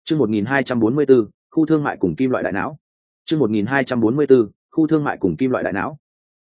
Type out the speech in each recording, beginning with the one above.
Chương 1244, khu thương mại cùng kim loại đại não. Chương 1244, khu thương mại cùng kim loại đại não.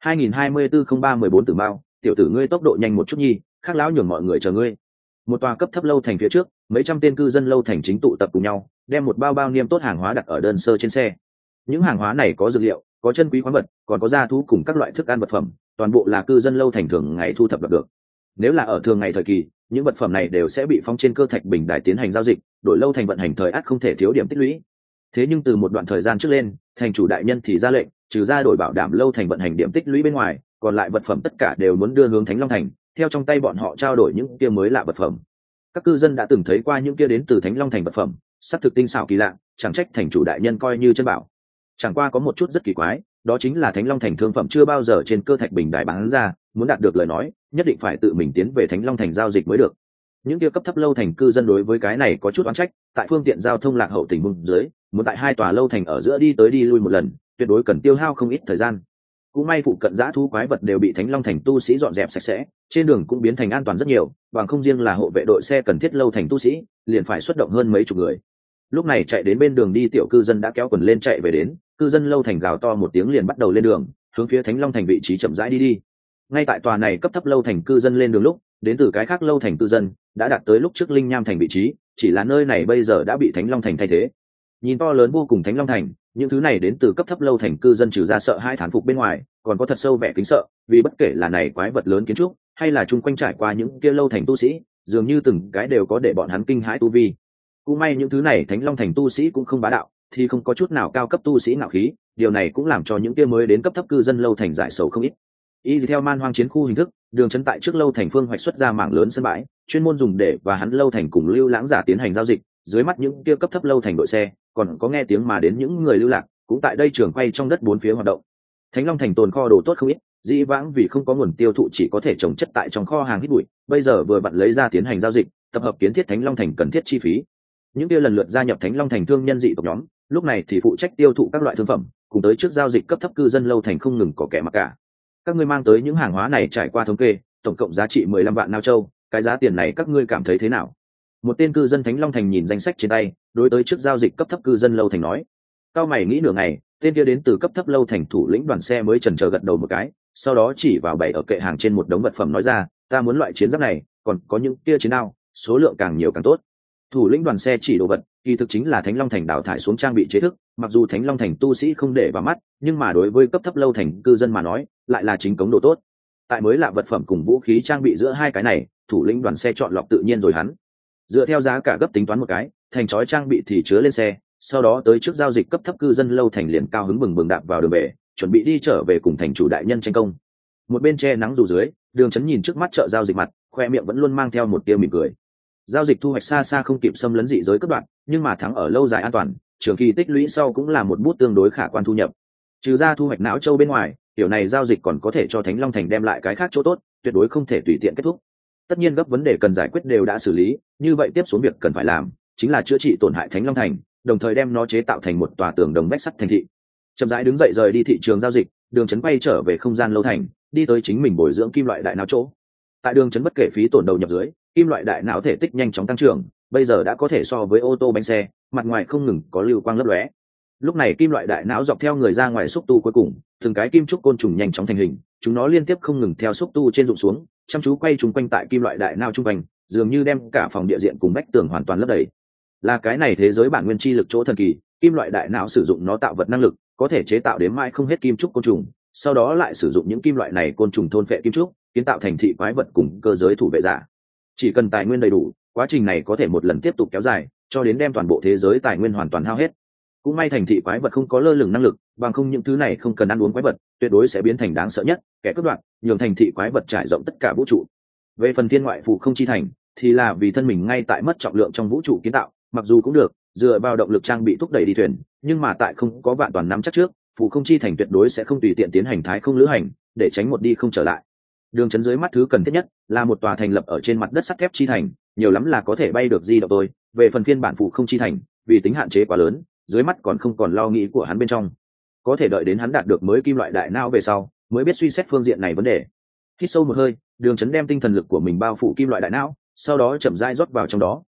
2024-03-14 Tử Mao, tiểu tử ngươi tốc độ nhanh một chút nhi, khác lão nhường mọi người chờ ngươi. Một tòa cấp thấp lâu thành phía trước, mấy trăm tên cư dân lâu thành chính tụ tập cùng nhau, đem một bao bao niêm tốt hàng hóa đặt ở đơn sơ trên xe. Những hàng hóa này có dược liệu, có chân quý khoáng vật, còn có gia thú cùng các loại thức ăn vật phẩm, toàn bộ là cư dân lâu thành thường ngày thu thập được. Nếu là ở thường ngày thời kỳ, những vật phẩm này đều sẽ bị phóng trên cơ thạch bình đài tiến hành giao dịch, đổi lâu thành vận hành thời ắt không thể thiếu điểm tích lũy. Thế nhưng từ một đoạn thời gian trước lên, thành chủ đại nhân thì ra lệnh, trừ ra đổi bảo đảm lâu thành vận hành điểm tích lũy bên ngoài, còn lại vật phẩm tất cả đều muốn đưa hướng Thánh Long thành, theo trong tay bọn họ trao đổi những kia mới lạ vật phẩm. Các cư dân đã từng thấy qua những kia đến từ Thánh Long thành vật phẩm, sắc thực tinh xảo kỳ lạ, chẳng trách thành chủ đại nhân coi như chân bảo. Chẳng qua có một chút rất kỳ quái, đó chính là Thánh Long thành thương phẩm chưa bao giờ trên cơ thạch bình đài bán ra, muốn đạt được lời nói, nhất định phải tự mình tiến về Thánh Long thành giao dịch mới được. Những kia cấp thấp lâu thành cư dân đối với cái này có chút oán trách, tại phương tiện giao thông lạc hậu tình huống dưới, muốn tại hai tòa lâu thành ở giữa đi tới đi lui một lần, tuyệt đối cần tiêu hao không ít thời gian. Cũng may phụ cận dã thú quái vật đều bị Thánh Long thành tu sĩ dọn dẹp sạch sẽ, trên đường cũng biến thành an toàn rất nhiều, bằng không riêng là hộ vệ đội xe cần thiết lâu thành tu sĩ, liền phải xuất động hơn mấy chục người. Lúc này chạy đến bên đường đi tiểu cư dân đã kéo quần lên chạy về đến, cư dân lâu thành gào to một tiếng liền bắt đầu lên đường, hướng phía Thánh Long thành vị trí chậm rãi đi. Ngay tại tòa này cấp thấp lâu thành cư dân lên đường lúc, đến từ cái khác lâu thành cư dân đã đạt tới lúc trước Linh Nham thành vị trí, chỉ là nơi này bây giờ đã bị Thánh Long thành thay thế. Nhìn to lớn vô cùng Thánh Long thành, những thứ này đến từ cấp thấp lâu thành cư dân trừ ra sợ hai thán phục bên ngoài, còn có thật sâu vẻ kính sợ, vì bất kể là này quái vật lớn kiến trúc, hay là chung quanh trải qua những kia lâu thành tu sĩ, dường như từng cái đều có để bọn hắn kinh hãi tu vi. Cũng may những thứ này Thánh Long thành tu sĩ cũng không bá đạo, thì không có chút nào cao cấp tu sĩ ngạo khí, điều này cũng làm cho những kia mới đến cấp thấp cư dân lâu thành giải sầu không ít. Y theo man hoang chiến khu hình thức, đường trấn tại trước lâu thành phương hoạch xuất ra mảng lớn sân bãi, chuyên môn dùng để và hắn lâu thành cùng lưu lãng giả tiến hành giao dịch. Dưới mắt những kia cấp thấp lâu thành đội xe, còn có nghe tiếng mà đến những người lưu lạc, cũng tại đây trường quay trong đất bốn phía hoạt động. Thánh Long thành tồn kho đồ tốt không ít, dĩ vãng vì không có nguồn tiêu thụ chỉ có thể trồng chất tại trong kho hàng hít bụi, bây giờ vừa vặn lấy ra tiến hành giao dịch, tập hợp kiến thiết Thánh Long thành cần thiết chi phí. Những kia lần lượt gia nhập Thánh Long thành thương nhân dị tộc nhóm, lúc này thì phụ trách tiêu thụ các loại thương phẩm, cùng tới trước giao dịch cấp thấp cư dân lâu thành không ngừng có kẻ mặc cả. Các ngươi mang tới những hàng hóa này trải qua thống kê, tổng cộng giá trị 15 vạn nao châu, cái giá tiền này các ngươi cảm thấy thế nào? Một tên cư dân Thánh Long thành nhìn danh sách trên tay, đối tới trước giao dịch cấp thấp cư dân lâu thành nói. Cao mày nghĩ nửa ngày, tên kia đến từ cấp thấp lâu thành thủ lĩnh đoàn xe mới chần chờ gật đầu một cái, sau đó chỉ vào bày ở kệ hàng trên một đống vật phẩm nói ra, ta muốn loại chiến giáp này, còn có những kia chiến đao, số lượng càng nhiều càng tốt. Thủ lĩnh đoàn xe chỉ đồ vật, kỳ thực chính là Thánh Long thành đào thải xuống trang bị chế thức, mặc dù Thánh Long thành tu sĩ không để vào mắt, nhưng mà đối với cấp thấp lâu thành cư dân mà nói, lại là chính cống đồ tốt. Tại mới là vật phẩm cùng vũ khí trang bị giữa hai cái này, thủ lĩnh đoàn xe chọn lọc tự nhiên rồi hắn. Dựa theo giá cả gấp tính toán một cái, thành chói trang bị thì chứa lên xe, sau đó tới trước giao dịch cấp thấp cư dân lâu thành liền cao hứng bừng bừng đạp vào đường bể, chuẩn bị đi trở về cùng thành chủ đại nhân tranh công. Một bên che nắng dù dưới, Đường Chấn nhìn trước mắt chợ giao dịch mặt, khoe miệng vẫn luôn mang theo một tia mỉm cười. Giao dịch thu hoạch xa xa không kịp xâm lấn dị giới cấp đoạn, nhưng mà thắng ở lâu dài an toàn, trường kỳ tích lũy sau cũng là một bút tương đối khả quan thu nhập. Trừ ra thu hoạch não châu bên ngoài, kiểu này giao dịch còn có thể cho Thánh Long thành đem lại cái khác chỗ tốt, tuyệt đối không thể tùy tiện kết thúc. Tất nhiên gấp vấn đề cần giải quyết đều đã xử lý, như vậy tiếp xuống việc cần phải làm chính là chữa trị tổn hại Thánh Long thành, đồng thời đem nó chế tạo thành một tòa tường đồng vách sắt thành thị. Chậm rãi đứng dậy rời đi thị trường giao dịch, Đường Chấn quay trở về không gian lâu thành, đi tới chính mình bồi dưỡng kim loại đại não chỗ. Tại Đường Chấn bất kể phí tổn đầu nhập dưới, kim loại đại não thể tích nhanh chóng tăng trưởng, bây giờ đã có thể so với ô tô bánh xe, mặt ngoài không ngừng có lưu quang lấp lóe. Lúc này kim loại đại não dọc theo người ra ngoài xúc tu cuối cùng, từng cái kim trúc côn trùng nhanh chóng thành hình, chúng nó liên tiếp không ngừng theo xúc tu trên rụng xuống, chăm chú quay chúng quanh tại kim loại đại não trung quanh, dường như đem cả phòng địa diện cùng vách tường hoàn toàn lấp đầy. Là cái này thế giới bản nguyên chi lực chỗ thần kỳ, kim loại đại não sử dụng nó tạo vật năng lực, có thể chế tạo đến mãi không hết kim trúc côn trùng, sau đó lại sử dụng những kim loại này côn trùng thôn phệ kim trúc, kiến tạo thành thị quái vật cùng cơ giới thủ vệ giả. Chỉ cần tài nguyên đầy đủ, quá trình này có thể một lần tiếp tục kéo dài, cho đến đem toàn bộ thế giới tài nguyên hoàn toàn hao hết. Cũng may thành thị quái vật không có lơ lửng năng lực, bằng không những thứ này không cần ăn uống quái vật, tuyệt đối sẽ biến thành đáng sợ nhất, kẻ cướp đoạt, nhường thành thị quái vật trải rộng tất cả vũ trụ. Về phần thiên ngoại phù không chi thành, thì là vì thân mình ngay tại mất trọng lượng trong vũ trụ kiến tạo, mặc dù cũng được, dựa vào động lực trang bị thúc đẩy đi thuyền, nhưng mà tại không có vạn toàn nắm chắc trước, phù không chi thành tuyệt đối sẽ không tùy tiện tiến hành thái không lữ hành, để tránh một đi không trở lại. Đường Chấn dưới mắt thứ cần thiết nhất là một tòa thành lập ở trên mặt đất sắt thép chi thành, nhiều lắm là có thể bay được di động thôi. Về phần phiên bản phù không chi thành, vì tính hạn chế quá lớn, dưới mắt còn không còn lo nghĩ của hắn bên trong, có thể đợi đến hắn đạt được mới kim loại đại não về sau, mới biết suy xét phương diện này vấn đề. Hít sâu một hơi, Đường Chấn đem tinh thần lực của mình bao phủ kim loại đại não, sau đó chậm rãi rót vào trong đó,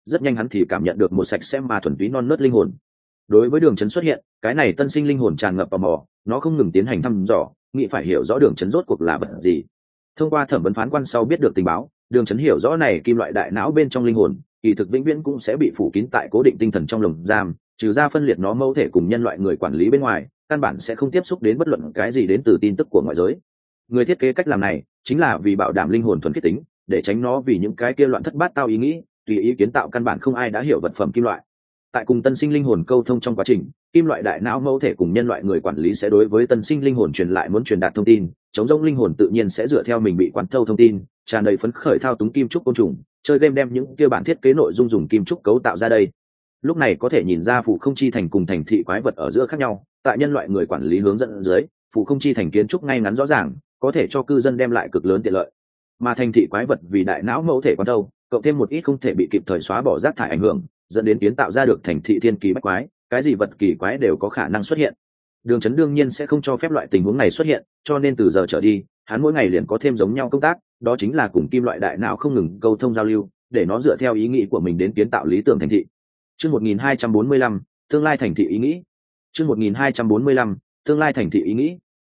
rất nhanh hắn thì cảm nhận được một sạch sẽ mà thuần túy non nớt linh hồn. Đối với đường chấn xuất hiện, cái này tân sinh linh hồn tràn ngập tò mò, nó không ngừng tiến hành thăm dò, nghĩ phải hiểu rõ đường chấn rốt cuộc là vật gì. Thông qua thẩm vấn phán quan sau biết được tình báo, đường chấn hiểu rõ này kim loại đại não bên trong linh hồn kỳ thực vĩnh viễn cũng sẽ bị phủ kín tại cố định tinh thần trong lồng giam, trừ ra phân liệt nó mẫu thể cùng nhân loại người quản lý bên ngoài, căn bản sẽ không tiếp xúc đến bất luận cái gì đến từ tin tức của ngoại giới. Người thiết kế cách làm này chính là vì bảo đảm linh hồn thuần khiết tính, để tránh nó vì những cái kia loạn thất bát tao ý nghĩ tùy ý kiến tạo căn bản không ai đã hiểu vật phẩm kim loại. Tại cùng tân sinh linh hồn câu thông trong quá trình, kim loại đại não mẫu thể cùng nhân loại người quản lý sẽ đối với tân sinh linh hồn truyền lại muốn truyền đạt thông tin, chống rỗng linh hồn tự nhiên sẽ dựa theo mình bị quán thâu thông tin, tràn đầy phấn khởi thao túng kim trúc côn trùng, chơi game đem những kia bản thiết kế nội dung dùng kim trúc cấu tạo ra đây. Lúc này có thể nhìn ra phụ không chi thành cùng thành thị quái vật ở giữa khác nhau, tại nhân loại người quản lý hướng dẫn dưới, phụ không chi thành kiến trúc ngay ngắn rõ ràng, có thể cho cư dân đem lại cực lớn tiện lợi, mà thành thị quái vật vì đại não mẫu thể quán thâu, cộng thêm một ít không thể bị kịp thời xóa bỏ rác thải ảnh hưởng, dẫn đến kiến tạo ra được thành thị thiên kỳ bách quái, cái gì vật kỳ quái đều có khả năng xuất hiện. Đường chấn đương nhiên sẽ không cho phép loại tình huống này xuất hiện, cho nên từ giờ trở đi, hắn mỗi ngày liền có thêm giống nhau công tác, đó chính là cùng kim loại đại não không ngừng câu thông giao lưu, để nó dựa theo ý nghĩ của mình đến kiến tạo lý tưởng thành thị. Chương 1245, tương lai thành thị ý nghĩ. Chương 1245, tương lai thành thị ý nghĩ.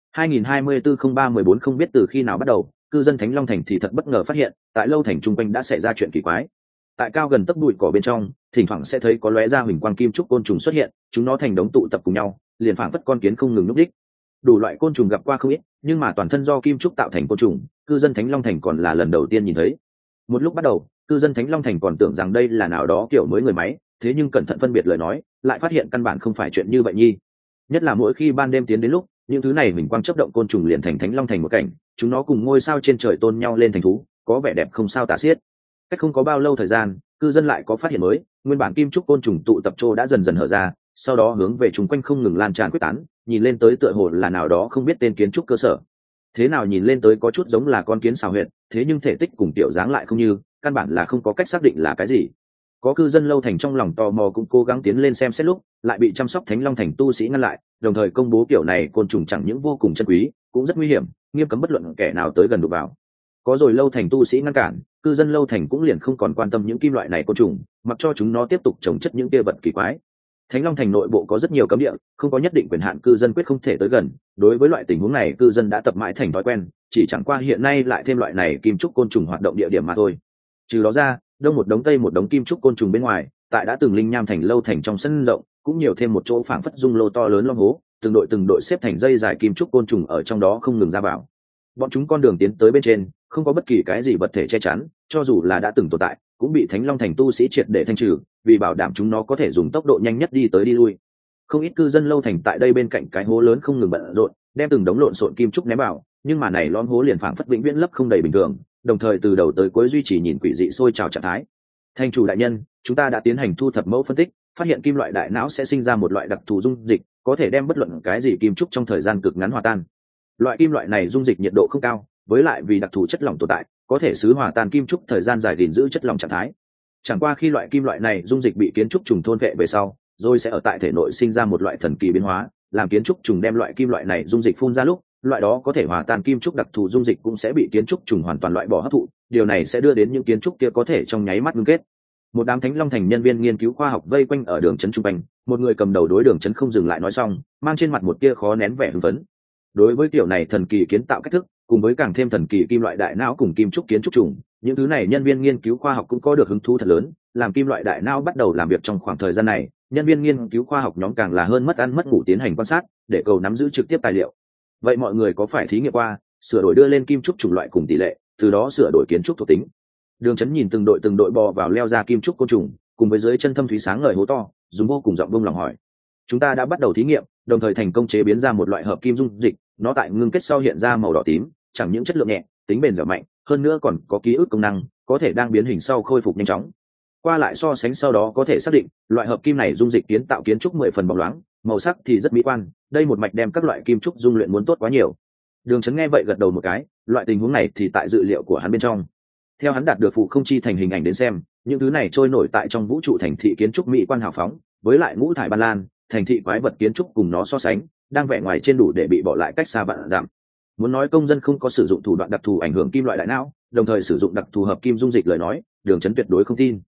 2024-03-14 không biết từ khi nào bắt đầu, cư dân Thánh Long Thành thì thật bất ngờ phát hiện, tại lâu thành trung quanh đã xảy ra chuyện kỳ quái. Tại cao gần tấc bụi cỏ bên trong, thỉnh thoảng sẽ thấy có lóe ra huỳnh quang kim trúc côn trùng xuất hiện, chúng nó thành đống tụ tập cùng nhau, liền phảng phất con kiến không ngừng nhúc đích. Đủ loại côn trùng gặp qua không ít, nhưng mà toàn thân do kim trúc tạo thành côn trùng, cư dân Thánh Long Thành còn là lần đầu tiên nhìn thấy. Một lúc bắt đầu, cư dân Thánh Long Thành còn tưởng rằng đây là nào đó kiểu mới người máy, thế nhưng cẩn thận phân biệt lời nói, lại phát hiện căn bản không phải chuyện như vậy nhi. Nhất là mỗi khi ban đêm tiến đến lúc, những thứ này huỳnh quang chớp động côn trùng liền thành Thánh Long Thành một cảnh, chúng nó cùng ngôi sao trên trời tôn nhau lên thành thú, có vẻ đẹp không sao tả xiết. Cách không có bao lâu thời gian, cư dân lại có phát hiện mới, nguyên bản kim trúc côn trùng tụ tập trô đã dần dần hở ra, sau đó hướng về chung quanh không ngừng lan tràn quyết tán, nhìn lên tới tựa hồ là nào đó không biết tên kiến trúc cơ sở. Thế nào nhìn lên tới có chút giống là con kiến xào huyệt, thế nhưng thể tích cùng tiểu dáng lại không như, căn bản là không có cách xác định là cái gì. Có cư dân lâu thành trong lòng tò mò cũng cố gắng tiến lên xem xét lúc, lại bị chăm sóc Thánh Long Thành tu sĩ ngăn lại, đồng thời công bố kiểu này côn trùng chẳng những vô cùng chân quý, cũng rất nguy hiểm, nghiêm cấm bất luận kẻ nào tới gần đụng vào. Có rồi lâu thành tu sĩ ngăn cản, cư dân lâu thành cũng liền không còn quan tâm những kim loại này côn trùng, mặc cho chúng nó tiếp tục trồng chất những kia vật kỳ quái. Thánh Long Thành nội bộ có rất nhiều cấm địa, không có nhất định quyền hạn cư dân quyết không thể tới gần. Đối với loại tình huống này, cư dân đã tập mãi thành thói quen, chỉ chẳng qua hiện nay lại thêm loại này kim trúc côn trùng hoạt động địa điểm mà thôi. Trừ đó ra, đông một đống tây một đống kim trúc côn trùng bên ngoài, tại đã từng linh nham thành lâu thành trong sân rộng, cũng nhiều thêm một chỗ phảng phất dung lô to lớn long hố, từng đội xếp thành dây dài kim trúc côn trùng ở trong đó không ngừng ra vào. Bọn chúng con đường tiến tới bên trên, không có bất kỳ cái gì vật thể che chắn, cho dù là đã từng tồn tại, cũng bị Thánh Long Thành tu sĩ triệt để thanh trừ, vì bảo đảm chúng nó có thể dùng tốc độ nhanh nhất đi tới đi lui. Không ít cư dân lâu thành tại đây bên cạnh cái hố lớn không ngừng bận rộn, đem từng đống lộn xộn kim trúc ném vào, nhưng mà này lõm hố liền phảng phất vĩnh viễn lấp không đầy bình thường, đồng thời từ đầu tới cuối duy trì nhìn quỷ dị sôi trào trạng thái. Thành chủ đại nhân, chúng ta đã tiến hành thu thập mẫu phân tích, phát hiện kim loại đại não sẽ sinh ra một loại đặc thù dung dịch, có thể đem bất luận cái gì kim trúc trong thời gian cực ngắn hòa tan. Loại kim loại này dung dịch nhiệt độ không cao, với lại vì đặc thù chất lỏng tồn tại, có thể xứ hòa tan kim trúc thời gian dài gìn giữ chất lỏng trạng thái. Chẳng qua khi loại kim loại này dung dịch bị kiến trúc trùng thôn vệ về sau, rồi sẽ ở tại thể nội sinh ra một loại thần kỳ biến hóa, làm kiến trúc trùng đem loại kim loại này dung dịch phun ra lúc, loại đó có thể hòa tan kim trúc đặc thù dung dịch cũng sẽ bị kiến trúc trùng hoàn toàn loại bỏ hấp thụ, điều này sẽ đưa đến những kiến trúc kia có thể trong nháy mắt ngưng kết. Một đám Thánh Long Thành nhân viên nghiên cứu khoa học vây quanh ở đường trấn trung quanh, một người cầm đầu đối đường trấn không dừng lại nói xong, mang trên mặt một tia khó nén vẻ hưng phấn. Đối với kiểu này thần kỳ kiến tạo cách thức, cùng với càng thêm thần kỳ kim loại đại não cùng kim trúc kiến trúc trùng, những thứ này nhân viên nghiên cứu khoa học cũng có được hứng thú thật lớn. Làm kim loại đại não bắt đầu làm việc trong khoảng thời gian này, nhân viên nghiên cứu khoa học nhóm càng là hơn mất ăn mất ngủ tiến hành quan sát, để cầu nắm giữ trực tiếp tài liệu. Vậy mọi người có phải thí nghiệm qua, sửa đổi đưa lên kim trúc chủng loại cùng tỷ lệ, từ đó sửa đổi kiến trúc thuộc tính? Đường Chấn nhìn từng đội bò vào leo ra kim trúc côn trùng, cùng với dưới chân thâm thúy sáng ngời hố to, dùng vô cùng giọng bông lòng hỏi: chúng ta đã bắt đầu thí nghiệm, đồng thời thành công chế biến ra một loại hợp kim dung dịch, nó tại ngưng kết sau hiện ra màu đỏ tím, chẳng những chất lượng nhẹ, tính bền dẻo mạnh, hơn nữa còn có ký ức công năng, có thể đang biến hình sau khôi phục nhanh chóng. Qua lại so sánh sau đó có thể xác định, loại hợp kim này dung dịch kiến tạo kiến trúc 10 phần bóng loáng, màu sắc thì rất mỹ quan, đây một mạch đem các loại kim trúc dung luyện muốn tốt quá nhiều. Đường Chấn nghe vậy gật đầu một cái, loại tình huống này thì tại dự liệu của hắn bên trong. Theo hắn đạt được phụ không chi thành hình ảnh đến xem, những thứ này trôi nổi tại trong vũ trụ thành thị kiến trúc mỹ quan hào phóng, với lại ngũ thải ban lan, thành thị quái vật kiến trúc cùng nó so sánh, đang vẻ ngoài trên đủ để bị bỏ lại cách xa vạn dặm. Muốn nói công dân không có sử dụng thủ đoạn đặc thù ảnh hưởng kim loại đại não, đồng thời sử dụng đặc thù hợp kim dung dịch lời nói, Đường Chấn tuyệt đối không tin.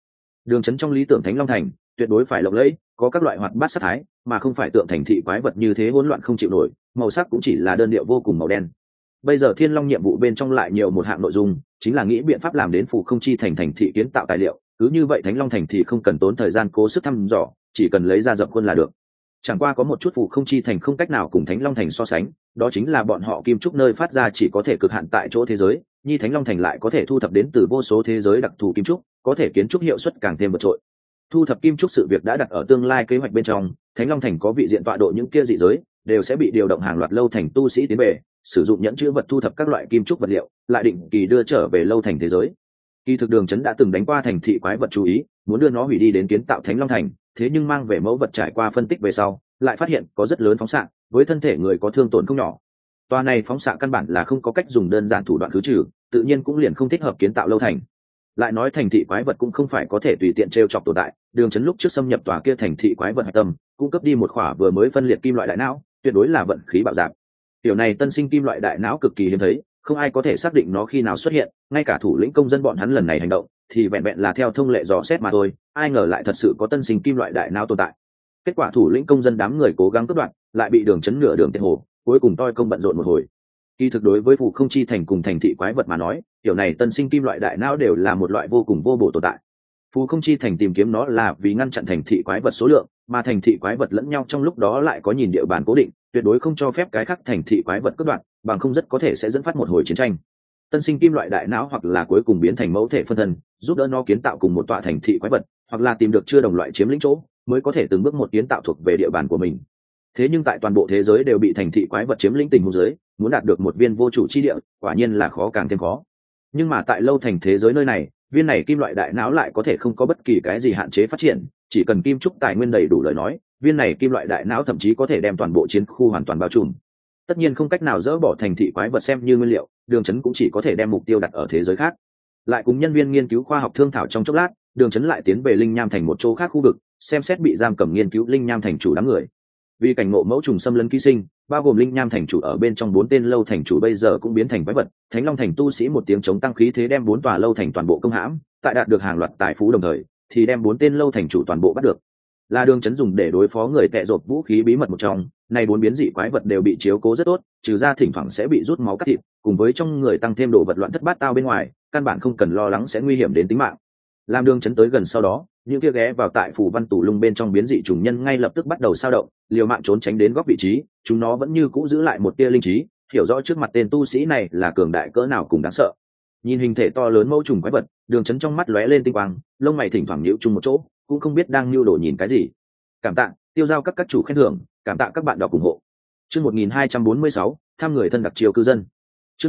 Đường trấn trong lý tưởng Thánh Long Thành tuyệt đối phải lộng lẫy, có các loại hoạt bát sát thái, mà không phải tượng thành thị quái vật như thế hỗn loạn không chịu nổi, màu sắc cũng chỉ là đơn điệu vô cùng màu đen. Bây giờ Thiên Long nhiệm vụ bên trong lại nhiều một hạng nội dung, chính là nghĩ biện pháp làm đến Phù Không Chi thành thành thị kiến tạo tài liệu, cứ như vậy Thánh Long Thành thì không cần tốn thời gian cố sức thăm dò, chỉ cần lấy ra dập khuôn là được. Chẳng qua có một chút Phù Không Chi thành không cách nào cùng Thánh Long Thành so sánh, đó chính là bọn họ kim trúc nơi phát ra chỉ có thể cực hạn tại chỗ thế giới, như Thánh Long Thành lại có thể thu thập đến từ vô số thế giới đặc thù kim trúc, có thể kiến trúc hiệu suất càng thêm vượt trội. Thu thập kim trúc sự việc đã đặt ở tương lai kế hoạch bên trong, Thánh Long Thành có vị diện tọa độ những kia dị giới, đều sẽ bị điều động hàng loạt lâu thành tu sĩ tiến về, sử dụng nhẫn chứa vật thu thập các loại kim trúc vật liệu, lại định kỳ đưa trở về lâu thành thế giới. Kỳ thực Đường Chấn đã từng đánh qua thành thị quái vật chú ý, muốn đưa nó hủy đi đến kiến tạo Thánh Long Thành, thế nhưng mang về mẫu vật trải qua phân tích về sau, lại phát hiện có rất lớn phóng xạ, với thân thể người có thương tổn không nhỏ. Toa này phóng xạ căn bản là không có cách dùng đơn giản thủ đoạn khứ trừ, tự nhiên cũng liền không thích hợp kiến tạo lâu thành. Lại nói thành thị quái vật cũng không phải có thể tùy tiện trêu chọc tồn tại, Đường Chấn lúc trước xâm nhập tòa kia thành thị quái vật hạch tâm, cung cấp đi một khỏa vừa mới phân liệt kim loại đại não, tuyệt đối là vận khí bạo dạn. Tiểu này tân sinh kim loại đại não cực kỳ hiếm thấy, không ai có thể xác định nó khi nào xuất hiện, ngay cả thủ lĩnh công dân bọn hắn lần này hành động thì vẹn vẹn là theo thông lệ dò xét mà thôi, ai ngờ lại thật sự có tân sinh kim loại đại não tồn tại. Kết quả thủ lĩnh công dân đám người cố gắng cướp đoạt, lại bị Đường Chấn nửa đường tiệt hồ, cuối cùng toi công bận rộn một hồi. Kỳ thực đối với Phù Không Chi thành cùng thành thị quái vật mà nói, tiểu này tân sinh kim loại đại não đều là một loại vô cùng vô bổ tồn tại. Phù Không Chi thành tìm kiếm nó là vì ngăn chặn thành thị quái vật số lượng, mà thành thị quái vật lẫn nhau trong lúc đó lại có nhìn địa bàn cố định, tuyệt đối không cho phép cái khác thành thị quái vật cướp đoạt, bằng không rất có thể sẽ dẫn phát một hồi chiến tranh. Tân sinh kim loại đại não hoặc là cuối cùng biến thành mẫu thể phân thân, giúp đỡ nó kiến tạo cùng một tọa thành thị quái vật, hoặc là tìm được chưa đồng loại chiếm lĩnh chỗ, mới có thể từng bước một kiến tạo thuộc về địa bàn của mình. Thế nhưng tại toàn bộ thế giới đều bị thành thị quái vật chiếm lĩnh tình huống dưới, muốn đạt được một viên vô chủ chi địa, quả nhiên là khó càng thêm khó. Nhưng mà tại lâu thành thế giới nơi này, viên này kim loại đại não lại có thể không có bất kỳ cái gì hạn chế phát triển, chỉ cần kim trúc tài nguyên đầy đủ lời nói, viên này kim loại đại não thậm chí có thể đem toàn bộ chiến khu hoàn toàn bao trùm. Tất nhiên không cách nào dỡ bỏ thành thị quái vật xem như nguyên liệu, Đường Chấn cũng chỉ có thể đem mục tiêu đặt ở thế giới khác. Lại cùng nhân viên nghiên cứu khoa học thương thảo trong chốc lát, Đường Chấn lại tiến về Linh Nham thành một chỗ khác khu vực, xem xét bị giam cầm nghiên cứu Linh Nham thành chủ đám người. Vì cảnh ngộ mẫu trùng xâm lấn ký sinh, bao gồm Linh Nham thành chủ ở bên trong 4 tên lâu thành chủ bây giờ cũng biến thành quái vật, Thánh Long thành tu sĩ một tiếng chống tăng khí thế đem 4 tòa lâu thành toàn bộ công hãm, tại đạt được hàng loạt tài phú đồng thời, thì đem 4 tên lâu thành chủ toàn bộ bắt được. Là Đường Chấn dùng để đối phó người tệ rộp vũ khí bí mật một trong, này 4 biến dị quái vật đều bị chiếu cố rất tốt, trừ ra thỉnh thoảng sẽ bị rút máu cắt thịt, cùng với trong người tăng thêm đồ vật loạn thất bát tao bên ngoài, căn bản không cần lo lắng sẽ nguy hiểm đến tính mạng. Làm Đường Chấn tới gần sau đó, những kia ghé vào tại phủ văn tủ lung bên trong biến dị trùng nhân ngay lập tức bắt đầu sao động, liều mạng trốn tránh đến góc vị trí, chúng nó vẫn như cũ giữ lại một tia linh trí, hiểu rõ trước mặt tên tu sĩ này là cường đại cỡ nào cùng đáng sợ. Nhìn hình thể to lớn mẫu trùng quái vật, Đường Chấn trong mắt lóe lên tinh quang, lông mày thỉnh thoảng nhíu chung một chỗ, cũng không biết đang nưu đồ nhìn cái gì. Cảm tạ, tiêu giao các chủ khen thưởng, cảm tạ các bạn đọc ủng hộ. Chương 1246, thăm người thân đặc chiêu cư dân. Chương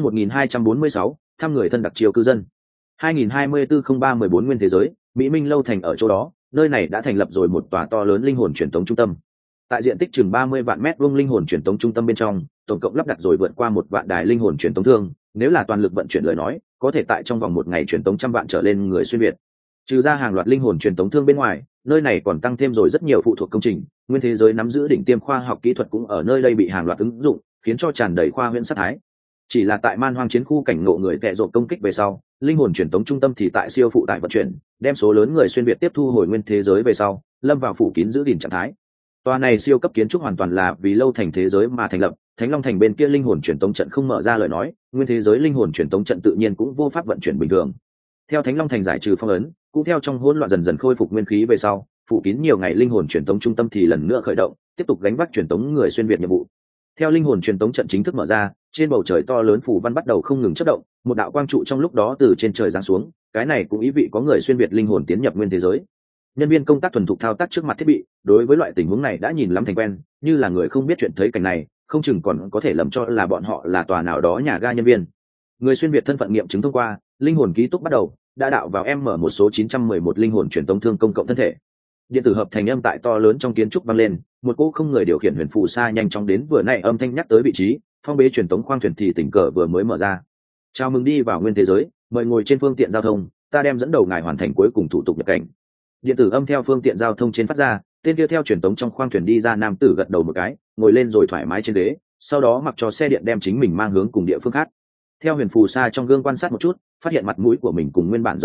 1246, thăm người thân đặc chiêu cư dân. 2024-03-14 nguyên thế giới, Mỹ Minh lâu thành ở chỗ đó, nơi này đã thành lập rồi một tòa to lớn linh hồn truyền tống trung tâm. Tại diện tích chừng 30 vạn mét vuông linh hồn truyền tống trung tâm bên trong, tổng cộng lắp đặt rồi vượt qua 1 vạn đài linh hồn truyền tống thương, nếu là toàn lực vận chuyển lời nói, có thể tại trong vòng 1 ngày truyền tống trăm vạn trở lên người xuyên việt. Trừ ra hàng loạt linh hồn truyền tống thương bên ngoài, nơi này còn tăng thêm rồi rất nhiều phụ thuộc công trình, nguyên thế giới nắm giữ đỉnh tiêm khoa học kỹ thuật cũng ở nơi đây bị hàng loạt ứng dụng, khiến cho tràn đầy khoa huyễn sát thái. Chỉ là tại man hoang chiến khu cảnh ngộ người tệ rộp công kích về sau, linh hồn truyền tống trung tâm thì tại siêu phụ tải vận chuyển, đem số lớn người xuyên việt tiếp thu hồi nguyên thế giới về sau, lâm vào phủ kín giữ gìn trạng thái. Tòa này siêu cấp kiến trúc hoàn toàn là vì lâu thành thế giới mà thành lập, Thánh Long thành bên kia linh hồn truyền tống trận không mở ra lời nói, nguyên thế giới linh hồn truyền tống trận tự nhiên cũng vô pháp vận chuyển bình thường. Theo Thánh Long thành giải trừ phong ấn, cũng theo trong hỗn loạn dần dần khôi phục nguyên khí về sau, phủ kín nhiều ngày linh hồn truyền tống trung tâm thì lần nữa khởi động, tiếp tục gánh vác truyền tống người xuyên việt nhiệm vụ. Theo linh hồn truyền tống trận chính thức mở ra, trên bầu trời to lớn phủ văn bắt đầu không ngừng chớp động, một đạo quang trụ trong lúc đó từ trên trời giáng xuống, cái này cũng ý vị có người xuyên việt linh hồn tiến nhập nguyên thế giới. Nhân viên công tác thuần thục thao tác trước mặt thiết bị, đối với loại tình huống này đã nhìn lắm thành quen, như là người không biết chuyện thấy cảnh này, không chừng còn có thể lầm cho là bọn họ là tòa nào đó nhà ga nhân viên. Người xuyên việt thân phận nghiệm chứng thông qua, linh hồn ký túc bắt đầu, đã đạo vào M một số 911 linh hồn truyền tống thương công cộng thân thể. Điện tử hợp thành âm tại to lớn trong kiến trúc vang lên, một cỗ không người điều khiển huyền phù sa nhanh chóng đến vừa nãy âm thanh nhắc tới vị trí, phong bế truyền tống khoang thuyền thì tình cờ vừa mới mở ra. Chào mừng đi vào nguyên thế giới, mời ngồi trên phương tiện giao thông, ta đem dẫn đầu ngài hoàn thành cuối cùng thủ tục nhập cảnh. Điện tử âm theo phương tiện giao thông trên phát ra, tên kia theo truyền tống trong khoang thuyền đi ra nam tử gật đầu một cái, ngồi lên rồi thoải mái trên ghế, sau đó mặc cho xe điện đem chính mình mang hướng cùng địa phương khác. Theo huyền phù sa trong gương quan sát một chút, phát hiện mặt mũi của mình cùng nguyên bản giống như lúc,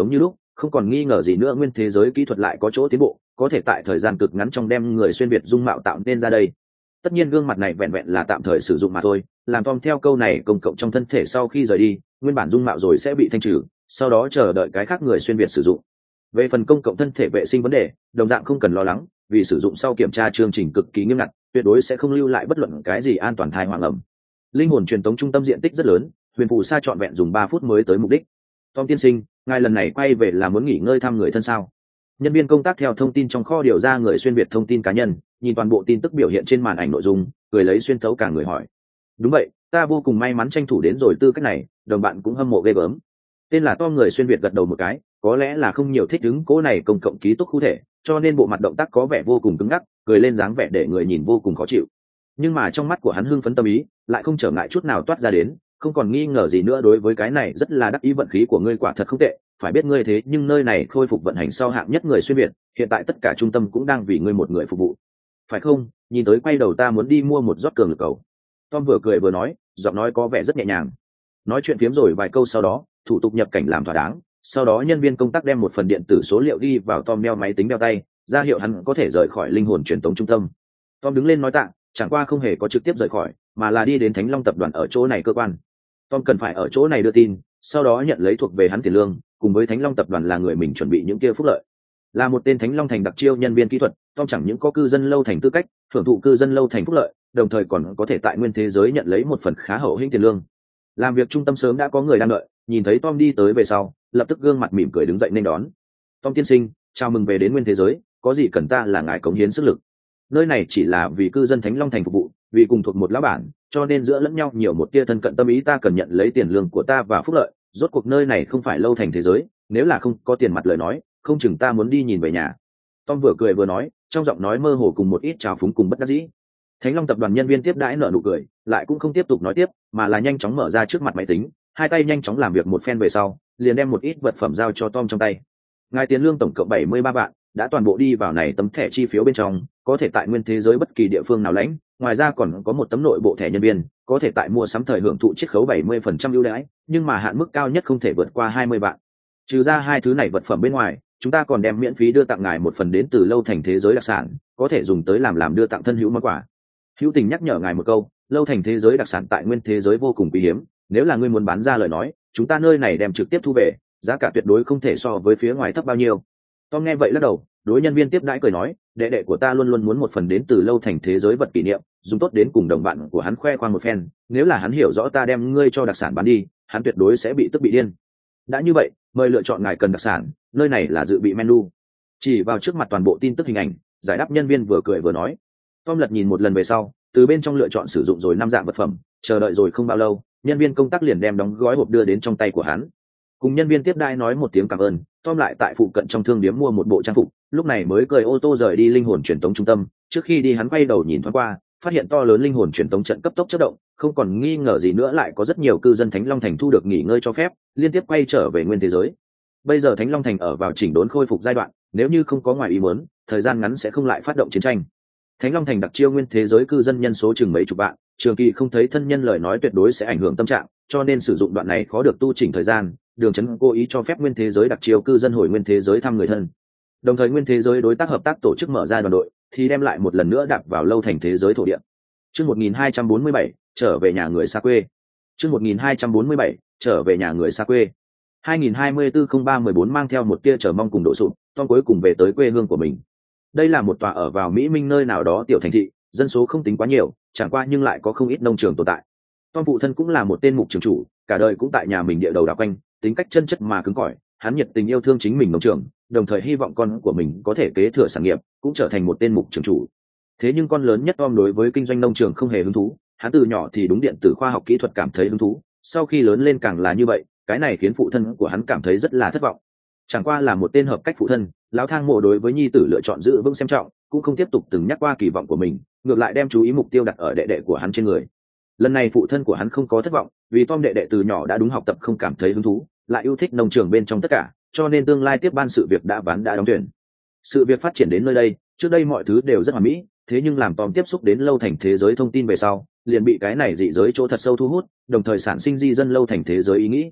không còn nghi ngờ gì nữa nguyên thế giới kỹ thuật lại có chỗ tiến bộ, có thể tại thời gian cực ngắn trong đem người xuyên việt dung mạo tạo nên ra đây. Tất nhiên gương mặt này vẹn vẹn là tạm thời sử dụng mà thôi, làm Tom theo câu này công cộng trong thân thể sau khi rời đi, nguyên bản dung mạo rồi sẽ bị thanh trừ, sau đó chờ đợi cái khác người xuyên việt sử dụng. Về phần công cộng thân thể vệ sinh vấn đề, đồng dạng không cần lo lắng, vì sử dụng sau kiểm tra chương trình cực kỳ nghiêm ngặt, tuyệt đối sẽ không lưu lại bất luận cái gì an toàn thai hoang ẩm. Linh hồn truyền tống trung tâm diện tích rất lớn, huyền phù sa trọn vẹn dùng 3 phút mới tới mục đích. Tom tiên sinh, ngài lần này quay về là muốn nghỉ ngơi thăm người thân sao? Nhân viên công tác theo thông tin trong kho điều ra người xuyên việt thông tin cá nhân, nhìn toàn bộ tin tức biểu hiện trên màn ảnh nội dung, cười lấy xuyên thấu cả người hỏi. Đúng vậy, ta vô cùng may mắn tranh thủ đến rồi tư cách này, đồng bạn cũng hâm mộ ghê gớm. Tên là Tom người xuyên việt gật đầu một cái, có lẽ là không nhiều thích ứng cố này công cộng ký túc khu thể, cho nên bộ mặt động tác có vẻ vô cùng cứng ngắc, cười lên dáng vẻ để người nhìn vô cùng khó chịu. Nhưng mà trong mắt của hắn hưng phấn tâm ý lại không trở ngại chút nào toát ra đến, không còn nghi ngờ gì nữa đối với cái này rất là đắc ý, vận khí của ngươi quả thật không tệ, phải biết ngươi thế nhưng nơi này khôi phục vận hành sau hạng nhất người xuyên việt, hiện tại tất cả trung tâm cũng đang vì ngươi một người phục vụ, phải không? Nhìn tới quay đầu ta muốn đi mua một rót cường lực cầu. Tom vừa cười vừa nói, giọng nói có vẻ rất nhẹ nhàng. Nói chuyện phiếm rồi vài câu sau đó, thủ tục nhập cảnh làm thỏa đáng, sau đó nhân viên công tác đem một phần điện tử số liệu ghi vào Tom đeo máy tính đeo tay, ra hiệu hắn có thể rời khỏi linh hồn truyền tống trung tâm. Tom đứng lên nói tạ, chẳng qua không hề có trực tiếp rời khỏi, mà là đi đến Thánh Long tập đoàn ở chỗ này cơ quan. Tom cần phải ở chỗ này đưa tin, sau đó nhận lấy thuộc về hắn tiền lương, cùng với Thánh Long tập đoàn là người mình chuẩn bị những kia phúc lợi. Là một tên Thánh Long thành đặc chiêu nhân viên kỹ thuật, Tom chẳng những có cư dân lâu thành tư cách, hưởng thụ cư dân lâu thành phúc lợi, đồng thời còn có thể tại nguyên thế giới nhận lấy một phần khá hậu hĩnh tiền lương. Làm việc trung tâm sớm đã có người đang đợi, nhìn thấy Tom đi tới về sau, lập tức gương mặt mỉm cười đứng dậy nên đón. Tom tiên sinh, chào mừng về đến nguyên thế giới, có gì cần ta là ngài cống hiến sức lực. Nơi này chỉ là vì cư dân Thánh Long thành phục vụ, vì cùng thuộc một lão bản, cho nên giữa lẫn nhau nhiều một tia thân cận tâm ý, ta cần nhận lấy tiền lương của ta và phúc lợi, rốt cuộc nơi này không phải lâu thành thế giới, nếu là không có tiền mặt lời nói, không chừng ta muốn đi nhìn về nhà. Tom vừa cười vừa nói, trong giọng nói mơ hồ cùng một ít trào phúng cùng bất đắc dĩ. Thánh Long tập đoàn nhân viên tiếp đãi nở nụ cười, lại cũng không tiếp tục nói tiếp, mà là nhanh chóng mở ra trước mặt máy tính, hai tay nhanh chóng làm việc một phen về sau, liền đem một ít vật phẩm giao cho Tom trong tay. Ngài tiền lương tổng cộng 73 vạn, đã toàn bộ đi vào này tấm thẻ chi phiếu bên trong, có thể tại nguyên thế giới bất kỳ địa phương nào lãnh, ngoài ra còn có một tấm nội bộ thẻ nhân viên, có thể tại mua sắm thời hưởng thụ chiết khấu 70% ưu đãi, nhưng mà hạn mức cao nhất không thể vượt qua 20 vạn. Trừ ra hai thứ này vật phẩm bên ngoài, chúng ta còn đem miễn phí đưa tặng ngài một phần đến từ lâu thành thế giới đặc sản, có thể dùng tới làm đưa tặng thân hữu món quà. Hữu tình nhắc nhở ngài một câu, lâu thành thế giới đặc sản tại nguyên thế giới vô cùng quý hiếm, nếu là ngươi muốn bán ra lời nói, chúng ta nơi này đem trực tiếp thu về, giá cả tuyệt đối không thể so với phía ngoài thấp bao nhiêu. Tom nghe vậy lắc đầu, đối nhân viên tiếp đãi cười nói, đệ đệ của ta luôn luôn muốn một phần đến từ lâu thành thế giới vật kỷ niệm, dùng tốt đến cùng đồng bạn của hắn khoe khoang một phen, nếu là hắn hiểu rõ ta đem ngươi cho đặc sản bán đi, hắn tuyệt đối sẽ bị tức bị điên. Đã như vậy, mời lựa chọn ngài cần đặc sản, nơi này là dự bị menu. Chỉ vào trước mặt toàn bộ tin tức hình ảnh, giải đáp nhân viên vừa cười vừa nói. Tom lật nhìn một lần về sau, từ bên trong lựa chọn sử dụng rồi 5 dạng vật phẩm, chờ đợi rồi không bao lâu, nhân viên công tác liền đem đóng gói hộp đưa đến trong tay của hắn. Cùng nhân viên tiếp đãi nói một tiếng cảm ơn, Tom lại tại phụ cận trong thương điếm mua một bộ trang phục, lúc này mới cười ô tô rời đi linh hồn truyền tống trung tâm. Trước khi đi hắn quay đầu nhìn thoáng qua, phát hiện to lớn linh hồn truyền tống trận cấp tốc chớp động, không còn nghi ngờ gì nữa lại có rất nhiều cư dân Thánh Long thành thu được nghỉ ngơi cho phép, liên tiếp quay trở về nguyên thế giới. Bây giờ Thánh Long thành ở vào chỉnh đốn khôi phục giai đoạn, nếu như không có ngoài ý muốn, thời gian ngắn sẽ không lại phát động chiến tranh. Thánh Long thành đặc chiêu nguyên thế giới cư dân nhân số chừng mấy chục vạn, trường kỳ không thấy thân nhân lời nói tuyệt đối sẽ ảnh hưởng tâm trạng, cho nên sử dụng đoạn này khó được tu chỉnh thời gian, Đường Chấn cố ý cho phép nguyên thế giới đặc chiêu cư dân hồi nguyên thế giới thăm người thân. Đồng thời nguyên thế giới đối tác hợp tác tổ chức mở ra đoàn đội, thì đem lại một lần nữa đạp vào lâu thành thế giới thổ địa. Chương 1247, trở về nhà người xa quê. Chương 1247, trở về nhà người xa quê. 2024-03-14 mang theo một tia chờ mong cùng độ sụp, Tom cuối cùng về tới quê hương của mình. Đây là một tòa ở vào Mỹ Minh nơi nào đó tiểu thành thị, dân số không tính quá nhiều, chẳng qua nhưng lại có không ít nông trường tồn tại. Tom phụ thân cũng là một tên mục trường chủ, cả đời cũng tại nhà mình địa đầu đào quanh, tính cách chân chất mà cứng cỏi, hắn nhiệt tình yêu thương chính mình nông trường, đồng thời hy vọng con của mình có thể kế thừa sản nghiệp, cũng trở thành một tên mục trường chủ. Thế nhưng con lớn nhất Tom đối với kinh doanh nông trường không hề hứng thú, hắn từ nhỏ thì đúng điện tử khoa học kỹ thuật cảm thấy hứng thú, sau khi lớn lên càng là như vậy, cái này khiến phụ thân của hắn cảm thấy rất là thất vọng. Chẳng qua là một tên hợp cách phụ thân, lão Thang Mộ đối với nhi tử lựa chọn giữ vững xem trọng, cũng không tiếp tục từng nhắc qua kỳ vọng của mình, ngược lại đem chú ý mục tiêu đặt ở đệ đệ của hắn trên người. Lần này phụ thân của hắn không có thất vọng, vì Tom đệ đệ từ nhỏ đã đúng học tập không cảm thấy hứng thú, lại yêu thích nông trường bên trong tất cả, cho nên tương lai tiếp ban sự việc đã ván đã đóng thuyền. Sự việc phát triển đến nơi đây, trước đây mọi thứ đều rất hoàn mỹ, thế nhưng làm Tom tiếp xúc đến lâu thành thế giới thông tin về sau, liền bị cái này dị giới chỗ thật sâu thu hút, đồng thời sản sinh di dân lâu thành thế giới ý nghĩ.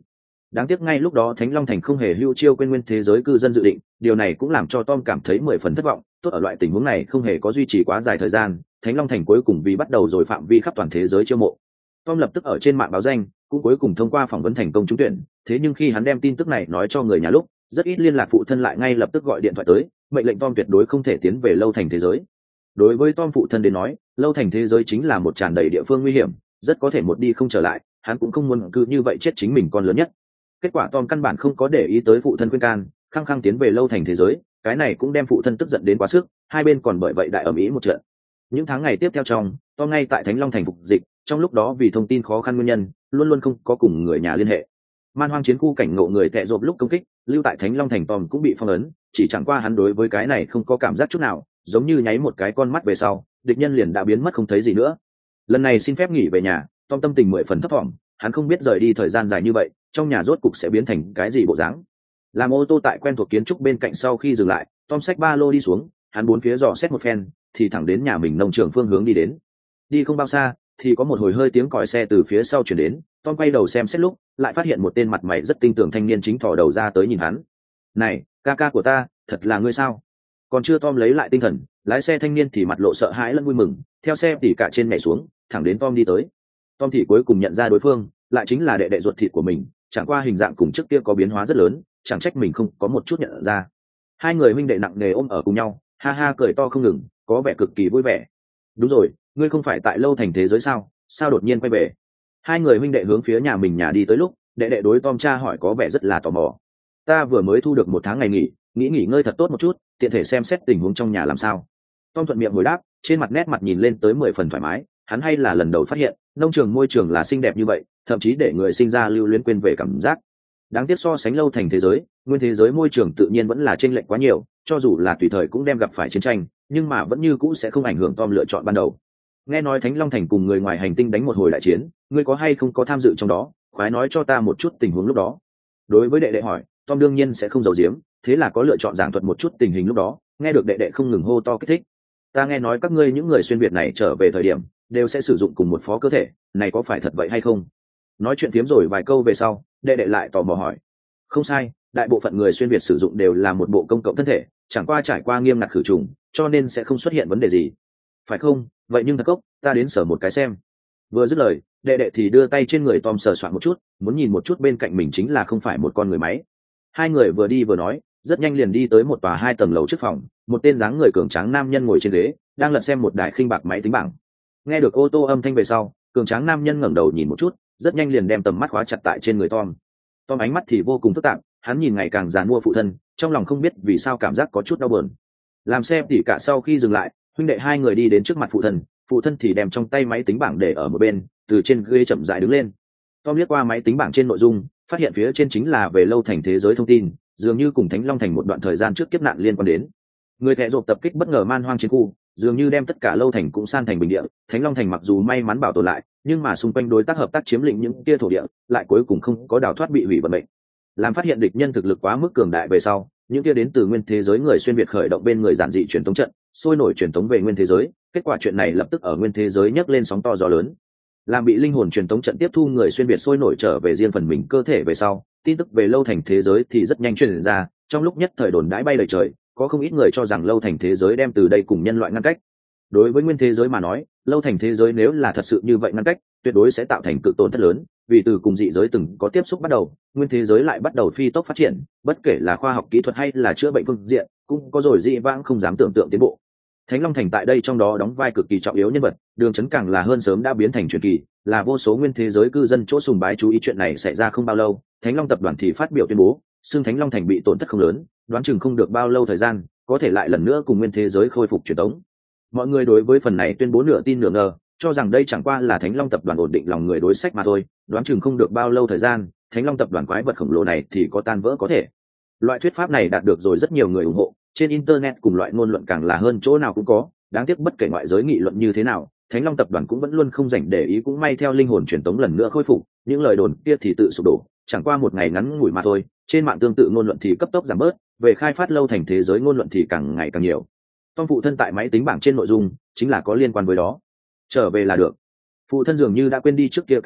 Đáng tiếc ngay lúc đó Thánh Long Thành không hề hưu chiêu quên nguyên thế giới cư dân dự định, điều này cũng làm cho Tom cảm thấy 10 phần thất vọng. Tốt ở loại tình huống này không hề có duy trì quá dài thời gian, Thánh Long Thành cuối cùng vì bắt đầu rồi phạm vi khắp toàn thế giới chiêu mộ. Tom lập tức ở trên mạng báo danh, cũng cuối cùng thông qua phỏng vấn thành công trúng tuyển. Thế nhưng khi hắn đem tin tức này nói cho người nhà lúc, rất ít liên lạc phụ thân lại ngay lập tức gọi điện thoại tới, mệnh lệnh Tom tuyệt đối không thể tiến về Lâu Thành thế giới. Đối với Tom phụ thân đến nói, Lâu Thành thế giới chính là một tràn đầy địa phương nguy hiểm, rất có thể một đi không trở lại, hắn cũng không muốn cứ như vậy chết chính mình con lớn nhất. Kết quả Tom căn bản không có để ý tới phụ thân khuyên can, khăng khăng tiến về Lâu Thành thế giới, cái này cũng đem phụ thân tức giận đến quá sức, hai bên còn bởi vậy đại ầm ĩ một trận. Những tháng ngày tiếp theo trong, Tom ngay tại Thánh Long Thành phục dịch, trong lúc đó vì thông tin khó khăn nguyên nhân, luôn luôn không có cùng người nhà liên hệ. Man hoang chiến khu cảnh ngộ người tệ rộp lúc công kích, lưu tại Thánh Long Thành Tom cũng bị phong ấn, chỉ chẳng qua hắn đối với cái này không có cảm giác chút nào, giống như nháy một cái con mắt về sau, địch nhân liền đã biến mất không thấy gì nữa. Lần này xin phép nghỉ về nhà, Tom tâm tình 10 phần thấp thỏm, hắn không biết rời đi thời gian dài như vậy, trong nhà rốt cục sẽ biến thành cái gì bộ dáng. Làm ô tô tại quen thuộc kiến trúc bên cạnh sau khi dừng lại, Tom xách ba lô đi xuống, hắn bốn phía dò xét một phen, thì thẳng đến nhà mình nông trường phương hướng đi đến. Đi không bao xa, thì có một hồi hơi tiếng còi xe từ phía sau chuyển đến. Tom quay đầu xem xét lúc, lại phát hiện một tên mặt mày rất tinh tường thanh niên chính thò đầu ra tới nhìn hắn. Này, ca ca của ta, thật là ngươi sao? Còn chưa Tom lấy lại tinh thần, lái xe thanh niên thì mặt lộ sợ hãi lẫn vui mừng, theo xe tỉ cả trên nhảy xuống, thẳng đến Tom đi tới. Tom thì cuối cùng nhận ra đối phương, lại chính là đệ đệ ruột thịt của mình, chẳng qua hình dạng cùng trước kia có biến hóa rất lớn, chẳng trách mình không có một chút nhận ra. Hai người huynh đệ nặng nề ôm ở cùng nhau, ha ha cười to không ngừng, có vẻ cực kỳ vui vẻ. Đúng rồi, ngươi không phải tại Lâu Thành thế giới sao? Sao đột nhiên quay về? Hai người huynh đệ hướng phía nhà mình nhà đi tới lúc, đệ đệ đối Tom cha hỏi có vẻ rất là tò mò. Ta vừa mới thu được 1 tháng ngày nghỉ, nghĩ nghỉ ngơi thật tốt một chút, tiện thể xem xét tình huống trong nhà làm sao. Tom thuận miệng hồi đáp, trên mặt nét mặt nhìn lên tới 10 phần thoải mái, hắn hay là lần đầu phát hiện, nông trường môi trường là xinh đẹp như vậy, thậm chí để người sinh ra lưu luyến quên về cảm giác. Đáng tiếc so sánh Lâu Thành thế giới, nguyên thế giới môi trường tự nhiên vẫn là chênh lệch quá nhiều, cho dù là tùy thời cũng đem gặp phải chiến tranh, nhưng mà vẫn như cũ sẽ không ảnh hưởng Tom lựa chọn ban đầu. Nghe nói Thánh Long Thành cùng người ngoài hành tinh đánh một hồi đại chiến, ngươi có hay không có tham dự trong đó, khoái nói cho ta một chút tình huống lúc đó. Đối với đệ đệ hỏi, Tom đương nhiên sẽ không giấu giếm, thế là có lựa chọn giảng thuật một chút tình hình lúc đó. Nghe được đệ đệ không ngừng hô to kích thích. Ta nghe nói các ngươi những người xuyên việt này trở về thời điểm đều sẽ sử dụng cùng một phó cơ thể, này có phải thật vậy hay không? Nói chuyện phiếm rồi vài câu về sau, đệ đệ lại tò mò hỏi. Không sai, đại bộ phận người xuyên việt sử dụng đều là một bộ công cộng thân thể, chẳng qua trải qua nghiêm ngặt khử trùng, cho nên sẽ không xuất hiện vấn đề gì. Phải không? Vậy nhưng thật cốc, ta đến sở một cái xem. Vừa dứt lời, đệ đệ thì đưa tay trên người Tom sờ soạn một chút, muốn nhìn một chút bên cạnh mình chính là không phải một con người máy. Hai người vừa đi vừa nói, rất nhanh liền đi tới một tòa 2 tầng lầu trước phòng, một tên dáng người cường tráng nam nhân ngồi trên ghế, đang lật xem một đài khinh bạc máy tính bảng. Nghe được ô tô âm thanh về sau, cường tráng nam nhân ngẩng đầu nhìn một chút, rất nhanh liền đem tầm mắt khóa chặt tại trên người Tom. Tom ánh mắt thì vô cùng phức tạp, hắn nhìn ngày càng già mua phụ thân, trong lòng không biết vì sao cảm giác có chút đau buồn. Làm xe tỉ cả sau khi dừng lại, huynh đệ hai người đi đến trước mặt phụ thân thì đem trong tay máy tính bảng để ở một bên, từ trên ghế chậm rãi đứng lên. Tom liếc qua máy tính bảng trên nội dung, phát hiện phía trên chính là về Lâu Thành thế giới thông tin, dường như cùng Thánh Long Thành một đoạn thời gian trước kiếp nạn liên quan đến. Người thẻ rộp tập kích bất ngờ man hoang chiến khu, dường như đem tất cả Lâu Thành cũng san thành bình địa. Thánh Long Thành mặc dù may mắn bảo tồn lại, nhưng mà xung quanh đối tác hợp tác chiếm lĩnh những kia thổ địa, lại cuối cùng không có đào thoát bị hủy vận mệnh. Làm phát hiện địch nhân thực lực quá mức cường đại về sau, những kia đến từ nguyên thế giới người xuyên việt khởi động bên người giản dị truyền thống trận, sôi nổi truyền thống về nguyên thế giới. Kết quả chuyện này lập tức ở nguyên thế giới nhấc lên sóng to gió lớn. Làm bị linh hồn truyền thống trận tiếp thu người xuyên việt sôi nổi trở về riêng phần mình cơ thể về sau, tin tức về Lâu Thành thế giới thì rất nhanh truyền ra, trong lúc nhất thời đồn đãi bay lời trời, có không ít người cho rằng Lâu Thành thế giới đem từ đây cùng nhân loại ngăn cách. Đối với nguyên thế giới mà nói, Lâu Thành thế giới nếu là thật sự như vậy ngăn cách, tuyệt đối sẽ tạo thành cực tổn thất lớn, vì từ cùng dị giới từng có tiếp xúc bắt đầu, nguyên thế giới lại bắt đầu phi tốc phát triển, bất kể là khoa học kỹ thuật hay là chữa bệnh phương diện, cũng có rồi dị vãng không dám tưởng tượng tiến bộ. Thánh Long Thành tại đây trong đó đóng vai cực kỳ trọng yếu nhân vật, đường chấn càng là hơn sớm đã biến thành truyền kỳ, là vô số nguyên thế giới cư dân chỗ sùng bái. Chú ý chuyện này xảy ra không bao lâu, Thánh Long tập đoàn thì phát biểu tuyên bố, xương Thánh Long Thành bị tổn thất không lớn, đoán chừng không được bao lâu thời gian, có thể lại lần nữa cùng nguyên thế giới khôi phục truyền thống. Mọi người đối với phần này tuyên bố nửa tin nửa ngờ, cho rằng đây chẳng qua là Thánh Long tập đoàn ổn định lòng người đối sách mà thôi, đoán chừng không được bao lâu thời gian, Thánh Long tập đoàn quái vật khổng lồ này thì có tan vỡ có thể. Loại thuyết pháp này đạt được rồi rất nhiều người ủng hộ, trên internet cùng loại ngôn luận càng là hơn chỗ nào cũng có. Đáng tiếc bất kể ngoại giới nghị luận như thế nào, Thánh Long tập đoàn cũng vẫn luôn không dành để ý, cũng may theo linh hồn truyền tống lần nữa khôi phục, những lời đồn kia thì tự sụp đổ, chẳng qua một ngày ngắn ngủi mà thôi. Trên mạng tương tự ngôn luận thì cấp tốc giảm bớt, về khai phát Lâu Thành thế giới ngôn luận thì càng ngày càng nhiều. Tom phụ thân tại máy tính bảng trên nội dung chính là có liên quan với đó. Trở về là được. Phụ thân dường như đã quên đi trước kia cãi lộn,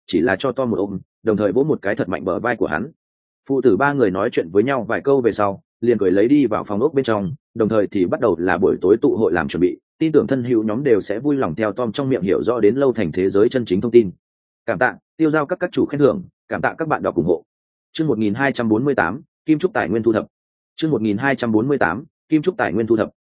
chỉ là cho Tom một ôm, đồng thời vỗ một cái thật mạnh bờ vai của hắn. Phụ tử ba người nói chuyện với nhau vài câu về sau, liền cười lấy đi vào phòng ốc bên trong, đồng thời thì bắt đầu là buổi tối tụ hội làm chuẩn bị. Tin tưởng thân hữu nhóm đều sẽ vui lòng theo Tom trong miệng hiểu rõ đến lâu thành thế giới chân chính thông tin. Cảm tạ tiêu giao các chủ khen thưởng, cảm tạ các bạn đọc ủng hộ. Chương 1248, Kim Trúc tài nguyên thu thập. Chương 1248, Kim Trúc tài nguyên thu thập.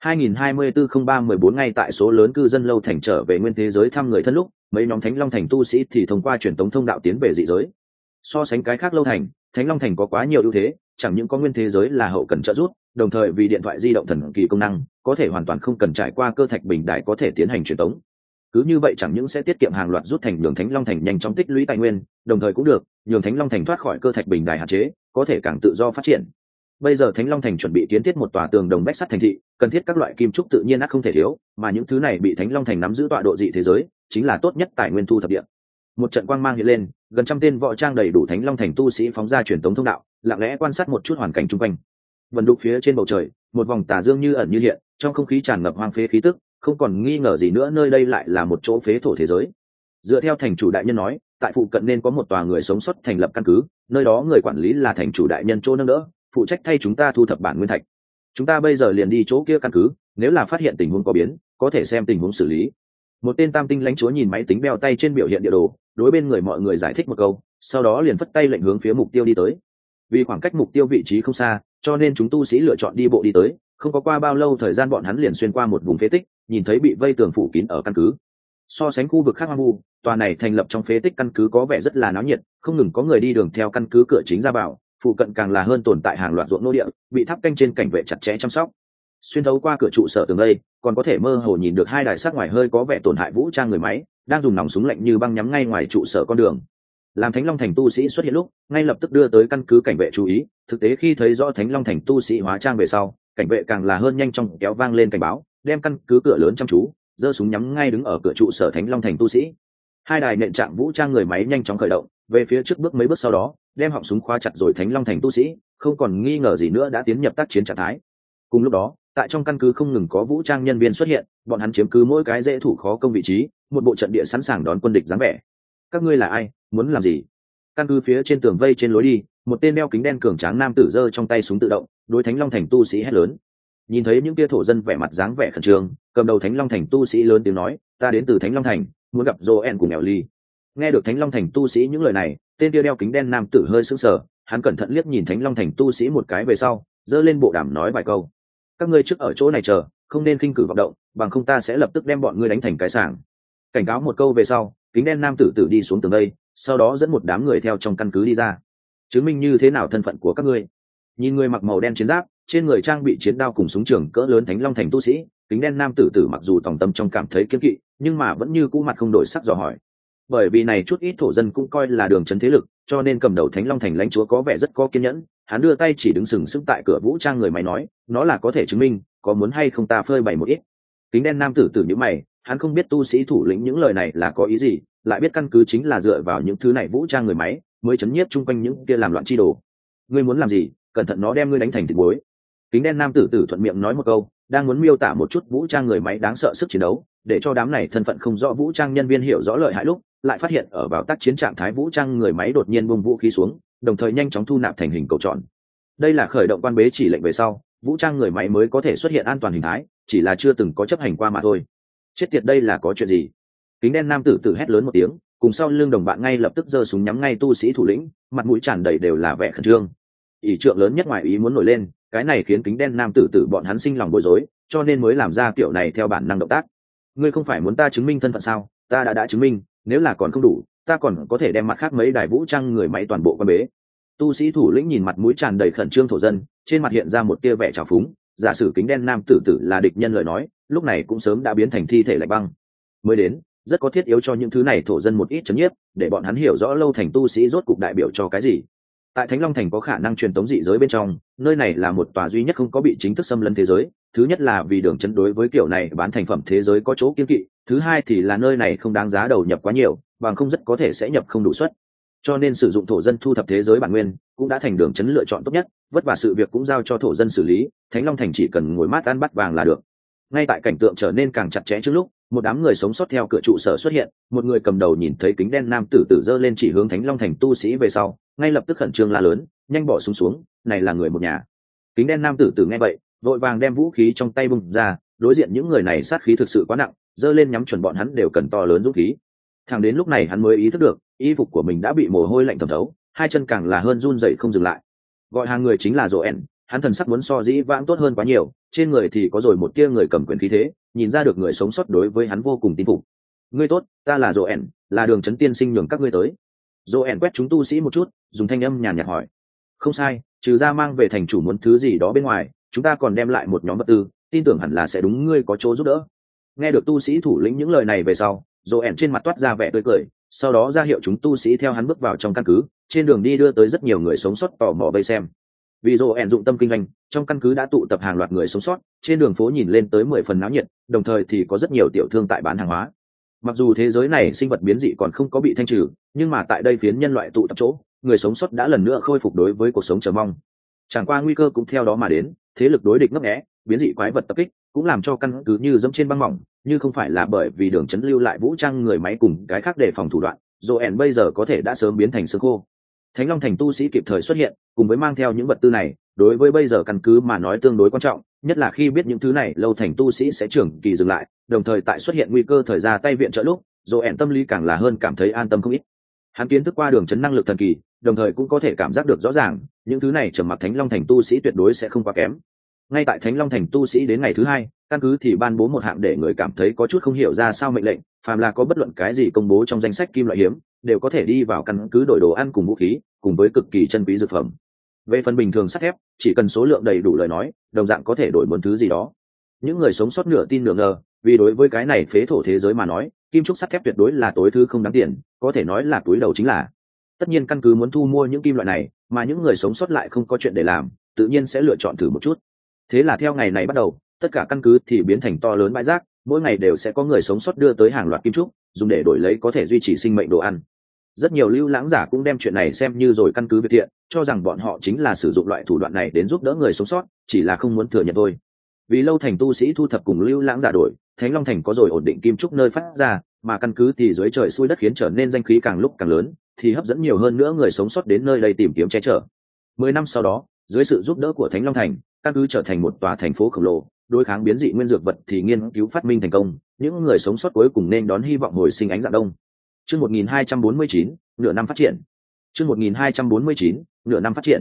2024-03-14 ngay tại số lớn cư dân lâu thành trở về nguyên thế giới thăm người thân lúc, mấy nhóm Thánh Long Thành tu sĩ thì thông qua truyền tống thông đạo tiến về dị giới. So sánh cái khác lâu thành, Thánh Long Thành có quá nhiều ưu thế, chẳng những có nguyên thế giới là hậu cần trợ giúp, đồng thời vì điện thoại di động thần kỳ công năng, có thể hoàn toàn không cần trải qua cơ thạch bình đại có thể tiến hành truyền tống. Cứ như vậy chẳng những sẽ tiết kiệm hàng loạt rút thành đường Thánh Long Thành nhanh chóng tích lũy tài nguyên, đồng thời cũng được nhường Thánh Long Thành thoát khỏi cơ thạch bình đài hạn chế, có thể càng tự do phát triển. Bây giờ Thánh Long Thành chuẩn bị kiến thiết một tòa tường đồng bách sắt thành thị, cần thiết các loại kim trúc tự nhiên ắt không thể thiếu, mà những thứ này bị Thánh Long Thành nắm giữ tọa độ dị thế giới, chính là tốt nhất tài nguyên thu thập địa. Một trận quang mang hiện lên, gần trăm tên võ trang đầy đủ Thánh Long Thành tu sĩ phóng ra truyền tống thông đạo, lặng lẽ quan sát một chút hoàn cảnh xung quanh. Vân đục phía trên bầu trời, một vòng tà dương như ẩn như hiện, trong không khí tràn ngập hoang phế khí tức, không còn nghi ngờ gì nữa nơi đây lại là một chỗ phế thổ thế giới. Dựa theo thành chủ đại nhân nói, tại phụ cận nên có một tòa người sống sót thành lập căn cứ, nơi đó người quản lý là thành chủ đại nhân chỗ nâng đỡ, phụ trách thay chúng ta thu thập bản nguyên thạch. Chúng ta bây giờ liền đi chỗ kia căn cứ, nếu là phát hiện tình huống có biến, có thể xem tình huống xử lý. Một tên tam tinh lãnh chúa nhìn máy tính đeo tay trên biểu hiện địa đồ, đối bên người mọi người giải thích một câu, sau đó liền phất tay lệnh hướng phía mục tiêu đi tới. Vì khoảng cách mục tiêu vị trí không xa, cho nên chúng tu sĩ lựa chọn đi bộ đi tới. Không có qua bao lâu thời gian bọn hắn liền xuyên qua một vùng phế tích, nhìn thấy bị vây tường phủ kín ở căn cứ. So sánh khu vực khác hoang vu, tòa này thành lập trong phế tích căn cứ có vẻ rất là náo nhiệt, không ngừng có người đi đường theo căn cứ cửa chính ra vào, phụ cận càng là hơn tồn tại hàng loạt ruộng nô địa, bị tháp canh trên cảnh vệ chặt chẽ chăm sóc. Xuyên thấu qua cửa trụ sở tường đây, còn có thể mơ hồ nhìn được hai đài sắc ngoài hơi có vẻ tổn hại vũ trang người máy, đang dùng nòng súng lạnh như băng nhắm ngay ngoài trụ sở con đường. Làm Thánh Long Thành tu sĩ xuất hiện lúc, ngay lập tức đưa tới căn cứ cảnh vệ chú ý, thực tế khi thấy rõ Thánh Long Thành tu sĩ hóa trang về sau, cảnh vệ càng là hơn nhanh chóng kéo vang lên cảnh báo, đem căn cứ cửa lớn chăm chú, giơ súng nhắm ngay đứng ở cửa trụ sở Thánh Long Thành tu sĩ. Hai đài nện trạng vũ trang người máy nhanh chóng khởi động, về phía trước bước mấy bước sau đó, đem họng súng khóa chặt rồi Thánh Long Thành tu sĩ, không còn nghi ngờ gì nữa đã tiến nhập tác chiến trạng thái. Cùng lúc đó, tại trong căn cứ không ngừng có vũ trang nhân viên xuất hiện, bọn hắn chiếm cứ mỗi cái dễ thủ khó công vị trí, một bộ trận địa sẵn sàng đón quân địch dáng vẻ. Các ngươi là ai, muốn làm gì? Căn cứ phía trên tường vây trên lối đi, một tên đeo kính đen cường tráng nam tử giơ trong tay súng tự động, đối Thánh Long Thành tu sĩ hét lớn. Nhìn thấy những kia thổ dân vẻ mặt dáng vẻ khẩn trương, cầm đầu Thánh Long Thành tu sĩ lớn tiếng nói, ta đến từ Thánh Long Thành, muốn gặp Joen cùng Mèo Ly. Nghe được Thánh Long Thành tu sĩ những lời này, tên kia đeo kính đen nam tử hơi sững sờ, hắn cẩn thận liếc nhìn Thánh Long Thành tu sĩ một cái về sau, giơ lên bộ đàm nói vài câu. Các ngươi trước ở chỗ này chờ, không nên khinh cử vọng động, bằng không ta sẽ lập tức đem bọn ngươi đánh thành cái sảng. Cảnh cáo một câu về sau, kính đen nam tử tử đi xuống tường đây, sau đó dẫn một đám người theo trong căn cứ đi ra. Chứng minh như thế nào thân phận của các ngươi? Nhìn người mặc màu đen chiến giáp, trên người trang bị chiến đao cùng súng trường cỡ lớn Thánh Long Thành tu sĩ, kính đen nam tử tử mặc dù tòng tâm trong cảm thấy kiêng kỵ, nhưng mà vẫn như cũ mặt không đổi sắc dò hỏi. Bởi vì này chút ít thổ dân cũng coi là đường trấn thế lực, cho nên cầm đầu Thánh Long Thành lãnh chúa có vẻ rất có kiên nhẫn, hắn đưa tay chỉ đứng sừng sững tại cửa vũ trang người máy nói, nó là có thể chứng minh, có muốn hay không ta phơi bày một ít. Kính đen nam tử tử nhíu mày, hắn không biết tu sĩ thủ lĩnh những lời này là có ý gì, lại biết căn cứ chính là dựa vào những thứ này vũ trang người máy mới chấn nhiếp chung quanh những kia làm loạn chi đồ. Ngươi muốn làm gì, cẩn thận nó đem ngươi đánh thành thịt muối. Kính đen nam tử tử thuận miệng nói một câu, đang muốn miêu tả một chút vũ trang người máy đáng sợ sức chiến đấu, để cho đám này thân phận không rõ vũ trang nhân viên hiểu rõ lợi hại lúc, lại phát hiện ở vào tác chiến trạng thái vũ trang người máy đột nhiên buông vũ khí xuống, đồng thời nhanh chóng thu nạp thành hình cầu tròn. Đây là khởi động quan bế chỉ lệnh về sau, vũ trang người máy mới có thể xuất hiện an toàn hình thái, chỉ là chưa từng có chấp hành qua mà thôi. Chết tiệt, đây là có chuyện gì? Kính đen nam tử tử hét lớn một tiếng, cùng sau lưng đồng bạn ngay lập tức giơ súng nhắm ngay tu sĩ thủ lĩnh, mặt mũi tràn đầy đều là vẻ khẩn trương. Ý trượng lớn nhất ngoài ý muốn nổi lên, cái này khiến kính đen nam tử tử bọn hắn sinh lòng bối rối, cho nên mới làm ra kiểu này theo bản năng động tác. Ngươi không phải muốn ta chứng minh thân phận sao? Ta đã chứng minh, nếu là còn không đủ, ta còn có thể đem mặt khác mấy đài vũ trang người máy toàn bộ quan bế. Tu sĩ thủ lĩnh nhìn mặt mũi tràn đầy khẩn trương thổ dân, trên mặt hiện ra một tia vẻ trào phúng, giả sử kính đen nam tử tử là địch nhân lời nói, lúc này cũng sớm đã biến thành thi thể lạnh băng. Mới đến, rất có thiết yếu cho những thứ này thổ dân một ít chấn nhiếp, để bọn hắn hiểu rõ lâu thành tu sĩ rốt cục đại biểu cho cái gì. Tại Thánh Long Thành có khả năng truyền tống dị giới bên trong, nơi này là một tòa duy nhất không có bị chính thức xâm lấn thế giới. Thứ nhất là vì đường chấn đối với kiểu này bán thành phẩm thế giới có chỗ kiêng kỵ, thứ hai thì là nơi này không đáng giá đầu nhập quá nhiều, bằng không rất có thể sẽ nhập không đủ suất. Cho nên sử dụng thổ dân thu thập thế giới bản nguyên cũng đã thành đường chấn lựa chọn tốt nhất, vất vả sự việc cũng giao cho thổ dân xử lý, Thánh Long Thành chỉ cần ngồi mát ăn bát vàng là được. Ngay tại cảnh tượng trở nên càng chặt chẽ trước lúc, một đám người sống sót theo cửa trụ sở xuất hiện, một người cầm đầu nhìn thấy kính đen nam tử tử giơ lên chỉ hướng Thánh Long Thành tu sĩ về sau, ngay lập tức khẩn trương la lớn, nhanh bỏ xuống, này là người một nhà. Kính đen nam tử tử nghe vậy, vội vàng đem vũ khí trong tay bung ra, đối diện những người này sát khí thực sự quá nặng, giơ lên nhắm chuẩn bọn hắn đều cần to lớn dũng khí. Thẳng đến lúc này hắn mới ý thức được, y phục của mình đã bị mồ hôi lạnh thấm thấu, hai chân càng là hơn run rẩy không dừng lại. Gọi hàng người chính là Joen, hắn thần sắc muốn so dĩ vãng tốt hơn quá nhiều, trên người thì có rồi một tia người cầm quyền khí thế, nhìn ra được người sống sót đối với hắn vô cùng tin phục. Ngươi tốt, ta là Joen, là Đường Chấn tiên sinh nhường các ngươi tới. Joen quét chúng tu sĩ một chút, dùng thanh âm nhàn nhạt hỏi. Không sai, trừ ra mang về thành chủ muốn thứ gì đó bên ngoài, chúng ta còn đem lại một nhóm vật tư, tin tưởng hẳn là sẽ đúng ngươi có chỗ giúp đỡ. Nghe được tu sĩ thủ lĩnh những lời này về sau, Joen trên mặt toát ra vẻ tươi cười, sau đó ra hiệu chúng tu sĩ theo hắn bước vào trong căn cứ, trên đường đi đưa tới rất nhiều người sống sót tò mò vây xem. Vì Joen dụng tâm kinh doanh, trong căn cứ đã tụ tập hàng loạt người sống sót, trên đường phố nhìn lên tới 10 phần náo nhiệt, đồng thời thì có rất nhiều tiểu thương tại bán hàng hóa. Mặc dù thế giới này sinh vật biến dị còn không có bị thanh trừ, nhưng mà tại đây phiến nhân loại tụ tập chỗ, người sống sót đã lần nữa khôi phục đối với cuộc sống chờ mong. Chẳng qua nguy cơ cũng theo đó mà đến, thế lực đối địch ngấp nghé, biến dị quái vật tập kích, cũng làm cho căn cứ như dẫm trên băng mỏng, như không phải là bởi vì Đường Chấn lưu lại vũ trang người máy cùng cái khác để phòng thủ đoạn, Joen bây giờ có thể đã sớm biến thành xương khô. Thánh Long Thành tu sĩ kịp thời xuất hiện, cùng với mang theo những vật tư này, đối với bây giờ căn cứ mà nói tương đối quan trọng, nhất là khi biết những thứ này lâu thành tu sĩ sẽ trưởng kỳ dừng lại, đồng thời tại xuất hiện nguy cơ thời ra tay viện trợ lúc, Joen tâm lý càng là hơn cảm thấy an tâm không ít. Hắn kiến thức qua Đường Chấn năng lực thần kỳ, đồng thời cũng có thể cảm giác được rõ ràng, những thứ này trầm mặc Thánh Long Thành tu sĩ tuyệt đối sẽ không quá kém. Ngay tại Thánh Long Thành tu sĩ đến ngày thứ hai, căn cứ thì ban bố một hạng để người cảm thấy có chút không hiểu ra sao mệnh lệnh, phàm là có bất luận cái gì công bố trong danh sách kim loại hiếm, đều có thể đi vào căn cứ đổi đồ ăn cùng vũ khí, cùng với cực kỳ chân quý dược phẩm. Về phần bình thường sắt thép, chỉ cần số lượng đầy đủ lời nói, đồng dạng có thể đổi muốn thứ gì đó. Những người sống sót nửa tin nửa ngờ, vì đối với cái này phế thổ thế giới mà nói, kim trúc sắt thép tuyệt đối là tối thứ không đáng tiền, có thể nói là túi đầu chính là. Tất nhiên căn cứ muốn thu mua những kim loại này, mà những người sống sót lại không có chuyện để làm, tự nhiên sẽ lựa chọn thử một chút. Thế là theo ngày này bắt đầu, tất cả căn cứ thì biến thành to lớn bãi rác, mỗi ngày đều sẽ có người sống sót đưa tới hàng loạt kim trúc, dùng để đổi lấy có thể duy trì sinh mệnh đồ ăn. Rất nhiều lưu lãng giả cũng đem chuyện này xem như rồi căn cứ việc thiện, cho rằng bọn họ chính là sử dụng loại thủ đoạn này đến giúp đỡ người sống sót, chỉ là không muốn thừa nhận thôi. Vì lâu thành tu sĩ thu thập cùng lưu lãng giả đổi, Thánh Long Thành có rồi ổn định kim trúc nơi phát ra, mà căn cứ thì dưới trời xuôi đất khiến trở nên danh khí càng lúc càng lớn, thì hấp dẫn nhiều hơn nữa người sống sót đến nơi đây tìm kiếm che chở. 10 năm sau đó, dưới sự giúp đỡ của Thánh Long Thành, căn cứ trở thành một tòa thành phố khổng lồ, đối kháng biến dị nguyên dược vật thì nghiên cứu phát minh thành công, những người sống sót cuối cùng nên đón hy vọng hồi sinh ánh dạng đông. Chương 1249, nửa năm phát triển. Chương 1249, nửa năm phát triển.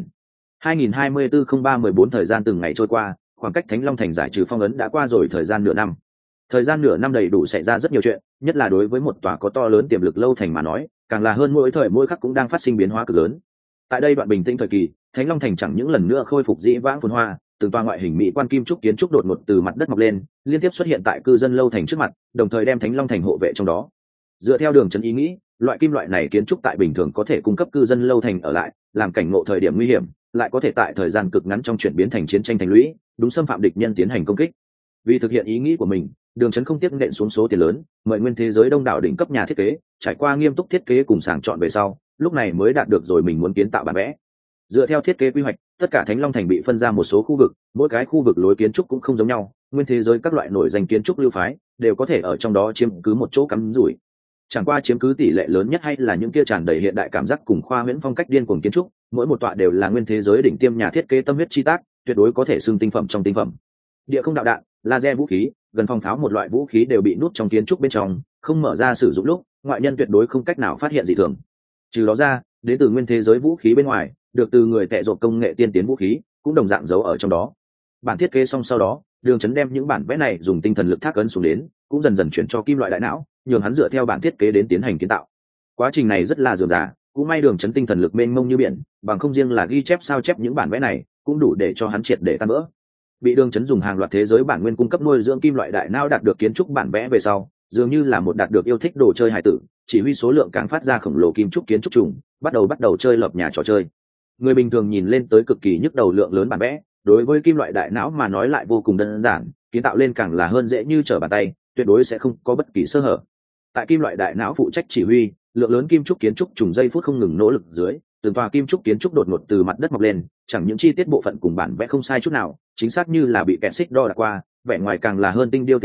2024-03-14 thời gian từng ngày trôi qua, khoảng cách Thánh Long Thành giải trừ phong ấn đã qua rồi thời gian nửa năm. Thời gian nửa năm đầy đủ xảy ra rất nhiều chuyện, nhất là đối với một tòa có to lớn tiềm lực lâu thành mà nói, càng là hơn mỗi thời mỗi khắc cũng đang phát sinh biến hóa cực lớn. Tại đây đoạn bình tĩnh thời kỳ, Thánh Long Thành chẳng những lần nữa khôi phục dĩ vãng phồn hoa, từng tòa ngoại hình mỹ quan kim trúc kiến trúc đột ngột từ mặt đất mọc lên, liên tiếp xuất hiện tại cư dân lâu thành trước mặt, đồng thời đem Thánh Long Thành hộ vệ trong đó. Dựa theo Đường Chấn ý nghĩ, loại kim loại này kiến trúc tại bình thường có thể cung cấp cư dân lâu thành ở lại, làm cảnh ngộ thời điểm nguy hiểm, lại có thể tại thời gian cực ngắn trong chuyển biến thành chiến tranh thành lũy, đúng xâm phạm địch nhân tiến hành công kích. Vì thực hiện ý nghĩ của mình, Đường Chấn không tiếc nện xuống số tiền lớn, mời nguyên thế giới đông đảo đỉnh cấp nhà thiết kế, trải qua nghiêm túc thiết kế cùng sàng chọn về sau, lúc này mới đạt được rồi mình muốn kiến tạo bản vẽ. Dựa theo thiết kế quy hoạch, tất cả Thánh Long Thành bị phân ra một số khu vực, mỗi cái khu vực lối kiến trúc cũng không giống nhau, nguyên thế giới các loại nổi danh kiến trúc lưu phái đều có thể ở trong đó chiếm cứ một chỗ cắm rủi. Chẳng qua chiếm cứ tỷ lệ lớn nhất hay là những kia tràn đầy hiện đại cảm giác cùng khoa huyễn phong cách điên cuồng kiến trúc, mỗi một tọa đều là nguyên thế giới đỉnh tiêm nhà thiết kế tâm huyết chi tác, tuyệt đối có thể xưng tinh phẩm trong tinh phẩm. Địa không đạo đạn, laser vũ khí, gần phòng tháo một loại vũ khí đều bị nút trong kiến trúc bên trong, không mở ra sử dụng lúc, ngoại nhân tuyệt đối không cách nào phát hiện dị thường. Trừ đó ra, đến từ nguyên thế giới vũ khí bên ngoài, được từ người tệ rộp công nghệ tiên tiến vũ khí, cũng đồng dạng giấu ở trong đó. Bản thiết kế xong sau đó, Đường Chấn đem những bản vẽ này dùng tinh thần lực thác ấn xuống đến, cũng dần dần chuyển cho kim loại đại não, nhường hắn dựa theo bản thiết kế đến tiến hành kiến tạo. Quá trình này rất là rườm rà, cũng may Đường Chấn tinh thần lực mênh mông như biển, bằng không riêng là ghi chép sao chép những bản vẽ này, cũng đủ để cho hắn triệt để tan vỡ. Bị Đường Chấn dùng hàng loạt thế giới bản nguyên cung cấp nuôi dưỡng kim loại đại não đạt được kiến trúc bản vẽ về sau, dường như là một đạt được yêu thích đồ chơi hài tử, chỉ huy số lượng càng phát ra khổng lồ kim trúc kiến trúc trùng, bắt đầu chơi lập nhà trò chơi. Người bình thường nhìn lên tới cực kỳ nhức đầu lượng lớn bản vẽ, đối với kim loại đại não mà nói lại vô cùng đơn giản, kiến tạo lên càng là hơn dễ như trở bàn tay, tuyệt đối sẽ không có bất kỳ sơ hở. Tại kim loại đại não phụ trách chỉ huy, lượng lớn kim trúc kiến trúc trùng giây phút không ngừng nỗ lực dưới, từng tòa kim trúc kiến trúc đột ngột từ mặt đất mọc lên, chẳng những chi tiết bộ phận cùng bản vẽ không sai chút nào, chính xác như là bị kẹt xích đo đạc qua, vẻ ngoài càng là hơn tinh điêu tế chắc,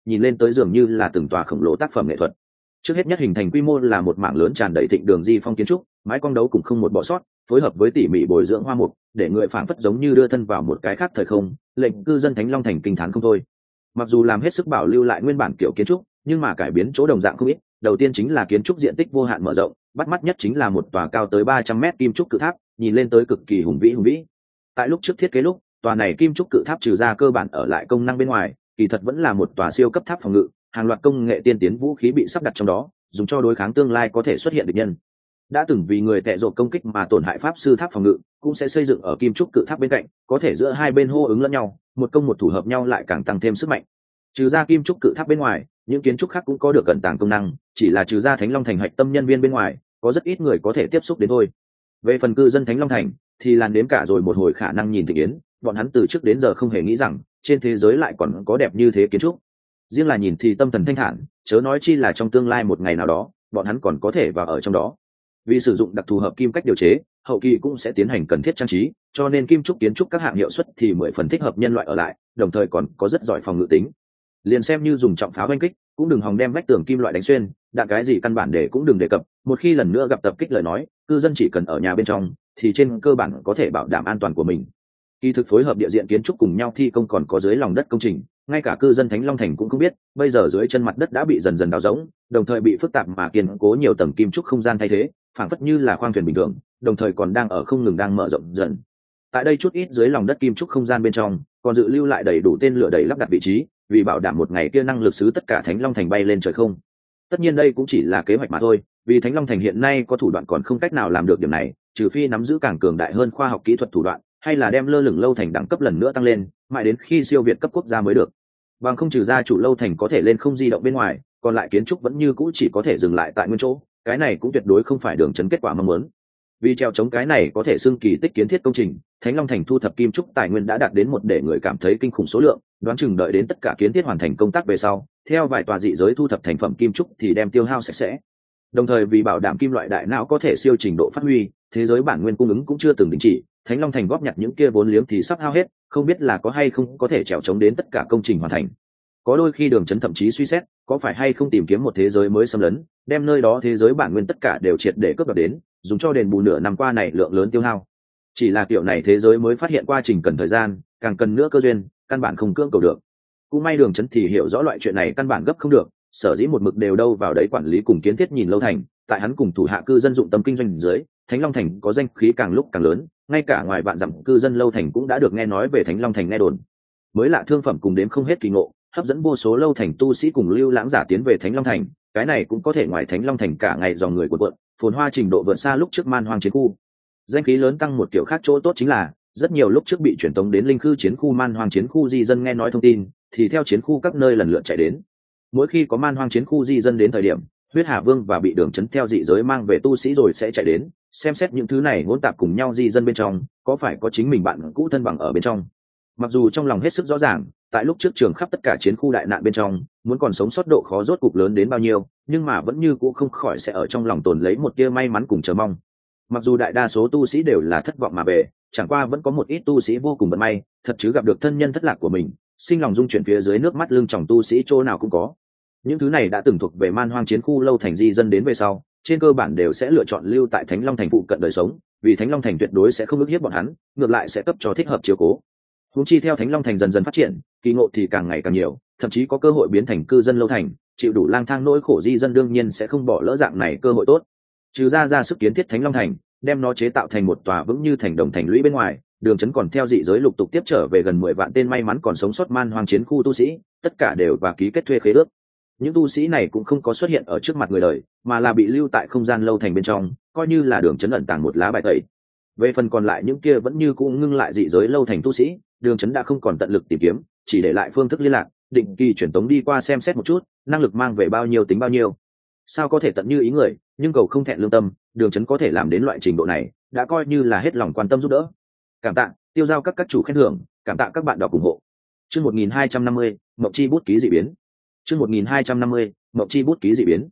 nhìn lên tới dường như là từng tòa khổng lồ tác phẩm nghệ thuật. Trước hết nhất hình thành quy mô là một mảng lớn tràn đầy thịnh đường di phong kiến trúc, mái cong đấu cũng không một bỏ sót, phối hợp với tỉ mỉ bồi dưỡng hoa mục, để người phảng phất giống như đưa thân vào một cái khác thời không, lệnh cư dân Thánh Long Thành kinh thán không thôi. Mặc dù làm hết sức bảo lưu lại nguyên bản kiểu kiến trúc, nhưng mà cải biến chỗ đồng dạng không ít. Đầu tiên chính là kiến trúc diện tích vô hạn mở rộng, bắt mắt nhất chính là một tòa cao tới 300 mét kim trúc cự tháp, nhìn lên tới cực kỳ hùng vĩ. Tại lúc trước thiết kế lúc, tòa này kim trúc cự tháp trừ ra cơ bản ở lại công năng bên ngoài, kỳ thật vẫn là một tòa siêu cấp tháp phòng ngự, hàng loạt công nghệ tiên tiến vũ khí bị sắp đặt trong đó, dùng cho đối kháng tương lai có thể xuất hiện địch nhân. Đã từng vì người tệ rộp công kích mà tổn hại pháp sư tháp phòng ngự, cũng sẽ xây dựng ở kim trúc cự tháp bên cạnh, có thể giữa hai bên hô ứng lẫn nhau, một công một thủ hợp nhau lại càng tăng thêm sức mạnh. Trừ ra kim trúc cự tháp bên ngoài, những kiến trúc khác cũng có được cẩn tàng công năng, chỉ là trừ ra Thánh Long Thành hạch tâm nhân viên bên ngoài, có rất ít người có thể tiếp xúc đến thôi. Về phần cư dân Thánh Long Thành, thì làn đếm cả rồi một hồi khả năng nhìn thị yến, bọn hắn từ trước đến giờ không hề nghĩ rằng trên thế giới lại còn có đẹp như thế kiến trúc. Riêng là nhìn thì tâm thần thanh thản, chớ nói chi là trong tương lai một ngày nào đó, bọn hắn còn có thể vào ở trong đó. Vì sử dụng đặc thù hợp kim cách điều chế, hậu kỳ cũng sẽ tiến hành cần thiết trang trí, cho nên kim trúc kiến trúc các hạng hiệu suất thì 10 phần thích hợp nhân loại ở lại, đồng thời còn có rất giỏi phòng ngự tính. Liền xem như dùng trọng pháo đánh kích, cũng đừng hòng đem vách tường kim loại đánh xuyên, đạn cái gì căn bản để cũng đừng đề cập. Một khi lần nữa gặp tập kích lời nói, cư dân chỉ cần ở nhà bên trong, thì trên cơ bản có thể bảo đảm an toàn của mình. Kỳ thực phối hợp địa diện kiến trúc cùng nhau thi công còn có dưới lòng đất công trình, ngay cả cư dân Thánh Long Thành cũng không biết, bây giờ dưới chân mặt đất đã bị dần dần đào rỗng, đồng thời bị phức tạp mà kiên cố nhiều tầng kim trúc không gian thay thế, phảng phất như là khoang thuyền bình thường, đồng thời còn đang ở không ngừng đang mở rộng dần. Tại đây chút ít dưới lòng đất kim trúc không gian bên trong, còn dự lưu lại đầy đủ tên lửa đầy lắp đặt vị trí, vì bảo đảm một ngày kia năng lực xứ tất cả Thánh Long Thành bay lên trời không. Tất nhiên đây cũng chỉ là kế hoạch mà thôi, vì Thánh Long Thành hiện nay có thủ đoạn còn không cách nào làm được điểm này, trừ phi nắm giữ càng cường đại hơn khoa học kỹ thuật thủ đoạn, hay là đem lơ lửng lâu thành đẳng cấp lần nữa tăng lên, mãi đến khi siêu việt cấp quốc gia mới được. Bằng không trừ ra chủ lâu thành có thể lên không di động bên ngoài, còn lại kiến trúc vẫn như cũ chỉ có thể dừng lại tại nguyên chỗ, cái này cũng tuyệt đối không phải đường trấn kết quả mong muốn. Vì treo chống cái này có thể xưng kỳ tích kiến thiết công trình, Thánh Long Thành thu thập kim trúc tài nguyên đã đạt đến một để người cảm thấy kinh khủng số lượng, đoán chừng đợi đến tất cả kiến thiết hoàn thành công tác về sau, theo vài tòa dị giới thu thập thành phẩm kim trúc thì đem tiêu hao sạch sẽ. Đồng thời vì bảo đảm kim loại đại não có thể siêu trình độ phát huy, thế giới bản nguyên cung ứng cũng chưa từng đình chỉ, Thánh Long Thành góp nhặt những kia vốn liếng thì sắp hao hết, không biết là có hay không có thể trèo chống đến tất cả công trình hoàn thành. Có đôi khi đường trấn thậm chí suy xét, có phải hay không tìm kiếm một thế giới mới xâm lấn, đem nơi đó thế giới bản nguyên tất cả đều triệt để cướp đoạt đến, dùng cho đền bù nửa năm qua này lượng lớn tiêu hao. Chỉ là kiểu này thế giới mới phát hiện quá trình cần thời gian, càng cần nữa cơ duyên, căn bản không cưỡng cầu được. Cũng may đường trấn thì hiểu rõ loại chuyện này căn bản gấp không được, sở dĩ một mực đều đâu vào đấy quản lý cùng kiến thiết nhìn lâu thành, tại hắn cùng thủ hạ cư dân dụng tâm kinh doanh dưới, Thánh Long Thành có danh khí càng lúc càng lớn, ngay cả ngoài vạn dặm cư dân lâu thành cũng đã được nghe nói về Thánh Long Thành nghe đồn. Mới lạ thương phẩm cùng đếm không hết kỳ ngộ, hấp dẫn vô số lâu thành tu sĩ cùng lưu lãng giả tiến về Thánh Long Thành, cái này cũng có thể ngoài Thánh Long Thành cả ngày dòng người cuộn cuộn, phồn hoa trình độ vượt xa lúc trước Man Hoang chiến khu. Danh khí lớn tăng một kiểu khác chỗ tốt chính là, rất nhiều lúc trước bị chuyển tống đến linh khư chiến khu Man Hoang chiến khu di dân nghe nói thông tin, thì theo chiến khu các nơi lần lượt chạy đến. Mỗi khi có Man Hoang chiến khu di dân đến thời điểm, Huyết Hà Vương và bị đường trấn theo dị giới mang về tu sĩ rồi sẽ chạy đến, xem xét những thứ này hỗn tạp cùng nhau di dân bên trong, có phải có chính mình bạn cũ thân bằng ở bên trong. Mặc dù trong lòng hết sức rõ ràng, tại lúc trước trường khắp tất cả chiến khu đại nạn bên trong, muốn còn sống sót độ khó rốt cục lớn đến bao nhiêu, nhưng mà vẫn như cũ không khỏi sẽ ở trong lòng tồn lấy một tia may mắn cùng chờ mong. Mặc dù đại đa số tu sĩ đều là thất vọng mà về, chẳng qua vẫn có một ít tu sĩ vô cùng vận may, thật chứ gặp được thân nhân thất lạc của mình, sinh lòng dung chuyển phía dưới nước mắt lưng tròng tu sĩ chỗ nào cũng có. Những thứ này đã từng thuộc về Man Hoang chiến khu lâu thành di dân đến về sau, trên cơ bản đều sẽ lựa chọn lưu tại Thánh Long Thành phụ cận đời sống, vì Thánh Long Thành tuyệt đối sẽ không ức hiếp bọn hắn, ngược lại sẽ cấp cho thích hợp chiếu cố. Huống chi theo Thánh Long Thành dần dần phát triển, kỳ ngộ thì càng ngày càng nhiều, thậm chí có cơ hội biến thành cư dân lâu thành, chịu đủ lang thang nỗi khổ di dân đương nhiên sẽ không bỏ lỡ dạng này cơ hội tốt. Trừ ra sức kiến thiết Thánh Long Thành, đem nó chế tạo thành một tòa vững như thành đồng thành lũy bên ngoài, đường trấn còn theo dị giới lục tục tiếp trở về gần 10 vạn tên may mắn còn sống sót Man Hoang chiến khu tu sĩ, tất cả đều và ký kết thuê khế ước. Những tu sĩ này cũng không có xuất hiện ở trước mặt người đời, mà là bị lưu tại không gian lâu thành bên trong, coi như là đường trấn ẩn tàng một lá bài tẩy. Về phần còn lại những kia vẫn như cũ ngưng lại dị giới lâu thành tu sĩ, đường trấn đã không còn tận lực tìm kiếm, chỉ để lại phương thức liên lạc, định kỳ chuyển tống đi qua xem xét một chút, năng lực mang về bao nhiêu tính bao nhiêu. Sao có thể tận như ý người, nhưng cầu không thẹn lương tâm, đường trấn có thể làm đến loại trình độ này, đã coi như là hết lòng quan tâm giúp đỡ. Cảm tạ, tiêu giao các chủ khen thưởng, cảm tạ các bạn đọc ủng hộ. Chương 1250, Mộng Chi bút ký dị biến. Chương 1250, Mộng Chi bút ký dị biến.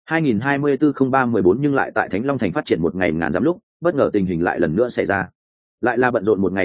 2024-03-14 nhưng lại tại Thánh Long Thành phát triển một ngày ngàn dặm lúc, bất ngờ tình hình lại lần nữa xảy ra. Lại là bận rộn một ngày kết thúc,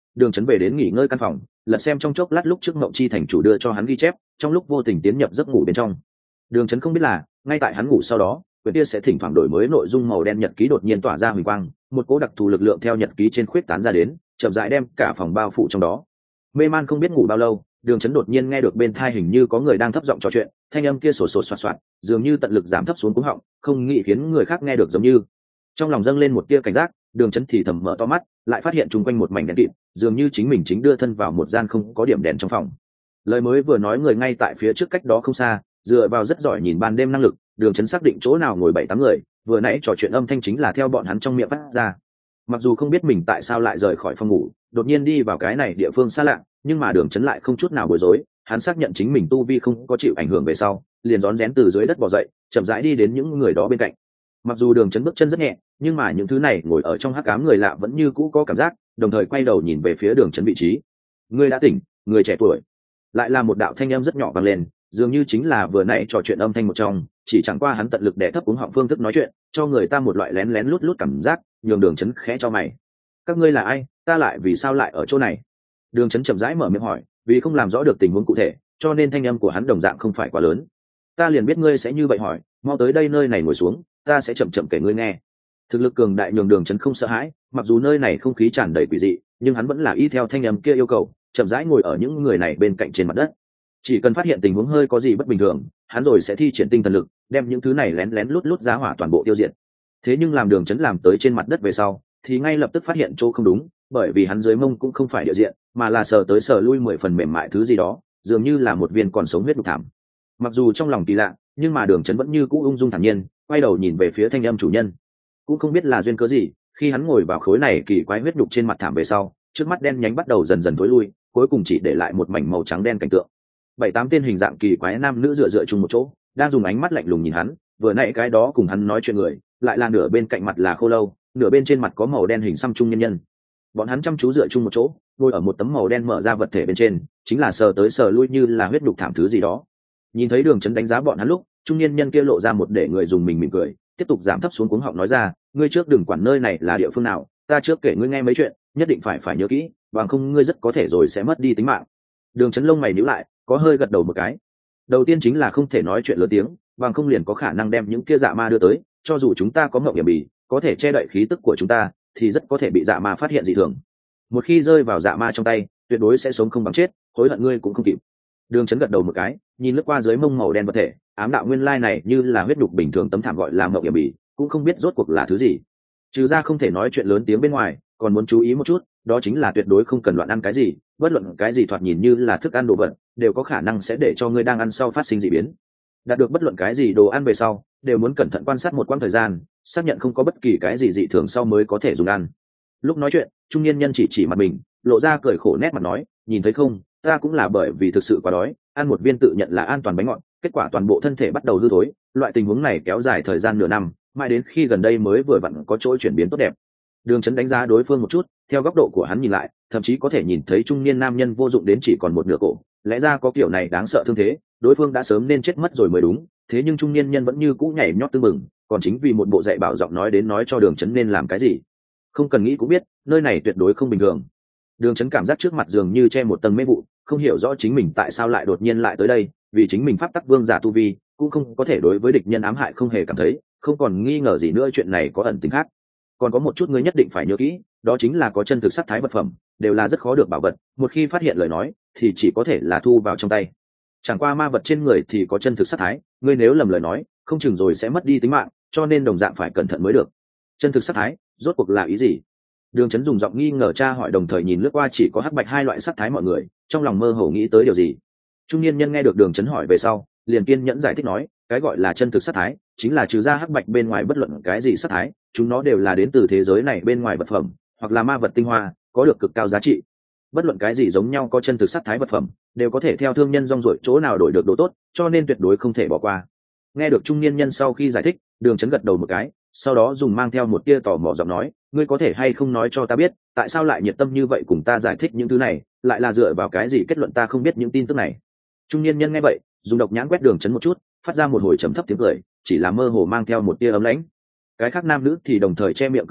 đường chấn về đến nghỉ ngơi căn phòng, lật xem trong chốc lát lúc trước Mộng Chi thành chủ đưa cho hắn ghi chép, trong lúc vô tình tiến nhập giấc ngủ bên trong. Đường chấn không biết là ngay tại hắn ngủ sau đó, quyển kia sẽ thỉnh thoảng đổi mới nội dung màu đen nhật ký đột nhiên tỏa ra huỳnh quang, một cỗ đặc thù lực lượng theo nhật ký trên khuyết tán ra đến, chậm rãi đem cả phòng bao phủ trong đó. Mê man không biết ngủ bao lâu, đường chấn đột nhiên nghe được bên tai hình như có người đang thấp giọng trò chuyện, thanh âm kia sột sột soạt soạt, dường như tận lực giảm thấp xuống cuống họng, không nghĩ khiến người khác nghe được giống như. Trong lòng dâng lên một tia cảnh giác, đường chấn thì thầm mở to mắt, lại phát hiện chung quanh một mảnh đen kịt, dường như chính mình chính đưa thân vào một gian không có điểm đèn trong phòng. Lời mới vừa nói người ngay tại phía trước cách đó không xa, dựa vào rất giỏi nhìn ban đêm năng lực, đường chấn xác định chỗ nào ngồi 7-8 người, vừa nãy trò chuyện âm thanh chính là theo bọn hắn trong miệng phát ra. Mặc dù không biết mình tại sao lại rời khỏi phòng ngủ, đột nhiên đi vào cái này địa phương xa lạ, nhưng mà đường chấn lại không chút nào bối rối, hắn xác nhận chính mình tu vi không có chịu ảnh hưởng về sau, liền rón rén từ dưới đất bò dậy, chậm rãi đi đến những người đó bên cạnh. Mặc dù đường chấn bước chân rất nhẹ, nhưng mà những thứ này ngồi ở trong hắc ám người lạ vẫn như cũ có cảm giác, đồng thời quay đầu nhìn về phía đường chấn vị trí. Người đã tỉnh, người trẻ tuổi. Lại là một đạo thanh âm rất nhỏ vang lên, dường như chính là vừa nãy trò chuyện âm thanh một trong, chỉ chẳng qua hắn tận lực đè thấp cuống họng phương thức nói chuyện, cho người ta một loại lén lén lút lút cảm giác, nhường đường chấn khẽ cho mày. Các ngươi là ai, ta lại vì sao lại ở chỗ này? Đường chấn chậm rãi mở miệng hỏi, vì không làm rõ được tình huống cụ thể, cho nên thanh âm của hắn đồng dạng không phải quá lớn. Ta liền biết ngươi sẽ như vậy hỏi, mau tới đây nơi này ngồi xuống, ta sẽ chậm chậm kể ngươi nghe. Thực lực cường đại nhường đường chấn không sợ hãi, mặc dù nơi này không khí tràn đầy quỷ dị, nhưng hắn vẫn là y theo thanh âm kia yêu cầu, chậm rãi ngồi ở những người này bên cạnh trên mặt đất. Chỉ cần phát hiện tình huống hơi có gì bất bình thường, hắn rồi sẽ thi triển tinh thần lực, đem những thứ này lén lén lút lút giá hỏa toàn bộ tiêu diệt. Thế nhưng làm đường chấn làm tới trên mặt đất về sau, thì ngay lập tức phát hiện chỗ không đúng, bởi vì hắn dưới mông cũng không phải địa diện, mà là sờ tới sờ lui 10 phần mềm mại thứ gì đó, dường như là một viên còn sống huyết đục thảm. Mặc dù trong lòng kỳ lạ, nhưng mà đường chấn vẫn như cũ ung dung thản nhiên, quay đầu nhìn về phía thanh âm chủ nhân. Cũng không biết là duyên cớ gì, khi hắn ngồi vào khối này kỳ quái huyết đục trên mặt thảm về sau, trước mắt đen nhánh bắt đầu dần dần tối lui, cuối cùng chỉ để lại một mảnh màu trắng đen cảnh tượng. 7-8 tên hình dạng kỳ quái nam nữ dựa chung một chỗ, đang dùng ánh mắt lạnh lùng nhìn hắn, vừa nãy cái đó cùng hắn nói chuyện người, lại là nửa bên cạnh mặt là khô lâu, nửa bên trên mặt có màu đen hình xăm trung nhân nhân. Bọn hắn chăm chú dựa chung một chỗ, ngồi ở một tấm màu đen mở ra vật thể bên trên, chính là sờ tới sờ lui như là huyết đục thảm thứ gì đó. Nhìn thấy đường chấn đánh giá bọn hắn lúc, trung niên nhân kia lộ ra một để người dùng mình mỉm cười, tiếp tục giảm thấp xuống cuống họng nói ra, ngươi trước đừng quản nơi này là địa phương nào, ta trước kể ngươi nghe mấy chuyện, nhất định phải nhớ kỹ, bằng không ngươi rất có thể rồi sẽ mất đi tính mạng. Đường chấn lông mày nhíu lại, có hơi gật đầu một cái. Đầu tiên chính là không thể nói chuyện lớn tiếng, bằng không liền có khả năng đem những kia dạ ma đưa tới, cho dù chúng ta có mộng hiểm bì, có thể che đậy khí tức của chúng ta, thì rất có thể bị dạ ma phát hiện dị thường. Một khi rơi vào dạ ma trong tay, tuyệt đối sẽ sống không bằng chết, hối hận ngươi cũng không kịp. Đường chấn gật đầu một cái, nhìn lướt qua dưới mông màu đen vật thể, ám đạo nguyên lai này như là huyết đục bình thường tấm thảm gọi là mộng hiểm bì, cũng không biết rốt cuộc là thứ gì. Trừ ra không thể nói chuyện lớn tiếng bên ngoài, còn muốn chú ý một chút, đó chính là tuyệt đối không cần loạn ăn cái gì, bất luận cái gì thoạt nhìn như là thức ăn đồ vật, đều có khả năng sẽ để cho ngươi đang ăn sau phát sinh dị biến. Đạt được bất luận cái gì đồ ăn về sau, đều muốn cẩn thận quan sát một quãng thời gian, xác nhận không có bất kỳ cái gì dị thường sau mới có thể dùng ăn. Lúc nói chuyện, trung niên nhân chỉ mặt mình, lộ ra cười khổ nét mặt nói, nhìn thấy không, ta cũng là bởi vì thực sự quá đói, ăn một viên tự nhận là an toàn bánh ngọt, kết quả toàn bộ thân thể bắt đầu hư thối, loại tình huống này kéo dài thời gian nửa năm, mãi đến khi gần đây mới vừa vặn có chỗ chuyển biến tốt đẹp. Đường chấn đánh giá đối phương một chút, theo góc độ của hắn nhìn lại, thậm chí có thể nhìn thấy trung niên nam nhân vô dụng đến chỉ còn một nửa cổ, lẽ ra có kiểu này đáng sợ thương thế, đối phương đã sớm nên chết mất rồi mới đúng, thế nhưng trung niên nhân vẫn như cũ nhảy nhót tưng bừng, còn chính vì một bộ dạy bảo giọng nói đến nói cho đường chấn nên làm cái gì. Không cần nghĩ cũng biết, nơi này tuyệt đối không bình thường. Đường chấn cảm giác trước mặt dường như che một tầng mê vụ, không hiểu rõ chính mình tại sao lại đột nhiên lại tới đây, vì chính mình pháp tắc vương giả tu vi, cũng không có thể đối với địch nhân ám hại không hề cảm thấy, không còn nghi ngờ gì nữa chuyện này có ẩn tính khác. Còn có một chút ngươi nhất định phải nhớ kỹ, đó chính là có chân thực sắc thái vật phẩm, đều là rất khó được bảo vật, một khi phát hiện lời nói, thì chỉ có thể là thu vào trong tay. Chẳng qua ma vật trên người thì có chân thực sắc thái, ngươi nếu lầm lời nói, không chừng rồi sẽ mất đi tính mạng, cho nên đồng dạng phải cẩn thận mới được. Chân thực sắc thái, rốt cuộc là ý gì? Đường chấn dùng giọng nghi ngờ tra hỏi, đồng thời nhìn lướt qua chỉ có hắc bạch hai loại sắc thái mọi người, trong lòng mơ hồ nghĩ tới điều gì. Trung niên nhân nghe được đường chấn hỏi về sau, liền kiên nhẫn giải thích nói, cái gọi là chân thực sắc thái, chính là trừ ra hắc bạch bên ngoài bất luận cái gì sắc thái, chúng nó đều là đến từ thế giới này bên ngoài vật phẩm, hoặc là ma vật tinh hoa, có được cực cao giá trị. Bất luận cái gì giống nhau có chân thực sắc thái vật phẩm, đều có thể theo thương nhân rong ruổi chỗ nào đổi được đồ tốt, cho nên tuyệt đối không thể bỏ qua. Nghe được trung niên nhân sau khi giải thích, đường chấn gật đầu một cái, sau đó dùng mang theo một tia tò mò giọng nói, ngươi có thể hay không nói cho ta biết, tại sao lại nhiệt tâm như vậy cùng ta giải thích những thứ này, lại là dựa vào cái gì kết luận ta không biết những tin tức này. Trung niên nhân nghe vậy, dùng độc nhãn quét đường chấn một chút, phát ra một hồi trầm thấp tiếng cười, chỉ là mơ hồ mang theo một tia ấm lãnh. Cái khác nam nữ thì đồng thời che miệng cười khẽ,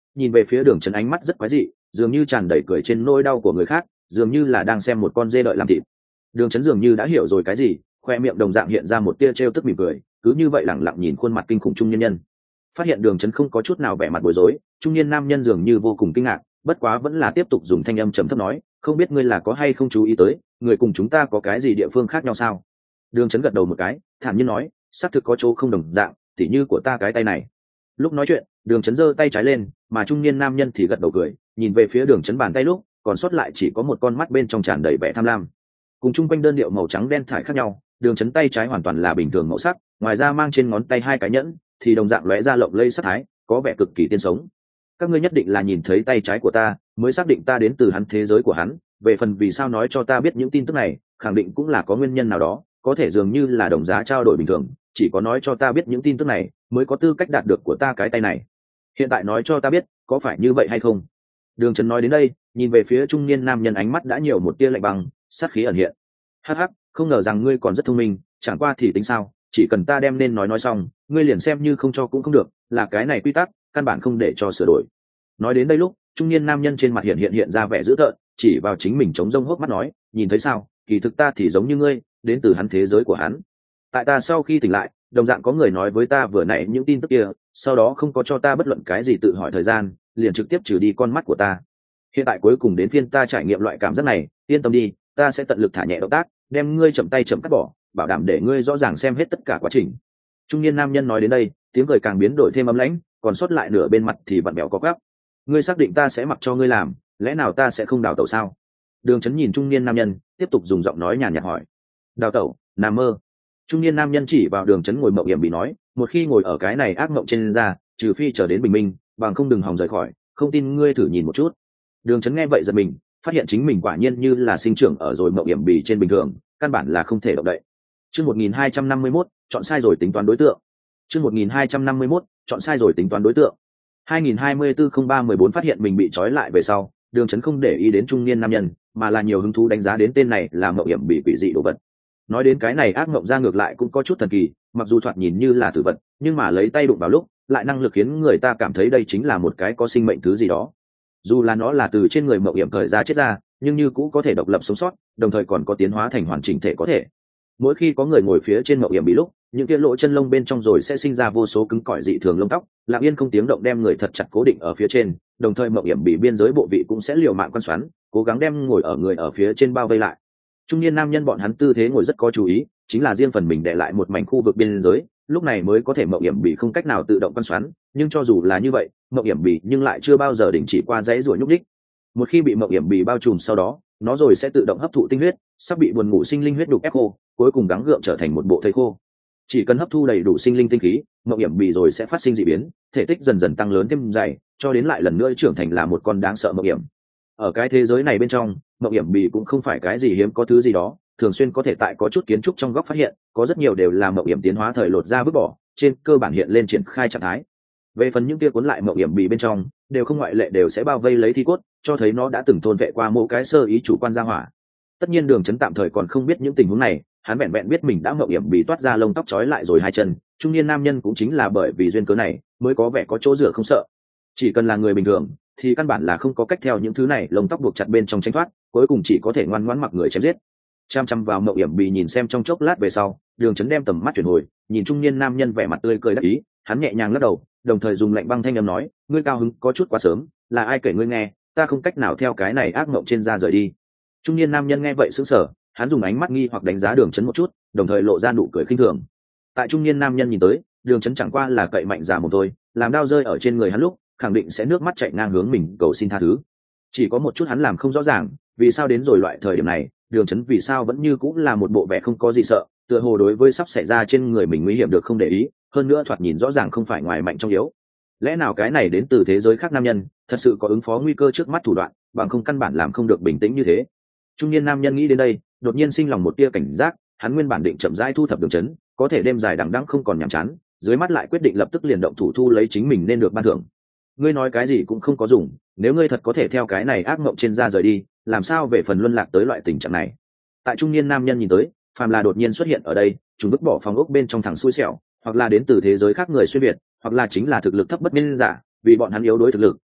nhìn về phía đường trấn ánh mắt rất quái dị, dường như tràn đầy cười trên nỗi đau của người khác, dường như là đang xem một con dê đợi làm thịt. Đường trấn dường như đã hiểu rồi cái gì, khoe miệng đồng dạng hiện ra một tia trêu tức mỉm cười, cứ như vậy lẳng lặng nhìn khuôn mặt kinh khủng trung niên nhân. Phát hiện đường trấn không có chút nào vẻ mặt bối rối, trung niên nam nhân dường như vô cùng kinh ngạc, bất quá vẫn là tiếp tục dùng thanh âm trầm thấp nói, không biết ngươi là có hay không chú ý tới, người cùng chúng ta có cái gì địa phương khác nhau sao? Đường trấn gật đầu một cái, thản nhiên nói, xác thực có chỗ không đồng dạng, tỉ như của ta cái tay này. Lúc nói chuyện, đường trấn giơ tay trái lên, mà trung niên nam nhân thì gật đầu cười, nhìn về phía đường trấn bàn tay lúc còn sót lại chỉ có một con mắt bên trong tràn đầy vẻ tham lam. Cùng chung quanh đơn điệu màu trắng đen thải khác nhau, đường trấn tay trái hoàn toàn là bình thường màu sắc, ngoài ra mang trên ngón tay hai cái nhẫn thì đồng dạng lóe ra lộng lây sắc thái, có vẻ cực kỳ tiên sống. Các ngươi nhất định là nhìn thấy tay trái của ta mới xác định ta đến từ hắn thế giới của hắn, về phần vì sao nói cho ta biết những tin tức này, khẳng định cũng là có nguyên nhân nào đó, có thể dường như là đồng giá trao đổi bình thường, chỉ có nói cho ta biết những tin tức này mới có tư cách đạt được của ta cái tay này. Hiện tại nói cho ta biết, có phải như vậy hay không? Đường trấn nói đến đây, nhìn về phía trung niên nam nhân ánh mắt đã nhiều một tia lạnh băng, sát khí ẩn hiện. Hắc hắc, không ngờ rằng ngươi còn rất thông minh, chẳng qua thì tính sao, chỉ cần ta đem nên nói xong, ngươi liền xem như không cho cũng không được, là cái này quy tắc, căn bản không để cho sửa đổi. Nói đến đây lúc, trung niên nam nhân trên mặt hiện ra vẻ dữ tợn, chỉ vào chính mình trống rông hốc mắt nói, nhìn thấy sao, kỳ thực ta thì giống như ngươi, đến từ hắn thế giới của hắn. Tại ta sau khi tỉnh lại, đồng dạng có người nói với ta vừa nãy những tin tức kia, sau đó không có cho ta bất luận cái gì tự hỏi thời gian, liền trực tiếp trừ đi con mắt của ta. Hiện tại cuối cùng đến phiên ta trải nghiệm loại cảm giác này, yên tâm đi, ta sẽ tận lực thả nhẹ động tác, đem ngươi chậm tay chậm cắt bỏ, bảo đảm để ngươi rõ ràng xem hết tất cả quá trình. Trung niên nam nhân nói đến đây, tiếng cười càng biến đổi thêm ấm lãnh, còn sót lại nửa bên mặt thì vặn bẹo có gắp. Ngươi xác định ta sẽ mặc cho ngươi làm, lẽ nào ta sẽ không đào tẩu sao? Đường trấn nhìn trung niên nam nhân, tiếp tục dùng giọng nói nhàn nhạt hỏi. Đào tẩu? Nằm mơ. Trung niên nam nhân chỉ vào đường trấn ngồi mộng hiểm bị nói, một khi ngồi ở cái này ác mộng trên ra, trừ phi chờ đến bình minh, bằng không đừng hòng rời khỏi, không tin ngươi thử nhìn một chút. Đường trấn nghe vậy giật mình, phát hiện chính mình quả nhiên như là sinh trưởng ở rồi mộng hiểm bì trên bình thường, căn bản là không thể động đậy. Chương 1251, chọn sai rồi tính toán đối tượng. Chương 1251, chọn sai rồi tính toán đối tượng. 2024-03-14 phát hiện mình bị trói lại về sau, đường trấn không để ý đến trung niên nam nhân, mà là nhiều hứng thú đánh giá đến tên này là mộng hiểm bị quỷ dị đồ vật. Nói đến cái này ác mộng ra ngược lại cũng có chút thần kỳ, mặc dù thoạt nhìn như là tử vật, nhưng mà lấy tay đụng vào lúc, lại năng lực khiến người ta cảm thấy đây chính là một cái có sinh mệnh thứ gì đó. Dù là nó là từ trên người mộng hiểm thời ra chết ra, nhưng như cũng có thể độc lập sống sót, đồng thời còn có tiến hóa thành hoàn chỉnh thể có thể. Mỗi khi có người ngồi phía trên mộng hiểm bị lúc, những cái lỗ chân lông bên trong rồi sẽ sinh ra vô số cứng cỏi dị thường lông tóc, lặng yên không tiếng động đem người thật chặt cố định ở phía trên, đồng thời mộng hiểm bị biên giới bộ vị cũng sẽ liều mạng quan xoắn, cố gắng đem ngồi ở người ở phía trên bao vây lại. Trung niên nam nhân bọn hắn tư thế ngồi rất có chú ý, chính là riêng phần mình để lại một mảnh khu vực biên giới, lúc này mới có thể mộng hiểm bị không cách nào tự động quan xoắn, nhưng cho dù là như vậy, mộng hiểm bị nhưng lại chưa bao giờ đình chỉ qua dãy rủa nhúc nhích. Một khi bị mộng hiểm bị bao trùm sau đó, nó rồi sẽ tự động hấp thụ tinh huyết, sắp bị buồn ngủ sinh linh huyết đục ép khô, cuối cùng gắng gượng trở thành một bộ thây khô. Chỉ cần hấp thu đầy đủ sinh linh tinh khí, mộng hiểm bị rồi sẽ phát sinh dị biến, thể tích dần dần tăng lớn thêm dày, cho đến lại lần nữa trưởng thành là một con đáng sợ mộng hiểm. Ở cái thế giới này bên trong, mộng hiểm bì cũng không phải cái gì hiếm có thứ gì đó, thường xuyên có thể tại có chút kiến trúc trong góc phát hiện, có rất nhiều đều là mộng hiểm tiến hóa thời lột ra vứt bỏ, trên cơ bản hiện lên triển khai trạng thái. Về phần những kia cuốn lại mộng hiểm bì bên trong, đều không ngoại lệ đều sẽ bao vây lấy thi cốt, cho thấy nó đã từng thôn vệ qua mỗi cái sơ ý chủ quan gia hỏa. Tất nhiên đường trấn tạm thời còn không biết những tình huống này, hắn vẹn vẹn biết mình đã mộng hiểm bì toát ra lông tóc trói lại rồi hai chân, trung niên nam nhân cũng chính là bởi vì duyên cớ này mới có vẻ có chỗ dựa không sợ. Chỉ cần là người bình thường thì căn bản là không có cách theo những thứ này lông tóc buộc chặt bên trong tranh thoát, cuối cùng chỉ có thể ngoan ngoãn mặc người chém giết. Chăm chăm vào mộng hiểm bì nhìn xem trong chốc lát về sau, đường trấn đem tầm mắt chuyển hồi, nhìn trung niên nam nhân vẻ mặt tươi cười đắc ý, hắn nhẹ nhàng lắc đầu, đồng thời dùng lạnh băng thanh âm nói, ngươi cao hứng có chút quá sớm, là ai kể ngươi nghe, ta không cách nào theo cái này ác mộng trên da rời đi. Trung niên nam nhân nghe vậy sững sờ, hắn dùng ánh mắt nghi hoặc đánh giá đường trấn một chút, đồng thời lộ ra nụ cười khinh thường. Tại trung niên nam nhân nhìn tới, đường trấn chẳng qua là cậy mạnh giả một thôi, làm đao rơi ở trên người hắn lúc khẳng định sẽ nước mắt chạy ngang hướng mình cầu xin tha thứ. Chỉ có một chút hắn làm không rõ ràng, vì sao đến rồi loại thời điểm này, đường trấn vì sao vẫn như cũng là một bộ vẻ không có gì sợ, tựa hồ đối với sắp xảy ra trên người mình nguy hiểm được không để ý, hơn nữa thoạt nhìn rõ ràng không phải ngoài mạnh trong yếu. Lẽ nào cái này đến từ thế giới khác nam nhân thật sự có ứng phó nguy cơ trước mắt thủ đoạn, bằng không căn bản làm không được bình tĩnh như thế. Trung niên nam nhân nghĩ đến đây, đột nhiên sinh lòng một tia cảnh giác, hắn nguyên bản định chậm rãi thu thập đường trấn, có thể đêm dài đằng đẵng không còn nhàm chán, dưới mắt lại quyết định lập tức liền động thủ thu lấy chính mình nên được ban thưởng. Ngươi nói cái gì cũng không có dùng, nếu ngươi thật có thể theo cái này ác mộng trên da rời đi, làm sao về phần luân lạc tới loại tình trạng này. Tại trung niên nam nhân nhìn tới, phàm là đột nhiên xuất hiện ở đây, chúng vứt bỏ phòng ốc bên trong thằng xui xẻo, hoặc là đến từ thế giới khác người xuyên việt, hoặc là chính là thực lực thấp bất minh giả, vì bọn hắn yếu đối thực lực,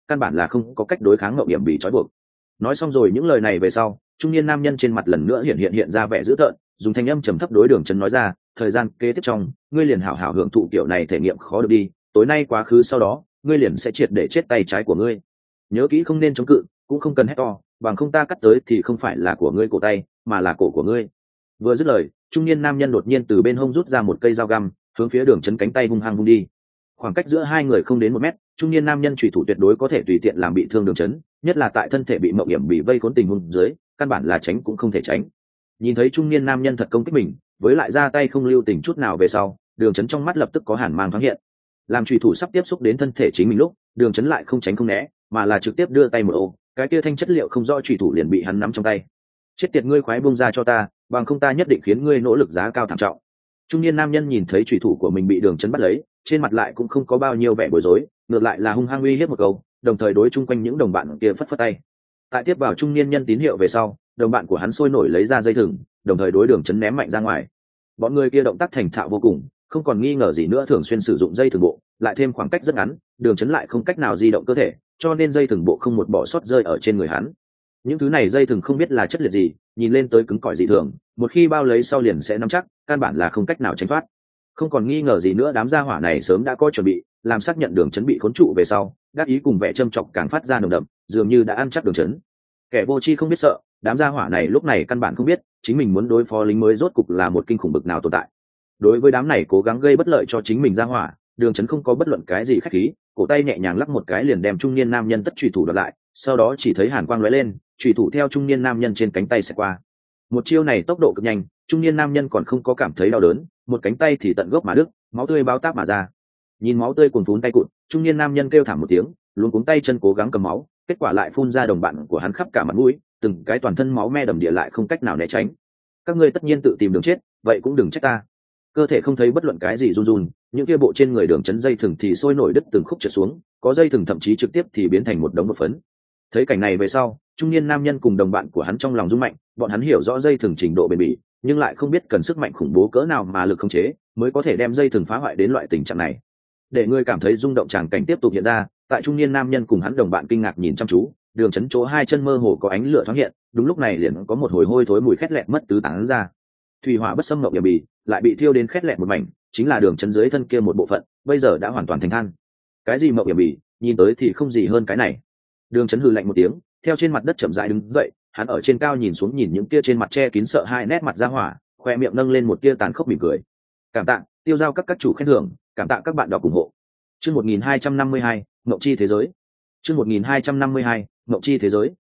căn bản là không có cách đối kháng Ngộng Yểm bị trói buộc. Nói xong rồi những lời này về sau, trung niên nam nhân trên mặt lần nữa hiện ra vẻ dữ tợn, dùng thanh âm trầm thấp đối Đường Chấn nói ra, thời gian kế tiếp trong, ngươi liền hảo hảo hưởng thụ kiểu này thể nghiệm khó được đi, tối nay quá khứ sau đó, ngươi liền sẽ triệt để chết tay trái của ngươi. Nhớ kỹ không nên chống cự, cũng không cần hét to, bằng không ta cắt tới thì không phải là của ngươi cổ tay, mà là cổ của ngươi. Vừa dứt lời, trung niên nam nhân đột nhiên từ bên hông rút ra một cây dao găm, hướng phía Đường Chấn cánh tay hung hăng vung đi. Khoảng cách giữa hai người không đến 1 mét, trung niên nam nhân chủy thủ tuyệt đối có thể tùy tiện làm bị thương Đường Chấn, nhất là tại thân thể bị Mộng Yểm bị vây khốn tình huống dưới, căn bản là tránh cũng không thể tránh. Nhìn thấy trung niên nam nhân thật công kích mình, với lại ra tay không lưu tình chút nào về sau, Đường Chấn trong mắt lập tức có hàn mang thoáng hiện. Làm chủy thủ sắp tiếp xúc đến thân thể chính mình lúc, Đường Chấn lại không tránh không né, mà là trực tiếp đưa tay một ô, cái kia thanh chất liệu không rõ chủy thủ liền bị hắn nắm trong tay. Chết tiệt, ngươi khoái buông ra cho ta, bằng không ta nhất định khiến ngươi nỗ lực giá cao thảm trọng. Trung niên nam nhân nhìn thấy chủy thủ của mình bị Đường Chấn bắt lấy, trên mặt lại cũng không có bao nhiêu vẻ bối rối, ngược lại là hung hăng uy hiếp một câu, đồng thời đối chung quanh những đồng bạn kia phất phất tay. Tại tiếp vào trung niên nhân tín hiệu về sau, đồng bạn của hắn sôi nổi lấy ra dây thừng, đồng thời đối Đường Chấn ném mạnh ra ngoài. Bọn người kia động tác thành thạo vô cùng, không còn nghi ngờ gì nữa, thường xuyên sử dụng dây thừng bộ, lại thêm khoảng cách rất ngắn, Đường Chấn lại không cách nào di động cơ thể, cho nên dây thừng bộ không một bỏ sót rơi ở trên người hắn. Những thứ này dây thừng không biết là chất liệu gì, nhìn lên tới cứng cỏi dị thường, một khi bao lấy sau liền sẽ nắm chắc, căn bản là không cách nào tránh thoát. Không còn nghi ngờ gì nữa, đám gia hỏa này sớm đã có chuẩn bị, làm xác nhận Đường Chấn bị khốn trụ về sau, đáp ý cùng vẻ châm chọc càng phát ra nồng đậm, dường như đã ăn chắc Đường Chấn. Kẻ vô tri không biết sợ, đám gia hỏa này lúc này căn bản không biết chính mình muốn đối phó lính mới rốt cục là một kinh khủng bực nào tồn tại. Đối với đám này cố gắng gây bất lợi cho chính mình gia hỏa, Đường Chấn không có bất luận cái gì khách khí, cổ tay nhẹ nhàng lắc một cái liền đem trung niên nam nhân tất chủy thủ đoạt lại, sau đó chỉ thấy hàn quang lóe lên, chủy thủ theo trung niên nam nhân trên cánh tay xẹt qua. Một chiêu này tốc độ cực nhanh, trung niên nam nhân còn không có cảm thấy đau đớn, một cánh tay thì tận gốc mà đứt, máu tươi bao táp mà ra. Nhìn máu tươi cuồn phún tay cụt, trung niên nam nhân kêu thảm một tiếng, luống cuống tay chân cố gắng cầm máu, kết quả lại phun ra đồng bạn của hắn khắp cả mặt mũi, từng cái toàn thân máu me đầm địa lại không cách nào né tránh. Các ngươi tất nhiên tự tìm đường chết, vậy cũng đừng trách ta. Cơ thể không thấy bất luận cái gì run run, những kia bộ trên người Đường Chấn dây thừng thì sôi nổi đứt từng khúc trượt xuống, có dây thừng thậm chí trực tiếp thì biến thành một đống bột phấn. Thấy cảnh này về sau, trung niên nam nhân cùng đồng bạn của hắn trong lòng rung mạnh, bọn hắn hiểu rõ dây thừng trình độ bền bỉ, nhưng lại không biết cần sức mạnh khủng bố cỡ nào mà lực khống chế mới có thể đem dây thừng phá hoại đến loại tình trạng này. Để người cảm thấy rung động tràng cảnh tiếp tục hiện ra, tại trung niên nam nhân cùng hắn đồng bạn kinh ngạc nhìn chăm chú, Đường Chấn chỗ hai chân mơ hồ có ánh lửa thoáng hiện, đúng lúc này liền có một hồi hôi thối mùi khét lẹt mất tứ tán ra. Thủy hỏa bất xâm Ngộng Yểm bì lại bị thiêu đến khét lẹt một mảnh, chính là Đường Chấn dưới thân kia một bộ phận, bây giờ đã hoàn toàn thành than. Cái gì Ngộng Yểm bì, nhìn tới thì không gì hơn cái này. Đường Chấn hừ lạnh một tiếng, theo trên mặt đất chậm rãi đứng dậy, hắn ở trên cao nhìn xuống, nhìn những kia trên mặt che kín sợ hai nét mặt ra hỏa, khoe miệng nâng lên một tia tàn khốc mỉm cười. Cảm tạ tiêu giao các chủ khen thưởng, cảm tạ các bạn đọc ủng hộ. Chương 1252, Ngộng Chi thế giới. Chương 1252, Ngộng Chi thế giới.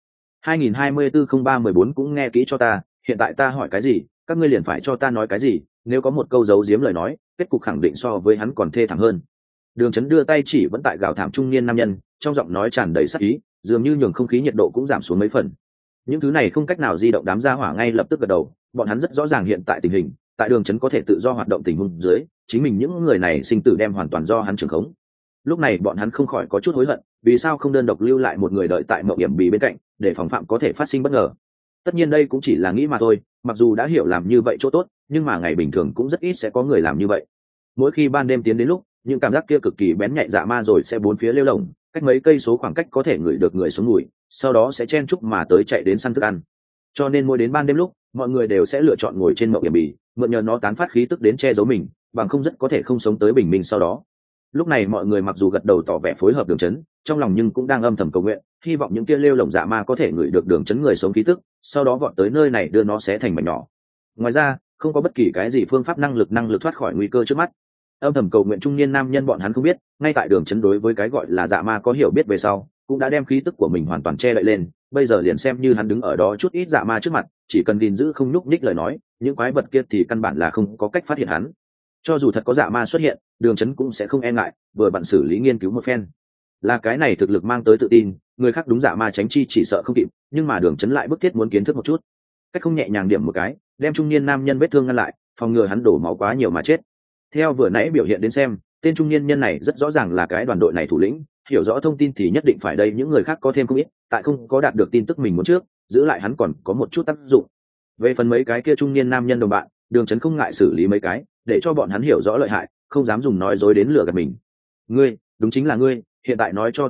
2024-03-14 cũng nghe kỹ cho ta, hiện tại ta hỏi cái gì, các ngươi liền phải cho ta nói cái gì, nếu có một câu giấu giếm lời nói, kết cục khẳng định so với hắn còn thê thảm hơn. Đường Chấn đưa tay chỉ vẫn tại gào thảm trung niên nam nhân, trong giọng nói tràn đầy sát ý, dường như nhường không khí nhiệt độ cũng giảm xuống mấy phần. Những thứ này không cách nào di động đám gia hỏa ngay lập tức gật đầu, bọn hắn rất rõ ràng hiện tại tình hình, tại Đường Chấn có thể tự do hoạt động tình huống dưới, chính mình những người này sinh tử đem hoàn toàn do hắn trưởng khống. Lúc này bọn hắn không khỏi có chút hối hận, vì sao không đơn độc lưu lại một người đợi tại Mộng Yểm bì bên cạnh, để phòng phạm có thể phát sinh bất ngờ. Tất nhiên đây cũng chỉ là nghĩ mà thôi, mặc dù đã hiểu làm như vậy chỗ tốt, nhưng mà ngày bình thường cũng rất ít sẽ có người làm như vậy. Mỗi khi ban đêm tiến đến lúc, những cảm giác kia cực kỳ bén nhạy dạ ma rồi sẽ bốn phía lêu lổng, cách mấy cây số khoảng cách có thể ngửi được người xuống mùi, sau đó sẽ chen chúc mà tới chạy đến săn thức ăn. Cho nên mỗi đến ban đêm lúc, mọi người đều sẽ lựa chọn ngồi trên Mộng Yểm bì, mượn nhờ nó tán phát khí tức đến che giấu mình, bằng không rất có thể không sống tới bình minh sau đó. Lúc này mọi người mặc dù gật đầu tỏ vẻ phối hợp Đường Chấn, trong lòng nhưng cũng đang âm thầm cầu nguyện, hy vọng những kia lêu lổng dạ ma có thể ngửi được Đường Chấn người sống khí tức, sau đó vọt tới nơi này đưa nó xé thành mảnh nhỏ. Ngoài ra, không có bất kỳ cái gì phương pháp năng lực thoát khỏi nguy cơ trước mắt. Âm thầm cầu nguyện trung niên nam nhân bọn hắn không biết, ngay tại Đường Chấn đối với cái gọi là dạ ma có hiểu biết về sau, cũng đã đem khí tức của mình hoàn toàn che đậy lên, bây giờ liền xem như hắn đứng ở đó chút ít dạ ma trước mặt, chỉ cần gìn giữ không nhúc nhích lời nói, những quái vật kia thì căn bản là không có cách phát hiện hắn. Cho dù thật có dạ ma xuất hiện, Đường Chấn cũng sẽ không e ngại, vừa bận xử lý nghiên cứu một phen. Là cái này thực lực mang tới tự tin, người khác đúng dạ ma tránh chi chỉ sợ không kịp, nhưng mà Đường Chấn lại bức thiết muốn kiến thức một chút. Cách không nhẹ nhàng điểm một cái, đem trung niên nam nhân vết thương ngăn lại, phòng ngừa hắn đổ máu quá nhiều mà chết. Theo vừa nãy biểu hiện đến xem, tên trung niên nhân này rất rõ ràng là cái đoàn đội này thủ lĩnh, hiểu rõ thông tin thì nhất định phải đây những người khác có thêm không ít, tại không có đạt được tin tức mình muốn trước, giữ lại hắn còn có một chút tác dụng. Về phần mấy cái kia trung niên nam nhân đồng bạn, Đường Chấn không ngại xử lý mấy cái, để cho bọn hắn hiểu rõ lợi hại, không dám dùng nói dối đến lừa gạt mình. Ngươi, đúng chính là ngươi, hiện tại nói cho ta biết,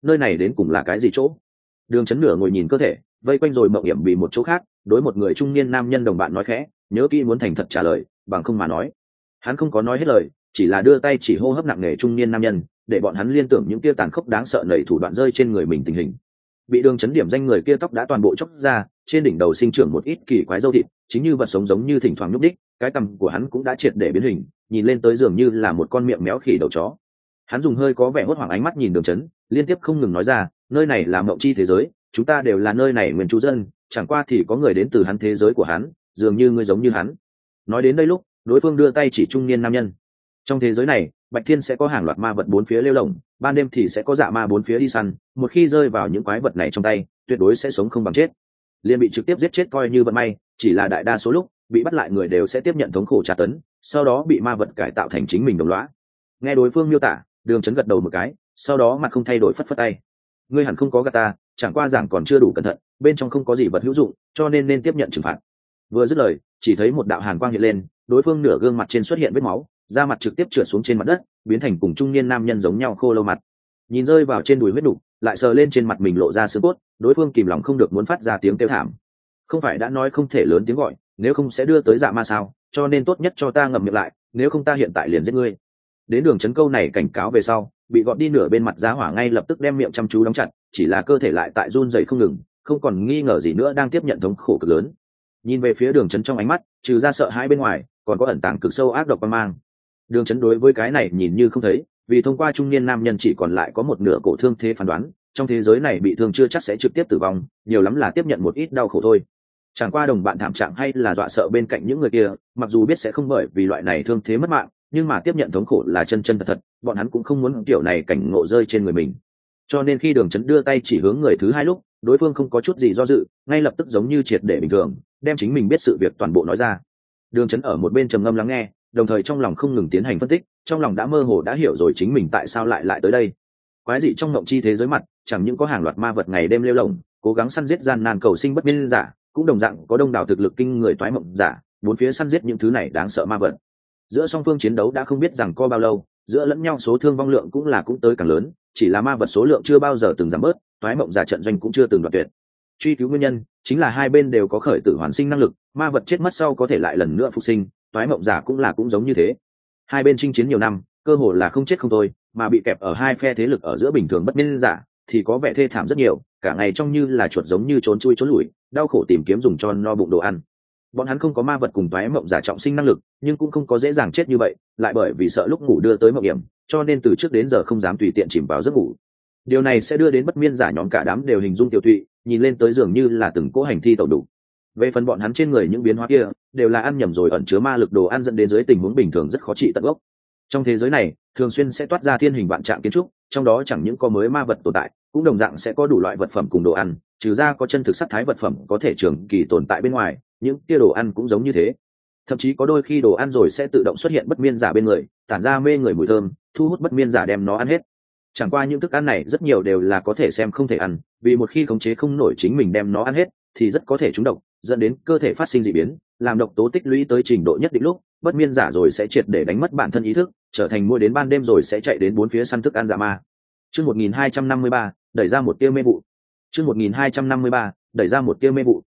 nơi này đến cùng là cái gì chỗ? Đường Chấn nửa ngồi nhìn cơ thể vây quanh rồi Mộng Hiểm bị một chỗ khác, đối một người trung niên nam nhân đồng bạn nói khẽ, nhớ kỹ muốn thành thật trả lời, bằng không mà nói. Hắn không có nói hết lời, chỉ là đưa tay chỉ hô hấp nặng nề trung niên nam nhân, để bọn hắn liên tưởng những kia tàn khốc đáng sợ nảy thủ đoạn rơi trên người mình tình hình. Bị Đường Chấn điểm danh người kia tóc đã toàn bộ chóc ra, trên đỉnh đầu sinh trưởng một ít kỳ quái râu thịt, chính như vật sống giống như thỉnh thoảng nhúc đích, cái cằm của hắn cũng đã triệt để biến hình, nhìn lên tới dường như là một con miệng méo khỉ đầu chó. Hắn dùng hơi có vẻ hốt hoảng ánh mắt nhìn Đường Chấn, liên tiếp không ngừng nói ra, nơi này là mộng chi thế giới, chúng ta đều là nơi này nguyên trú dân, chẳng qua thì có người đến từ hắn thế giới của hắn, dường như ngươi giống như hắn. Nói đến đây lúc, đối phương đưa tay chỉ trung niên nam nhân. Trong thế giới này, Bạch Thiên sẽ có hàng loạt ma vật bốn phía lêu lổng, ban đêm thì sẽ có dạ ma bốn phía đi săn, một khi rơi vào những quái vật này trong tay, tuyệt đối sẽ sống không bằng chết. Liên bị trực tiếp giết chết coi như vận may, chỉ là đại đa số lúc, bị bắt lại người đều sẽ tiếp nhận thống khổ tra tấn, sau đó bị ma vật cải tạo thành chính mình đồng lõa. Nghe đối phương miêu tả, Đường Chấn gật đầu một cái, sau đó mặt không thay đổi phất phất tay. Ngươi hẳn không có gạt ta, chẳng qua giảng còn chưa đủ cẩn thận, bên trong không có gì vật hữu dụng, cho nên tiếp nhận trừng phạt. Vừa dứt lời, chỉ thấy một đạo hàn quang hiện lên, đối phương nửa gương mặt trên xuất hiện vết máu, da mặt trực tiếp trượt xuống trên mặt đất, biến thành cùng trung niên nam nhân giống nhau khô lâu mặt. Nhìn rơi vào trên đùi huyết đục, lại sờ lên trên mặt mình lộ ra xương cốt, đối phương kìm lòng không được muốn phát ra tiếng kêu thảm. Không phải đã nói không thể lớn tiếng gọi, nếu không sẽ đưa tới dạ ma sao, cho nên tốt nhất cho ta ngậm miệng lại, nếu không ta hiện tại liền giết ngươi. Đến Đường Chấn câu này cảnh cáo về sau, bị gọt đi nửa bên mặt giá hỏa ngay lập tức đem miệng chăm chú đóng chặt, chỉ là cơ thể lại tại run rẩy không ngừng, không còn nghi ngờ gì nữa đang tiếp nhận thống khổ cực lớn. Nhìn về phía Đường Chấn trong ánh mắt, trừ ra sợ hãi bên ngoài, còn có ẩn tàng cực sâu ác độc quan mang. Đường Chấn đối với cái này nhìn như không thấy, vì thông qua trung niên nam nhân chỉ còn lại có một nửa cổ thương thế phán đoán, trong thế giới này bị thương chưa chắc sẽ trực tiếp tử vong, nhiều lắm là tiếp nhận một ít đau khổ thôi. Chẳng qua đồng bạn thảm trạng hay là dọa sợ bên cạnh những người kia, mặc dù biết sẽ không bởi vì loại này thương thế mất mạng, nhưng mà tiếp nhận thống khổ là chân chân thật thật, bọn hắn cũng không muốn kiểu này cảnh ngộ rơi trên người mình. Cho nên khi Đường Chấn đưa tay chỉ hướng người thứ hai lúc, đối phương không có chút gì do dự, ngay lập tức giống như triệt để bình thường, đem chính mình biết sự việc toàn bộ nói ra. Đường Chấn ở một bên trầm ngâm lắng nghe, đồng thời trong lòng không ngừng tiến hành phân tích, trong lòng đã mơ hồ đã hiểu rồi chính mình tại sao lại tới đây. Quái dị trong mộng chi thế giới mặt, chẳng những có hàng loạt ma vật ngày đêm lêu lổng, cố gắng săn giết gian nan cầu sinh bất miên giả, cũng đồng dạng có đông đảo thực lực kinh người toái mộng giả, bốn phía săn giết những thứ này đáng sợ ma vật. Giữa song phương chiến đấu đã không biết rằng có bao lâu, giữa lẫn nhau số thương vong lượng cũng tới càng lớn, chỉ là ma vật số lượng chưa bao giờ từng giảm bớt, toái mộng giả trận doanh cũng chưa từng đoạn tuyệt. Truy cứu nguyên nhân, chính là hai bên đều có khởi tử hoàn sinh năng lực, ma vật chết mất sau có thể lại lần nữa phục sinh, toái mộng giả cũng giống như thế. Hai bên chinh chiến nhiều năm, cơ hồ là không chết không thôi, mà bị kẹp ở hai phe thế lực ở giữa bình thường bất miên giả thì có vẻ thê thảm rất nhiều, cả ngày trông như là chuột giống như trốn chui trốn lủi, đau khổ tìm kiếm dùng cho no bụng đồ ăn. Bọn hắn không có ma vật cùng toái mộng giả trọng sinh năng lực, nhưng cũng không có dễ dàng chết như vậy, lại bởi vì sợ lúc ngủ đưa tới mộng hiểm, cho nên từ trước đến giờ không dám tùy tiện chìm vào giấc ngủ. Điều này sẽ đưa đến bất miên giả nhóm cả đám đều hình dung tiểu thụy, nhìn lên tới dường như là từng cỗ hành thi tẩu đủ. Về phần bọn hắn trên người những biến hóa kia, đều là ăn nhầm rồi ẩn chứa ma lực đồ ăn dẫn đến dưới tình huống bình thường rất khó trị tận gốc. Trong thế giới này, thường xuyên sẽ toát ra thiên hình vạn trạng kiến trúc, trong đó chẳng những có mới ma vật tồn tại, cũng đồng dạng sẽ có đủ loại vật phẩm cùng đồ ăn, trừ ra có chân thực sắc thái vật phẩm có thể trường kỳ tồn tại bên ngoài, những kia đồ ăn cũng giống như thế. Thậm chí có đôi khi đồ ăn rồi sẽ tự động xuất hiện bất miên giả bên người, tản ra mê người mùi thơm, thu hút bất miên giả đem nó ăn hết. Chẳng qua những thức ăn này rất nhiều đều là có thể xem không thể ăn, vì một khi khống chế không nổi chính mình đem nó ăn hết, thì rất có thể trúng độc, dẫn đến cơ thể phát sinh dị biến, làm độc tố tích lũy tới trình độ nhất định lúc, bất miên giả rồi sẽ triệt để đánh mất bản thân ý thức, trở thành mỗi đến ban đêm rồi sẽ chạy đến bốn phía săn thức ăn dạ ma. Chương 1253, đẩy ra một tia mê vụ. Chương 1253, đẩy ra một tia mê vụ.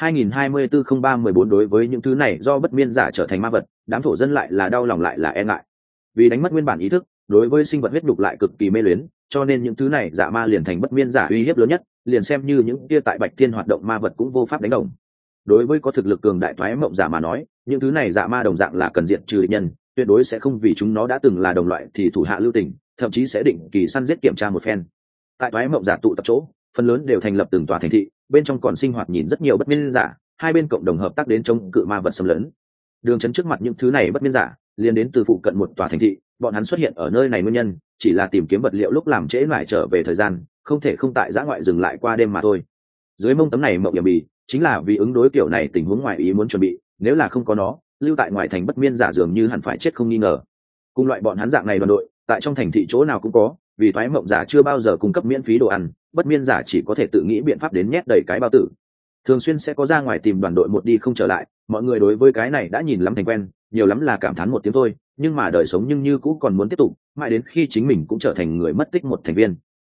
2024-03-14 đối với những thứ này do bất miên giả trở thành ma vật, đám thổ dân lại là đau lòng lại là e ngại. Vì đánh mất nguyên bản ý thức, đối với sinh vật huyết đục lại cực kỳ mê luyến, cho nên những thứ này dạ ma liền thành bất miên giả uy hiếp lớn nhất, liền xem như những kia tại Bạch Thiên hoạt động ma vật cũng vô pháp đánh đồng. Đối với có thực lực cường đại toái mộng giả mà nói, những thứ này dạ ma đồng dạng là cần diệt trừ địch nhân, tuyệt đối sẽ không vì chúng nó đã từng là đồng loại thì thủ hạ lưu tình, thậm chí sẽ định kỳ săn giết kiểm tra một phen. Tại toái mộng giả tụ tập chỗ, phần lớn đều thành lập từng tòa thành thị, bên trong còn sinh hoạt nhìn rất nhiều bất miên giả, hai bên cộng đồng hợp tác đến chống cự ma vật xâm lấn. Đường Chấn trước mặt những thứ này bất miên giả, liền đến từ phụ cận một tòa thành thị, bọn hắn xuất hiện ở nơi này nguyên nhân chỉ là tìm kiếm vật liệu lúc làm trễ lại trở về thời gian, không thể không tại giã ngoại dừng lại qua đêm mà thôi. Dưới mông tấm này mộng hiểm bì, chính là vì ứng đối kiểu này tình huống ngoài ý muốn chuẩn bị, nếu là không có nó, lưu tại ngoại thành bất miên giả dường như hẳn phải chết không nghi ngờ. Cùng loại bọn hắn dạng này đoàn đội, tại trong thành thị chỗ nào cũng có, vì toái mộng giả chưa bao giờ cung cấp miễn phí đồ ăn, bất miên giả chỉ có thể tự nghĩ biện pháp đến nhét đầy cái bao tử. Thường xuyên sẽ có ra ngoài tìm đoàn đội một đi không trở lại, mọi người đối với cái này đã nhìn lắm thành quen, nhiều lắm là cảm thán một tiếng thôi, nhưng mà đời sống nhưng như cũ còn muốn tiếp tục, mãi đến khi chính mình cũng trở thành người mất tích một thành viên.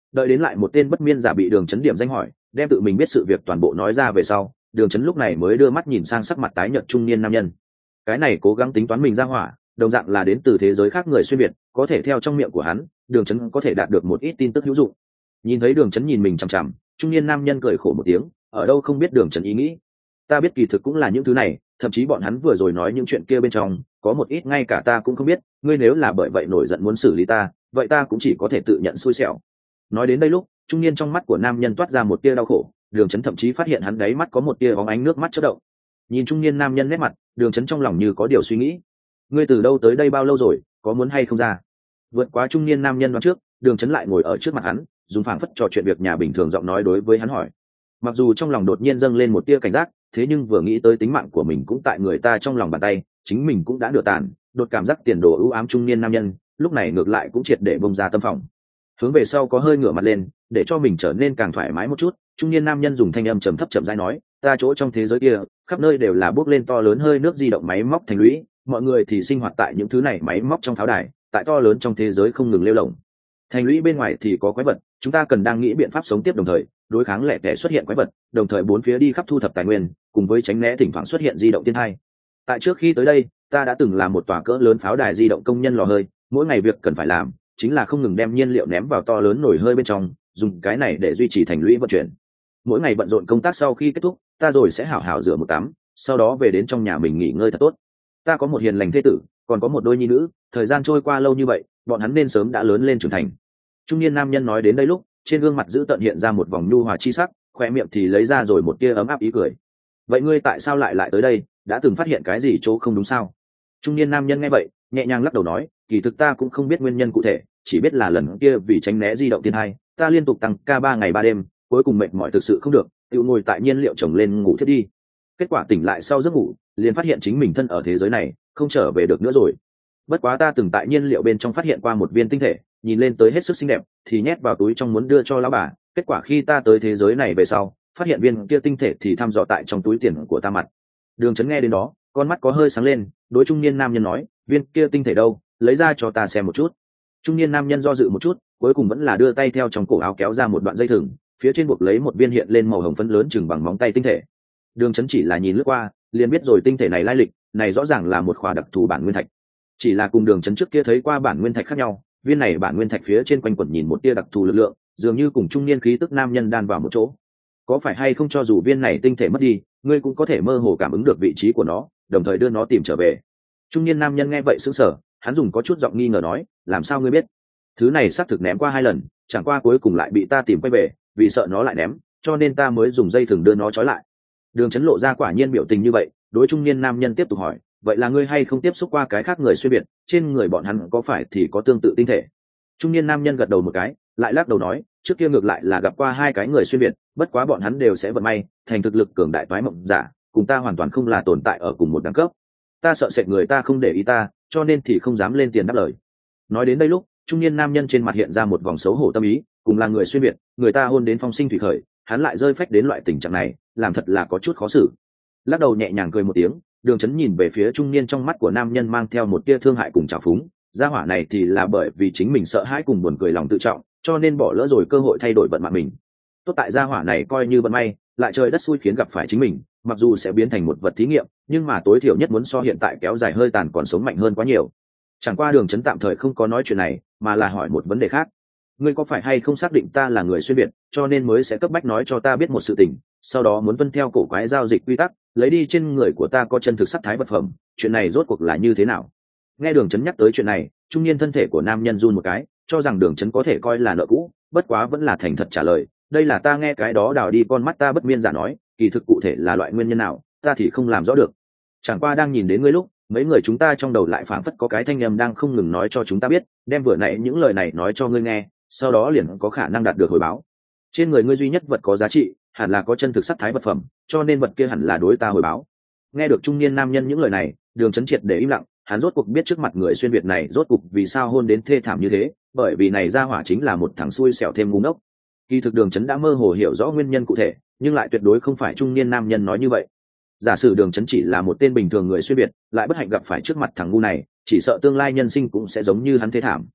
Đợi đến lại một tên bất miên giả bị đường chấn điểm danh hỏi, đem tự mình biết sự việc toàn bộ nói ra về sau, đường chấn lúc này mới đưa mắt nhìn sang sắc mặt tái nhợt trung niên nam nhân. Cái này cố gắng tính toán mình ra hỏa, đồng dạng là đến từ thế giới khác người xuyên việt, có thể theo trong miệng của hắn, đường chấn có thể đạt được một ít tin tức hữu dụng. Nhìn thấy đường chấn nhìn mình chằm chằm, trung niên nam nhân cười khổ một tiếng, ở đâu không biết đường chấn ý nghĩ. Ta biết kỳ thực cũng là những thứ này, thậm chí bọn hắn vừa rồi nói những chuyện kia bên trong có một ít ngay cả ta cũng không biết, ngươi nếu là bởi vậy nổi giận muốn xử lý ta, vậy ta cũng chỉ có thể tự nhận xui xẻo. Nói đến đây lúc, trung niên trong mắt của nam nhân toát ra một tia đau khổ, đường chấn thậm chí phát hiện hắn đáy mắt có một tia bóng ánh nước mắt chớp động. Nhìn trung niên nam nhân nét mặt, đường chấn trong lòng như có điều suy nghĩ. Ngươi từ đâu tới đây bao lâu rồi, có muốn hay không ra? Vượt quá trung niên nam nhân đoán trước, đường chấn lại ngồi ở trước mặt hắn, dùng phảng phất trò chuyện việc nhà bình thường giọng nói đối với hắn hỏi. Mặc dù trong lòng đột nhiên dâng lên một tia cảnh giác, thế nhưng vừa nghĩ tới tính mạng của mình cũng tại người ta trong lòng bàn tay, chính mình cũng đã được tàn, đột cảm giác tiền đồ ưu ám trung niên nam nhân, lúc này ngược lại cũng triệt để bông ra tâm phòng. Hướng về sau có hơi ngửa mặt lên, để cho mình trở nên càng thoải mái một chút, trung niên nam nhân dùng thanh âm trầm thấp chậm rãi nói, ta chỗ trong thế giới kia, khắp nơi đều là bốc lên to lớn hơi nước di động máy móc thành lũy, mọi người thì sinh hoạt tại những thứ này máy móc trong pháo đài, tại to lớn trong thế giới không ngừng lêu lổng. Thành lũy bên ngoài thì có quái vật, chúng ta cần đang nghĩ biện pháp sống tiếp đồng thời đối kháng lẻ tẻ xuất hiện quái vật, đồng thời bốn phía đi khắp thu thập tài nguyên, cùng với tránh né thỉnh thoảng xuất hiện di động thiên thai. Tại trước khi tới đây, ta đã từng là một tòa cỡ lớn pháo đài di động công nhân lò hơi, mỗi ngày việc cần phải làm chính là không ngừng đem nhiên liệu ném vào to lớn nồi hơi bên trong, dùng cái này để duy trì thành lũy vận chuyển. Mỗi ngày bận rộn công tác sau khi kết thúc, ta rồi sẽ hảo hảo rửa một tắm, sau đó về đến trong nhà mình nghỉ ngơi thật tốt. Ta có một hiền lành thê tử, còn có một đôi nhi nữ, thời gian trôi qua lâu như vậy, bọn hắn nên sớm đã lớn lên trưởng thành. Trung niên nam nhân nói đến đây lúc, trên gương mặt giữ tợn hiện ra một vòng nhu hòa chi sắc, khoe miệng thì lấy ra rồi một tia ấm áp ý cười. Vậy ngươi tại sao lại tới đây, đã từng phát hiện cái gì chỗ không đúng sao? Trung niên nam nhân nghe vậy, nhẹ nhàng lắc đầu nói, kỳ thực ta cũng không biết nguyên nhân cụ thể, chỉ biết là lần kia vì tránh né di động thiên hai, ta liên tục tăng ca 3 ngày 3 đêm, cuối cùng mệt mỏi thực sự không được, tự ngồi tại nhiên liệu chồng lên ngủ thiết đi. Kết quả tỉnh lại sau giấc ngủ, liền phát hiện chính mình thân ở thế giới này, không trở về được nữa rồi. Bất quá ta từng tại nhiên liệu bên trong phát hiện qua một viên tinh thể, nhìn lên tới hết sức xinh đẹp, thì nhét vào túi trong muốn đưa cho lão bà. Kết quả khi ta tới thế giới này về sau, phát hiện viên kia tinh thể thì thăm dò tại trong túi tiền của ta mặt. Đường Chấn nghe đến đó, con mắt có hơi sáng lên, đối trung niên nam nhân nói, viên kia tinh thể đâu, lấy ra cho ta xem một chút. Trung niên nam nhân do dự một chút, cuối cùng vẫn là đưa tay theo trong cổ áo kéo ra một đoạn dây thừng, phía trên buộc lấy một viên hiện lên màu hồng phấn lớn chừng bằng móng tay tinh thể. Đường Chấn chỉ là nhìn lướt qua, liền biết rồi tinh thể này lai lịch, này rõ ràng là một khóa đặc thù bản nguyên thạch. Chỉ là cùng Đường Chấn trước kia thấy qua bản nguyên thạch khác nhau, viên này bản nguyên thạch phía trên quanh quẩn nhìn một tia đặc thù lực lượng, dường như cùng trung niên khí tức nam nhân đan vào một chỗ. Có phải hay không cho dù viên này tinh thể mất đi, ngươi cũng có thể mơ hồ cảm ứng được vị trí của nó, đồng thời đưa nó tìm trở về. Trung niên nam nhân nghe vậy sững sờ, hắn dùng có chút giọng nghi ngờ nói, làm sao ngươi biết? Thứ này xác thực ném qua 2 lần, chẳng qua cuối cùng lại bị ta tìm quay về, vì sợ nó lại ném, cho nên ta mới dùng dây thừng đưa nó trói lại. Đường Chấn lộ ra quả nhiên biểu tình như vậy, đối trung niên nam nhân tiếp tục hỏi, vậy là ngươi hay không tiếp xúc qua cái khác người xuyên biệt, trên người bọn hắn có phải thì có tương tự tinh thể? Trung niên nam nhân gật đầu một cái, lại lắc đầu nói, trước kia ngược lại là gặp qua 2 cái người xuyên biệt, bất quá bọn hắn đều sẽ vận may thành thực lực cường đại toái mộng giả, cùng ta hoàn toàn không là tồn tại ở cùng một đẳng cấp. Ta sợ sệt người ta không để ý ta, cho nên thì không dám lên tiền đáp lời. Nói đến đây lúc, trung niên nam nhân trên mặt hiện ra một vòng xấu hổ tâm ý, cùng là người xuyên biệt, người ta hôn đến phong sinh thủy khởi, hắn lại rơi phách đến loại tình trạng này, làm thật là có chút khó xử. Lắc đầu nhẹ nhàng cười một tiếng, Đường Chấn nhìn về phía trung niên, trong mắt của nam nhân mang theo một tia thương hại cùng trào phúng. Gia hỏa này thì là bởi vì chính mình sợ hãi cùng buồn cười lòng tự trọng, cho nên bỏ lỡ rồi cơ hội thay đổi vận mạng mình. Tốt tại gia hỏa này coi như vận may, lại trời đất xui khiến gặp phải chính mình, mặc dù sẽ biến thành một vật thí nghiệm, nhưng mà tối thiểu nhất muốn so hiện tại kéo dài hơi tàn còn sống mạnh hơn quá nhiều. Chẳng qua Đường Chấn tạm thời không có nói chuyện này, mà là hỏi một vấn đề khác. Ngươi có phải hay không xác định ta là người xuyên việt, cho nên mới sẽ cấp bách nói cho ta biết một sự tình, sau đó muốn tuân theo cổ quái giao dịch quy tắc, lấy đi trên người của ta có chân thực sắc thái vật phẩm, chuyện này rốt cuộc là như thế nào? Nghe Đường Chấn nhắc tới chuyện này, trung niên thân thể của nam nhân run một cái, cho rằng Đường Chấn có thể coi là nợ cũ, bất quá vẫn là thành thật trả lời, đây là ta nghe cái đó đào đi con mắt ta bất miên giả nói, kỳ thực cụ thể là loại nguyên nhân nào, ta thì không làm rõ được. Chẳng qua đang nhìn đến ngươi lúc, mấy người chúng ta trong đầu lại phảng phất có cái thanh âm đang không ngừng nói cho chúng ta biết, đem vừa nãy những lời này nói cho ngươi nghe, sau đó liền có khả năng đạt được hồi báo. Trên người ngươi duy nhất vật có giá trị, hẳn là có chân thực sắc thái vật phẩm, cho nên vật kia hẳn là đối ta hồi báo. Nghe được trung niên nam nhân những lời này, Đường Chấn triệt để im lặng, hắn rốt cuộc biết trước mặt người xuyên việt này rốt cuộc vì sao hôn đến thê thảm như thế, bởi vì này ra hỏa chính là một thằng xui xẻo thêm ngu ngốc. Kỳ thực Đường Chấn đã mơ hồ hiểu rõ nguyên nhân cụ thể, nhưng lại tuyệt đối không phải trung niên nam nhân nói như vậy. Giả sử Đường Chấn chỉ là một tên bình thường người xuyên việt, lại bất hạnh gặp phải trước mặt thằng ngu này, chỉ sợ tương lai nhân sinh cũng sẽ giống như hắn thế thảm.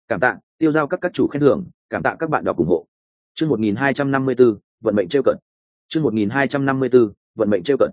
Cảm tạ tiêu giao các chủ khen thưởng, cảm tạ các bạn đọc ủng hộ. Chương 1254, vận mệnh trêu cận. Chương 1254, vận mệnh trêu cận.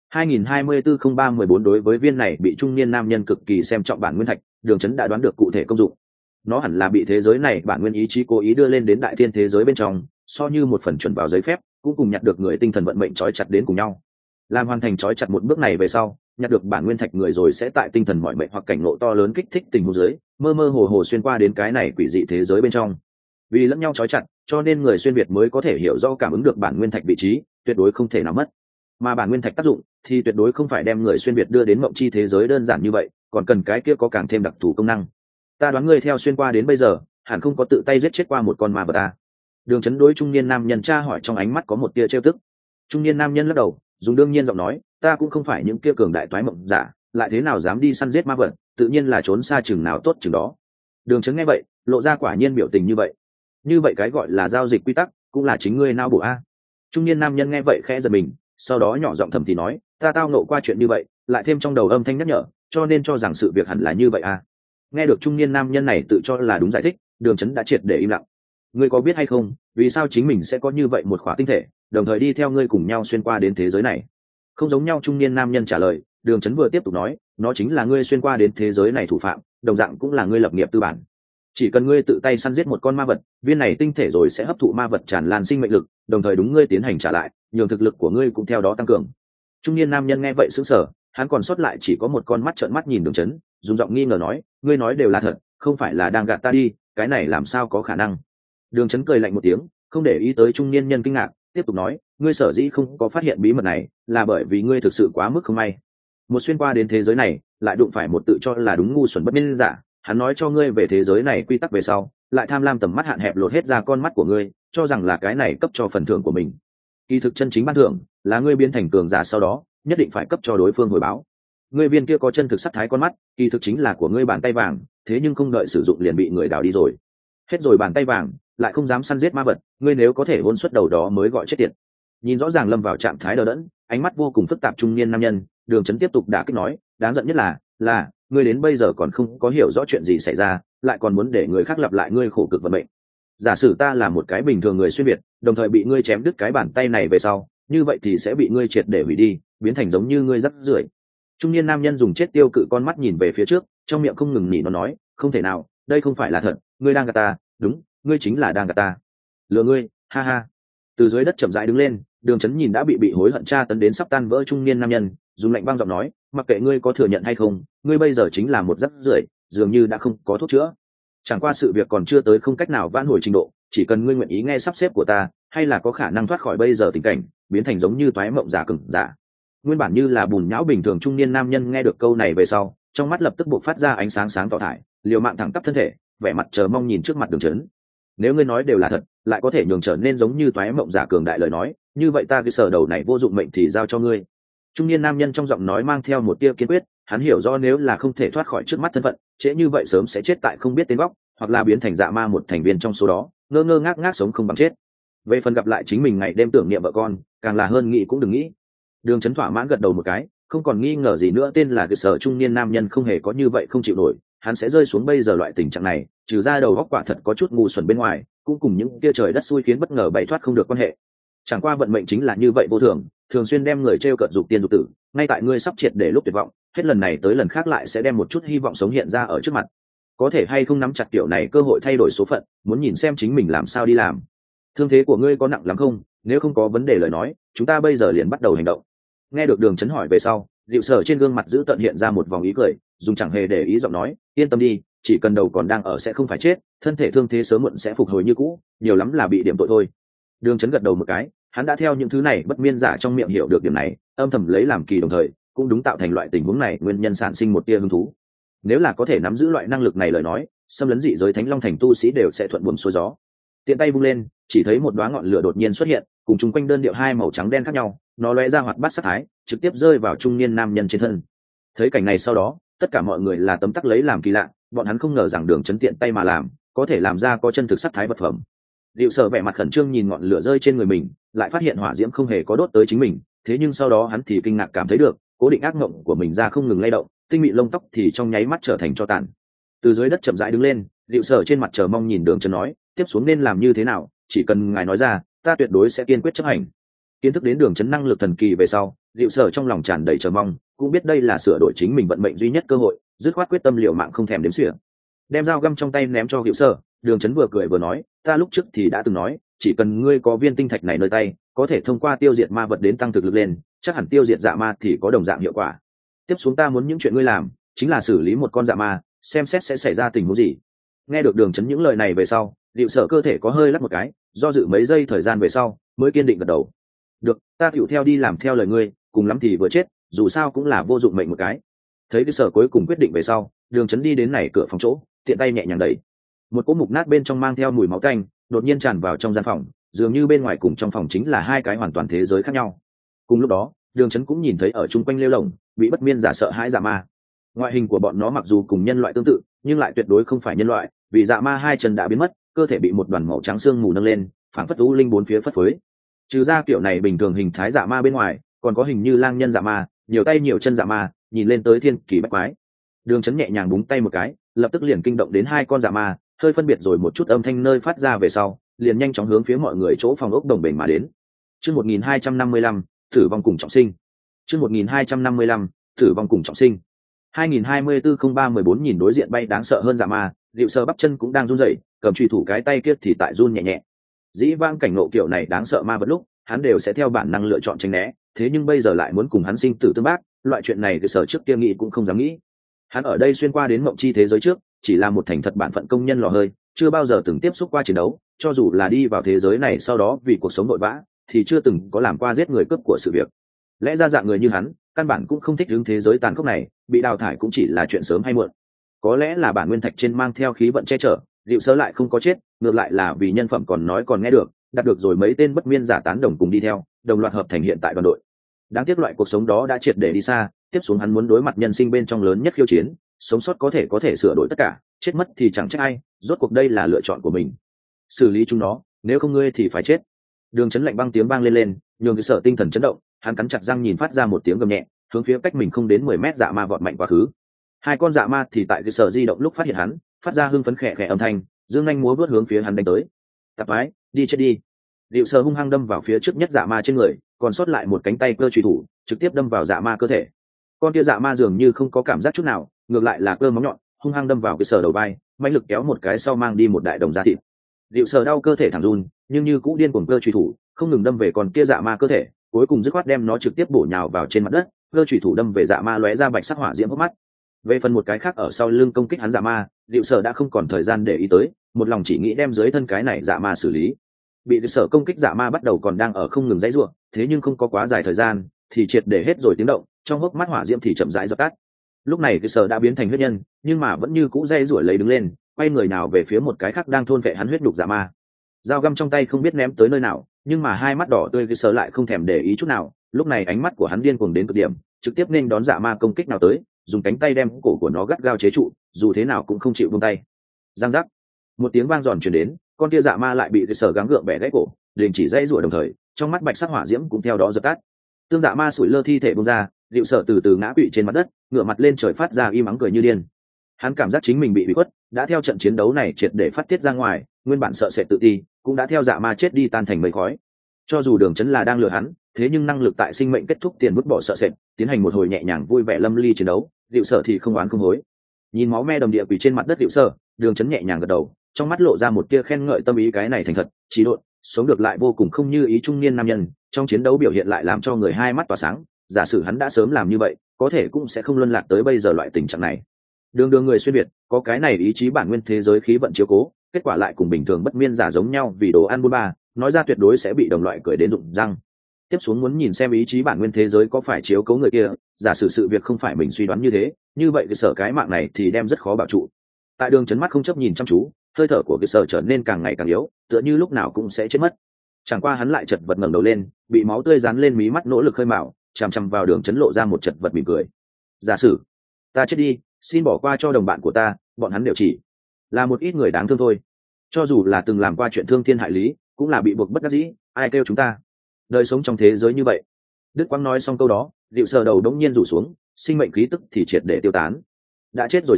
2024-03-14 đối với viên này bị trung niên nam nhân cực kỳ xem trọng bản nguyên thạch, Đường Chấn đã đoán được cụ thể công dụng. Nó hẳn là bị thế giới này bản nguyên ý chí cố ý đưa lên đến đại thiên thế giới bên trong, so như một phần chuẩn vào giấy phép, cũng cùng nhặt được người tinh thần vận mệnh trói chặt đến cùng nhau. Làm hoàn thành trói chặt một bước này về sau, nhặt được bản nguyên thạch người rồi sẽ tại tinh thần mọi mệnh hoặc cảnh ngộ to lớn kích thích tình huống dưới, mơ mơ hồ hồ xuyên qua đến cái này quỷ dị thế giới bên trong. Vì lẫn nhau trói chặt, cho nên người xuyên việt mới có thể hiểu rõ cảm ứng được bản nguyên thạch vị trí, tuyệt đối không thể nào mất. Mà bản nguyên thạch tác dụng thì tuyệt đối không phải đem người xuyên việt đưa đến mộng chi thế giới đơn giản như vậy, còn cần cái kia có càng thêm đặc thù công năng. Ta đoán ngươi theo xuyên qua đến bây giờ hẳn không có tự tay giết chết qua một con ma vật ta. Đường Chấn đối trung niên nam nhân tra hỏi, trong ánh mắt có một tia trêu tức. Trung niên nam nhân lắc đầu, dùng đương nhiên giọng nói, ta cũng không phải những kia cường đại toái mộng giả, lại thế nào dám đi săn giết ma vật, tự nhiên là trốn xa chừng nào tốt chừng đó. Đường Chấn nghe vậy, lộ ra quả nhiên biểu tình như vậy. Như vậy cái gọi là giao dịch quy tắc, cũng là chính ngươi nao bổ a. Trung niên nam nhân nghe vậy khẽ giật mình, sau đó nhỏ giọng thầm thì nói, ta tao nộ qua chuyện như vậy, lại thêm trong đầu âm thanh nhắc nhở, cho nên cho rằng sự việc hẳn là như vậy a. Nghe được trung niên nam nhân này tự cho là đúng giải thích, Đường Chấn đã triệt để im lặng. Ngươi có biết hay không, vì sao chính mình sẽ có như vậy một khóa tinh thể, đồng thời đi theo ngươi cùng nhau xuyên qua đến thế giới này? Không giống nhau, trung niên nam nhân trả lời. Đường Chấn vừa tiếp tục nói, nó chính là ngươi xuyên qua đến thế giới này thủ phạm, đồng dạng cũng là ngươi lập nghiệp tư bản. Chỉ cần ngươi tự tay săn giết một con ma vật, viên này tinh thể rồi sẽ hấp thụ ma vật tràn lan sinh mệnh lực, đồng thời đúng ngươi tiến hành trả lại, nhường thực lực của ngươi cũng theo đó tăng cường. Trung niên nam nhân nghe vậy sững sờ, hắn còn sót lại chỉ có một con mắt trợn mắt nhìn Đường Chấn, dùng giọng nghi ngờ nói, ngươi nói đều là thật, không phải là đang gạt ta đi, cái này làm sao có khả năng? Đường Chấn cười lạnh một tiếng, không để ý tới trung niên nhân kinh ngạc, tiếp tục nói, ngươi sở dĩ không có phát hiện bí mật này, là bởi vì ngươi thực sự quá mức không may. Một xuyên qua đến thế giới này, lại đụng phải một tự cho là đúng ngu xuẩn bất nhân giả, hắn nói cho ngươi về thế giới này quy tắc về sau, lại tham lam tầm mắt hạn hẹp lột hết ra con mắt của ngươi, cho rằng là cái này cấp cho phần thưởng của mình. Kỳ thực chân chính ban thưởng là ngươi biến thành cường giả sau đó, nhất định phải cấp cho đối phương hồi báo. Ngươi viên kia có chân thực sắc thái con mắt, kỳ thực chính là của ngươi bàn tay vàng, thế nhưng không đợi sử dụng liền bị người đào đi rồi. Hết rồi bàn tay vàng, lại không dám săn giết ma vật, ngươi nếu có thể hôn xuất đầu đó mới gọi chết tiệt. Nhìn rõ ràng lâm vào trạng thái đờ đẫn, ánh mắt vô cùng phức tạp trung niên nam nhân, Đường Chấn tiếp tục đả kích nói, đáng giận nhất là ngươi đến bây giờ còn không có hiểu rõ chuyện gì xảy ra, lại còn muốn để người khác lặp lại ngươi khổ cực vận mệnh. Giả sử ta là một cái bình thường người xuyên việt, đồng thời bị ngươi chém đứt cái bàn tay này về sau, như vậy thì sẽ bị ngươi triệt để hủy đi, biến thành giống như ngươi rắc rưởi. Trung niên nam nhân dùng chết tiêu cự con mắt nhìn về phía trước, trong miệng không ngừng nhỉ nó nói, không thể nào, đây không phải là thật, ngươi đang gạt ta, đúng, ngươi chính là đang gạt ta. Lừa ngươi, ha ha. Từ dưới đất chậm rãi đứng lên, Đường Chấn nhìn đã bị hối hận tra tấn đến sắp tan vỡ trung niên nam nhân, dùng lạnh băng giọng nói, mặc kệ ngươi có thừa nhận hay không, ngươi bây giờ chính là một rắc rưởi, dường như đã không có thuốc chữa. Chẳng qua sự việc còn chưa tới không cách nào vãn hồi trình độ, chỉ cần ngươi nguyện ý nghe sắp xếp của ta, hay là có khả năng thoát khỏi bây giờ tình cảnh, biến thành giống như toái mộng giả cứng giả. Nguyên bản như là bùn nhão bình thường trung niên nam nhân nghe được câu này về sau, trong mắt lập tức bộc phát ra ánh sáng sáng tỏ thải, liều mạng thẳng tắp thân thể, vẻ mặt chờ mong nhìn trước mặt Đường Chấn. Nếu ngươi nói đều là thật, lại có thể nhường trở nên giống như toái mộng giả cường đại lời nói, như vậy ta cái sở đầu này vô dụng mệnh thì giao cho ngươi. Trung niên nam nhân trong giọng nói mang theo một tia kiên quyết, hắn hiểu rõ nếu là không thể thoát khỏi trước mắt thân phận, trễ như vậy sớm sẽ chết tại không biết tên góc, hoặc là biến thành dạ ma một thành viên trong số đó, ngơ ngơ ngác ngác sống không bằng chết. Về phần gặp lại chính mình ngày đêm tưởng niệm vợ con, càng là hơn nghĩ cũng đừng nghĩ. Đường Chấn thỏa mãn gật đầu một cái, không còn nghi ngờ gì nữa, tên là cái sở trung niên nam nhân không hề có như vậy không chịu nổi, hắn sẽ rơi xuống bây giờ loại tình trạng này, trừ ra đầu góc quả thật có chút ngu xuẩn bên ngoài, cũng cùng những kia trời đất xui khiến bất ngờ bày thoát không được quan hệ. Chẳng qua vận mệnh chính là như vậy vô thường, thường xuyên đem người trêu cợt dục tiên dục tử, ngay tại ngươi sắp triệt để lúc tuyệt vọng, hết lần này tới lần khác lại sẽ đem một chút hy vọng sống hiện ra ở trước mặt. Có thể hay không nắm chặt kiểu này cơ hội thay đổi số phận, muốn nhìn xem chính mình làm sao đi làm. Thương thế của ngươi có nặng lắm không? Nếu không có vấn đề lời nói, chúng ta bây giờ liền bắt đầu hành động. Nghe được Đường Chấn hỏi về sau, Diệu Sở trên gương mặt giữ tận hiện ra một vòng ý cười, dùng chẳng hề để ý giọng nói, yên tâm đi, chỉ cần đầu còn đang ở sẽ không phải chết, thân thể thương thế sớm muộn sẽ phục hồi như cũ, nhiều lắm là bị điểm tội thôi. Đường Chấn gật đầu một cái, hắn đã theo những thứ này bất miên giả trong miệng hiểu được điểm này, âm thầm lấy làm kỳ, đồng thời cũng đúng tạo thành loại tình huống này nguyên nhân sản sinh một tia hứng thú. Nếu là có thể nắm giữ loại năng lực này lời nói, xâm lấn dị giới Thánh Long thành tu sĩ đều sẽ thuận buồm xuôi gió. Tiện tay vung lên, chỉ thấy một đóa ngọn lửa đột nhiên xuất hiện, cùng chung quanh đơn điệu hai màu trắng đen khác nhau, nó lóe ra hoạt bát sát thái, trực tiếp rơi vào trung niên nam nhân trên thân. Thấy cảnh này sau đó, tất cả mọi người là tấm tắc lấy làm kỳ lạ, bọn hắn không ngờ rằng Đường Chấn tiện tay mà làm, có thể làm ra có chân thực sát thái vật phẩm. Diệu Sở vẻ mặt khẩn trương nhìn ngọn lửa rơi trên người mình, lại phát hiện hỏa diễm không hề có đốt tới chính mình, thế nhưng sau đó hắn thì kinh ngạc cảm thấy được, cố định ác ngộng của mình ra không ngừng lay động, tinh mị lông tóc thì trong nháy mắt trở thành tro tàn. từ dưới đất chậm rãi đứng lên, Diệu Sở trên mặt chờ mong nhìn Đường Chấn nói, tiếp xuống nên làm như thế nào, chỉ cần ngài nói ra, ta tuyệt đối sẽ kiên quyết chấp hành. Kiến thức đến Đường Chấn năng lực thần kỳ về sau, Diệu Sở trong lòng tràn đầy chờ mong, cũng biết đây là sửa đổi chính mình vận mệnh duy nhất cơ hội, dứt khoát quyết tâm liều mạng không thèm đếm xỉa. Đem dao găm trong tay ném cho Diệu Sở, Đường Chấn vừa cười vừa nói, ta lúc trước thì đã từng nói, chỉ cần ngươi có viên tinh thạch này nơi tay, có thể thông qua tiêu diệt ma vật đến tăng thực lực lên, chắc hẳn tiêu diệt dạ ma thì có đồng dạng hiệu quả. Tiếp xuống ta muốn những chuyện ngươi làm, chính là xử lý một con dạ ma, xem xét sẽ xảy ra tình huống gì. Nghe được Đường Chấn những lời này về sau, Diệu Sở cơ thể có hơi lắc một cái, do dự mấy giây thời gian về sau, mới kiên định gật đầu. Được, ta tựu theo đi làm theo lời ngươi, cùng lắm thì vừa chết, dù sao cũng là vô dụng mệnh một cái. Thấy cái Sở cuối cùng quyết định về sau, Đường Chấn đi đến này cửa phòng chỗ, tiện tay nhẹ nhàng đẩy. Một cỗ mục nát bên trong mang theo mùi máu tanh, đột nhiên tràn vào trong gian phòng, dường như bên ngoài cùng trong phòng chính là hai cái hoàn toàn thế giới khác nhau. Cùng lúc đó, Đường Chấn cũng nhìn thấy ở chung quanh lêu lồng, bị bất miên giả sợ hãi dạ ma. Ngoại hình của bọn nó mặc dù cùng nhân loại tương tự, nhưng lại tuyệt đối không phải nhân loại, vì dạ ma hai chân đã biến mất, cơ thể bị một đoàn màu trắng xương mù nâng lên, phảng phất u linh bốn phía phất phới. Trừ ra kiểu này bình thường hình thái dạ ma bên ngoài, còn có hình như lang nhân dạ ma, nhiều tay nhiều chân dạ ma, nhìn lên tới thiên kỳ bách quái. Đường Chấn nhẹ nhàng búng tay một cái, lập tức liền kinh động đến hai con dạ ma, hơi phân biệt rồi một chút âm thanh nơi phát ra về sau, liền nhanh chóng hướng phía mọi người chỗ phòng ốc đồng bền mà đến. Chương 1255, tử vong cùng trọng sinh. Chương 1255, tử vong cùng trọng sinh. 2024-03-14 nhìn đối diện bay đáng sợ hơn dạ ma, Diệu Sở bắp chân cũng đang run rẩy, cầm truy thủ cái tay kia thì tại run nhẹ nhẹ. Dĩ vãng cảnh ngộ kiểu này đáng sợ ma vật lúc, hắn đều sẽ theo bản năng lựa chọn tránh né, thế nhưng bây giờ lại muốn cùng hắn sinh tử tương bác, loại chuyện này Diệu Sở trước kia nghĩ cũng không dám nghĩ. Hắn ở đây xuyên qua đến mộng chi thế giới trước, chỉ là một thành thật bản phận công nhân lò hơi, chưa bao giờ từng tiếp xúc qua chiến đấu, cho dù là đi vào thế giới này sau đó vì cuộc sống vội vã, thì chưa từng có làm qua giết người cướp của sự việc. Lẽ ra dạng người như hắn, căn bản cũng không thích hướng thế giới tàn khốc này, bị đào thải cũng chỉ là chuyện sớm hay muộn. Có lẽ là bản nguyên thạch trên mang theo khí vận che chở, Diệu Sở lại không có chết, ngược lại là vì nhân phẩm còn nói còn nghe được, đạt được rồi mấy tên bất miên giả tán đồng cùng đi theo, đồng loạt hợp thành hiện tại đoàn đội. Đáng tiếc loại cuộc sống đó đã triệt để đi xa, tiếp xuống hắn muốn đối mặt nhân sinh bên trong lớn nhất khiêu chiến, sống sót có thể sửa đổi tất cả, chết mất thì chẳng trách ai, rốt cuộc đây là lựa chọn của mình. Xử lý chúng nó, nếu không ngươi thì phải chết. Đường Chấn lạnh băng tiếng vang lên, nhường cái Sở tinh thần chấn động, hắn cắn chặt răng nhìn phát ra một tiếng gầm nhẹ, hướng phía cách mình không đến 10 mét dạ ma vọt mạnh quá khứ. Hai con dạ ma thì tại cái Sở di động lúc phát hiện hắn, phát ra hưng phấn khẽ khẽ âm thanh, dương nhanh múa vớt hướng phía hắn đánh tới. Tạp ái, đi chết đi. Diệu Sở hung hăng đâm vào phía trước nhất dạ ma trên người, còn sót lại một cánh tay cơ chủy thủ, trực tiếp đâm vào dạ ma cơ thể. Con kia dạ ma dường như không có cảm giác chút nào, ngược lại là cơ móng nhọn hung hăng đâm vào cái Sở đầu vai, mãnh lực kéo một cái sau mang đi một đại đồng da thịt. Diệu Sở đau cơ thể thẳng run, nhưng như cũ điên cuồng cơ chủy thủ, không ngừng đâm về con kia dạ ma cơ thể, cuối cùng dứt khoát đem nó trực tiếp bổ nhào vào trên mặt đất, cơ chủy thủ đâm về dạ ma lóe ra bạch sắc hỏa diễm hốc mắt. Về phần một cái khác ở sau lưng công kích hắn dạ ma, Diệu Sở đã không còn thời gian để ý tới, một lòng chỉ nghĩ đem dưới thân cái này dạ ma xử lý. Bị Diệu Sở công kích dạ ma bắt đầu còn đang ở không ngừng dãy rủa, thế nhưng không có quá dài thời gian, thì triệt để hết rồi tiếng động, trong hốc mắt hỏa diễm thì chậm rãi dập tắt. Lúc này Diệu Sở đã biến thành huyết nhân, nhưng mà vẫn như cũ dãy rủa lấy đứng lên, quay người nào về phía một cái khác đang thôn vệ hắn huyết đục dạ ma. Dao găm trong tay không biết ném tới nơi nào, nhưng mà hai mắt đỏ tươi Diệu Sở lại không thèm để ý chút nào, lúc này ánh mắt của hắn điên cuồng đến cực điểm, trực tiếp nên đón dạ ma công kích nào tới, dùng cánh tay đem cổ của nó gắt gao chế trụ, dù thế nào cũng không chịu buông tay. Giang giác, một tiếng vang giòn truyền đến, con kia dạ ma lại bị Diệu Sở gắng gượng bẻ gãy cổ, đình chỉ dãy rủa đồng thời, trong mắt bạch sắc hỏa diễm cũng theo đó dập tắt. Tương dạ ma sủi lơ thi thể buông ra, Diệu Sở từ từ ngã quỵ trên mặt đất, ngửa mặt lên trời phát ra im ắng cười như điên. Hắn cảm giác chính mình bị khuất, đã theo trận chiến đấu này triệt để phát tiết ra ngoài, nguyên bản sợ sệt tự ti cũng đã theo dạ ma chết đi tan thành mây khói. Cho dù Đường Chấn là đang lừa hắn, thế nhưng năng lực tại sinh mệnh kết thúc tiền vứt bỏ sợ sệt, tiến hành một hồi nhẹ nhàng vui vẻ lâm ly chiến đấu, Diệu Sở thì không oán không hối. Nhìn máu me đầm địa quỳ trên mặt đất Diệu Sở, Đường Chấn nhẹ nhàng gật đầu, trong mắt lộ ra một tia khen ngợi tâm ý, cái này thành thật, trí độn, sống được lại vô cùng không như ý trung niên nam nhân, trong chiến đấu biểu hiện lại làm cho người hai mắt tỏa sáng. Giả sử hắn đã sớm làm như vậy, có thể cũng sẽ không luân lạc tới bây giờ loại tình trạng này. Đường đường người xuyên việt, có cái này ý chí bản nguyên thế giới khí vận chiếu cố, kết quả lại cùng bình thường bất miên giả giống nhau vì đồ ăn buôn ba, nói ra tuyệt đối sẽ bị đồng loại cười đến rụng răng. Tiếp xuống muốn nhìn xem ý chí bản nguyên thế giới có phải chiếu cố người kia, giả sử sự việc không phải mình suy đoán như thế, như vậy cái Sở cái mạng này thì đem rất khó bảo trụ. Tại Đường Chấn mắt không chấp nhìn chăm chú, hơi thở của cái Sở trở nên càng ngày càng yếu, tựa như lúc nào cũng sẽ chết mất. Chẳng qua hắn lại chật vật ngẩng đầu lên, bị máu tươi dán lên mí mắt nỗ lực khơi mào, chằm chằm vào Đường Chấn lộ ra một chật vật mỉm cười. Giả sử ta chết đi, xin bỏ qua cho đồng bạn của ta, bọn hắn đều chỉ là một ít người đáng thương thôi. Cho dù là từng làm qua chuyện thương thiên hại lý, cũng là bị buộc bất đắc dĩ, ai kêu chúng ta đời sống trong thế giới như vậy. Đức Quang nói xong câu đó, Diệu Sở đầu đống nhiên rủ xuống, sinh mệnh khí tức thì triệt để tiêu tán. Đã chết rồi sao?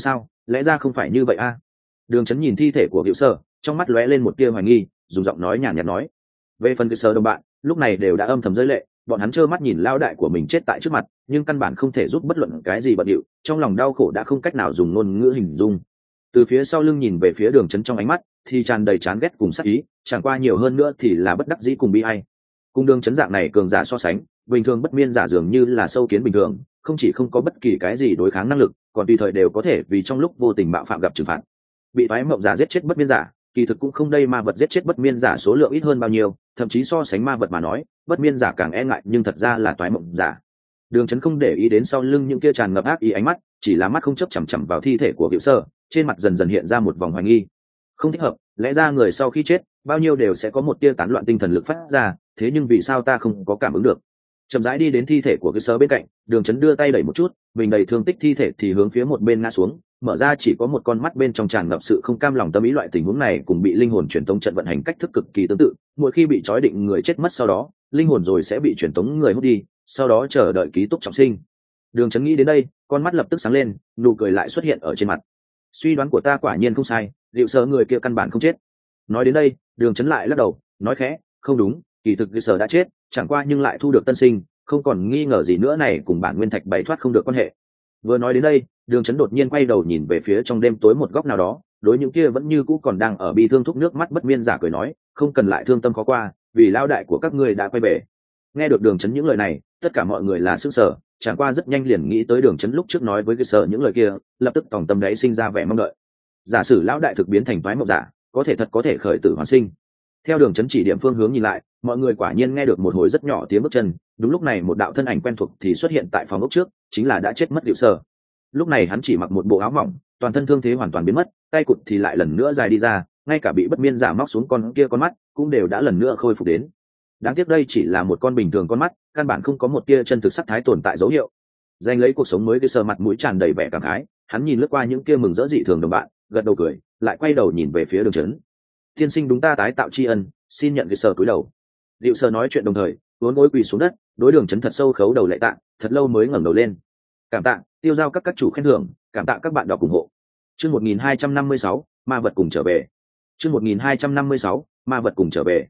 lẽ ra không phải như vậy a? Đường Chấn nhìn thi thể của Hữu Sở, trong mắt lóe lên một tia hoài nghi, dùng giọng nói nhàn nhạt nói. Về phần Hữu Sở đồng bạn, lúc này đều đã âm thầm rơi lệ, bọn hắn trơ mắt nhìn lao đại của mình chết tại trước mặt, nhưng căn bản không thể giúp bất luận cái gì bận điệu, trong lòng đau khổ đã không cách nào dùng ngôn ngữ hình dung. Từ phía sau lưng nhìn về phía Đường Chấn trong ánh mắt thì tràn đầy chán ghét cùng sát ý, chẳng qua nhiều hơn nữa thì là bất đắc dĩ cùng bi ai. Cùng Đường Chấn dạng này cường giả so sánh, bình thường bất miên giả dường như là sâu kiến bình thường, không chỉ không có bất kỳ cái gì đối kháng năng lực, còn tùy thời đều có thể vì trong lúc vô tình bạo phạm gặp trừng phạt. Bị toái mộng giả giết chết bất miên giả, kỳ thực cũng không đây ma vật giết chết bất miên giả số lượng ít hơn bao nhiêu, thậm chí so sánh ma vật mà nói, bất miên giả càng e ngại, nhưng thật ra là toái mộng giả. Đường Chấn không để ý đến sau lưng những kia tràn ngập ác ý ánh mắt, chỉ là mắt không chấp chằm chằm vào thi thể của Hữu Sơ, trên mặt dần dần hiện ra một vòng hoài nghi. Không thích hợp, lẽ ra người sau khi chết, bao nhiêu đều sẽ có một tia tán loạn tinh thần lực phát ra, thế nhưng vì sao ta không có cảm ứng được? Chậm rãi đi đến thi thể của Hữu Sơ bên cạnh, Đường Chấn đưa tay đẩy một chút, mình đầy thương tích thi thể thì hướng phía một bên ngã xuống, mở ra chỉ có một con mắt bên trong tràn ngập sự không cam lòng tâm ý. Loại tình huống này cùng bị linh hồn truyền tống trận vận hành cách thức cực kỳ tương tự, mỗi khi bị trói định người chết mất sau đó, linh hồn rồi sẽ bị truyền tống người hút đi, sau đó chờ đợi ký túc trọng sinh. Đường Chấn nghĩ đến đây, con mắt lập tức sáng lên, nụ cười lại xuất hiện ở trên mặt. Suy đoán của ta quả nhiên không sai, Diệu Sở người kia căn bản không chết. Nói đến đây, Đường Chấn lại lắc đầu, nói khẽ, không đúng, kỳ thực Diệu Sở đã chết, chẳng qua nhưng lại thu được tân sinh, không còn nghi ngờ gì nữa này cùng bản nguyên thạch bảy thoát không được quan hệ. Vừa nói đến đây, Đường Chấn đột nhiên quay đầu nhìn về phía trong đêm tối một góc nào đó, đối những kia vẫn như cũ còn đang ở bi thương thúc nước mắt bất miên giả cười nói, không cần lại thương tâm khó qua, vì lao đại của các ngươi đã quay về. Nghe được Đường Chấn những lời này, tất cả mọi người là sửng sở, chẳng qua rất nhanh liền nghĩ tới Đường Chấn lúc trước nói với cái sở những lời kia, lập tức tòng tâm đấy sinh ra vẻ mong đợi. Giả sử lão đại thực biến thành toái mộng giả, có thể thật có thể khởi tử hoàn sinh. Theo Đường Chấn chỉ điểm phương hướng nhìn lại, mọi người quả nhiên nghe được một hồi rất nhỏ tiếng bước chân, đúng lúc này một đạo thân ảnh quen thuộc thì xuất hiện tại phòng ốc trước, chính là đã chết mất Diệu Sở. Lúc này hắn chỉ mặc một bộ áo mỏng, toàn thân thương thế hoàn toàn biến mất, tay cụt thì lại lần nữa dài đi ra, ngay cả bị bất miên giả móc xuống con kia con mắt cũng đều đã lần nữa khôi phục đến. Đáng tiếc đây chỉ là một con bình thường con mắt, căn bản không có một tia chân thực sắc thái tồn tại dấu hiệu. Giành lấy cuộc sống mới, cái sờ mặt mũi tràn đầy vẻ cảm khái, hắn nhìn lướt qua những kia mừng rỡ dị thường đồng bạn, gật đầu cười, lại quay đầu nhìn về phía Đường Chấn. Tiên sinh đúng ta tái tạo tri ân, xin nhận cái sờ cúi đầu. Diệu Sở nói chuyện đồng thời, vốn gối quỳ xuống đất, đối Đường Chấn thật sâu khấu đầu lạy tạ, thật lâu mới ngẩng đầu lên. Cảm tạ, tiêu giao các chủ khen thưởng, cảm tạ các bạn đọc ủng hộ. Chương 1256, ma vật cùng trở về. Chương 1256, ma vật cùng trở về.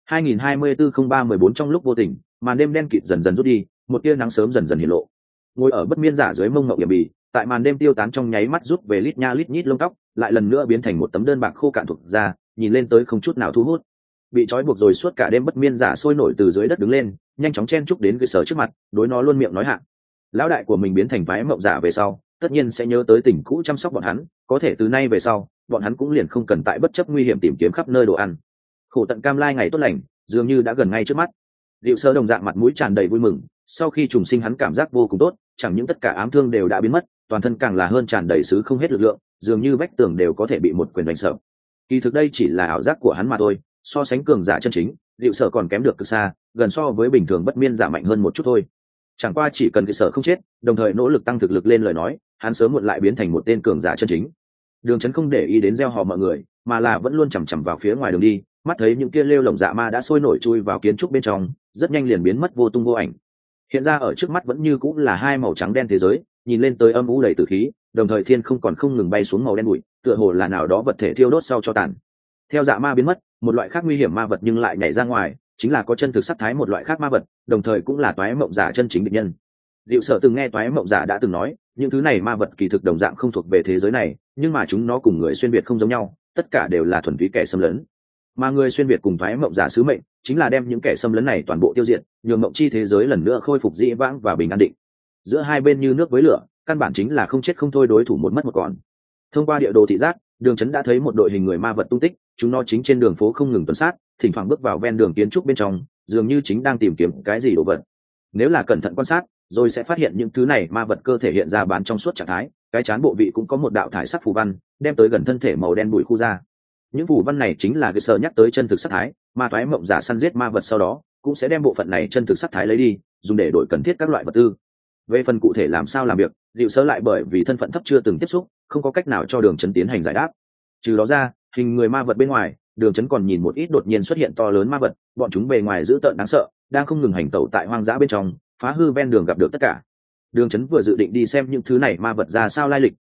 2024-03-14 trong lúc vô tình, màn đêm đen kịt dần dần rút đi, một tia nắng sớm dần dần hiện lộ. Ngồi ở bất miên giả dưới mông ngọc hiểm bì, tại màn đêm tiêu tán trong nháy mắt rút về lít nha lít nhít lông tóc, lại lần nữa biến thành một tấm đơn bạc khô cạn thuộc ra, nhìn lên tới không chút nào thu hút. Bị trói buộc rồi suốt cả đêm bất miên giả sôi nổi từ dưới đất đứng lên, nhanh chóng chen chúc đến cái sở trước mặt, đối nó luôn miệng nói hạ. Lão đại của mình biến thành vái mộng giả về sau, tất nhiên sẽ nhớ tới tình cũ chăm sóc bọn hắn, có thể từ nay về sau, bọn hắn cũng liền không cần tại bất chấp nguy hiểm tìm kiếm khắp nơi đồ ăn. Khổ tận cam lai ngày tốt lành, dường như đã gần ngay trước mắt. Diệu Sở đồng dạng mặt mũi tràn đầy vui mừng, sau khi trùng sinh hắn cảm giác vô cùng tốt, chẳng những tất cả ám thương đều đã biến mất, toàn thân càng là hơn tràn đầy sứ không hết lực lượng, dường như vách tường đều có thể bị một quyền đánh sập. Kỳ thực đây chỉ là ảo giác của hắn mà thôi, so sánh cường giả chân chính, Diệu Sở còn kém được cực xa, gần so với bình thường bất miên giả mạnh hơn một chút thôi. Chẳng qua chỉ cần cái sở không chết, đồng thời nỗ lực tăng thực lực lên lời nói, hắn sớm muộn lại biến thành một tên cường giả chân chính. Đường Chấn không để ý đến gieo họ mọi người, mà là vẫn luôn chằm chằm vào phía ngoài đường đi, mắt thấy những kia lêu lồng dạ ma đã sôi nổi chui vào kiến trúc bên trong, rất nhanh liền biến mất vô tung vô ảnh. Hiện ra ở trước mắt vẫn như cũng là hai màu trắng đen thế giới, nhìn lên tới âm u đầy tử khí, đồng thời thiên không còn không ngừng bay xuống màu đen bụi, tựa hồ là nào đó vật thể thiêu đốt sau cho tàn. Theo dạ ma biến mất, một loại khác nguy hiểm ma vật nhưng lại nhảy ra ngoài, chính là có chân thực sắc thái một loại khác ma vật, đồng thời cũng là toái mộng giả chân chính địch nhân. Diệu Sở từng nghe toái mộng giả đã từng nói, những thứ này ma vật kỳ thực đồng dạng không thuộc về thế giới này, nhưng mà chúng nó cùng người xuyên việt không giống nhau, tất cả đều là thuần túy kẻ xâm lấn. Mà người xuyên việt cùng toái mộng giả sứ mệnh chính là đem những kẻ xâm lấn này toàn bộ tiêu diệt, nhường mộng chi thế giới lần nữa khôi phục dĩ vãng và bình an định. Giữa hai bên như nước với lửa, căn bản chính là không chết không thôi, đối thủ một mất một còn. Thông qua địa đồ thị giác, Đường Chấn đã thấy một đội hình người ma vật tung tích, chúng nó chính trên đường phố không ngừng tuần sát, thỉnh thoảng bước vào ven đường kiến trúc bên trong, dường như chính đang tìm kiếm cái gì đồ vật. Nếu là cẩn thận quan sát, rồi sẽ phát hiện những thứ này ma vật cơ thể hiện ra bán trong suốt trạng thái, cái chán bộ vị cũng có một đạo thải sắc phù văn, đem tới gần thân thể màu đen bụi khu ra. Những phù văn này chính là cái sở nhắc tới chân thực sắc thái, ma toái mộng giả săn giết ma vật sau đó, cũng sẽ đem bộ phận này chân thực sắc thái lấy đi, dùng để đổi cần thiết các loại vật tư. Về phần cụ thể làm sao làm việc, Diệu Sở lại bởi vì thân phận thấp chưa từng tiếp xúc, không có cách nào cho Đường Chấn tiến hành giải đáp. Trừ đó ra, hình người ma vật bên ngoài, Đường Chấn còn nhìn một ít đột nhiên xuất hiện to lớn ma vật, bọn chúng bề ngoài dữ tợn đáng sợ, đang không ngừng hành tẩu tại hoang dã bên trong, phá hư ven đường gặp được tất cả. Đường Chấn vừa dự định đi xem những thứ này ma vật ra sao lai lịch,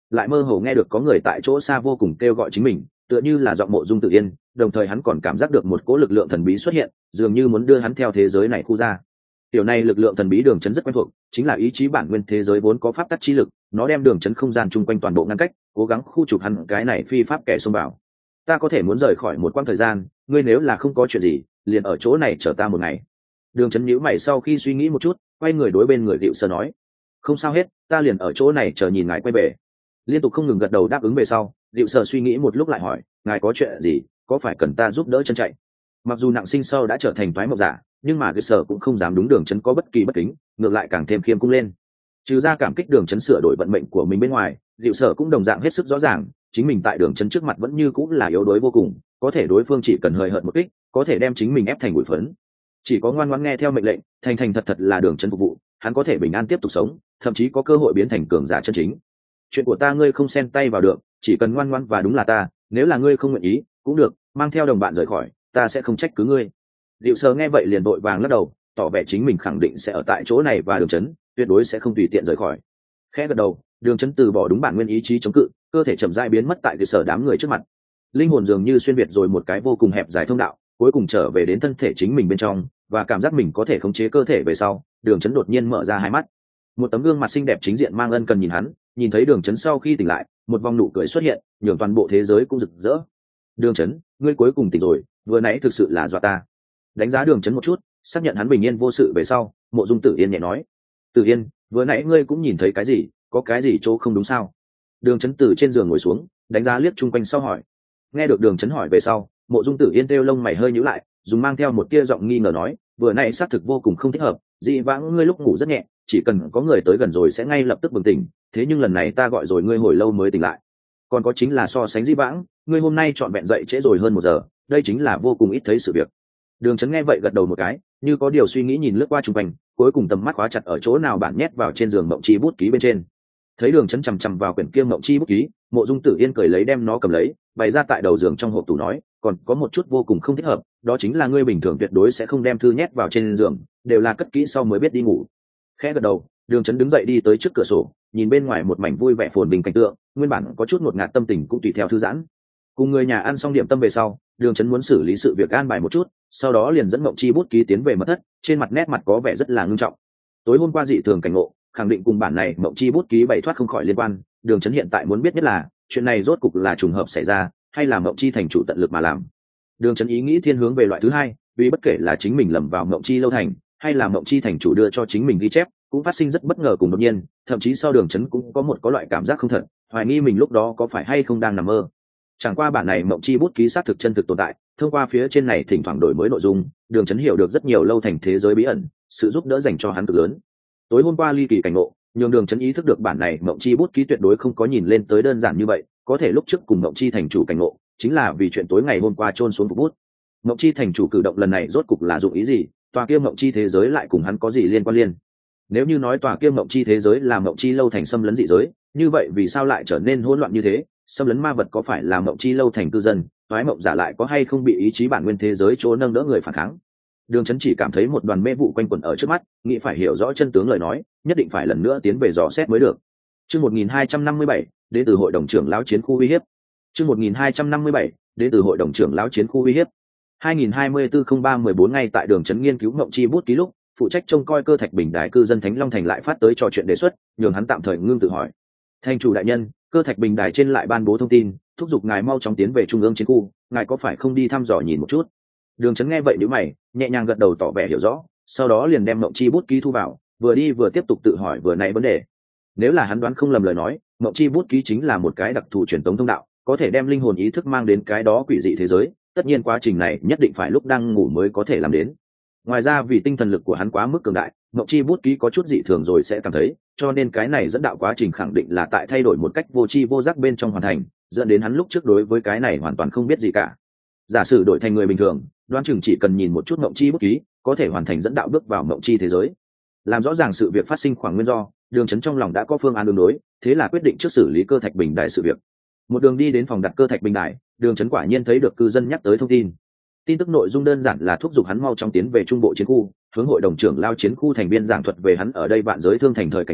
lại mơ hồ nghe được có người tại chỗ xa vô cùng kêu gọi chính mình, tựa như là giọng Mộ Dung Tử Yên, đồng thời hắn còn cảm giác được một cỗ lực lượng thần bí xuất hiện, dường như muốn đưa hắn theo thế giới này khu ra. Tiểu này lực lượng thần bí Đường Chấn rất quen thuộc, chính là ý chí bản nguyên thế giới vốn có pháp tắc chi lực, nó đem Đường Chấn không gian chung quanh toàn bộ ngăn cách, cố gắng khu trục hắn cái này phi pháp kẻ xông vào. Ta có thể muốn rời khỏi một quãng thời gian, ngươi nếu là không có chuyện gì, liền ở chỗ này chờ ta một ngày. Đường Chấn nhíu mày sau khi suy nghĩ một chút, quay người đối bên người Diệu Sơ nói: không sao hết, ta liền ở chỗ này chờ nhìn ngài quay về. Liên tục không ngừng gật đầu đáp ứng về sau, Diệu Sơ suy nghĩ một lúc lại hỏi: ngài có chuyện gì, có phải cần ta giúp đỡ chân chạy? Mặc dù nặng sinh sâu đã trở thành toái mộc giả, nhưng mà Diệu Sơ cũng không dám đúng Đường Chấn có bất kỳ bất kính, ngược lại càng thêm khiêm cung lên. Trừ ra cảm kích Đường Chấn sửa đổi vận mệnh của mình bên ngoài, Diệu Sơ cũng đồng dạng hết sức rõ ràng, chính mình tại Đường Chấn trước mặt vẫn như cũng là yếu đuối vô cùng, có thể đối phương chỉ cần hời hợt một kích, có thể đem chính mình ép thành bụi phấn. Chỉ có ngoan ngoãn nghe theo mệnh lệnh, thành thành thật thật là Đường Chấn phục vụ, hắn có thể bình an tiếp tục sống, thậm chí có cơ hội biến thành cường giả chân chính. Chuyện của ta ngươi không xen tay vào được, chỉ cần ngoan ngoãn và đúng là ta, nếu là ngươi không nguyện ý cũng được, mang theo đồng bạn rời khỏi, ta sẽ không trách cứ ngươi. Diệu Sơ nghe vậy liền vội vàng lắc đầu, tỏ vẻ chính mình khẳng định sẽ ở tại chỗ này và Đường Chấn tuyệt đối sẽ không tùy tiện rời khỏi. Khẽ gật đầu, Đường Chấn từ bỏ đúng bản nguyên ý chí chống cự, cơ thể chậm rãi biến mất tại Diệu Sơ đám người trước mặt. Linh hồn dường như xuyên việt rồi một cái vô cùng hẹp dài thông đạo, cuối cùng trở về đến thân thể chính mình bên trong, và cảm giác mình có thể khống chế cơ thể về sau, Đường Chấn đột nhiên mở ra hai mắt. Một tấm gương mặt xinh đẹp chính diện mang ân cần nhìn hắn, nhìn thấy Đường Chấn sau khi tỉnh lại, một vòng nụ cười xuất hiện, nhường toàn bộ thế giới cũng rực rỡ. Đường Chấn, ngươi cuối cùng tỉnh rồi, vừa nãy thực sự là dọa ta. Đánh giá Đường Chấn một chút, xác nhận hắn bình yên vô sự về sau, Mộ Dung Tử Yên nhẹ nói: Tử Yên, vừa nãy ngươi cũng nhìn thấy cái gì, có cái gì chỗ không đúng sao? Đường Chấn từ trên giường ngồi xuống, đánh giá liếc chung quanh sau hỏi. Nghe được Đường Chấn hỏi về sau, Mộ Dung Tử Yên treo lông mày hơi nhíu lại, dùng mang theo một tia giọng nghi ngờ nói: vừa nãy xác thực vô cùng không thích hợp, dị vãng ngươi lúc ngủ rất nhẹ, chỉ cần có người tới gần rồi sẽ ngay lập tức bừng tỉnh, thế nhưng lần này ta gọi rồi ngươi hồi lâu mới tỉnh lại. Còn có chính là so sánh dị vãng, ngươi hôm nay trọn vẹn dậy trễ rồi hơn 1 giờ, đây chính là vô cùng ít thấy sự việc. Đường Chấn nghe vậy gật đầu một cái, như có điều suy nghĩ nhìn lướt qua chung quanh, cuối cùng tầm mắt khóa chặt ở chỗ nào bản nhét vào trên giường mộng chi bút ký bên trên. Thấy Đường Chấn chằm chằm vào quyển kia mộng chi bút ký, Mộ Dung Tử Yên cười lấy đem nó cầm lấy, bày ra tại đầu giường trong hộp tủ nói: còn có một chút vô cùng không thích hợp, đó chính là ngươi bình thường tuyệt đối sẽ không đem thư nhét vào trên giường, đều là cất kỹ sau mới biết đi ngủ. Khẽ gật đầu, Đường Chấn đứng dậy đi tới trước cửa sổ, nhìn bên ngoài một mảnh vui vẻ phồn bình cảnh tượng, nguyên bản có chút ngột ngạt tâm tình cũng tùy theo thư giãn. Cùng người nhà ăn xong điểm tâm về sau, Đường Chấn muốn xử lý sự việc an bài một chút, sau đó liền dẫn mộng chi bút ký tiến về mật thất, trên mặt nét mặt có vẻ rất là ngưng trọng. Tối hôm qua dị thường cảnh ngộ, khẳng định cùng bản này mộng chi bút ký bày thoát không khỏi liên quan. Đường Chấn hiện tại muốn biết nhất là chuyện này rốt cục là trùng hợp xảy ra, hay là mộng chi thành chủ tận lực mà làm. Đường Chấn ý nghĩ thiên hướng về loại thứ hai, vì bất kể là chính mình lầm vào mộng chi lâu thành, hay là mộng chi thành chủ đưa cho chính mình ghi chép, cũng phát sinh rất bất ngờ cùng đột nhiên, thậm chí sau Đường Chấn cũng có loại cảm giác không thật, hoài nghi mình lúc đó có phải hay không đang nằm mơ. Chẳng qua bản này mộng chi bút ký xác thực chân thực tồn tại, thông qua phía trên này thỉnh thoảng đổi mới nội dung, Đường Chấn hiểu được rất nhiều lâu thành thế giới bí ẩn, sự giúp đỡ dành cho hắn cực lớn. Tối hôm qua ly kỳ cảnh ngộ, nhường Đường Chấn ý thức được bản này mộng chi bút ký tuyệt đối không có nhìn lên tới đơn giản như vậy, có thể lúc trước cùng mộng chi thành chủ cảnh ngộ, chính là vì chuyện tối ngày hôm qua chôn xuống phục bút. Mộng chi thành chủ cử động lần này rốt cục là dụng ý gì, tòa kia mộng chi thế giới lại cùng hắn có gì liên quan liên? Nếu như nói tòa kia mộng chi thế giới là mộng chi lâu thành xâm lấn dị giới, như vậy vì sao lại trở nên hỗn loạn như thế? Xâm lấn ma vật có phải là mộng chi lâu thành cư dân, toái mộng giả lại có hay không bị ý chí bản nguyên thế giới chỗ nâng đỡ người phản kháng? Đường Chấn chỉ cảm thấy một đoàn mê vụ quanh quẩn ở trước mắt, nghĩ phải hiểu rõ chân tướng lời nói, nhất định phải lần nữa tiến về dò xét mới được. Chương 1257, đến từ hội đồng trưởng lão chiến khu uy hiếp. Chương 1257, đến từ hội đồng trưởng lão chiến khu uy hiếp. 2024-03-14 ngay tại Đường Chấn nghiên cứu mộng chi bút ký lúc, phụ trách trông coi cơ thạch bình đài cư dân Thánh Long thành lại phát tới trò chuyện đề xuất, nhường hắn tạm thời ngưng tự hỏi. Thành chủ đại nhân, cơ thạch bình đài trên lại ban bố thông tin, thúc giục ngài mau chóng tiến về trung ương chiến khu, ngài có phải không đi thăm dò nhìn một chút? Đường Chấn nghe vậy nhíu mày, nhẹ nhàng gật đầu tỏ vẻ hiểu rõ, sau đó liền đem mộng chi bút ký thu vào, vừa đi vừa tiếp tục tự hỏi vừa nãy vấn đề. Nếu là hắn đoán không lầm lời nói, mộng chi bút ký chính là một cái đặc thù truyền tống thông đạo, có thể đem linh hồn ý thức mang đến cái đó quỷ dị thế giới, tất nhiên quá trình này nhất định phải lúc đang ngủ mới có thể làm đến. Ngoài ra vì tinh thần lực của hắn quá mức cường đại, mộng chi bút ký có chút dị thường rồi sẽ cảm thấy, cho nên cái này dẫn đạo quá trình khẳng định là tại thay đổi một cách vô tri vô giác bên trong hoàn thành, dẫn đến hắn lúc trước đối với cái này hoàn toàn không biết gì cả. Giả sử đổi thành người bình thường, đoán chừng chỉ cần nhìn một chút mộng chi bút ký, có thể hoàn thành dẫn đạo bước vào mộng chi thế giới. Làm rõ ràng sự việc phát sinh khoảng nguyên do, Đường Chấn trong lòng đã có phương án ứng đối, thế là quyết định trước xử lý cơ thạch bình đài sự việc. Một đường đi đến phòng đặt cơ thạch bình đài, Đường Chấn quả nhiên thấy được cư dân nhắc tới thông tin. Tin tức nội dung đơn giản là thúc giục hắn mau chóng tiến về trung bộ chiến khu, hướng hội đồng trưởng lao chiến khu thành viên giảng thuật về hắn ở đây vạn giới thương thành thời cảnh ngộ,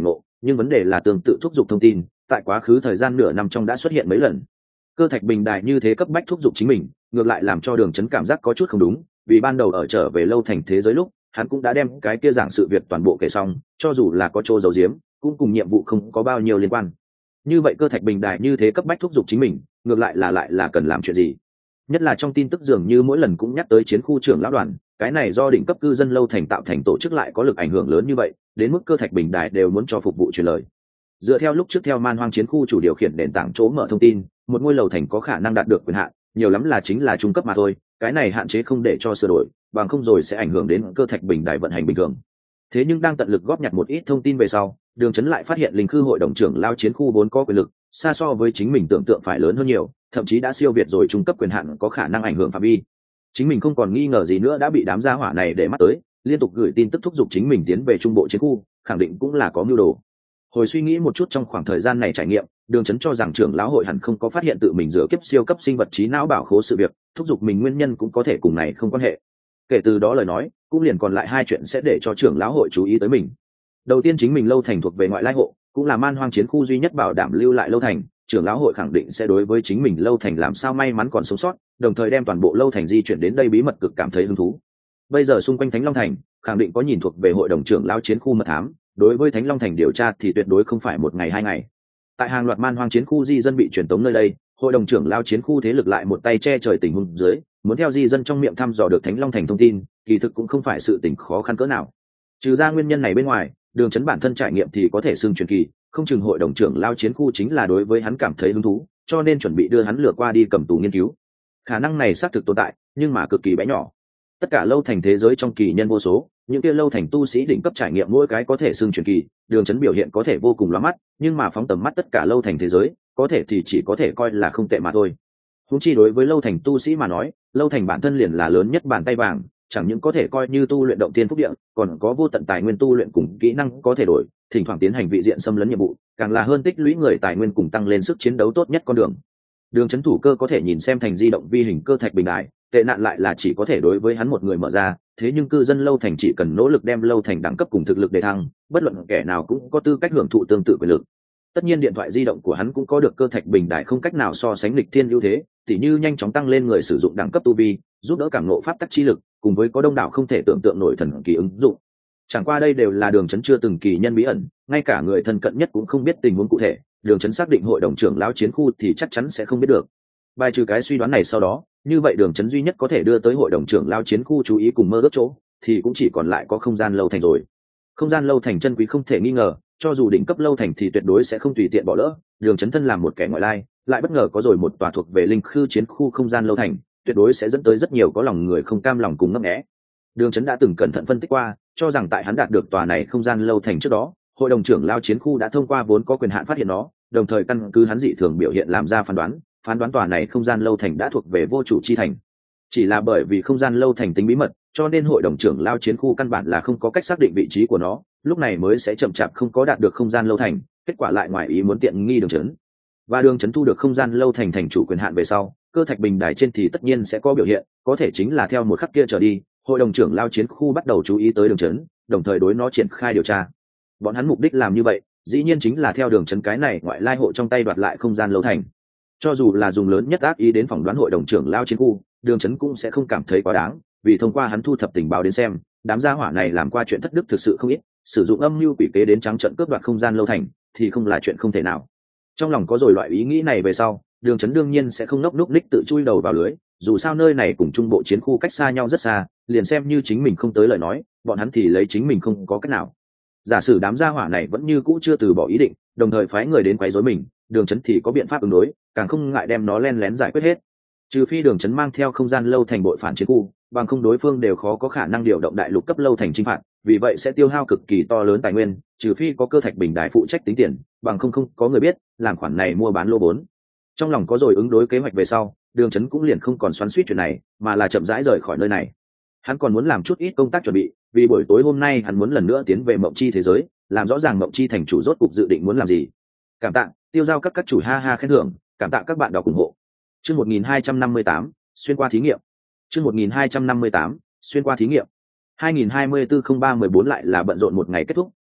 nhưng vấn đề là tương tự thúc giục thông tin tại quá khứ thời gian nửa năm trong đã xuất hiện mấy lần. Cơ thạch bình đài như thế cấp bách thúc giục chính mình, ngược lại làm cho Đường Chấn cảm giác có chút không đúng, vì ban đầu ở trở về lâu thành thế giới lúc hắn cũng đã đem cái kia giảng sự việc toàn bộ kể xong, cho dù là có chỗ giấu giếm cũng cùng nhiệm vụ không có bao nhiêu liên quan. Như vậy cơ thạch bình đài như thế cấp bách thúc giục chính mình, ngược lại là cần làm chuyện gì? Nhất là trong tin tức dường như mỗi lần cũng nhắc tới chiến khu trưởng lão đoàn, cái này do đỉnh cấp cư dân lâu thành tạo thành tổ chức lại có lực ảnh hưởng lớn như vậy, đến mức cơ thạch bình đài đều muốn cho phục vụ truyền lời. Dựa theo lúc trước theo man hoang chiến khu chủ điều khiển nền tảng chỗ mở thông tin, một ngôi lầu thành có khả năng đạt được quyền hạn, nhiều lắm là chính là trung cấp mà thôi, cái này hạn chế không để cho sửa đổi, bằng không rồi sẽ ảnh hưởng đến cơ thạch bình đài vận hành bình thường. Thế nhưng đang tận lực góp nhặt một ít thông tin về sau, Đường Chấn lại phát hiện linh khư hội đồng trưởng lao chiến khu vốn có quyền lực xa so với chính mình tưởng tượng phải lớn hơn nhiều, thậm chí đã siêu việt rồi trung cấp quyền hạn có khả năng ảnh hưởng phạm vi. Chính mình không còn nghi ngờ gì nữa đã bị đám gia hỏa này để mắt tới, liên tục gửi tin tức thúc giục chính mình tiến về trung bộ chiến khu, khẳng định cũng là có mưu đồ. Hồi suy nghĩ một chút trong khoảng thời gian này trải nghiệm, Đường Chấn cho rằng trưởng lão hội hẳn không có phát hiện tự mình giữa kiếp siêu cấp sinh vật trí não bảo khố sự việc, thúc giục mình nguyên nhân cũng có thể cùng này không quan hệ. Kể từ đó lời nói, cũng liền còn lại hai chuyện sẽ để cho trưởng lão hội chú ý tới mình. Đầu tiên chính mình lâu thành thuộc về ngoại lai hộ, cũng là man hoang chiến khu duy nhất bảo đảm lưu lại lâu thành, trưởng lão hội khẳng định sẽ đối với chính mình lâu thành làm sao may mắn còn sống sót, đồng thời đem toàn bộ lâu thành di chuyển đến đây bí mật cực cảm thấy hứng thú. Bây giờ xung quanh Thánh Long thành, khẳng định có nhìn thuộc về hội đồng trưởng lão chiến khu mật thám, đối với Thánh Long thành điều tra thì tuyệt đối không phải một ngày hai ngày. Tại hàng loạt man hoang chiến khu di dân bị truyền tống nơi đây, hội đồng trưởng lão chiến khu thế lực lại một tay che trời tình huống dưới, muốn theo di dân trong miệng thăm dò được Thánh Long thành thông tin, kỳ thực cũng không phải sự tình khó khăn cỡ nào. Trừ ra nguyên nhân này bên ngoài, Đường Chấn bản thân trải nghiệm thì có thể xưng truyền kỳ, không chừng hội đồng trưởng lao chiến khu chính là đối với hắn cảm thấy hứng thú, cho nên chuẩn bị đưa hắn lừa qua đi cầm tù nghiên cứu. Khả năng này xác thực tồn tại, nhưng mà cực kỳ bé nhỏ. Tất cả lâu thành thế giới trong kỳ nhân vô số, những kia lâu thành tu sĩ đỉnh cấp trải nghiệm mỗi cái có thể xưng truyền kỳ, Đường Chấn biểu hiện có thể vô cùng lóa mắt, nhưng mà phóng tầm mắt tất cả lâu thành thế giới, có thể thì chỉ có thể coi là không tệ mà thôi. Huống chi đối với lâu thành tu sĩ mà nói, lâu thành bản thân liền là lớn nhất bàn tay vàng, chẳng những có thể coi như tu luyện động tiên phúc địa, còn có vô tận tài nguyên tu luyện cùng kỹ năng có thể đổi, thỉnh thoảng tiến hành vị diện xâm lấn nhiệm vụ, càng là hơn tích lũy người tài nguyên cùng tăng lên sức chiến đấu tốt nhất con đường. Đường Chấn thủ cơ có thể nhìn xem thành di động vi hình cơ thạch bình đại, tệ nạn lại là chỉ có thể đối với hắn một người mở ra, thế nhưng cư dân lâu thành chỉ cần nỗ lực đem lâu thành đẳng cấp cùng thực lực để thăng, bất luận kẻ nào cũng có tư cách hưởng thụ tương tự quyền lực. Tất nhiên điện thoại di động của hắn cũng có được cơ thạch bình đại không cách nào so sánh lịch thiên ưu thế, tỉ như nhanh chóng tăng lên người sử dụng đẳng cấp tu vi, giúp đỡ cảm ngộ pháp tắc chi lực, cùng với có đông đảo không thể tưởng tượng nổi thần kỳ ứng dụng. Chẳng qua đây đều là Đường Chấn chưa từng kỳ nhân bí ẩn, ngay cả người thân cận nhất cũng không biết tình huống cụ thể, Đường Chấn xác định hội đồng trưởng lão chiến khu thì chắc chắn sẽ không biết được. Bài trừ cái suy đoán này sau đó, như vậy Đường Chấn duy nhất có thể đưa tới hội đồng trưởng lão chiến khu chú ý cùng mơ ước chỗ, thì cũng chỉ còn lại có không gian lâu thành rồi. Không gian lâu thành chân quý không thể nghi ngờ, cho dù đỉnh cấp lâu thành thì tuyệt đối sẽ không tùy tiện bỏ lỡ. Đường Chấn thân làm một kẻ ngoại lai, lại bất ngờ có rồi một tòa thuộc về linh khư chiến khu không gian lâu thành, tuyệt đối sẽ dẫn tới rất nhiều có lòng người không cam lòng cùng ngấp nghé. Đường Chấn đã từng cẩn thận phân tích qua, cho rằng tại hắn đạt được tòa này không gian lâu thành trước đó, hội đồng trưởng lao chiến khu đã thông qua vốn có quyền hạn phát hiện nó, đồng thời căn cứ hắn dị thường biểu hiện làm ra phán đoán tòa này không gian lâu thành đã thuộc về vô chủ chi thành. Chỉ là bởi vì không gian lâu thành tính bí mật, cho nên hội đồng trưởng lao chiến khu căn bản là không có cách xác định vị trí của nó, lúc này mới sẽ chậm chạp không có đạt được không gian lâu thành, kết quả lại ngoài ý muốn tiện nghi Đường Chấn. Và Đường Chấn thu được không gian lâu thành thành chủ quyền hạn về sau, cơ thạch bình đài trên thì tất nhiên sẽ có biểu hiện, có thể chính là theo một khắc kia trở đi, hội đồng trưởng lao chiến khu bắt đầu chú ý tới Đường Chấn, đồng thời đối nó triển khai điều tra. Bọn hắn mục đích làm như vậy, dĩ nhiên chính là theo Đường Chấn cái này ngoại lai hộ trong tay đoạt lại không gian lâu thành. Cho dù là dùng lớn nhất ác ý đến phỏng đoán hội đồng trưởng lao chiến khu, Đường Chấn cũng sẽ không cảm thấy quá đáng, vì thông qua hắn thu thập tình báo đến xem, đám gia hỏa này làm qua chuyện thất đức thực sự không ít, sử dụng âm mưu quỷ kế đến trắng trợn cướp đoạt không gian lâu thành thì không là chuyện không thể nào. Trong lòng có rồi loại ý nghĩ này về sau, Đường Chấn đương nhiên sẽ không nốc núc ních tự chui đầu vào lưới, dù sao nơi này cùng trung bộ chiến khu cách xa nhau rất xa, liền xem như chính mình không tới lời nói, bọn hắn thì lấy chính mình không có cách nào. Giả sử đám gia hỏa này vẫn như cũ chưa từ bỏ ý định, đồng thời phái người đến quấy rối mình, Đường Chấn thì có biện pháp ứng đối, càng không ngại đem nó len lén giải quyết hết. Trừ phi Đường Chấn mang theo không gian lâu thành bội phản chiến khu, bằng không đối phương đều khó có khả năng điều động đại lục cấp lâu thành chinh phạt, vì vậy sẽ tiêu hao cực kỳ to lớn tài nguyên, trừ phi có cơ thạch bình đài phụ trách tính tiền, bằng không có người biết làm khoản này mua bán lô vốn. Trong lòng có rồi ứng đối kế hoạch về sau, Đường Chấn cũng liền không còn xoắn xuýt chuyện này, mà là chậm rãi rời khỏi nơi này. Hắn còn muốn làm chút ít công tác chuẩn bị, vì buổi tối hôm nay hắn muốn lần nữa tiến về Mộng Chi thế giới, làm rõ ràng Mộng Chi thành chủ rốt cục dự định muốn làm gì. Cảm tạ tiêu giao các chủ ha ha khen thưởng, cảm tạ các bạn đọc ủng hộ. Chương 1258, xuyên qua thí nghiệm. Chương 1258, xuyên qua thí nghiệm. 2024-03-14 lại là bận rộn một ngày kết thúc,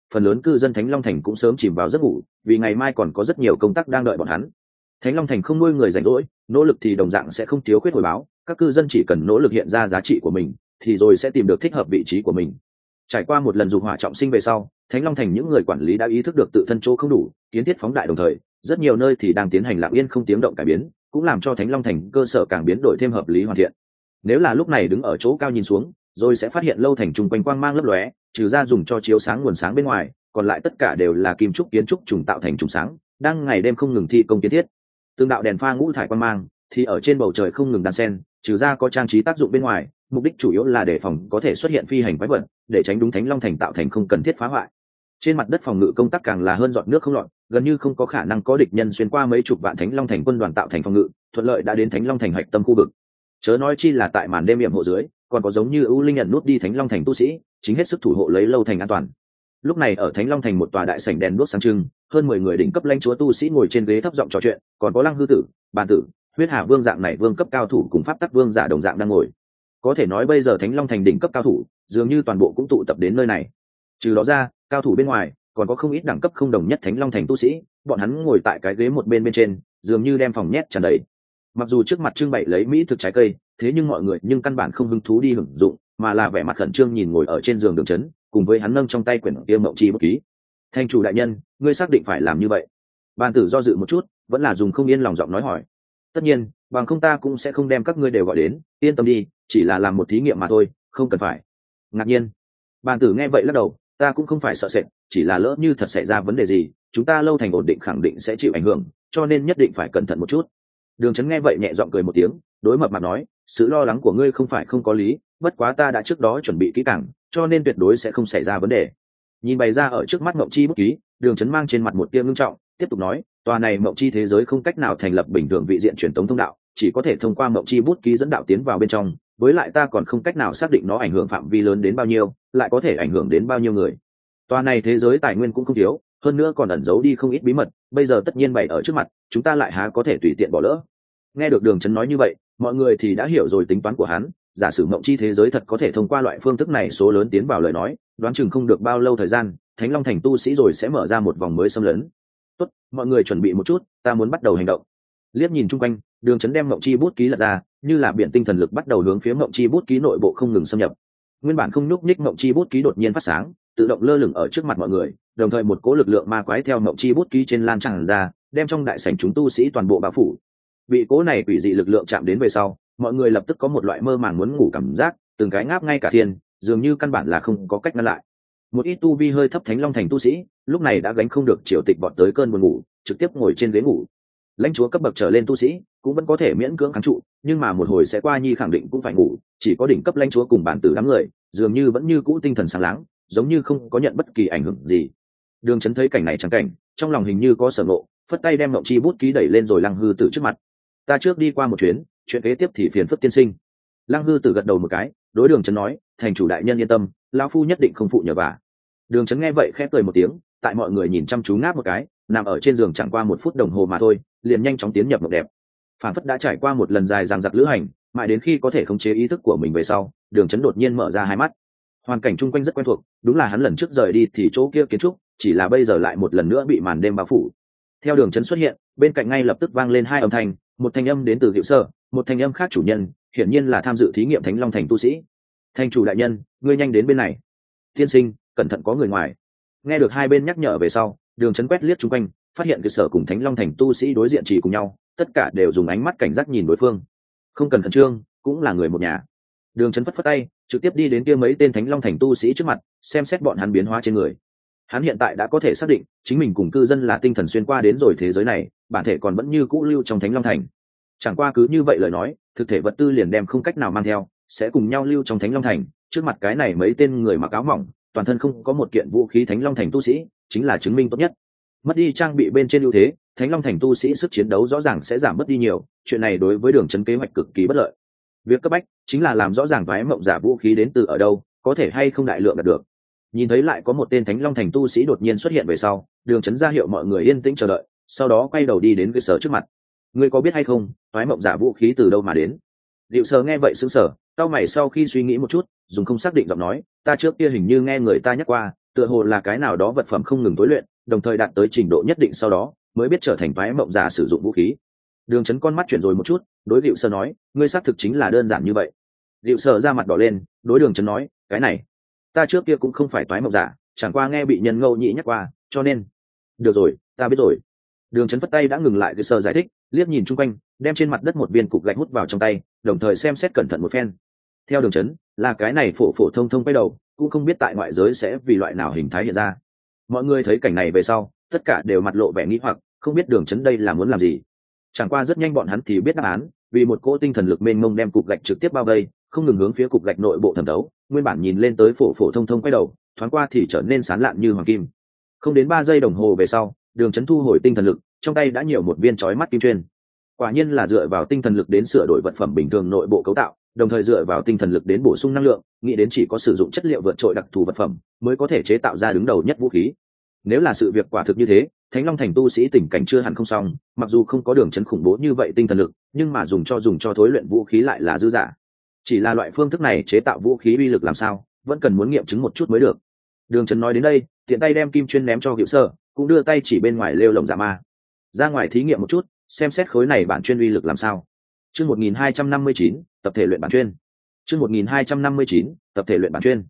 phần lớn cư dân Thánh Long Thành cũng sớm chìm vào giấc ngủ, vì ngày mai còn có rất nhiều công tác đang đợi bọn hắn. Thánh Long Thành không nuôi người rảnh rỗi, nỗ lực thì đồng dạng sẽ không thiếu khuyết hồi báo, các cư dân chỉ cần nỗ lực hiện ra giá trị của mình, thì rồi sẽ tìm được thích hợp vị trí của mình. Trải qua một lần dục hỏa trọng sinh về sau, Thánh Long Thành những người quản lý đã ý thức được tự thân chỗ không đủ, kiến thiết phóng đại đồng thời, rất nhiều nơi thì đang tiến hành lặng yên không tiếng động cải biến, cũng làm cho Thánh Long Thành cơ sở càng biến đổi thêm hợp lý hoàn thiện. Nếu là lúc này đứng ở chỗ cao nhìn xuống, rồi sẽ phát hiện lâu thành trung quanh quang mang lấp lóe, trừ ra dùng cho chiếu sáng nguồn sáng bên ngoài, còn lại tất cả đều là kim trúc kiến trúc trùng tạo thành trùng sáng, đang ngày đêm không ngừng thi công kiến thiết. Tương đạo đèn pha ngũ thải quang mang thì ở trên bầu trời không ngừng đan xen, trừ ra có trang trí tác dụng bên ngoài, mục đích chủ yếu là để phòng có thể xuất hiện phi hành quái vật, để tránh đúng Thánh Long Thành tạo thành không cần thiết phá hoại. Trên mặt đất phòng ngự công tác càng là hơn giọt nước không lọt, gần như không có khả năng có địch nhân xuyên qua mấy chục vạn Thánh Long Thành quân đoàn tạo thành phòng ngự, thuận lợi đã đến Thánh Long Thành hạch tâm khu vực. Chớ nói chi là tại màn đêm yểm hộ dưới, còn có giống như ưu linh nhận nút đi Thánh Long Thành tu sĩ, chính hết sức thủ hộ lấy lâu thành an toàn. Lúc này ở Thánh Long Thành một tòa đại sảnh đèn đuốc sáng trưng, hơn 10 người đỉnh cấp lãnh chúa tu sĩ ngồi trên ghế thấp giọng trò chuyện, còn có Lăng Hư Tử, Bàn Tử, Huyết Hà Vương dạng này vương cấp cao thủ cùng Pháp Tắc Vương giả đồng dạng đang ngồi. Có thể nói bây giờ Thánh Long Thành đỉnh cấp cao thủ, dường như toàn bộ cũng tụ tập đến nơi này. Trừ đó ra, cao thủ bên ngoài, còn có không ít đẳng cấp không đồng nhất Thánh Long Thành tu sĩ, bọn hắn ngồi tại cái ghế một bên bên trên, dường như đem phòng nhét tràn đầy. Mặc dù trước mặt trưng bày lấy mỹ thực trái cây, thế nhưng mọi người nhưng căn bản không hứng thú đi hưởng dụng, mà là vẻ mặt khẩn trương nhìn ngồi ở trên giường Đường Chấn, cùng với hắn nâng trong tay quyển kia mộng chi bút ký. Thành chủ đại nhân, ngươi xác định phải làm như vậy? Bàn Tử do dự một chút, vẫn là dùng không yên lòng giọng nói hỏi. Tất nhiên, bằng không ta cũng sẽ không đem các ngươi đều gọi đến, yên tâm đi, chỉ là làm một thí nghiệm mà thôi, không cần phải. Ngạc nhiên. Bàn Tử nghe vậy lắc đầu, ta cũng không phải sợ sệt, chỉ là lỡ như thật xảy ra vấn đề gì, chúng ta lâu thành ổn định khẳng định sẽ chịu ảnh hưởng, cho nên nhất định phải cẩn thận một chút. Đường Chấn nghe vậy nhẹ giọng cười một tiếng, đối Mập Mạp nói, sự lo lắng của ngươi không phải không có lý, bất quá ta đã trước đó chuẩn bị kỹ càng, cho nên tuyệt đối sẽ không xảy ra vấn đề. Nhìn bày ra ở trước mắt mộng chi bút ký, Đường Chấn mang trên mặt một tia ngưng trọng, tiếp tục nói, tòa này mộng chi thế giới không cách nào thành lập bình thường vị diện truyền tống thông đạo, chỉ có thể thông qua mộng chi bút ký dẫn đạo tiến vào bên trong, với lại ta còn không cách nào xác định nó ảnh hưởng phạm vi lớn đến bao nhiêu, lại có thể ảnh hưởng đến bao nhiêu người. Tòa này thế giới tài nguyên cũng không thiếu, hơn nữa còn ẩn giấu đi không ít bí mật, bây giờ tất nhiên bày ở trước mặt, chúng ta lại há có thể tùy tiện bỏ lỡ. Nghe được Đường Chấn nói như vậy, mọi người thì đã hiểu rồi tính toán của hắn, giả sử mộng chi thế giới thật có thể thông qua loại phương thức này số lớn tiến vào lời nói, đoán chừng không được bao lâu thời gian, Thánh Long Thành tu sĩ rồi sẽ mở ra một vòng mới xâm lấn. Tốt, mọi người chuẩn bị một chút, ta muốn bắt đầu hành động. Liếc nhìn chung quanh, Đường Chấn đem mộng chi bút ký lật ra, như là biển tinh thần lực bắt đầu hướng phía mộng chi bút ký nội bộ không ngừng xâm nhập. Nguyên bản không nhúc nhích mộng chi bút ký đột nhiên phát sáng, tự động lơ lửng ở trước mặt mọi người, đồng thời một cỗ lực lượng ma quái theo mộng chi bút ký trên lan tràn ra, đem trong đại sảnh chúng tu sĩ toàn bộ bao phủ. Bị cỗ này quỷ dị lực lượng chạm đến về sau, mọi người lập tức có một loại mơ màng muốn ngủ cảm giác, từng cái ngáp ngay cả thiên, dường như căn bản là không có cách ngăn lại. Một ít tu vi hơi thấp Thánh Long Thành tu sĩ, lúc này đã gánh không được triều tịch bọt tới cơn buồn ngủ, trực tiếp ngồi trên ghế ngủ. Lãnh chúa cấp bậc trở lên tu sĩ cũng vẫn có thể miễn cưỡng kháng trụ, nhưng mà một hồi sẽ qua nhi khẳng định cũng phải ngủ, chỉ có đỉnh cấp lãnh chúa cùng bản tử đám người, dường như vẫn như cũ tinh thần sáng láng, giống như không có nhận bất kỳ ảnh hưởng gì. Đường Chấn thấy cảnh này chẳng cảnh, trong lòng hình như có sở ngộ, phất tay đem mộng chi bút ký đẩy lên rồi Lăng Hư Tử trước mặt. Ta trước đi qua một chuyến, chuyện kế tiếp thì phiền phức tiên sinh. Lăng Hư Tử gật đầu một cái, đối Đường Chấn nói, thành chủ đại nhân yên tâm, lão phu nhất định không phụ nhờ vả. Đường Chấn nghe vậy khẽ cười một tiếng, tại mọi người nhìn chăm chú ngáp một cái, nằm ở trên giường chẳng qua 1 phút đồng hồ mà thôi, liền nhanh chóng tiến nhập mộng đẹp. Phản phất đã trải qua một lần dài dằng dặc lữ hành, mãi đến khi có thể khống chế ý thức của mình về sau, Đường Chấn đột nhiên mở ra hai mắt. Hoàn cảnh chung quanh rất quen thuộc, đúng là hắn lần trước rời đi thì chỗ kia kiến trúc, chỉ là bây giờ lại một lần nữa bị màn đêm bao phủ. Theo Đường Chấn xuất hiện, bên cạnh ngay lập tức vang lên 2 âm thanh, một thanh âm đến từ Diệu Sơ, một thanh âm khác chủ nhân, hiển nhiên là tham dự thí nghiệm Thánh Long Thành tu sĩ. Thành chủ đại nhân, ngươi nhanh đến bên này. Tiên sinh, cẩn thận có người ngoài. Nghe được hai bên nhắc nhở về sau, Đường Chấn quét liếc chung quanh, phát hiện cơ sở cùng Thánh Long Thành tu sĩ đối diện chỉ cùng nhau, tất cả đều dùng ánh mắt cảnh giác nhìn đối phương. Không cần khẩn trương, cũng là người một nhà. Đường Chấn phất phất tay, trực tiếp đi đến kia mấy tên Thánh Long Thành tu sĩ trước mặt, xem xét bọn hắn biến hóa trên người. Hắn hiện tại đã có thể xác định, chính mình cùng cư dân là tinh thần xuyên qua đến rồi thế giới này, bản thể còn vẫn như cũ lưu trong Thánh Long Thành. Chẳng qua cứ như vậy lời nói, thực thể vật tư liền đem không cách nào mang theo, sẽ cùng nhau lưu trong Thánh Long Thành. Trước mặt cái này mấy tên người mặc áo mỏng, toàn thân không có một kiện vũ khí Thánh Long Thành tu sĩ, chính là chứng minh tốt nhất. Mất đi trang bị bên trên ưu thế, Thánh Long Thành tu sĩ sức chiến đấu rõ ràng sẽ giảm mất đi nhiều, chuyện này đối với Đường Chấn kế hoạch cực kỳ bất lợi. Việc cấp bách chính là làm rõ ràng toái mộng giả vũ khí đến từ ở đâu, có thể hay không đại lượng đạt được. Nhìn thấy lại có một tên Thánh Long Thành tu sĩ đột nhiên xuất hiện về sau, Đường Chấn ra hiệu mọi người yên tĩnh chờ đợi, sau đó quay đầu đi đến cái sở trước mặt. Ngươi có biết hay không, toái mộng giả vũ khí từ đâu mà đến? Diệu Sơ nghe vậy sững sờ, cau mày sau khi suy nghĩ một chút, dùng không xác định giọng nói, ta trước kia hình như nghe người ta nhắc qua, tựa hồ là cái nào đó vật phẩm không ngừng tối luyện, đồng thời đạt tới trình độ nhất định sau đó mới biết trở thành toái mộng giả sử dụng vũ khí. Đường Chấn con mắt chuyển rồi một chút, đối Diệu Sơ nói, ngươi xác thực chính là đơn giản như vậy. Diệu Sơ ra mặt đỏ lên, đối Đường Chấn nói, cái này, ta trước kia cũng không phải toái mộng giả, chẳng qua nghe bị nhân ngâu nhị nhắc qua, cho nên. Được rồi, ta biết rồi. Đường Chấn phất tay đã ngừng lại Diệu Sơ giải thích, liếc nhìn chung quanh, đem trên mặt đất một viên cục gạch hút vào trong tay, đồng thời xem xét cẩn thận một phen. Theo Đường Chấn, là cái này phổ phổ thông thông quay đầu, cũng không biết tại ngoại giới sẽ vì loại nào hình thái hiện ra. Mọi người thấy cảnh này về sau, tất cả đều mặt lộ vẻ nghi hoặc, không biết Đường Chấn đây là muốn làm gì. Chẳng qua rất nhanh bọn hắn thì biết đáp án, vì một cỗ tinh thần lực mênh mông đem cục gạch trực tiếp bao vây, không ngừng hướng phía cục gạch nội bộ thẩm thấu, nguyên bản nhìn lên tới phổ phổ thông thông quay đầu, thoáng qua thì trở nên sáng lạn như hoàng kim. Không đến 3 giây đồng hồ về sau, Đường Chấn thu hồi tinh thần lực, trong tay đã nhiều một viên chói mắt kim chuyên. Quả nhiên là dựa vào tinh thần lực đến sửa đổi vật phẩm bình thường nội bộ cấu tạo, đồng thời dựa vào tinh thần lực đến bổ sung năng lượng, nghĩ đến chỉ có sử dụng chất liệu vượt trội đặc thù vật phẩm mới có thể chế tạo ra đứng đầu nhất vũ khí. Nếu là sự việc quả thực như thế, Thánh Long Thành tu sĩ tình cảnh chưa hẳn không xong, mặc dù không có Đường Chấn khủng bố như vậy tinh thần lực, nhưng mà dùng cho thối luyện vũ khí lại là dư giả. Chỉ là loại phương thức này chế tạo vũ khí uy lực làm sao, vẫn cần muốn nghiệm chứng một chút mới được. Đường Chấn nói đến đây, tiện tay đem kim chuyên ném cho Diệu Sơ, cũng đưa tay chỉ bên ngoài lêu lồng dạ ma. Ra ngoài thí nghiệm một chút, xem xét khối này bản chuyên uy lực làm sao. Chương 1259, tập thể luyện bản chuyên. Chương 1259, tập thể luyện bản chuyên.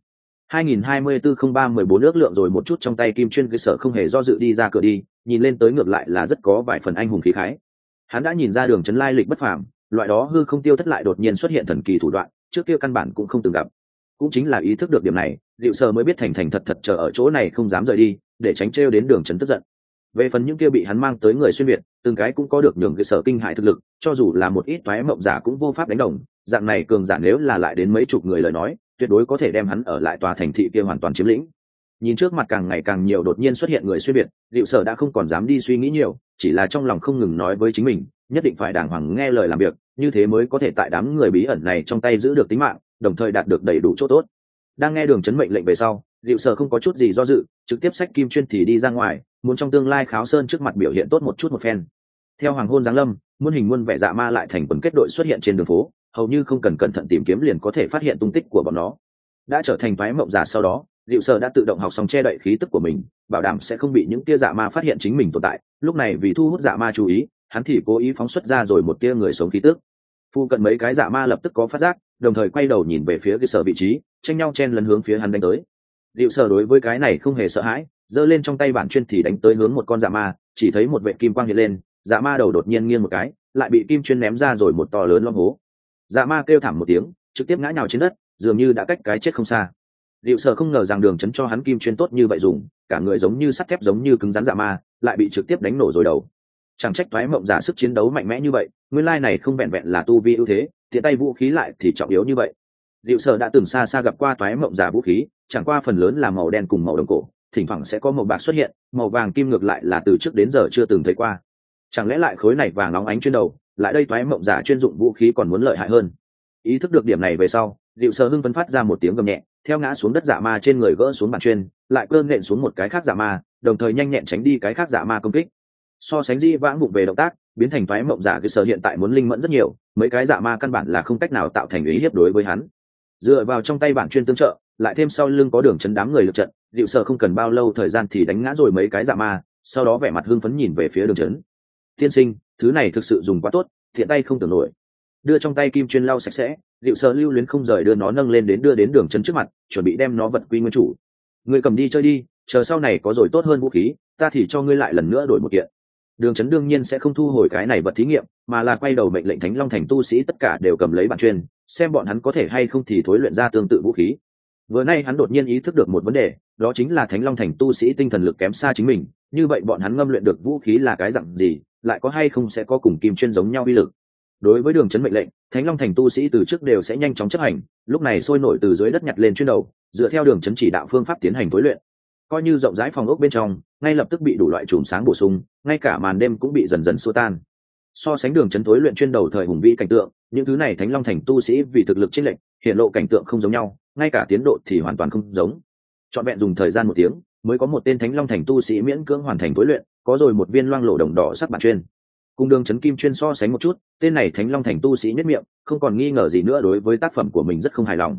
2024-03-14 ước lượng rồi một chút trong tay kim chuyên cơ sở không hề do dự đi ra cửa đi, nhìn lên tới ngược lại là rất có vài phần anh hùng khí khái. Hắn đã nhìn ra Đường Chấn lai lịch bất phàm, loại đó hư không tiêu thất lại đột nhiên xuất hiện thần kỳ thủ đoạn, trước kia căn bản cũng không từng gặp. Cũng chính là ý thức được điểm này, Diệu Sơ mới biết thành thành thật thật chờ ở chỗ này không dám rời đi, để tránh trêu đến Đường Chấn tức giận. Về phần những kia bị hắn mang tới người xuyên việt, từng cái cũng có được nhường cơ sở kinh hại thực lực, cho dù là một ít toái mộng giả cũng vô pháp đánh đồng, dạng này cường giả nếu là lại đến mấy chục người lời nói, tuyệt đối có thể đem hắn ở lại tòa thành thị kia hoàn toàn chiếm lĩnh. Nhìn trước mặt càng ngày càng nhiều đột nhiên xuất hiện người xuyên việt, Diệu Sở đã không còn dám đi suy nghĩ nhiều, chỉ là trong lòng không ngừng nói với chính mình, nhất định phải đàng hoàng nghe lời làm việc, như thế mới có thể tại đám người bí ẩn này trong tay giữ được tính mạng, đồng thời đạt được đầy đủ chỗ tốt. Đang nghe Đường Chấn mệnh lệnh về sau, Diệu Sở không có chút gì do dự, trực tiếp xách kim chuyên thì đi ra ngoài, muốn trong tương lai Kháo Sơn trước mặt biểu hiện tốt một chút một phen. Theo hoàng hôn giáng lâm, muôn hình muôn vẻ dạ ma lại thành quần kết đội xuất hiện trên đường phố, hầu như không cần cẩn thận tìm kiếm liền có thể phát hiện tung tích của bọn nó. Đã trở thành toái mộng giả sau đó, Diệu Sở đã tự động học xong che đậy khí tức của mình, bảo đảm sẽ không bị những tia dạ ma phát hiện chính mình tồn tại. Lúc này vì thu hút dạ ma chú ý, hắn thì cố ý phóng xuất ra rồi một tia người sống khí tức. Phu cận mấy cái dạ ma lập tức có phát giác, đồng thời quay đầu nhìn về phía Diệu Sở vị trí, tranh nhau chen lấn hướng phía hắn đánh tới. Diệu Sở đối với cái này không hề sợ hãi, giơ lên trong tay bản chuyên thì đánh tới hướng một con dạ ma, chỉ thấy một vệt kim quang hiện lên, dạ ma đầu đột nhiên nghiêng một cái, lại bị kim chuyên ném ra rồi một to lớn lõm hố. Dạ ma kêu thảm một tiếng, trực tiếp ngã nhào trên đất, dường như đã cách cái chết không xa. Diệu Sở không ngờ rằng Đường Chấn cho hắn kim chuyên tốt như vậy dùng, cả người giống như sắt thép giống như cứng rắn dạ ma, lại bị trực tiếp đánh nổ rồi đầu. Chẳng trách toái mộng giả sức chiến đấu mạnh mẽ như vậy, nguyên lai này không vẹn vẹn là tu vi ưu thế, tiện tay vũ khí lại thì trọng yếu như vậy. Diệu Sở đã từng xa xa gặp qua toái mộng giả vũ khí, chẳng qua phần lớn là màu đen cùng màu đồng cổ, thỉnh thoảng sẽ có màu bạc xuất hiện, màu vàng kim ngược lại là từ trước đến giờ chưa từng thấy qua. Chẳng lẽ lại khối này vàng óng ánh chuyên đầu, lại đây toái mộng giả chuyên dụng vũ khí còn muốn lợi hại hơn. Ý thức được điểm này về sau, Diệu Sở hưng phấn phát ra một tiếng gầm nhẹ, theo ngã xuống đất dạ ma trên người gỡ xuống bản chuyên, lại cơn nện xuống một cái khác dạ ma, đồng thời nhanh nhẹn tránh đi cái khác dạ ma công kích. So sánh di vãng vụng về động tác, biến thành toái mộng giả cái sở hiện tại muốn linh mẫn rất nhiều, mấy cái dạ ma căn bản là không cách nào tạo thành ý hiếp đối với hắn. Dựa vào trong tay bản chuyên tương trợ, lại thêm sau lưng có Đường Chấn đám người lực trận, Diệu Sở không cần bao lâu thời gian thì đánh ngã rồi mấy cái dạ ma, sau đó vẻ mặt hưng phấn nhìn về phía Đường Chấn. Tiên sinh, thứ này thực sự dùng quá tốt, thiện tay không tưởng nổi. Đưa trong tay kim chuyên lau sạch sẽ, Diệu Sở lưu luyến không rời đưa nó nâng lên đến đưa đến Đường Chấn trước mặt, chuẩn bị đem nó vật quy nguyên chủ. Ngươi cầm đi chơi đi, chờ sau này có rồi tốt hơn vũ khí, ta thì cho ngươi lại lần nữa đổi một kiện. Đường Chấn đương nhiên sẽ không thu hồi cái này vật thí nghiệm, mà là quay đầu mệnh lệnh Thánh Long Thành tu sĩ tất cả đều cầm lấy bản chuyên, xem bọn hắn có thể hay không thì thối luyện ra tương tự vũ khí. Vừa nay hắn đột nhiên ý thức được một vấn đề, đó chính là Thánh Long Thành tu sĩ tinh thần lực kém xa chính mình, như vậy bọn hắn ngâm luyện được vũ khí là cái dạng gì, lại có hay không sẽ có cùng kim chuyên giống nhau uy lực. Đối với Đường Chấn mệnh lệnh, Thánh Long Thành tu sĩ từ trước đều sẽ nhanh chóng chấp hành, lúc này sôi nổi từ dưới đất nhặt lên chuyên đầu, dựa theo Đường Chấn chỉ đạo phương pháp tiến hành thối luyện. Coi như rộng rãi phòng ốc bên trong, ngay lập tức bị đủ loại chùm sáng bổ sung, ngay cả màn đêm cũng bị dần dần xua tan. So sánh Đường Chấn thối luyện chuyên đầu thời hùng vĩ cảnh tượng, những thứ này Thánh Long Thành tu sĩ vì thực lực chênh lệch, hiện lộ cảnh tượng không giống nhau, ngay cả tiến độ thì hoàn toàn không giống. Trọn vẹn dùng thời gian 1 tiếng, mới có một tên Thánh Long Thành tu sĩ miễn cưỡng hoàn thành thối luyện, có rồi một viên loang lổ đồng đỏ sắc bản chuyên. Cùng Đường Chấn kim chuyên so sánh một chút, tên này Thánh Long Thành tu sĩ nhất miệng, không còn nghi ngờ gì nữa đối với tác phẩm của mình rất không hài lòng.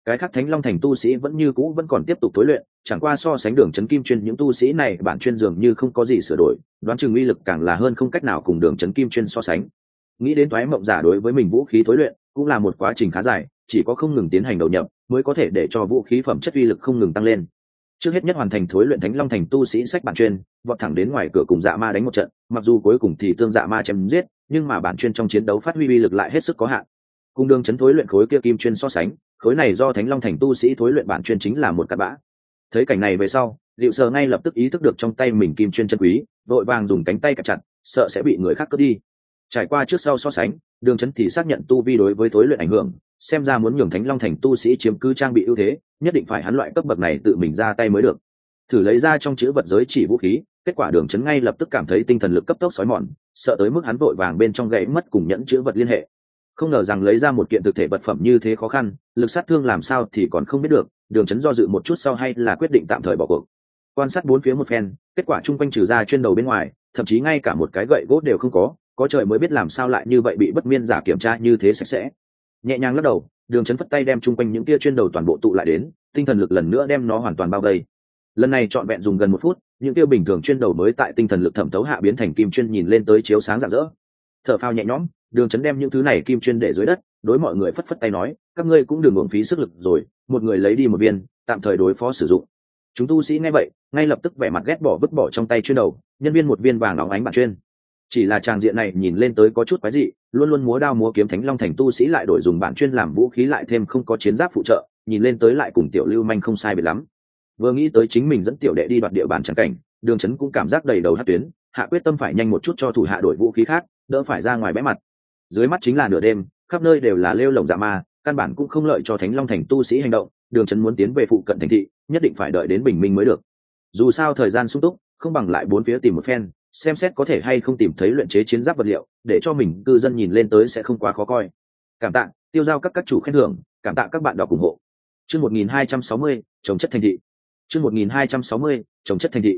Cái khác Thánh Long Thành tu sĩ vẫn như cũ vẫn còn tiếp tục tối luyện, chẳng qua so sánh Đường Chấn Kim Chuyên những tu sĩ này bản chuyên dường như không có gì sửa đổi, đoán chừng uy lực càng là hơn không cách nào cùng Đường Chấn Kim Chuyên so sánh. Nghĩ đến Toái Mộng Giả đối với mình vũ khí tối luyện cũng là một quá trình khá dài, chỉ có không ngừng tiến hành đầu nhập mới có thể để cho vũ khí phẩm chất uy lực không ngừng tăng lên. Trước hết nhất hoàn thành thối luyện Thánh Long Thành tu sĩ sách bản chuyên, vọt thẳng đến ngoài cửa cùng Dạ Ma đánh một trận, mặc dù cuối cùng thì tương Dạ Ma chém giết, nhưng mà bản chuyên trong chiến đấu phát huy uy lực lại hết sức có hạn. Cùng Đường Chấn thối luyện khối kia kim chuyên so sánh, khối này do Thánh Long Thành tu sĩ thối luyện bản chuyên chính là một cặn bã. Thấy cảnh này về sau, Diệu Sở ngay lập tức ý thức được trong tay mình kim chuyên chân quý, vội vàng dùng cánh tay cặp chặt, sợ sẽ bị người khác cướp đi. Trải qua trước sau so sánh, Đường Chấn thì xác nhận tu vi đối với thối luyện ảnh hưởng, xem ra muốn nhường Thánh Long Thành tu sĩ chiếm cứ trang bị ưu thế, nhất định phải hắn loại cấp bậc này tự mình ra tay mới được. Thử lấy ra trong chữ vật giới chỉ vũ khí, kết quả Đường Chấn ngay lập tức cảm thấy tinh thần lực cấp tốc xói mòn, sợ tới mức hắn vội vàng bên trong gãy mất cùng nhẫn chữ vật liên hệ. Không ngờ rằng lấy ra một kiện thực thể vật phẩm như thế khó khăn, lực sát thương làm sao thì còn không biết được. Đường Chấn do dự một chút sau hay là quyết định tạm thời bỏ cuộc. Quan sát bốn phía một phen, kết quả chung quanh trừ ra chuyên đầu bên ngoài, thậm chí ngay cả một cái gậy gỗ đều không có trời mới biết làm sao lại như vậy bị bất miên giả kiểm tra như thế sạch sẽ. Nhẹ nhàng lắc đầu, Đường Chấn phất tay đem chung quanh những kia chuyên đầu toàn bộ tụ lại đến, tinh thần lực lần nữa đem nó hoàn toàn bao vây. Lần này trọn vẹn dùng gần 1 phút, những kia bình thường chuyên đầu mới tại tinh thần lực thẩm thấu hạ biến thành kim chuyên, nhìn lên tới chiếu sáng rạng rỡ. Thở phào nhẹ nhõm, Đường Chấn đem những thứ này kim chuyên để dưới đất, đối mọi người phất phất tay nói, các ngươi cũng đừng uổng phí sức lực rồi, một người lấy đi một viên, tạm thời đối phó sử dụng. Chúng tu sĩ nghe vậy, ngay lập tức vẻ mặt ghét bỏ vứt bỏ trong tay chuyên đầu, nhân viên một viên vàng óng ánh bản chuyên. Chỉ là tràng diện này nhìn lên tới có chút quái dị, luôn luôn múa đao múa kiếm Thánh Long Thành tu sĩ lại đổi dùng bản chuyên làm vũ khí, lại thêm không có chiến giáp phụ trợ, nhìn lên tới lại cùng tiểu lưu manh không sai biệt lắm. Vừa nghĩ tới chính mình dẫn tiểu đệ đi đoạt địa bàn chẳng cảnh, Đường Chấn cũng cảm giác đầy đầu hất tuyến, hạ quyết tâm phải nhanh một chút cho thủ hạ đổi vũ khí khác, đỡ phải ra ngoài bẽ mặt. Dưới mắt chính là nửa đêm, khắp nơi đều là lêu lồng dạ ma, căn bản cũng không lợi cho Thánh Long Thành tu sĩ hành động. Đường Chấn muốn tiến về phụ cận thành thị, nhất định phải đợi đến bình minh mới được. Dù sao thời gian sung túc, không bằng lại bốn phía tìm một phen, xem xét có thể hay không tìm thấy luyện chế chiến giáp vật liệu, để cho mình cư dân nhìn lên tới sẽ không quá khó coi. Cảm tạ tiêu giao các chủ khen thưởng, cảm tạ các bạn đọc ủng hộ. Chương 1260, trồng chất thành thị. Chương 1260, trồng chất thành thị.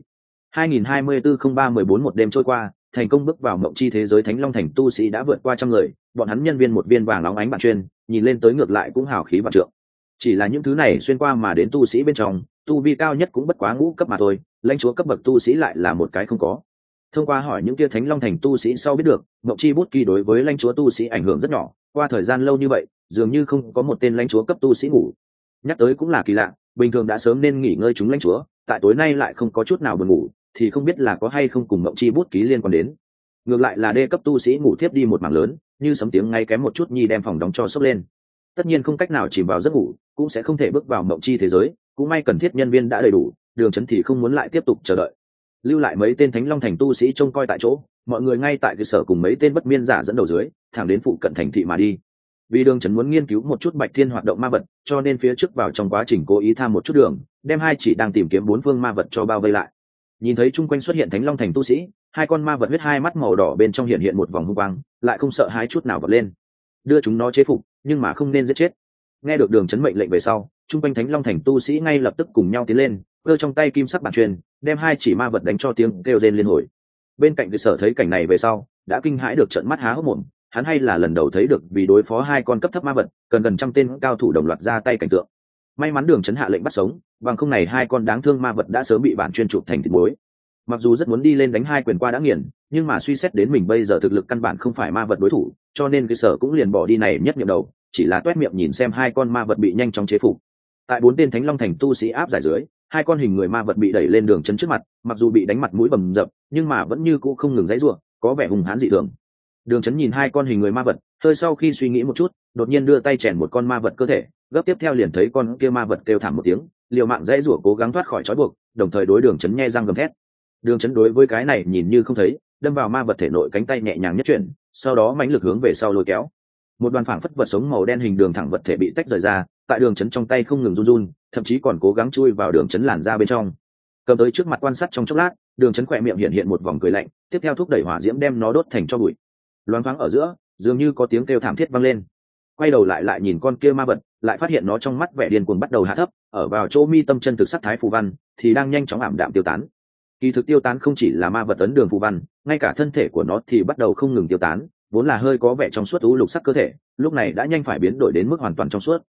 2024-03-14 một đêm trôi qua, thành công bước vào mộng chi thế giới Thánh Long Thành tu sĩ đã vượt qua 100 người, bọn hắn nhân viên một viên vàng óng ánh bản chuyên, nhìn lên tới ngược lại cũng hào khí vạn trượng. Chỉ là những thứ này xuyên qua mà đến tu sĩ bên trong, tu vi cao nhất cũng bất quá ngũ cấp mà thôi, lãnh chúa cấp bậc tu sĩ lại là một cái không có. Thông qua hỏi những kia Thánh Long Thành tu sĩ sau biết được, mộng chi bút kỳ đối với lãnh chúa tu sĩ ảnh hưởng rất nhỏ, qua thời gian lâu như vậy, dường như không có một tên lãnh chúa cấp tu sĩ ngủ. Nhắc tới cũng là kỳ lạ, bình thường đã sớm nên nghỉ ngơi chúng lãnh chúa, tại tối nay lại không có chút nào buồn ngủ, thì không biết là có hay không cùng mộng chi bút ký liên quan đến. Ngược lại là đê cấp tu sĩ ngủ thiếp đi một mảng lớn, như sấm tiếng ngay kém một chút nhi đem phòng đóng cho sốc lên. Tất nhiên không cách nào chìm vào giấc ngủ, cũng sẽ không thể bước vào mộng chi thế giới, cũng may cần thiết nhân viên đã đầy đủ, Đường Chấn thì không muốn lại tiếp tục chờ đợi. Lưu lại mấy tên Thánh Long Thành tu sĩ trông coi tại chỗ, mọi người ngay tại cơ sở cùng mấy tên bất miên giả dẫn đầu dưới, thẳng đến phụ cận thành thị mà đi. Vì Đường Chấn muốn nghiên cứu một chút Bạch Thiên hoạt động ma vật, cho nên phía trước vào trong quá trình cố ý tham một chút đường, đem hai chỉ đang tìm kiếm bốn phương ma vật cho bao vây lại. Nhìn thấy chung quanh xuất hiện Thánh Long Thành tu sĩ, hai con ma vật huyết hai mắt màu đỏ bên trong hiện hiện một vòng hung quang, lại không sợ hãi chút nào vọt lên, đưa chúng nó chế phục, nhưng mà không nên giết chết. Nghe được Đường Chấn mệnh lệnh về sau, chung quanh Thánh Long Thành tu sĩ ngay lập tức cùng nhau tiến lên, giơ trong tay kim sắc bản truyền, đem hai chỉ ma vật đánh cho tiếng kêu rên liên hồi. Bên cạnh cơ sở thấy cảnh này về sau, đã kinh hãi được trợn mắt há hốc mồm, hắn hay là lần đầu thấy được vì đối phó hai con cấp thấp ma vật, cần gần trăm tên cao thủ đồng loạt ra tay cảnh tượng. May mắn Đường Chấn hạ lệnh bắt sống, bằng không này hai con đáng thương ma vật đã sớm bị bản chuyên chụp thành thịt muối. Mặc dù rất muốn đi lên đánh hai quyền qua đã nghiền, nhưng mà suy xét đến mình bây giờ thực lực căn bản không phải ma vật đối thủ, cho nên cơ sở cũng liền bỏ đi này nhất niệm đầu, chỉ là toét miệng nhìn xem hai con ma vật bị nhanh chóng chế phục. Tại bốn tên Thánh Long Thành tu sĩ áp giải dưới, hai con hình người ma vật bị đẩy lên Đường Chấn trước mặt, mặc dù bị đánh mặt mũi bầm dập, nhưng mà vẫn như cũ không ngừng giãy giụa, có vẻ hung hãn dị thường. Đường Chấn nhìn hai con hình người ma vật, hơi sau khi suy nghĩ một chút, đột nhiên đưa tay chèn một con ma vật cơ thể, gấp tiếp theo liền thấy con kia ma vật kêu thảm một tiếng, liều mạng giãy giụa cố gắng thoát khỏi trói buộc, đồng thời đối Đường Chấn nhe răng gầm thét. Đường Chấn đối với cái này nhìn như không thấy, đâm vào ma vật thể nội cánh tay nhẹ nhàng nhất chuyển, sau đó mãnh lực hướng về sau lôi kéo. Một đoàn phảng phất vật sống màu đen hình đường thẳng vật thể bị tách rời ra, tại Đường Chấn trong tay không ngừng run run, thậm chí còn cố gắng chui vào Đường Chấn làn da bên trong. Cầm tới trước mặt quan sát trong chốc lát, Đường Chấn khỏe miệng hiện một vòng cười lạnh, tiếp theo thúc đẩy hỏa diễm đem nó đốt thành tro bụi. Loáng thoáng ở giữa, dường như có tiếng kêu thảm thiết vang lên. Quay đầu lại nhìn con kia ma vật, lại phát hiện nó trong mắt vẻ điên cuồng bắt đầu hạ thấp, ở vào chỗ mi tâm chân thực sắc thái phù văn thì đang nhanh chóng ảm đạm tiêu tán. Kỳ thực tiêu tán không chỉ là ma vật ấn đường phù văn, ngay cả thân thể của nó thì bắt đầu không ngừng tiêu tán, vốn là hơi có vẻ trong suốt u lục sắc cơ thể, lúc này đã nhanh phải biến đổi đến mức hoàn toàn trong suốt.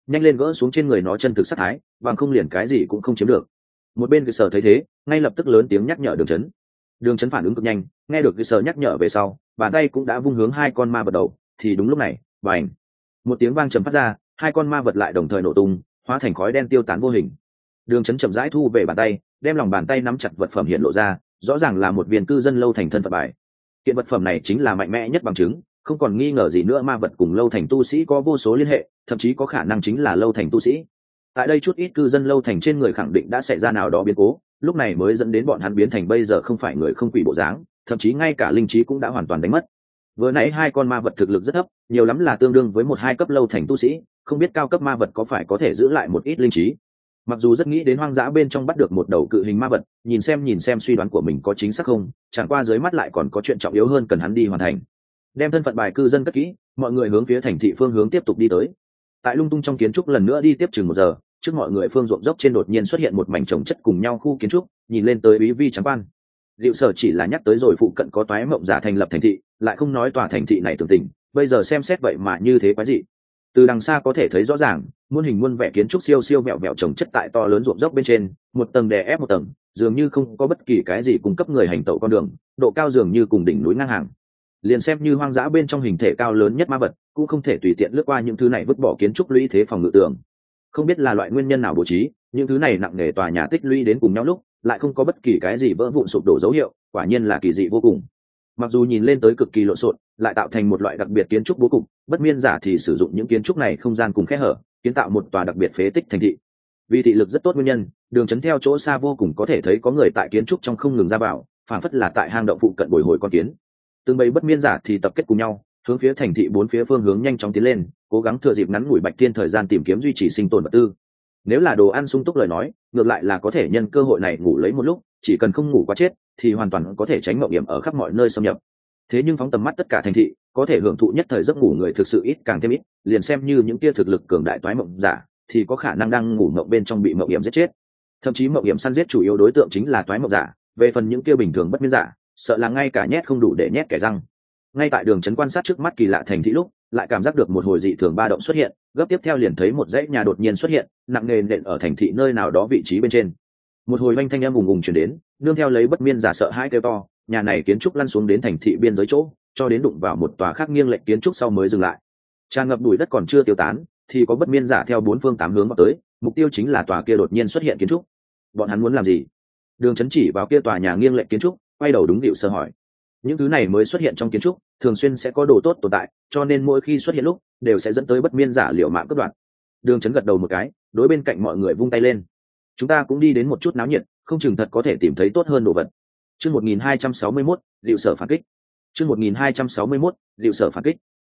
nhanh lên gỡ xuống trên người nó chân thực sát thái, bằng không liền cái gì cũng không chiếm được. Một bên cơ sở thấy thế ngay lập tức lớn tiếng nhắc nhở Đường Chấn phản ứng cực nhanh, nghe được cơ sở nhắc nhở về sau bàn tay cũng đã vung hướng hai con ma vật đầu. Thì đúng lúc này, bành, một tiếng vang trầm phát ra, hai con ma vật lại đồng thời nổ tung, hóa thành khói đen tiêu tán vô hình. Đường Chấn chậm rãi thu về bàn tay, đem lòng bàn tay nắm chặt vật phẩm hiện lộ ra, rõ ràng là một viên cư dân lâu thành thân phận bài. Kiện vật phẩm này chính là mạnh mẽ nhất bằng chứng, không còn nghi ngờ gì nữa ma vật cùng lâu thành tu sĩ có vô số liên hệ, thậm chí có khả năng chính là lâu thành tu sĩ. Tại đây chút ít cư dân lâu thành trên người khẳng định đã xảy ra nào đó biến cố, lúc này mới dẫn đến bọn hắn biến thành bây giờ không phải người không quỷ bộ dáng, thậm chí ngay cả linh trí cũng đã hoàn toàn đánh mất. Vừa nãy hai con ma vật thực lực rất thấp, nhiều lắm là tương đương với một hai cấp lâu thành tu sĩ, không biết cao cấp ma vật có phải có thể giữ lại một ít linh trí. Mặc dù rất nghĩ đến hoang dã bên trong bắt được một đầu cự hình ma vật, nhìn xem suy đoán của mình có chính xác không, chẳng qua dưới mắt lại còn có chuyện trọng yếu hơn cần hắn đi hoàn thành. Đem thân phận bài cư dân cất kỹ, mọi người hướng phía thành thị phương hướng tiếp tục đi tới. Tại lung tung trong kiến trúc lần nữa đi tiếp chừng 1 giờ, trước mọi người phương ruộng dốc trên đột nhiên xuất hiện một mảnh trồng chất cùng nhau khu kiến trúc, nhìn lên tới bí vi trắng quan. Diệu Sở chỉ là nhắc tới rồi phụ cận có toái mộng giả thành lập thành thị, lại không nói tòa thành thị này tưởng tình, bây giờ xem xét vậy mà như thế quái dị. Từ đằng xa có thể thấy rõ ràng, muôn hình muôn vẻ kiến trúc siêu siêu vẹo vẹo trồng chất tại to lớn ruộng dốc bên trên, một tầng đè ép một tầng, dường như không có bất kỳ cái gì cung cấp người hành tẩu con đường, độ cao dường như cùng đỉnh núi ngang hàng. Liền xem như hoang dã bên trong hình thể cao lớn nhất ma vật, cũng không thể tùy tiện lướt qua những thứ này vứt bỏ kiến trúc lũy thế phòng ngự tường. Không biết là loại nguyên nhân nào bố trí, những thứ này nặng nề tòa nhà tích lũy đến cùng nhau lúc, lại không có bất kỳ cái gì vỡ vụn sụp đổ dấu hiệu, quả nhiên là kỳ dị vô cùng. Mặc dù nhìn lên tới cực kỳ lộn xộn, lại tạo thành một loại đặc biệt kiến trúc bố cục, bất miên giả thì sử dụng những kiến trúc này không gian cùng kẽ hở, kiến tạo một tòa đặc biệt phế tích thành thị. Vì thị lực rất tốt nguyên nhân, Đường Chấn theo chỗ xa vô cùng có thể thấy có người tại kiến trúc trong không ngừng ra vào, phản phất là tại hang động phụ cận bồi hồi con kiến. Từng bầy bất miên giả thì tập kết cùng nhau, hướng phía thành thị bốn phía phương hướng nhanh chóng tiến lên, cố gắng thừa dịp ngắn ngủi bạch thiên thời gian tìm kiếm duy trì sinh tồn vật tư. Nếu là đồ ăn sung túc lời nói, ngược lại là có thể nhân cơ hội này ngủ lấy một lúc, chỉ cần không ngủ quá chết thì hoàn toàn có thể tránh mạo hiểm ở khắp mọi nơi xâm nhập. Thế nhưng phóng tầm mắt tất cả thành thị, có thể hưởng thụ nhất thời giấc ngủ người thực sự ít càng thêm ít, liền xem như những tia thực lực cường đại toái mộng giả thì có khả năng đang ngủ mộng bên trong bị mộng hiểm giết chết. Thậm chí mộng hiểm săn giết chủ yếu đối tượng chính là toái mộng giả, về phần những kia bình thường bất miên giả, sợ là ngay cả nhét không đủ để nhét kẻ răng. Ngay tại Đường Chấn quan sát trước mắt kỳ lạ thành thị lúc, lại cảm giác được một hồi dị thường ba động xuất hiện, gấp tiếp theo liền thấy một dãy nhà đột nhiên xuất hiện, nặng nề nện ở thành thị nơi nào đó vị trí bên trên. Một hồi oanh thanh âm ùng ùng truyền đến, nương theo lấy bất miên giả sợ hãi kêu to, nhà này kiến trúc lăn xuống đến thành thị biên giới chỗ, cho đến đụng vào một tòa khác nghiêng lệch kiến trúc sau mới dừng lại. Tràn ngập bụi đất còn chưa tiêu tán, thì có bất miên giả theo 4 phương 8 hướng vào tới, mục tiêu chính là tòa kia đột nhiên xuất hiện kiến trúc. Bọn hắn muốn làm gì? Đường Chấn chỉ vào kia tòa nhà nghiêng lệch kiến trúc, quay đầu đúng Diệu Sơ hỏi. Những thứ này mới xuất hiện trong kiến trúc, thường xuyên sẽ có đồ tốt tồn tại, cho nên mỗi khi xuất hiện lúc, đều sẽ dẫn tới bất miên giả liều mạng cướp đoạt. Đường Chấn gật đầu một cái, đối bên cạnh mọi người vung tay lên. Chúng ta cũng đi đến một chút náo nhiệt, không chừng thật có thể tìm thấy tốt hơn đồ vật. Chương 1261, Diệu Sở phản kích. Chương 1261, Diệu Sở phản kích.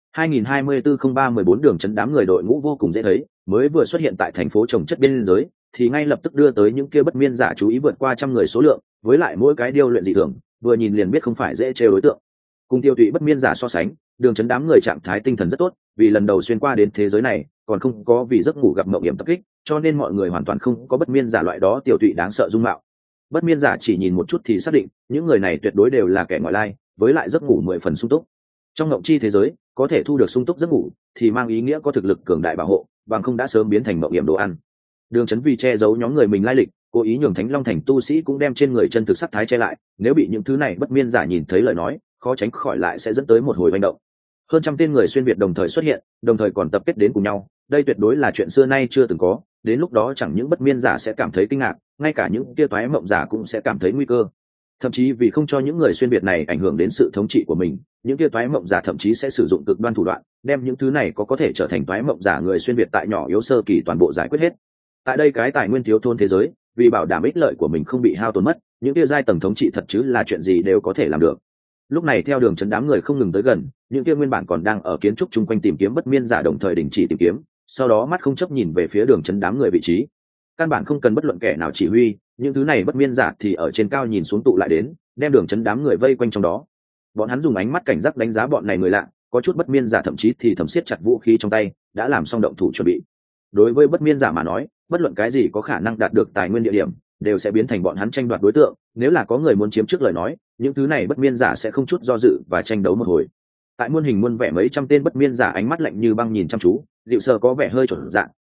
2024-03-14 Đường Chấn đám người đội ngũ vô cùng dễ thấy, mới vừa xuất hiện tại thành phố trồng chất biên giới, thì ngay lập tức đưa tới những kia bất miên giả chú ý vượt qua 100 người số lượng, với lại mỗi cái điêu luyện dị thường, vừa nhìn liền biết không phải dễ trêu đối tượng. Cùng tiêu tụy bất miên giả so sánh, Đường Chấn đám người trạng thái tinh thần rất tốt, vì lần đầu xuyên qua đến thế giới này, còn không có vì giấc ngủ gặp mộng hiểm tập kích, cho nên mọi người hoàn toàn không có bất miên giả loại đó tiểu tụy đáng sợ dung mạo. Bất miên giả chỉ nhìn một chút thì xác định, những người này tuyệt đối đều là kẻ ngoại lai, với lại giấc ngủ 10 phần sung túc. Trong ngộng chi thế giới, có thể thu được sung túc giấc ngủ, thì mang ý nghĩa có thực lực cường đại bảo hộ, bằng không đã sớm biến thành mộng hiểm đồ ăn. Đường Chấn vì che giấu nhóm người mình lai lịch, cố ý nhường Thánh Long Thành tu sĩ cũng đem trên người chân thực sắc thái che lại, nếu bị những thứ này bất miên giả nhìn thấy lời nói, khó tránh khỏi lại sẽ dẫn tới một hồi hành động. Hơn 100 tên người xuyên việt đồng thời xuất hiện, đồng thời còn tập kết đến cùng nhau, đây tuyệt đối là chuyện xưa nay chưa từng có, đến lúc đó chẳng những bất miên giả sẽ cảm thấy kinh ngạc, ngay cả những kia toái mộng giả cũng sẽ cảm thấy nguy cơ. Thậm chí vì không cho những người xuyên việt này ảnh hưởng đến sự thống trị của mình, những kia toái mộng giả thậm chí sẽ sử dụng cực đoan thủ đoạn, đem những thứ này có thể trở thành toái mộng giả người xuyên việt tại nhỏ yếu sơ kỳ toàn bộ giải quyết hết. Tại đây cái tài nguyên thiếu thốn thế giới, vì bảo đảm ích lợi của mình không bị hao tổn mất, những kia giai tầng thống trị thật chứ là chuyện gì đều có thể làm được. Lúc này theo Đường Chấn đám người không ngừng tới gần, những kia nguyên bản còn đang ở kiến trúc chung quanh tìm kiếm bất miên giả đồng thời đình chỉ tìm kiếm, sau đó mắt không chấp nhìn về phía Đường Chấn đám người vị trí. Căn bản không cần bất luận kẻ nào chỉ huy, những thứ này bất miên giả thì ở trên cao nhìn xuống tụ lại đến, đem Đường Chấn đám người vây quanh trong đó. Bọn hắn dùng ánh mắt cảnh giác đánh giá bọn này người lạ, có chút bất miên giả thậm chí thì thầm siết chặt vũ khí trong tay, đã làm xong động thủ chuẩn bị. Đối với bất miên giả mà nói, bất luận cái gì có khả năng đạt được tài nguyên địa điểm, đều sẽ biến thành bọn hắn tranh đoạt đối tượng, nếu là có người muốn chiếm trước lời nói, những thứ này bất miên giả sẽ không chút do dự và tranh đấu một hồi. Tại muôn hình muôn vẻ mấy trăm tên bất miên giả ánh mắt lạnh như băng nhìn chăm chú, Diệu Sở có vẻ hơi chột dạ,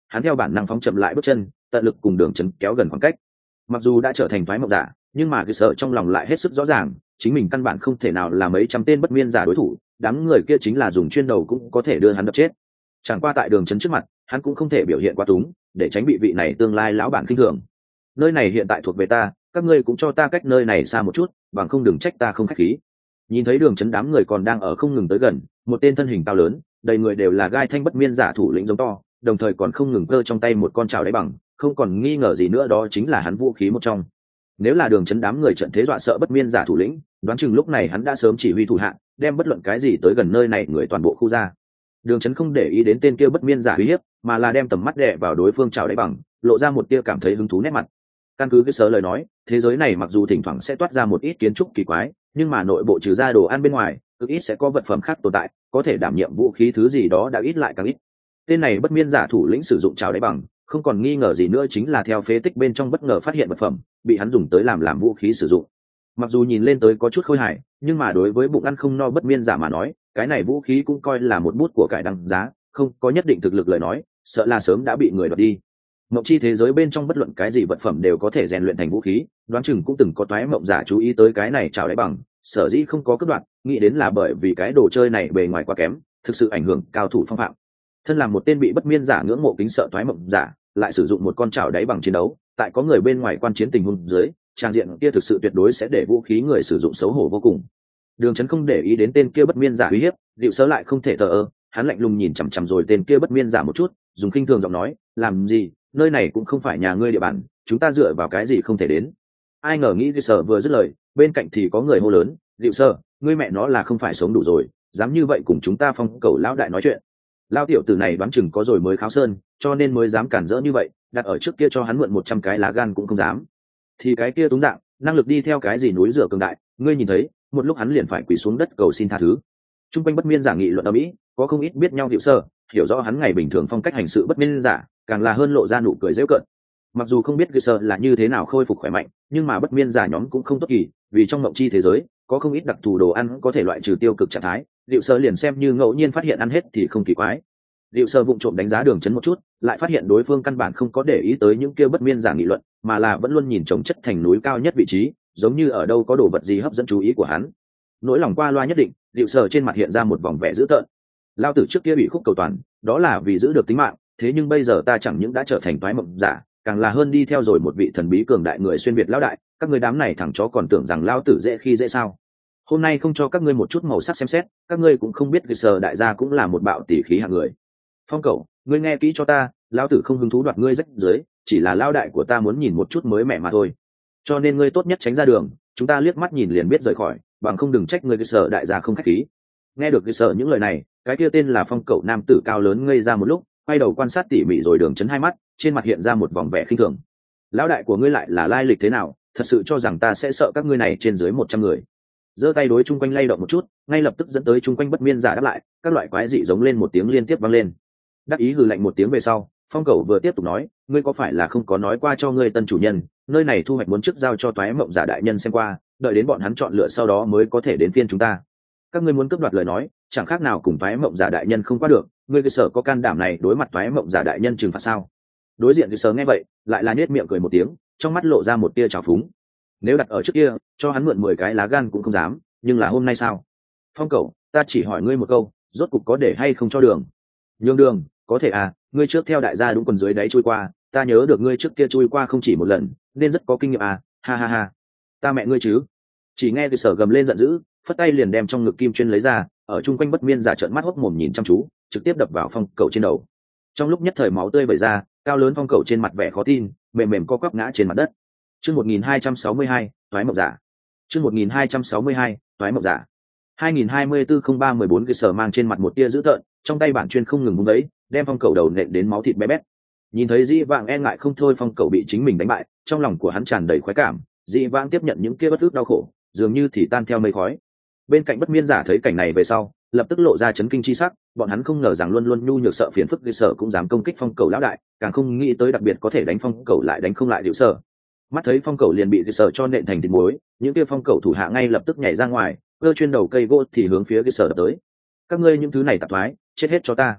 hắn theo bản năng phóng chậm lại bước chân, tận lực cùng đường trấn kéo gần khoảng cách. Mặc dù đã trở thành thoái mộng giả, nhưng mà cái sợ trong lòng lại hết sức rõ ràng, chính mình căn bản không thể nào là mấy trăm tên bất miên giả đối thủ, đám người kia chính là dùng chuyên đầu cũng có thể đưa hắn đập chết. Chẳng qua tại đường trấn trước mặt, hắn cũng không thể biểu hiện quá túng, để tránh bị vị này tương lai lão bản khinh thường. Nơi này hiện tại thuộc về ta, các ngươi cũng cho ta cách nơi này xa một chút, bằng không đừng trách ta không khách khí. Nhìn thấy đường trấn đám người còn đang ở không ngừng tới gần, một tên thân hình cao lớn, đầy người đều là gai thanh bất miên giả thủ lĩnh giống to, đồng thời còn không ngừng cơ trong tay một con trào đáy bằng, không còn nghi ngờ gì nữa đó chính là hắn vũ khí một trong. Nếu là đường trấn đám người trận thế dọa sợ bất miên giả thủ lĩnh, đoán chừng lúc này hắn đã sớm chỉ huy thủ hạ, đem bất luận cái gì tới gần nơi này người toàn bộ khu ra. Đường trấn không để ý đến tên kia bất miên giả uy hiếp, mà là đem tầm mắt đè vào đối phương trào đáy bằng, lộ ra một tia cảm thấy hứng thú nét mặt. Căn cứ cái sớ lời nói, thế giới này mặc dù thỉnh thoảng sẽ toát ra một ít kiến trúc kỳ quái, nhưng mà nội bộ trừ ra đồ ăn bên ngoài, cực ít sẽ có vật phẩm khác tồn tại, có thể đảm nhiệm vũ khí thứ gì đó đã ít lại càng ít. Tên này bất miên giả thủ lĩnh sử dụng trào đáy bằng, không còn nghi ngờ gì nữa chính là theo phế tích bên trong bất ngờ phát hiện vật phẩm, bị hắn dùng tới làm vũ khí sử dụng. Mặc dù nhìn lên tới có chút khôi hài, nhưng mà đối với bụng ăn không no bất miên giả mà nói, cái này vũ khí cũng coi là một bút của cải đăng giá, không có nhất định thực lực lời nói, sợ là sớm đã bị người đoạt đi. Mộng chi thế giới bên trong bất luận cái gì vật phẩm đều có thể rèn luyện thành vũ khí, đoán chừng cũng từng có toái mộng giả chú ý tới cái này trào đáy bằng, sở dĩ không có cất đoạn, nghĩ đến là bởi vì cái đồ chơi này bề ngoài quá kém, thực sự ảnh hưởng cao thủ phong phạm. Thân làm một tên bị bất miên giả ngưỡng mộ kính sợ toái mộng giả, lại sử dụng một con trào đáy bằng chiến đấu, tại có người bên ngoài quan chiến tình huống dưới, trang diện kia thực sự tuyệt đối sẽ để vũ khí người sử dụng xấu hổ vô cùng. Đường Chấn không để ý đến tên kia bất miên giả uy hiếp, Diệu Sơ lại không thể thờ ơ, hắn lạnh lùng nhìn chằm chằm rồi tên kia bất miên giả một chút, dùng khinh thường giọng nói, làm gì, nơi này cũng không phải nhà ngươi địa bàn, chúng ta dựa vào cái gì không thể đến. Ai ngờ nghĩ Diệu Sơ vừa dứt lời, bên cạnh thì có người hô lớn, Diệu Sơ, ngươi mẹ nó là không phải sống đủ rồi, dám như vậy cùng chúng ta Phong Cầu lão đại nói chuyện. Lão tiểu tử này đoán chừng có rồi mới kháo sơn, cho nên mới dám cản rỡ như vậy, đặt ở trước kia cho hắn mượn 100 cái lá gan cũng không dám. Thì cái kia túng dạng, năng lực đi theo cái gì núi rửa cường đại, ngươi nhìn thấy, một lúc hắn liền phải quỳ xuống đất cầu xin tha thứ. Trung quanh bất miên giả nghị luận ở mỹ, có không ít biết nhau Diệu Sơ, hiểu rõ hắn ngày bình thường phong cách hành sự bất miên giả, càng là hơn lộ ra nụ cười giễu cợt. Mặc dù không biết Diệu Sơ là như thế nào khôi phục khỏe mạnh, nhưng mà bất miên giả nhóm cũng không tốt kỳ, vì trong mộng chi thế giới, có không ít đặc thù đồ ăn có thể loại trừ tiêu cực trạng thái, Diệu Sơ liền xem như ngẫu nhiên phát hiện ăn hết thì không kỳ quái. Diệu Sơ vụng trộm đánh giá Đường Chấn một chút, lại phát hiện đối phương căn bản không có để ý tới những kia bất miên giả nghị luận, mà là vẫn luôn nhìn chồng chất thành núi cao nhất vị trí, giống như ở đâu có đồ vật gì hấp dẫn chú ý của hắn. Nỗi lòng qua loa nhất định, Diệu Sơ trên mặt hiện ra một vòng vẻ dữ tợn. Lao tử trước kia bị khúc cầu toàn, đó là vì giữ được tính mạng, thế nhưng bây giờ ta chẳng những đã trở thành toái mộng giả, càng là hơn đi theo rồi một vị thần bí cường đại người xuyên việt lão đại, các ngươi đám này thằng chó còn tưởng rằng lao tử dễ khi dễ sao? Hôm nay không cho các ngươi một chút màu sắc xem xét, các ngươi cũng không biết Diệu Sơ đại gia cũng là một bạo tỷ khí hạng người. Phong Cẩu, ngươi nghe kỹ cho ta, lão tử không hứng thú đoạt ngươi rách dưới, chỉ là lao đại của ta muốn nhìn một chút mới mẻ mà thôi. Cho nên ngươi tốt nhất tránh ra đường, chúng ta liếc mắt nhìn liền biết rời khỏi, bằng không đừng trách ngươi cái sở đại gia không khách khí. Nghe được cái sở những lời này, cái kia tên là Phong Cẩu nam tử cao lớn ngây ra một lúc, quay đầu quan sát tỉ mỉ rồi Đường Chấn hai mắt, trên mặt hiện ra một vòng vẻ khinh thường. Lão đại của ngươi lại là lai lịch thế nào, thật sự cho rằng ta sẽ sợ các ngươi này trên dưới 100 người? Giơ tay đối chung quanh lay động một chút, ngay lập tức dẫn tới chung quanh bất miên giả đáp lại, các loại quái dị giống lên một tiếng liên tiếp vang lên. Đắc ý hừ lạnh một tiếng về sau, Phong Cẩu vừa tiếp tục nói, ngươi có phải là không có nói qua cho ngươi tân chủ nhân, nơi này thu hoạch muốn trước giao cho toái mộng giả đại nhân xem qua, đợi đến bọn hắn chọn lựa sau đó mới có thể đến phiên chúng ta. Các ngươi muốn cướp đoạt lời nói, chẳng khác nào cùng toái mộng giả đại nhân không qua được, ngươi cơ sở có can đảm này đối mặt toái mộng giả đại nhân trừng phạt sao? Đối diện cơ sở nghe vậy, lại là nhếch miệng cười một tiếng, trong mắt lộ ra một tia trào phúng. Nếu đặt ở trước kia, cho hắn mượn 10 cái lá gan cũng không dám, nhưng là hôm nay sao? Phong Cẩu, ta chỉ hỏi ngươi một câu, rốt cục có để hay không cho đường? Nhường đường, có thể à, ngươi trước theo đại gia đúng quần dưới đáy chui qua, ta nhớ được ngươi trước kia chui qua không chỉ một lần, nên rất có kinh nghiệm à, ha ha ha. Ta mẹ ngươi chứ. Chỉ nghe cái sở gầm lên giận dữ, phất tay liền đem trong ngực kim chuyên lấy ra, ở chung quanh bất miên giả trợn mắt hốc mồm nhìn chăm chú, trực tiếp đập vào Phong Cẩu trên đầu. Trong lúc nhất thời máu tươi vẩy ra, cao lớn Phong Cẩu trên mặt vẻ khó tin, mềm mềm co quắp ngã trên mặt đất. Chương 1262, toái mộng giả. Chương 1262, toái mộng giả. 2024-03-14 cái sở mang trên mặt một tia dữ tợn, trong tay bản chuyên không ngừng vung đấy, đem Phong Cẩu đầu nện đến máu thịt bé bét. Nhìn thấy Dĩ Vãng e ngại không thôi Phong Cẩu bị chính mình đánh bại, trong lòng của hắn tràn đầy khoái cảm, Dĩ Vãng tiếp nhận những kia bất ức đau khổ, dường như thì tan theo mây khói. Bên cạnh bất miên giả thấy cảnh này về sau, lập tức lộ ra chấn kinh chi sắc, bọn hắn không ngờ rằng luôn luôn nhu nhược sợ phiền phức cái sở cũng dám công kích Phong Cẩu lão đại, càng không nghĩ tới đặc biệt có thể đánh Phong Cẩu lại đánh không lại Diệu Sở. Mắt thấy Phong Cẩu liền bị cái sở cho nện thành thịt muối, những kia Phong Cẩu thủ hạ ngay lập tức nhảy ra ngoài, cơ chuyên đầu cây gỗ thì hướng phía cái sở đập tới. Các ngươi những thứ này tạp thoái, chết hết cho ta.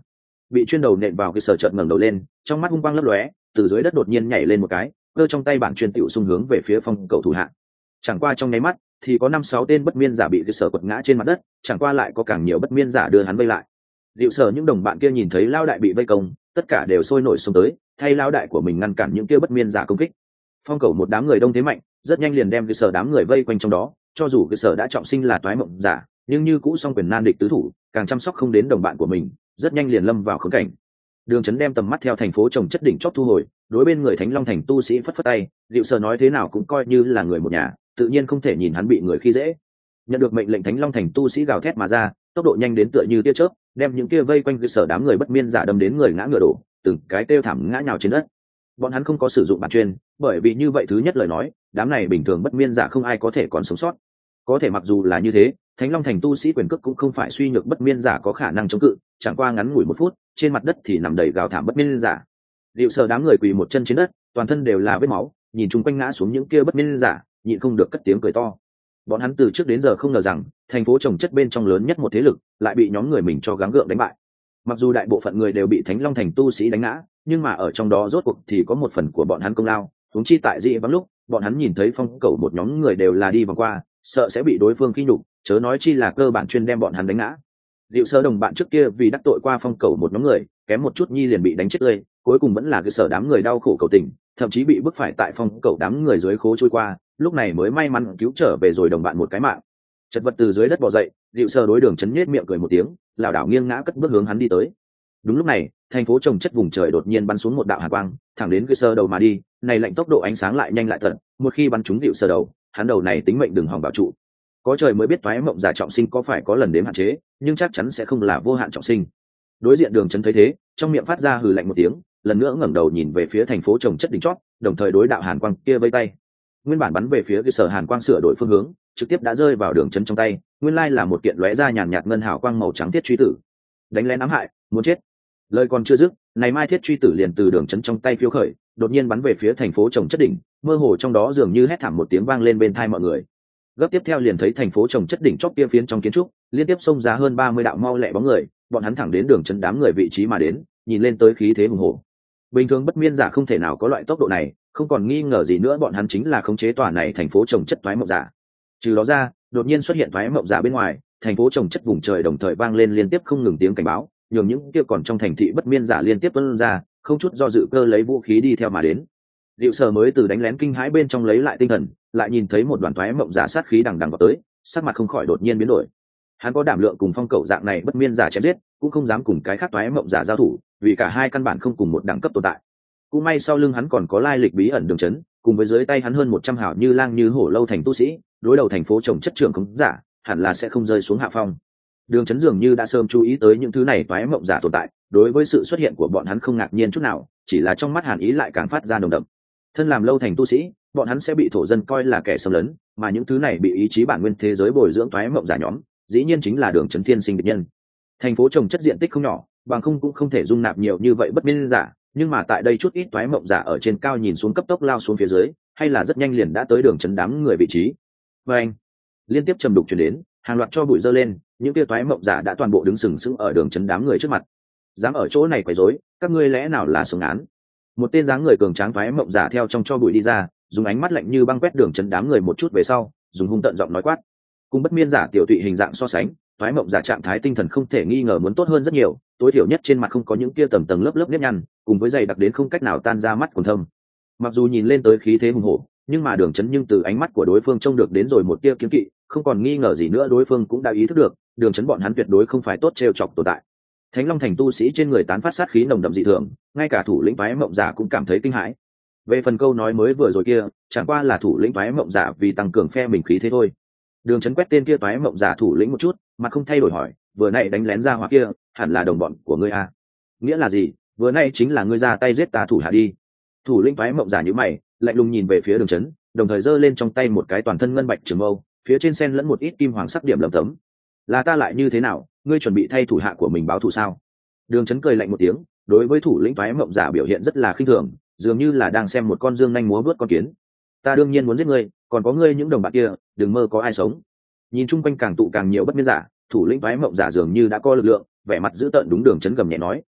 bị chuyên đầu nện vào cái sở chợt ngẩng đầu lên, trong mắt hung quang lấp lóe, từ dưới đất đột nhiên nhảy lên một cái, cơ trong tay bảng chuyên tiểu xung hướng về phía phong cầu thủ hạ. Chẳng qua trong nháy mắt thì có 5-6 tên bất miên giả bị cái sở quật ngã trên mặt đất, chẳng qua lại có càng nhiều bất miên giả đưa hắn vây lại. Diệu Sở những đồng bạn kia nhìn thấy lao đại bị vây công, tất cả đều sôi nổi xông tới, thay lao đại của mình ngăn cản những kia bất miên giả công kích. Phong cầu một đám người đông thế mạnh, rất nhanh liền đem cái sở đám người vây quanh trong đó, cho dù cái sở đã trọng sinh là toái mộng giả, nhưng như cũ song quyền nan địch tứ thủ, càng chăm sóc không đến đồng bạn của mình, rất nhanh liền lâm vào khốn cảnh. Đường Chấn đem tầm mắt theo thành phố trồng chất đỉnh chót thu hồi, đối bên người Thánh Long Thành tu sĩ phất phất tay, Diệu Sở nói thế nào cũng coi như là người một nhà, tự nhiên không thể nhìn hắn bị người khi dễ. Nhận được mệnh lệnh, Thánh Long Thành tu sĩ gào thét mà ra, tốc độ nhanh đến tựa như tia chớp, đem những kia vây quanh cái sở đám người bất miên giả đâm đến người ngã ngựa đổ, từng cái kêu thảm ngã nhào trên đất. Bọn hắn không có sử dụng bản chuyên, bởi vì như vậy thứ nhất lời nói, đám này bình thường bất miên giả không ai có thể còn sống sót. Có thể mặc dù là như thế, Thánh Long Thành tu sĩ quyền cước cũng không phải suy nhược bất miên giả có khả năng chống cự, chẳng qua ngắn ngủi 1 phút, trên mặt đất thì nằm đầy gào thảm bất miên giả. Diệu Sở đám người quỳ một chân trên đất, toàn thân đều là vết máu, nhìn chung quanh ngã xuống những kia bất miên giả, nhịn không được cất tiếng cười to. Bọn hắn từ trước đến giờ không ngờ rằng thành phố trồng chất bên trong lớn nhất một thế lực lại bị nhóm người mình cho gắng gượng đánh bại. Mặc dù đại bộ phận người đều bị Thánh Long Thành tu sĩ đánh ngã, nhưng mà ở trong đó rốt cuộc thì có một phần của bọn hắn công lao. Huống chi tại dị vắng lúc bọn hắn nhìn thấy phong cầu một nhóm người đều là đi vòng qua, sợ sẽ bị đối phương khi nhục, chớ nói chi là cơ bản chuyên đem bọn hắn đánh ngã. Diệu Sở đồng bạn trước kia vì đắc tội qua phong cầu một nhóm người, kém một chút nhi liền bị đánh chết tươi, cuối cùng vẫn là cái sở đám người đau khổ cầu tình, thậm chí bị bức phải tại phong cầu đám người dưới khố trôi qua, lúc này mới may mắn cứu trở về rồi đồng bạn một cái mạng. Chật vật từ dưới đất bò dậy, Diệu Sở đối Đường Chấn nhếch miệng cười một tiếng, lảo đảo nghiêng ngã cất bước hướng hắn đi tới. Đúng lúc này, thành phố trồng chất vùng trời đột nhiên bắn xuống một đạo hàn quang, thẳng đến cái sơ đầu mà đi, này lệnh tốc độ ánh sáng lại nhanh lại thật, một khi bắn trúng Diệu Sở đầu, hắn đầu này tính mệnh đừng hòng bảo trụ. Có trời mới biết toái mộng giả trọng sinh có phải có lần đếm hạn chế, nhưng chắc chắn sẽ không là vô hạn trọng sinh. Đối diện Đường Chấn thấy thế, trong miệng phát ra hừ lạnh một tiếng, lần nữa ngẩng đầu nhìn về phía thành phố trồng chất đỉnh chót, đồng thời đối đạo hàn quang kia vây tay. Nguyên bản bắn về phía cái sở hàn quang sửa đổi phương hướng, trực tiếp đã rơi vào Đường Chấn trong tay, nguyên lai là một kiện lóe ra nhàn nhạt ngân hào quang màu trắng thiết truy tử. Đánh lén ám hại, muốn chết. Lời còn chưa dứt, này mai thiết truy tử liền từ Đường Chấn trong tay phiêu khởi, đột nhiên bắn về phía thành phố trồng chất đỉnh, mơ hồ trong đó dường như hét thảm một tiếng vang lên bên tai mọi người. Gấp tiếp theo liền thấy thành phố trồng chất đỉnh chót kia phiến trong kiến trúc, liên tiếp xông ra hơn 30 đạo mau lẹ bóng người, bọn hắn thẳng đến Đường Chấn đám người vị trí mà đến, nhìn lên tới khí thế hùng hổ. Bình thường bất miên giả không thể nào có loại tốc độ này, không còn nghi ngờ gì nữa bọn hắn chính là khống chế tòa này thành phố trồng chất toái mộng giả. Trừ đó ra, đột nhiên xuất hiện toái mộng giả bên ngoài, thành phố trồng chất vùng trời đồng thời vang lên liên tiếp không ngừng tiếng cảnh báo, nhường những kia còn trong thành thị bất miên giả liên tiếp tuôn ra, không chút do dự cơ lấy vũ khí đi theo mà đến. Diệu Sở mới từ đánh lén kinh hãi bên trong lấy lại tinh thần, lại nhìn thấy một đoàn toái mộng giả sát khí đằng đằng vào tới, sắc mặt không khỏi đột nhiên biến đổi. Hắn có đảm lượng cùng phong cẩu dạng này bất miên giả chém giết, cũng không dám cùng cái khác toái mộng giả giao thủ, vì cả hai căn bản không cùng một đẳng cấp tồn tại. Cũng may sau lưng hắn còn có lai lịch bí ẩn Đường Chấn, cùng với dưới tay hắn hơn 100 hảo như lang như hổ lâu thành tu sĩ, đối đầu thành phố trồng chất trưởng khống giả, hẳn là sẽ không rơi xuống hạ phong. Đường Chấn dường như đã sớm chú ý tới những thứ này toái mộng giả tồn tại, đối với sự xuất hiện của bọn hắn không ngạc nhiên chút nào, chỉ là trong mắt hàn ý lại càng phát ra nồng đậm. Thân làm lâu thành tu sĩ, bọn hắn sẽ bị thổ dân coi là kẻ xâm lấn, mà những thứ này bị ý chí bản nguyên thế giới bồi dưỡng toái mộng giả nhóm, dĩ nhiên chính là Đường Chấn thiên sinh địch nhân. Thành phố trồng chất diện tích không nhỏ, bằng không cũng không thể dung nạp nhiều như vậy bất miên giả, nhưng mà tại đây chút ít toái mộng giả ở trên cao nhìn xuống cấp tốc lao xuống phía dưới, hay là rất nhanh liền đã tới Đường Chấn đám người vị trí. Và anh liên tiếp trầm đục truyền đến, hàng loạt cho bụi dơ lên, những kia toái mộng giả đã toàn bộ đứng sừng sững ở Đường Chấn đám người trước mặt. Dám ở chỗ này quấy rối, các ngươi lẽ nào là sống án? Một tên dáng người cường tráng toái mộng giả theo trong cho bụi đi ra, dùng ánh mắt lạnh như băng quét Đường Chấn đám người một chút về sau, dùng hung tợn giọng nói quát. Cùng bất miên giả tiểu tụy hình dạng so sánh, toái mộng giả trạng thái tinh thần không thể nghi ngờ muốn tốt hơn rất nhiều, tối thiểu nhất trên mặt không có những kia tầng tầng lớp lớp nếp nhăn, cùng với dày đặc đến không cách nào tan ra mắt quần thâm. Mặc dù nhìn lên tới khí thế hùng hổ, nhưng mà Đường Chấn nhưng từ ánh mắt của đối phương trông được đến rồi một tia kiêng kỵ, không còn nghi ngờ gì nữa đối phương cũng đã ý thức được, Đường Chấn bọn hắn tuyệt đối không phải tốt trêu chọc tồn tại. Thánh Long Thành tu sĩ trên người tán phát sát khí nồng đậm dị thường, ngay cả thủ lĩnh toái mộng giả cũng cảm thấy kinh hãi. Về phần câu nói mới vừa rồi kia, chẳng qua là thủ lĩnh toái mộng giả vì tăng cường phe mình khí thế thôi. Đường Chấn quét tên kia toái mộng giả thủ lĩnh một chút, mà không thay đổi hỏi, vừa nãy đánh lén ra hỏa kia, hẳn là đồng bọn của ngươi à? Nghĩa là gì? Vừa nãy chính là ngươi ra tay giết ta thủ hạ đi. Thủ lĩnh toái mộng giả nhíu mày, lạnh lùng nhìn về phía Đường Chấn, đồng thời giơ lên trong tay một cái toàn thân ngân bạch trường mâu, phía trên sen lẫn một ít kim hoàng sắc điểm lấm tấm. Là ta lại như thế nào, ngươi chuẩn bị thay thủ hạ của mình báo thù sao? Đường Chấn cười lạnh một tiếng, đối với thủ lĩnh toái mộng giả biểu hiện rất là khinh thường, dường như là đang xem một con dương nhanh múa vớt con kiến. Ta đương nhiên muốn giết ngươi, còn có ngươi những đồng bạn kia, đừng mơ có ai sống. Nhìn chung quanh càng tụ càng nhiều bất miên giả, thủ lĩnh toái mộng giả dường như đã có lực lượng, vẻ mặt dữ tợn đúng Đường Chấn gầm nhẹ nói.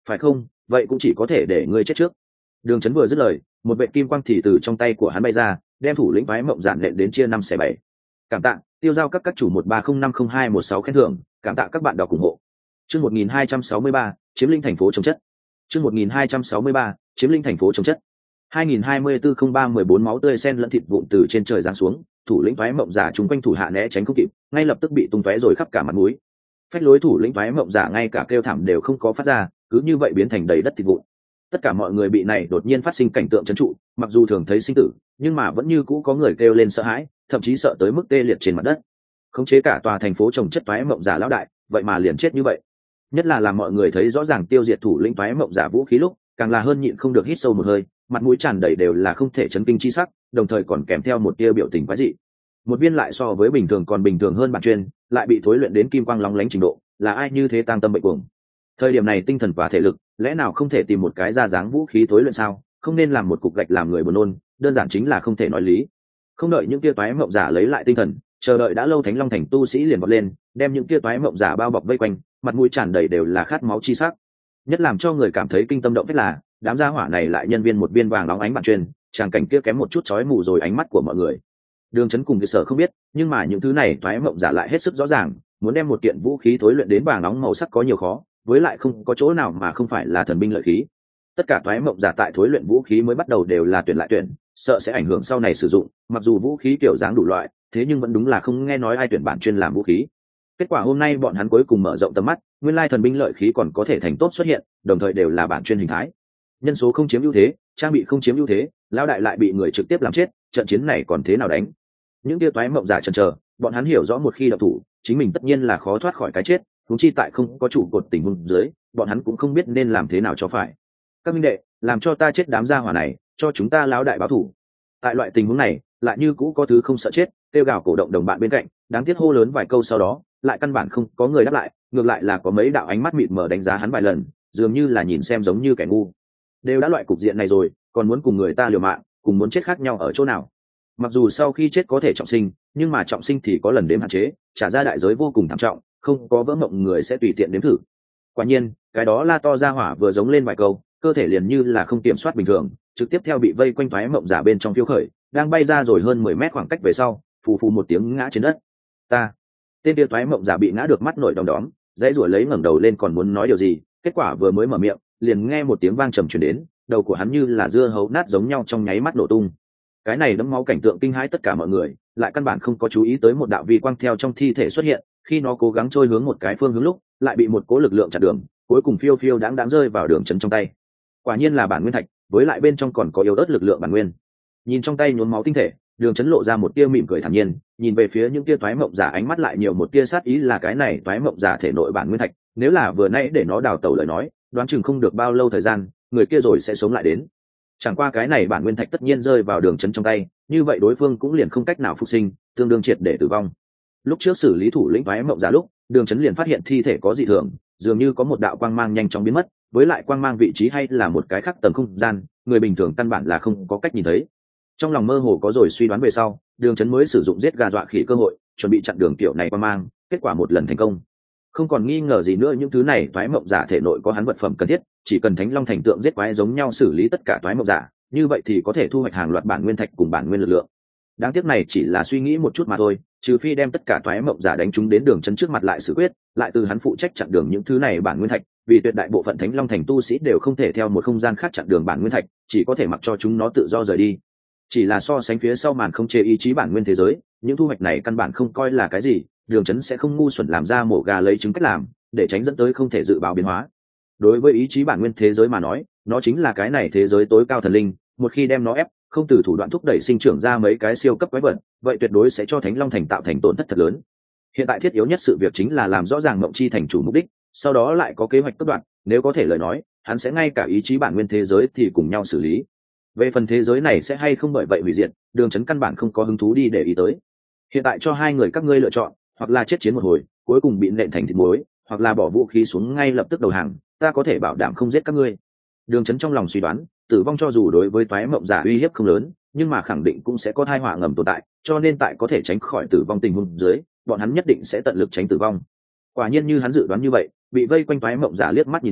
phải không? Vậy cũng chỉ có thể để ngươi chết trước. Đường Chấn vừa dứt lời, một vệ kim quang thì từ trong tay của hắn bay ra, đem thủ lĩnh phái mộng giản nện đến chia 5/7. Cảm tạ, tiêu giao các chủ 13050216 khen thưởng, cảm tạ các bạn đọc ủng hộ. Chương 1263, chiếm lĩnh thành phố chống chất. Chương 1263, chiếm lĩnh thành phố chống chất. 2024-03-14 máu tươi sen lẫn thịt vụn từ trên trời giáng xuống, thủ lĩnh phái mộng giả chúng quanh thủ hạ né tránh không kịp, ngay lập tức bị tung tóe rồi khắp cả mặt mũi. Phách lối thủ lĩnh phái mộng giả ngay cả kêu thảm đều không có phát ra, cứ như vậy biến thành đầy đất thịt vụn. Tất cả mọi người bị này đột nhiên phát sinh cảnh tượng trấn trụ, mặc dù thường thấy sinh tử, nhưng mà vẫn như cũ có người kêu lên sợ hãi, thậm chí sợ tới mức tê liệt trên mặt đất. Khống chế cả tòa thành phố trồng chất toái mộng giả lão đại, vậy mà liền chết như vậy. Nhất là làm mọi người thấy rõ ràng tiêu diệt thủ lĩnh toái mộng giả vũ khí lúc, càng là hơn nhịn không được hít sâu một hơi, mặt mũi tràn đầy đều là không thể chấn kinh chi sắc, đồng thời còn kèm theo một tia biểu tình quái dị. Một viên lại so với bình thường còn bình thường hơn bản chuyên, lại bị thối luyện đến kim quang lóng lánh trình độ, là ai như thế tang tâm bệnh cuồng. Thời điểm này tinh thần và thể lực, lẽ nào không thể tìm một cái ra dáng vũ khí thối luyện sao? Không nên làm một cục gạch làm người buồn nôn, đơn giản chính là không thể nói lý. Không đợi những kia toái mộng giả lấy lại tinh thần, chờ đợi đã lâu Thánh Long Thành tu sĩ liền vọt lên, đem những kia toái mộng giả bao bọc vây quanh, mặt mũi tràn đầy đều là khát máu chi sắc. Nhất làm cho người cảm thấy kinh tâm động phách là, đám gia hỏa này lại nhân viên một viên vàng óng ánh bản truyền, tràng cảnh kia kém một chút chói mù rồi ánh mắt của mọi người. Đường Chấn cùng cái sở không biết, nhưng mà những thứ này toái mộng giả lại hết sức rõ ràng, muốn đem một kiện vũ khí thối luyện đến vàng nóng màu sắc có nhiều khó, với lại không có chỗ nào mà không phải là thần binh lợi khí. Tất cả toái mộng giả tại thối luyện vũ khí mới bắt đầu đều là tuyển lại tuyển, sợ sẽ ảnh hưởng sau này sử dụng, mặc dù vũ khí kiểu dáng đủ loại, thế nhưng vẫn đúng là không nghe nói ai tuyển bản chuyên làm vũ khí. Kết quả hôm nay bọn hắn cuối cùng mở rộng tầm mắt, nguyên lai thần binh lợi khí còn có thể thành tốt xuất hiện, đồng thời đều là bản chuyên hình thái. Nhân số không chiếm ưu thế, trang bị không chiếm ưu thế, lão đại lại bị người trực tiếp làm chết, trận chiến này còn thế nào đánh? Những tiêu toái mộng giả chần chờ, bọn hắn hiểu rõ một khi độc thủ, chính mình tất nhiên là khó thoát khỏi cái chết, huống chi tại không có trụ cột tình huống dưới, bọn hắn cũng không biết nên làm thế nào cho phải. Các minh đệ, làm cho ta chết đám gia hỏa này, cho chúng ta lão đại báo thù. Tại loại tình huống này, lại như cũ có thứ không sợ chết, kêu gào cổ động đồng bạn bên cạnh, đáng tiếc hô lớn vài câu sau đó, lại căn bản không có người đáp lại, ngược lại là có mấy đạo ánh mắt mịt mờ đánh giá hắn vài lần, dường như là nhìn xem giống như kẻ ngu. Đều đã loại cục diện này rồi, còn muốn cùng người ta liều mạng, cùng muốn chết khác nhau ở chỗ nào? Mặc dù sau khi chết có thể trọng sinh, nhưng mà trọng sinh thì có lần đếm hạn chế, trả ra đại giới vô cùng thảm trọng, không có vỡ mộng người sẽ tùy tiện đếm thử. Quả nhiên, cái đó la to ra hỏa vừa giống lên vài câu, cơ thể liền như là không kiểm soát bình thường, trực tiếp theo bị vây quanh thoái mộng giả bên trong phiêu khởi, đang bay ra rồi hơn 10 mét khoảng cách về sau, phù phù một tiếng ngã trên đất. Ta, tên kia thoái mộng giả bị ngã được mắt nổi đom đóm, dãy ruổi lấy ngẩng đầu lên còn muốn nói điều gì, kết quả vừa mới mở miệng, liền nghe một tiếng vang trầm truyền đến, đầu của hắn như là dưa hấu nát giống nhau trong nháy mắt nổ tung. Cái này đẫm máu cảnh tượng kinh hãi tất cả mọi người, lại căn bản không có chú ý tới một đạo vi quang theo trong thi thể xuất hiện, khi nó cố gắng trôi hướng một cái phương hướng lúc, lại bị một cố lực lượng chặn đường, cuối cùng phiêu phiêu đáng rơi vào Đường Chấn trong tay. Quả nhiên là bản nguyên thạch, với lại bên trong còn có yếu ớt lực lượng bản nguyên. Nhìn trong tay nhuốm máu tinh thể, Đường Chấn lộ ra một tia mỉm cười thản nhiên, nhìn về phía những tia toái mộng giả ánh mắt lại nhiều một tia sát ý, là cái này toái mộng giả thể nội bản nguyên thạch, nếu là vừa nãy để nó đào tẩu lời nói, đoán chừng không được bao lâu thời gian, người kia rồi sẽ sống lại đến. Chẳng qua cái này bản nguyên thạch tất nhiên rơi vào Đường Chấn trong tay, như vậy đối phương cũng liền không cách nào phục sinh, tương đương triệt để tử vong. Lúc trước xử lý thủ lĩnh toái mộng giả lúc, Đường Chấn liền phát hiện thi thể có dị thường, dường như có một đạo quang mang nhanh chóng biến mất, với lại quang mang vị trí hay là một cái khác tầng không gian, người bình thường căn bản là không có cách nhìn thấy. Trong lòng mơ hồ có rồi suy đoán về sau, Đường Chấn mới sử dụng giết gà dọa khỉ cơ hội, chuẩn bị chặn đường kiểu này quang mang, kết quả một lần thành công. Không còn nghi ngờ gì nữa, những thứ này toái mộng giả thể nội có hắn vật phẩm cần thiết, chỉ cần Thánh Long thành tượng giết quái giống nhau xử lý tất cả toái mộng giả, như vậy thì có thể thu hoạch hàng loạt bản nguyên thạch cùng bản nguyên lực lượng. Đáng tiếc này chỉ là suy nghĩ một chút mà thôi, trừ phi đem tất cả toái mộng giả đánh chúng đến Đường Chấn trước mặt lại xử quyết, lại từ hắn phụ trách chặn đường những thứ này bản nguyên thạch, vì tuyệt đại bộ phận Thánh Long thành tu sĩ đều không thể theo một không gian khác chặn đường bản nguyên thạch, chỉ có thể mặc cho chúng nó tự do rời đi. Chỉ là so sánh phía sau màn không chế ý chí bản nguyên thế giới, những thu hoạch này căn bản không coi là cái gì, Đường Chấn sẽ không ngu xuẩn làm ra mổ gà lấy trứng cách làm, để tránh dẫn tới không thể dự báo biến hóa. Đối với ý chí bản nguyên thế giới mà nói, nó chính là cái này thế giới tối cao thần linh, một khi đem nó ép, không từ thủ đoạn thúc đẩy sinh trưởng ra mấy cái siêu cấp quái vật, vậy tuyệt đối sẽ cho Thánh Long thành tạo thành tổn thất thật lớn. Hiện tại thiết yếu nhất sự việc chính là làm rõ ràng Mộng Chi thành chủ mục đích, sau đó lại có kế hoạch cắt đoạn, nếu có thể lời nói, hắn sẽ ngay cả ý chí bản nguyên thế giới thì cùng nhau xử lý. Về phần thế giới này sẽ hay không bởi vậy hủy diệt, Đường Chấn căn bản không có hứng thú đi để ý tới. Hiện tại cho hai người các ngươi lựa chọn, hoặc là chết chiến một hồi, cuối cùng bị nện thành thịt muối, hoặc là bỏ vũ khí xuống ngay lập tức đầu hàng, ta có thể bảo đảm không giết các ngươi. Đường Chấn trong lòng suy đoán, tử vong cho dù đối với toái mộng giả uy hiếp không lớn, nhưng mà khẳng định cũng sẽ có tai họa ngầm tồn tại, cho nên tại có thể tránh khỏi tử vong tình huống dưới, bọn hắn nhất định sẽ tận lực tránh tử vong. Quả nhiên như hắn dự đoán như vậy, bị vây quanh toái mộng giả liếc mắt nhìn nhau,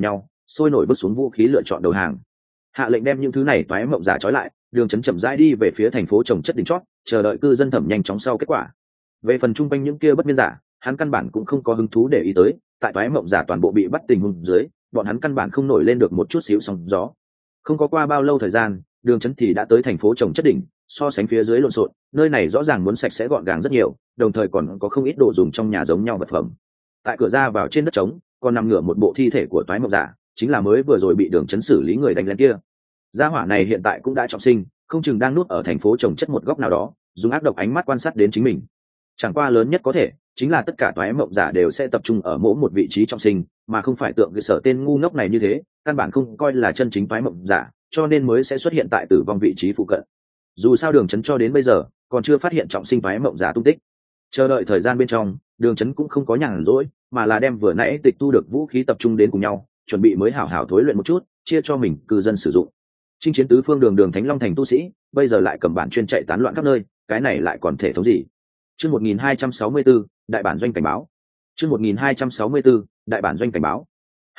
sôi nổi bước xuống vũ khí lựa chọn đầu hàng. Hạ lệnh đem những thứ này toái mộng giả trói lại, đường chấn chậm rãi đi về phía thành phố trồng chất đỉnh chót, chờ đợi cư dân thẩm nhanh chóng sau kết quả. Về phần chung quanh những kia bất miên giả, hắn căn bản cũng không có hứng thú để ý tới, tại toái mộng giả toàn bộ bị bắt tình huống dưới, bọn hắn căn bản không nổi lên được một chút xíu sóng gió. Không có qua bao lâu thời gian, đường chấn thì đã tới thành phố trồng chất đỉnh. So sánh phía dưới lộn xộn, nơi này rõ ràng muốn sạch sẽ gọn gàng rất nhiều, đồng thời còn có không ít đồ dùng trong nhà giống nhau vật phẩm. Tại cửa ra vào trên đất trống còn nằm ngửa một bộ thi thể của toái mộng giả, chính là mới vừa rồi bị đường chấn xử lý người đánh lén kia. Gia hỏa này hiện tại cũng đã trọng sinh, không chừng đang nuốt ở thành phố trồng chất một góc nào đó, dùng ác độc ánh mắt quan sát đến chính mình. Chẳng qua lớn nhất có thể chính là tất cả toái mộng giả đều sẽ tập trung ở mỗi một vị trí trọng sinh, mà không phải tượng cái sở tên ngu ngốc này như thế, căn bản không coi là chân chính toái mộng giả, cho nên mới sẽ xuất hiện tại tử vong vị trí phụ cận. Dù sao đường chấn cho đến bây giờ còn chưa phát hiện trọng sinh toái mộng giả tung tích. Chờ đợi thời gian bên trong, đường chấn cũng không có nhàn rỗi, mà là đem vừa nãy tịch thu được vũ khí tập trung đến cùng nhau, chuẩn bị mới hảo hảo thối luyện một chút, chia cho mình cư dân sử dụng. Chinh chiến tứ phương đường Thánh Long thành tu sĩ, bây giờ lại cầm bản chuyên chạy tán loạn khắp nơi, cái này lại còn thể thống gì? Chương 1264, đại bản doanh cảnh báo. Chương 1264, đại bản doanh cảnh báo.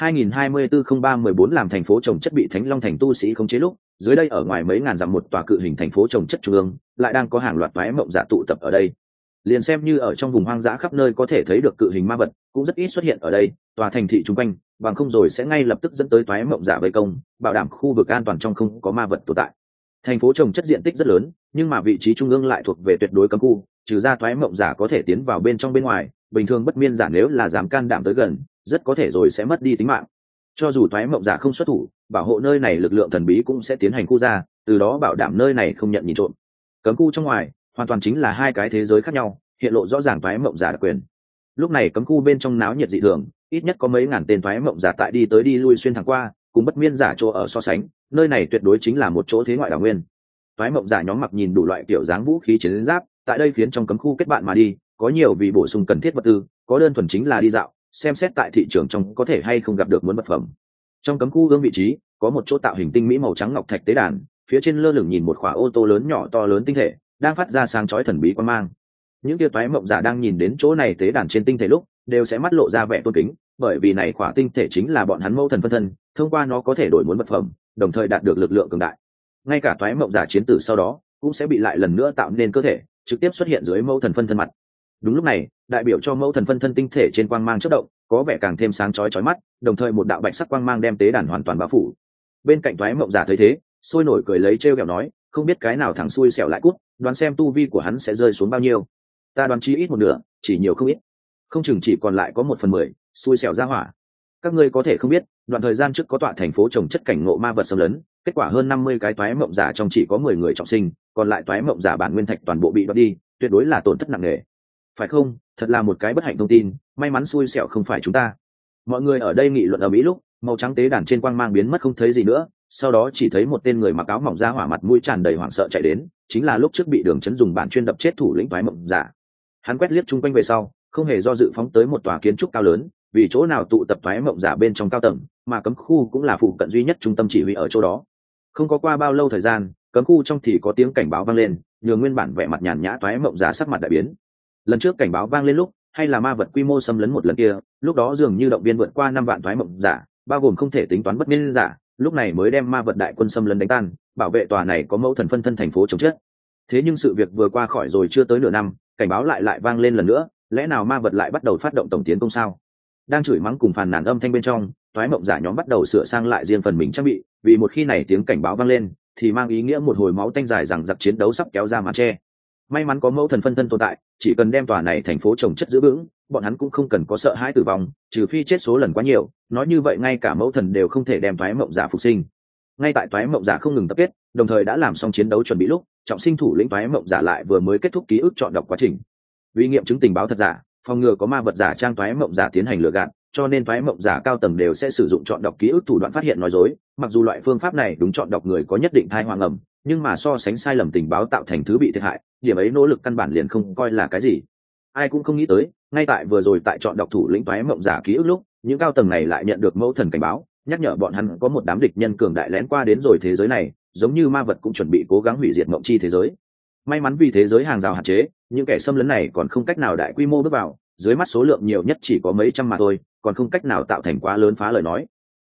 2024-03-14 làm thành phố trồng chất bị Thánh Long thành tu sĩ khống chế lúc, dưới đây ở ngoài mấy ngàn dặm một tòa cự hình thành phố trồng chất trung ương, lại đang có hàng loạt toái mộng giả tụ tập ở đây. Liền xem như ở trong vùng hoang dã khắp nơi có thể thấy được cự hình ma vật, cũng rất ít xuất hiện ở đây, tòa thành thị chung quanh, bằng không rồi sẽ ngay lập tức dẫn tới toái mộng giả vây công, bảo đảm khu vực an toàn trong không có ma vật tồn tại. Thành phố trồng chất diện tích rất lớn, nhưng mà vị trí trung ương lại thuộc về tuyệt đối cấm khu, trừ ra toái mộng giả có thể tiến vào bên trong bên ngoài, bình thường bất miên giả nếu là dám can đảm tới gần, rất có thể rồi sẽ mất đi tính mạng. Cho dù toái mộng giả không xuất thủ, bảo hộ nơi này lực lượng thần bí cũng sẽ tiến hành khu ra, từ đó bảo đảm nơi này không nhận nhìn trộm. Cấm khu trong ngoài hoàn toàn chính là hai cái thế giới khác nhau, hiện lộ rõ ràng toái mộng giả đặc quyền. Lúc này cấm khu bên trong náo nhiệt dị thường, ít nhất có mấy ngàn tên toái mộng giả tại đi tới đi lui xuyên thẳng qua, cùng bất miên giả chỗ ở so sánh, nơi này tuyệt đối chính là một chỗ thế ngoại đảo nguyên. Toái mộng giả nhóm mặc nhìn đủ loại kiểu dáng vũ khí chiến giáp, tại đây phiến trong cấm khu kết bạn mà đi, có nhiều vì bổ sung cần thiết vật tư, có đơn thuần chính là đi dạo, xem xét tại thị trường trong có thể hay không gặp được muốn vật phẩm. Trong cấm khu ương vị trí có một chỗ tạo hình tinh mỹ màu trắng ngọc thạch tế đàn, phía trên lơ lửng nhìn một khỏa ô tô lớn nhỏ to lớn tinh thể, đang phát ra sáng chói thần bí quang mang. Những kia toái mộng giả đang nhìn đến chỗ này tế đàn trên tinh thể lúc, đều sẽ mắt lộ ra vẻ tôn kính, bởi vì này khỏa tinh thể chính là bọn hắn mẫu thần phân thân, thông qua nó có thể đổi muốn vật phẩm, đồng thời đạt được lực lượng cường đại. Ngay cả toái mộng giả chiến tử sau đó, cũng sẽ bị lại lần nữa tạo nên cơ thể, trực tiếp xuất hiện dưới mẫu thần phân thân mặt. Đúng lúc này, đại biểu cho mẫu thần phân thân tinh thể trên quang mang chớp động, có vẻ càng thêm sáng chói chói mắt, đồng thời một đạo bạch sắc quang mang đem tế đàn hoàn toàn bao phủ. Bên cạnh toái mộng giả thấy thế, sôi nổi cười lấy trêu ghẹo nói, không biết cái nào thằng xui xẻo lại cút, đoán xem tu vi của hắn sẽ rơi xuống bao nhiêu. Ta đoán chí ít một nửa, chỉ nhiều không ít, không chừng chỉ còn lại có 1/10, xui xẻo ra hỏa. Các ngươi có thể không biết, đoạn thời gian trước có tọa thành phố trồng chất cảnh ngộ ma vật xâm lấn, kết quả hơn 50 cái toái mộng giả trong chỉ có 10 người trọng sinh, còn lại toái mộng giả bản nguyên thạch toàn bộ bị đoạt đi, tuyệt đối là tổn thất nặng nề. Phải không? Thật là một cái bất hạnh thông tin, may mắn xui xẻo không phải chúng ta. Mọi người ở đây nghị luận ở mỹ lúc, màu trắng tế đàn trên quang mang biến mất không thấy gì nữa, sau đó chỉ thấy một tên người mặc áo mỏng da hỏa mặt mũi tràn đầy hoảng sợ chạy đến, chính là lúc trước bị đường chấn dùng bản chuyên đập chết thủ lĩnh toái mộng giả. Hắn quét liếc chung quanh về sau, không hề do dự phóng tới một tòa kiến trúc cao lớn, vì chỗ nào tụ tập toái mộng giả bên trong cao tầng, mà cấm khu cũng là phụ cận duy nhất trung tâm chỉ huy ở chỗ đó. Không có qua bao lâu thời gian, cấm khu trong thì có tiếng cảnh báo vang lên, nhường nguyên bản vẻ mặt nhàn nhã toái mộng giả sắc mặt đại biến. Lần trước cảnh báo vang lên lúc, hay là ma vật quy mô xâm lấn một lần kia, lúc đó dường như động viên vượt qua 5 vạn toái mộng giả, bao gồm không thể tính toán bất miên giả, lúc này mới đem ma vật đại quân xâm lấn đánh tan, bảo vệ tòa này có mẫu thần phân thân thành phố chống chết. Thế nhưng sự việc vừa qua khỏi rồi chưa tới nửa năm, cảnh báo lại vang lên lần nữa, lẽ nào ma vật lại bắt đầu phát động tổng tiến công sao? Đang chửi mắng cùng phàn nàn âm thanh bên trong, toái mộng giả nhóm bắt đầu sửa sang lại riêng phần mình trang bị, vì một khi này tiếng cảnh báo vang lên, thì mang ý nghĩa một hồi máu tanh dài rằng giặc chiến đấu sắp kéo ra màn che. May mắn có mẫu thần phân thân tồn tại, chỉ cần đem tòa này thành phố trồng chất giữ vững, bọn hắn cũng không cần có sợ hãi tử vong, trừ phi chết số lần quá nhiều, nói như vậy ngay cả mẫu thần đều không thể đem toái mộng giả phục sinh. Ngay tại toái mộng giả không ngừng tập kết, đồng thời đã làm xong chiến đấu chuẩn bị lúc, trọng sinh thủ lĩnh toái mộng giả lại vừa mới kết thúc ký ức chọn đọc quá trình. Vì nghiệm chứng tình báo thật giả, phòng ngừa có ma vật giả trang toái mộng giả tiến hành lừa gạt, cho nên toái mộng giả cao tầng đều sẽ sử dụng chọn đọc ký ức thủ đoạn phát hiện nói dối. Mặc dù loại phương pháp này đúng chọn đọc người có nhất định thai hoang ẩm, nhưng mà so sánh sai lầm tình báo tạo thành thứ bị thiệt hại, điểm ấy nỗ lực căn bản liền không coi là cái gì. Ai cũng không nghĩ tới, ngay tại vừa rồi tại chọn đọc thủ lĩnh toái mộng giả ký ức lúc, những cao tầng này lại nhận được mẫu thần cảnh báo, nhắc nhở bọn hắn có một đám địch nhân cường đại lén qua đến rồi thế giới này, giống như ma vật cũng chuẩn bị cố gắng hủy diệt mộng chi thế giới. May mắn vì thế giới hàng rào hạn chế, những kẻ xâm lấn này còn không cách nào đại quy mô bước vào, dưới mắt số lượng nhiều nhất chỉ có mấy trăm mà thôi, còn không cách nào tạo thành quá lớn phá lời nói.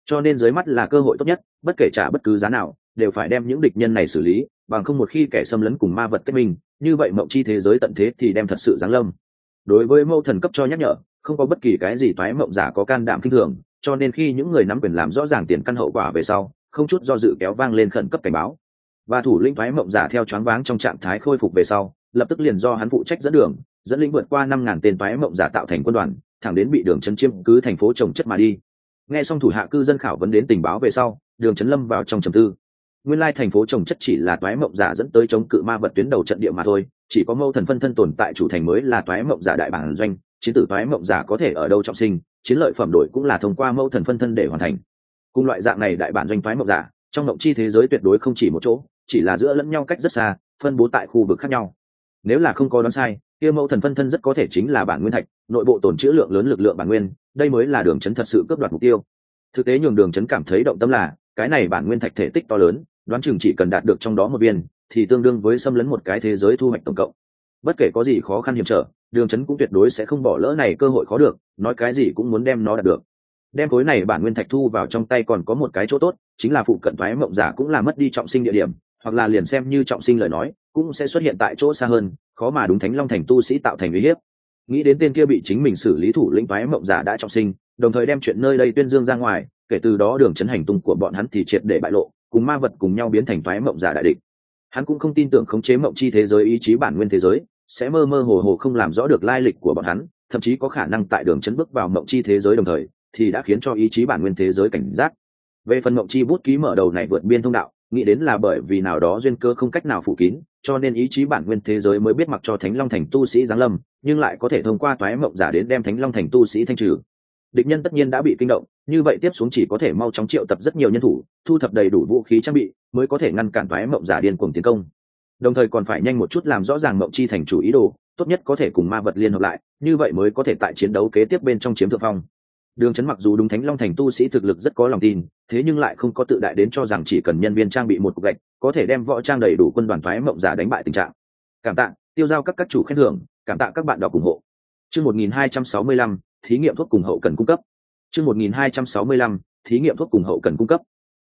cho nên dưới mắt là cơ hội tốt nhất, bất kể trả bất cứ giá nào đều phải đem những địch nhân này xử lý, bằng không một khi kẻ xâm lấn cùng ma vật kết minh, như vậy mộng chi thế giới tận thế thì đem thật sự giáng lâm. Đối với Mâu Thần cấp cho nhắc nhở, không có bất kỳ cái gì toái mộng giả có can đảm kinh thường, cho nên khi những người nắm quyền làm rõ ràng tiền căn hậu quả về sau, không chút do dự kéo vang lên khẩn cấp cảnh báo. Và thủ lĩnh toái mộng giả theo choáng váng trong trạng thái khôi phục về sau, lập tức liền do hắn phụ trách dẫn đường, dẫn lĩnh vượt qua 5.000 tên toái mộng giả tạo thành quân đoàn, thẳng đến bị Đường Chấn chiếm cứ thành phố trồng chất mà đi. Nghe xong thủ hạ cư dân khảo vấn đến tình báo về sau, Đường Chấn lâm vào trong trầm tư. Nguyên lai thành phố trồng chất chỉ là toái mộng giả dẫn tới chống cự ma vật tuyến đầu trận địa mà thôi, chỉ có Mâu Thần phân thân tồn tại chủ thành mới là toái mộng giả đại bản doanh, chiến tử toái mộng giả có thể ở đâu trọng sinh, chiến lợi phẩm đổi cũng là thông qua Mâu Thần phân thân để hoàn thành. Cùng loại dạng này đại bản doanh toái mộng giả, trong mộng chi thế giới tuyệt đối không chỉ một chỗ, chỉ là giữa lẫn nhau cách rất xa, phân bố tại khu vực khác nhau. Nếu là không có đoán sai, kia Mâu Thần phân thân rất có thể chính là bản nguyên thạch, nội bộ tồn trữ lượng lớn lực lượng bản nguyên, đây mới là Đường Chấn thật sự cướp đoạt mục tiêu. Thực tế nhường Đường Chấn cảm thấy động tâm là, cái này bản nguyên thạch thể tích to lớn, đoán chừng chỉ cần đạt được trong đó một viên thì tương đương với xâm lấn một cái thế giới thu hoạch tổng cộng. Bất kể có gì khó khăn hiểm trở, Đường Chấn cũng tuyệt đối sẽ không bỏ lỡ này cơ hội khó được, nói cái gì cũng muốn đem nó đạt được. Đem khối này bản nguyên thạch thu vào trong tay còn có một cái chỗ tốt, chính là phụ cận toái mộng giả cũng là mất đi trọng sinh địa điểm, hoặc là liền xem như trọng sinh lời nói cũng sẽ xuất hiện tại chỗ xa hơn, khó mà đúng Thánh Long thành tu sĩ tạo thành uy hiếp. Nghĩ đến tên kia bị chính mình xử lý thủ lĩnh toái mộng giả đã trọng sinh, đồng thời đem chuyện nơi đây tuyên dương ra ngoài, kể từ đó Đường Chấn hành tung của bọn hắn thì triệt để bại lộ, cùng ma vật cùng nhau biến thành toái mộng giả đại địch. Hắn cũng không tin tưởng khống chế mộng chi thế giới ý chí bản nguyên thế giới sẽ mơ mơ hồ hồ không làm rõ được lai lịch của bọn hắn, thậm chí có khả năng tại Đường Chấn bước vào mộng chi thế giới đồng thời thì đã khiến cho ý chí bản nguyên thế giới cảnh giác. Về phần mộng chi bút ký mở đầu này vượt biên thông đạo, nghĩ đến là bởi vì nào đó duyên cơ không cách nào phủ kín, cho nên ý chí bản nguyên thế giới mới biết mặc cho Thánh Long thành tu sĩ giáng lâm, nhưng lại có thể thông qua toái mộng giả đến đem Thánh Long thành tu sĩ thanh trừ. Địch nhân tất nhiên đã bị kinh động, như vậy tiếp xuống chỉ có thể mau chóng triệu tập rất nhiều nhân thủ, thu thập đầy đủ vũ khí trang bị, mới có thể ngăn cản toái mộng giả điên cuồng tiến công. Đồng thời còn phải nhanh một chút làm rõ ràng mộng chi thành chủ ý đồ, tốt nhất có thể cùng ma vật liên hợp lại, như vậy mới có thể tại chiến đấu kế tiếp bên trong chiếm thượng phong. Đường Chấn mặc dù đúng Thánh Long thành tu sĩ thực lực rất có lòng tin, thế nhưng lại không có tự đại đến cho rằng chỉ cần nhân viên trang bị một cục gạch có thể đem võ trang đầy đủ quân đoàn toái mộng giả đánh bại tình trạng. Cảm tạ tiêu giao các chủ khen thưởng, cảm tạ các bạn đọc ủng hộ. Chương 1265, thí nghiệm thuốc cùng hậu cần cung cấp. Chương 1265, thí nghiệm thuốc cùng hậu cần cung cấp.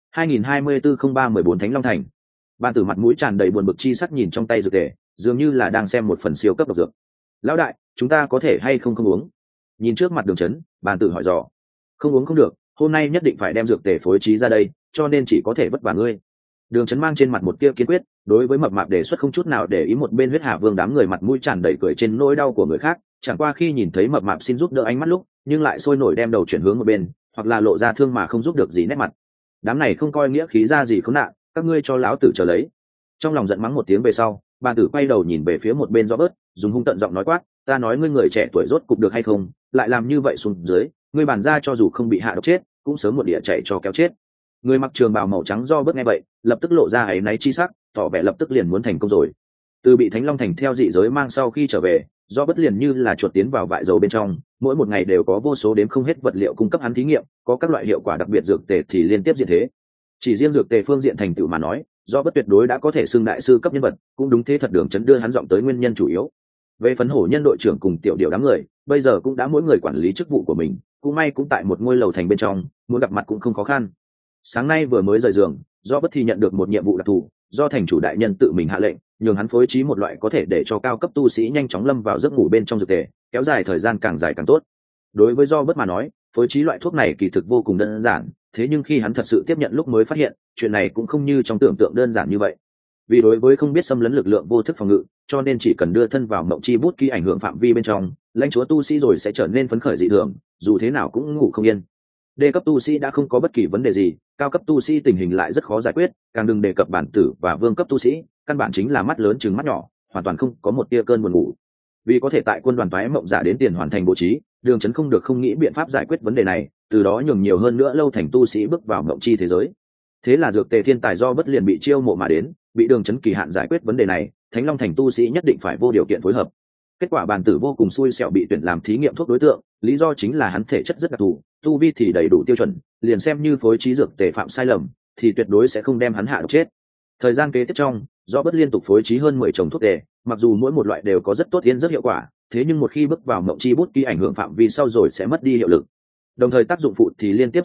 2024-03-14 Thánh Long thành. Ban Tử mặt mũi tràn đầy buồn bực chi sắc nhìn trong tay dược tề, dường như là đang xem một phần siêu cấp độc dược. Lão đại, chúng ta có thể hay không uống? Nhìn trước mặt Đường Chấn, Ban Tử hỏi dò. Không uống không được, hôm nay nhất định phải đem dược tề phối trí ra đây, cho nên chỉ có thể vất vả ngươi. Đường Chấn mang trên mặt một tia kiên quyết, đối với mập mạp đề xuất không chút nào để ý. Một bên Huyết Hà Vương đám người mặt mũi tràn đầy cười trên nỗi đau của người khác, chẳng qua khi nhìn thấy mập mạp xin giúp đỡ ánh mắt lúc, nhưng lại sôi nổi đem đầu chuyển hướng một bên, hoặc là lộ ra thương mà không giúp được gì nét mặt. Đám này không coi nghĩa khí ra gì khốn nạn, các ngươi cho lão tử chờ lấy. Trong lòng giận mắng một tiếng về sau, Bàn Tử quay đầu nhìn về phía một bên Robert, dùng hung tợn giọng nói quát, ta nói ngươi người trẻ tuổi rốt cục được hay không, lại làm như vậy xuống dưới, ngươi bàn ra cho dù không bị hạ độc chết, cũng sớm một địa chạy cho kéo chết. Người mặc trường bào màu trắng Robert nghe vậy, lập tức lộ ra áy náy chi sắc, tỏ vẻ lập tức liền muốn thành công rồi. Từ bị Thánh Long thành theo dị giới mang sau khi trở về, Robert liền như là chuột tiến vào vại dầu bên trong, mỗi một ngày đều có vô số đếm không hết vật liệu cung cấp hắn thí nghiệm, có các loại hiệu quả đặc biệt dược tề thì liên tiếp diện thế. Chỉ riêng dược tề phương diện thành tựu mà nói, Robert tuyệt đối đã có thể xưng đại sư cấp nhân vật, cũng đúng thế thật. Đường Chấn đưa hắn giọng tới nguyên nhân chủ yếu. Về phấn hổ nhân đội trưởng cùng tiểu điệu đám người, bây giờ cũng đã mỗi người quản lý chức vụ của mình, cũng may cũng tại một ngôi lầu thành bên trong, muốn gặp mặt cũng không khó khăn. Sáng nay vừa mới rời giường, Robert thì nhận được một nhiệm vụ đặc thù, do thành chủ đại nhân tự mình hạ lệnh, nhường hắn phối trí một loại có thể để cho cao cấp tu sĩ nhanh chóng lâm vào giấc ngủ bên trong dược tề, kéo dài thời gian càng dài càng tốt. Đối với Robert mà nói, phối trí loại thuốc này kỳ thực vô cùng đơn giản, thế nhưng khi hắn thật sự tiếp nhận lúc mới phát hiện, chuyện này cũng không như trong tưởng tượng đơn giản như vậy. Vì đối với không biết xâm lấn lực lượng vô thức phòng ngự, cho nên chỉ cần đưa thân vào mộng chi bút ký ảnh hưởng phạm vi bên trong, lãnh chúa tu sĩ rồi sẽ trở nên phấn khởi dị thường, dù thế nào cũng ngủ không yên. Đê cấp tu sĩ đã không có bất kỳ vấn đề gì, cao cấp tu sĩ tình hình lại rất khó giải quyết, càng đừng đề cập bản tử và vương cấp tu sĩ, căn bản chính là mắt lớn chừng mắt nhỏ, hoàn toàn không có một tia cơn buồn ngủ. Vì có thể tại quân đoàn toái mộng giả đến tiền hoàn thành bố trí, Đường Chấn không được không nghĩ biện pháp giải quyết vấn đề này, từ đó nhường nhiều hơn nữa lâu thành tu sĩ bước vào mộng chi thế giới. Thế là dược tề thiên tài do bất liền bị chiêu mộ mà đến, bị Đường Chấn kỳ hạn giải quyết vấn đề này, Thánh Long thành tu sĩ nhất định phải vô điều kiện phối hợp. Kết quả bản tử vô cùng xui xẻo bị tuyển làm thí nghiệm thuốc đối tượng, lý do chính là hắn thể chất rất đặc thù, tu vi thì đầy đủ tiêu chuẩn, liền xem như phối trí dược tề phạm sai lầm, thì tuyệt đối sẽ không đem hắn hạ độc chết. Thời gian kế tiếp trong, do bất liên tục phối trí hơn 10 chồng thuốc tề, mặc dù mỗi một loại đều có rất tốt yên rất hiệu quả, thế nhưng một khi bước vào mộng chi bút ký ảnh hưởng phạm vi sau rồi sẽ mất đi hiệu lực. Đồng thời tác dụng phụ thì liên tiếp xuất hiện,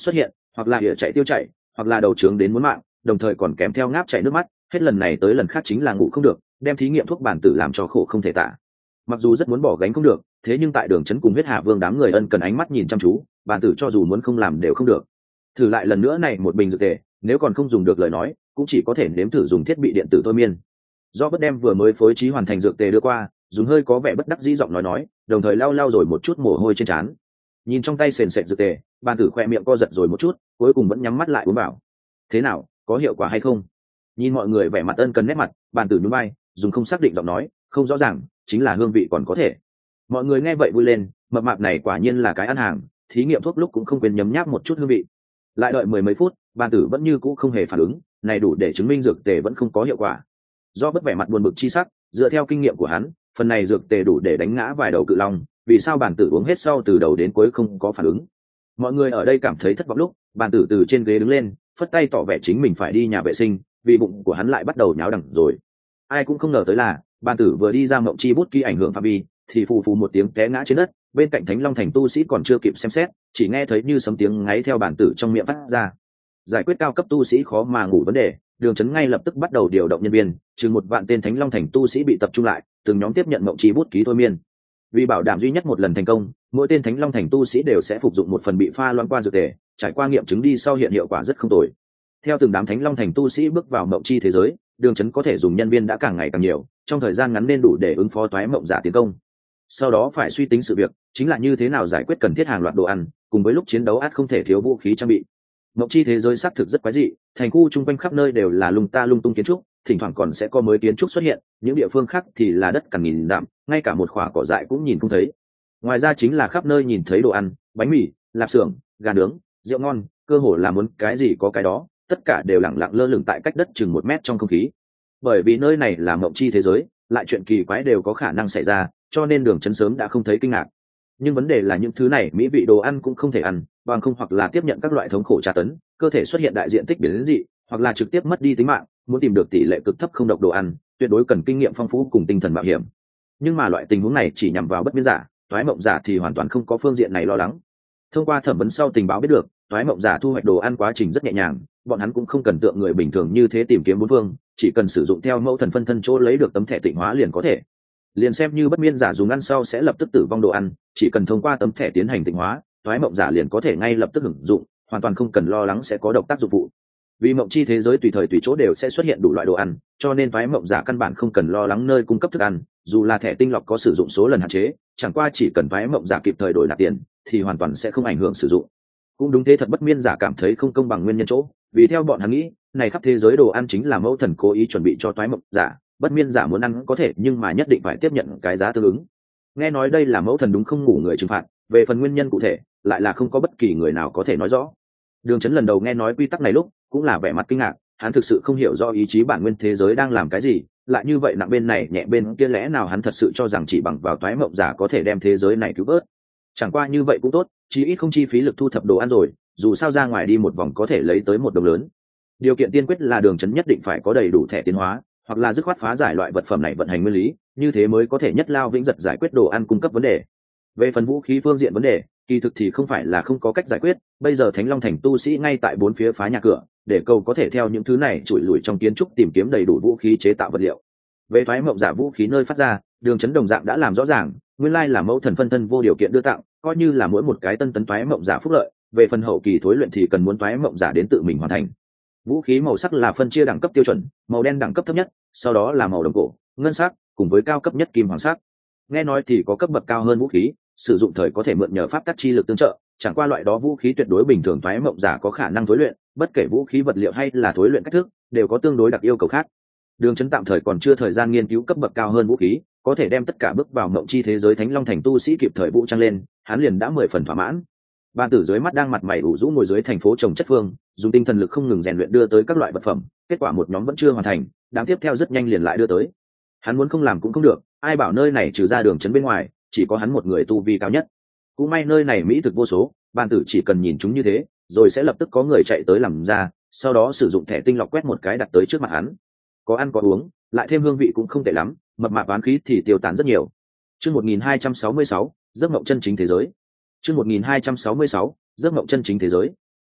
hoặc là địa chạy tiêu chạy, hoặc là đầu trướng đến muốn mạng, đồng thời còn kèm theo ngáp chảy nước mắt, hết lần này tới lần khác chính là ngủ không được, đem thí nghiệm thuốc bản tử làm cho khổ không thể tả. Mặc dù rất muốn bỏ gánh không được, thế nhưng tại Đường Chấn cùng Huyết Hà Vương đám người ân cần ánh mắt nhìn chăm chú, bản tử cho dù muốn không làm đều không được. Thử lại lần nữa này một bình dược tề, nếu còn không dùng được lời nói, cũng chỉ có thể nếm thử dùng thiết bị điện tử thôi miên. Do bất đem vừa mới phối trí hoàn thành dược tề đưa qua, dùng hơi có vẻ bất đắc dĩ giọng nói, đồng thời lau rồi một chút mồ hôi trên trán. Nhìn trong tay sền sệt dược tề, bản tử khoe miệng co giật rồi một chút, cuối cùng vẫn nhắm mắt lại uống vào. Thế nào, có hiệu quả hay không? Nhìn mọi người vẻ mặt ân cần nét mặt, bản tử nhún vai, dùng không xác định giọng nói, không rõ ràng, chính là hương vị còn có thể. Mọi người nghe vậy vui lên, mập mạp này quả nhiên là cái ăn hàng, thí nghiệm thuốc lúc cũng không quên nhấm nháp một chút hương vị. Lại đợi mười mấy phút, bản tử vẫn như cũ không hề phản ứng, này đủ để chứng minh dược tề vẫn không có hiệu quả. Do bất vẻ mặt buồn bực chi sắc, dựa theo kinh nghiệm của hắn, phần này dược tề đủ để đánh ngã vài đầu cự long, vì sao bản tử uống hết sau từ đầu đến cuối không có phản ứng? Mọi người ở đây cảm thấy thất vọng lúc, bản tử từ trên ghế đứng lên, phất tay tỏ vẻ chính mình phải đi nhà vệ sinh, vì bụng của hắn lại bắt đầu nháo đẳng rồi. Ai cũng không ngờ tới là, bản tử vừa đi ra mộng chi bút ký ảnh hưởng phạm vi, thì phù phù một tiếng té ngã trên đất, bên cạnh Thánh Long Thành tu sĩ còn chưa kịp xem xét, chỉ nghe thấy như sấm tiếng ngáy theo bản tử trong miệng phát ra. Giải quyết cao cấp tu sĩ khó mà ngủ vấn đề, Đường Chấn ngay lập tức bắt đầu điều động nhân viên, chừng 1 vạn tên Thánh Long Thành tu sĩ bị tập trung lại, từng nhóm tiếp nhận mộng chi bút ký thôi miên. Vì bảo đảm duy nhất một lần thành công, mỗi tên Thánh Long Thành tu sĩ đều sẽ phục dụng một phần bị pha loãng qua dược tề, trải qua nghiệm chứng đi sau hiện hiệu quả rất không tồi. Theo từng đám Thánh Long Thành tu sĩ bước vào mộng chi thế giới, Đường Chấn có thể dùng nhân viên đã càng ngày càng nhiều, trong thời gian ngắn nên đủ để ứng phó toái mộng giả tiến công. Sau đó phải suy tính sự việc, chính là như thế nào giải quyết cần thiết hàng loạt đồ ăn, cùng với lúc chiến đấu ắt không thể thiếu vũ khí trang bị. Mộng chi thế giới xác thực rất quái dị, thành khu chung quanh khắp nơi đều là lung ta lung tung kiến trúc, thỉnh thoảng còn sẽ có mới kiến trúc xuất hiện, những địa phương khác thì là đất cằn nghìn dặm, ngay cả một khỏa cỏ dại cũng nhìn không thấy. Ngoài ra chính là khắp nơi nhìn thấy đồ ăn, bánh mì, lạp xưởng, gà nướng, rượu ngon, cơ hồ là muốn cái gì có cái đó, tất cả đều lẳng lặng lơ lửng tại cách đất chừng 1 mét trong không khí. Bởi vì nơi này là mộng chi thế giới, lại chuyện kỳ quái đều có khả năng xảy ra, cho nên Đường Chấn sớm đã không thấy kinh ngạc. Nhưng vấn đề là những thứ này mỹ vị đồ ăn cũng không thể ăn, bằng không hoặc là tiếp nhận các loại thống khổ tra tấn, cơ thể xuất hiện đại diện tích biến dị, hoặc là trực tiếp mất đi tính mạng. Muốn tìm được tỷ lệ cực thấp không độc đồ ăn, tuyệt đối cần kinh nghiệm phong phú cùng tinh thần mạo hiểm. Nhưng mà loại tình huống này chỉ nhằm vào bất miên giả, toái mộng giả thì hoàn toàn không có phương diện này lo lắng. Thông qua thẩm vấn sau tình báo biết được, toái mộng giả thu hoạch đồ ăn quá trình rất nhẹ nhàng, bọn hắn cũng không cần tượng người bình thường như thế tìm kiếm bốn phương, chỉ cần sử dụng theo mẫu thần phân thân chỗ lấy được tấm thẻ tịnh hóa liền có thể. Liền xem như bất miên giả dùng ăn sau sẽ lập tức tử vong đồ ăn, chỉ cần thông qua tấm thẻ tiến hành tịnh hóa, toái mộng giả liền có thể ngay lập tức hưởng dụng, hoàn toàn không cần lo lắng sẽ có độc tác dụng phụ. Vì mộng chi thế giới tùy thời tùy chỗ đều sẽ xuất hiện đủ loại đồ ăn, cho nên toái mộng giả căn bản không cần lo lắng nơi cung cấp thức ăn, dù là thẻ tinh lọc có sử dụng số lần hạn chế, chẳng qua chỉ cần toái mộng giả kịp thời đổi nạp tiền thì hoàn toàn sẽ không ảnh hưởng sử dụng. Cũng đúng thế thật, bất miên giả cảm thấy không công bằng nguyên nhân chỗ, vì theo bọn hắn nghĩ, này khắp thế giới đồ ăn chính là mẫu thần cố ý chuẩn bị cho toái mộng giả, bất miên giả muốn ăn có thể nhưng mà nhất định phải tiếp nhận cái giá tương ứng. Nghe nói đây là mẫu thần đúng không ngủ người trừng phạt, về phần nguyên nhân cụ thể lại là không có bất kỳ người nào có thể nói rõ. Đường Chấn lần đầu nghe nói quy tắc này lúc cũng là vẻ mặt kinh ngạc, hắn thực sự không hiểu do ý chí bản nguyên thế giới đang làm cái gì, lại như vậy nặng bên này nhẹ bên kia, lẽ nào hắn thật sự cho rằng chỉ bằng vào toái mộng giả có thể đem thế giới này cứu vớt? Chẳng qua như vậy cũng tốt, chí ít không chi phí lực thu thập đồ ăn rồi, dù sao ra ngoài đi một vòng có thể lấy tới một đồng lớn. Điều kiện tiên quyết là Đường Chấn nhất định phải có đầy đủ thẻ tiến hóa, hoặc là dứt khoát phá giải loại vật phẩm này vận hành nguyên lý, như thế mới có thể nhất lao vĩnh giật giải quyết đồ ăn cung cấp vấn đề. Về phần vũ khí phương diện vấn đề, kỳ thực thì không phải là không có cách giải quyết, bây giờ Thánh Long Thành tu sĩ ngay tại bốn phía phá nhà cửa, để cầu có thể theo những thứ này trụi lủi trong kiến trúc tìm kiếm đầy đủ vũ khí chế tạo vật liệu. Về thoái mộng giả vũ khí nơi phát ra, Đường Chấn đồng dạng đã làm rõ ràng, nguyên lai là mẫu thần phân thân vô điều kiện đưa tặng, coi như là mỗi một cái tân tấn toái mộng giả phúc lợi. Về phần hậu kỳ thối luyện thì cần muốn toái mộng giả đến tự mình hoàn thành. Vũ khí màu sắc là phân chia đẳng cấp tiêu chuẩn, màu đen đẳng cấp thấp nhất, sau đó là màu đồng cổ, ngân sắc, cùng với cao cấp nhất kim hoàng sắc. Nghe nói thì có cấp bậc cao hơn vũ khí, sử dụng thời có thể mượn nhờ pháp tắc chi lực tương trợ, chẳng qua loại đó vũ khí tuyệt đối bình thường toái mộng giả có khả năng thối luyện, bất kể vũ khí vật liệu hay là thối luyện cách thức, đều có tương đối đặc yêu cầu khác. Đường Chấn tạm thời còn chưa thời gian nghiên cứu cấp bậc cao hơn vũ khí, có thể đem tất cả bước vào mộng chi thế giới Thánh Long Thành tu sĩ kịp thời vũ trang lên, hắn liền đã 10 phần thỏa mãn. Ban tử dưới mắt đang mặt mày ủ rũ ngồi dưới thành phố trồng chất phương, dùng tinh thần lực không ngừng rèn luyện đưa tới các loại vật phẩm, kết quả một nhóm vẫn chưa hoàn thành, đáng tiếp theo rất nhanh liền lại đưa tới. Hắn muốn không làm cũng không được, ai bảo nơi này trừ ra Đường Chấn bên ngoài, chỉ có hắn một người tu vi cao nhất. Cũng may nơi này mỹ thực vô số, ban tử chỉ cần nhìn chúng như thế, rồi sẽ lập tức có người chạy tới làm ra, sau đó sử dụng thẻ tinh lọc quét một cái đặt tới trước mặt hắn. Có ăn có uống, lại thêm hương vị cũng không tệ lắm, mập mạp oán khí thì tiêu tán rất nhiều. Chương 1266, giấc mộng chân chính thế giới. Chương 1266, giấc mộng chân chính thế giới.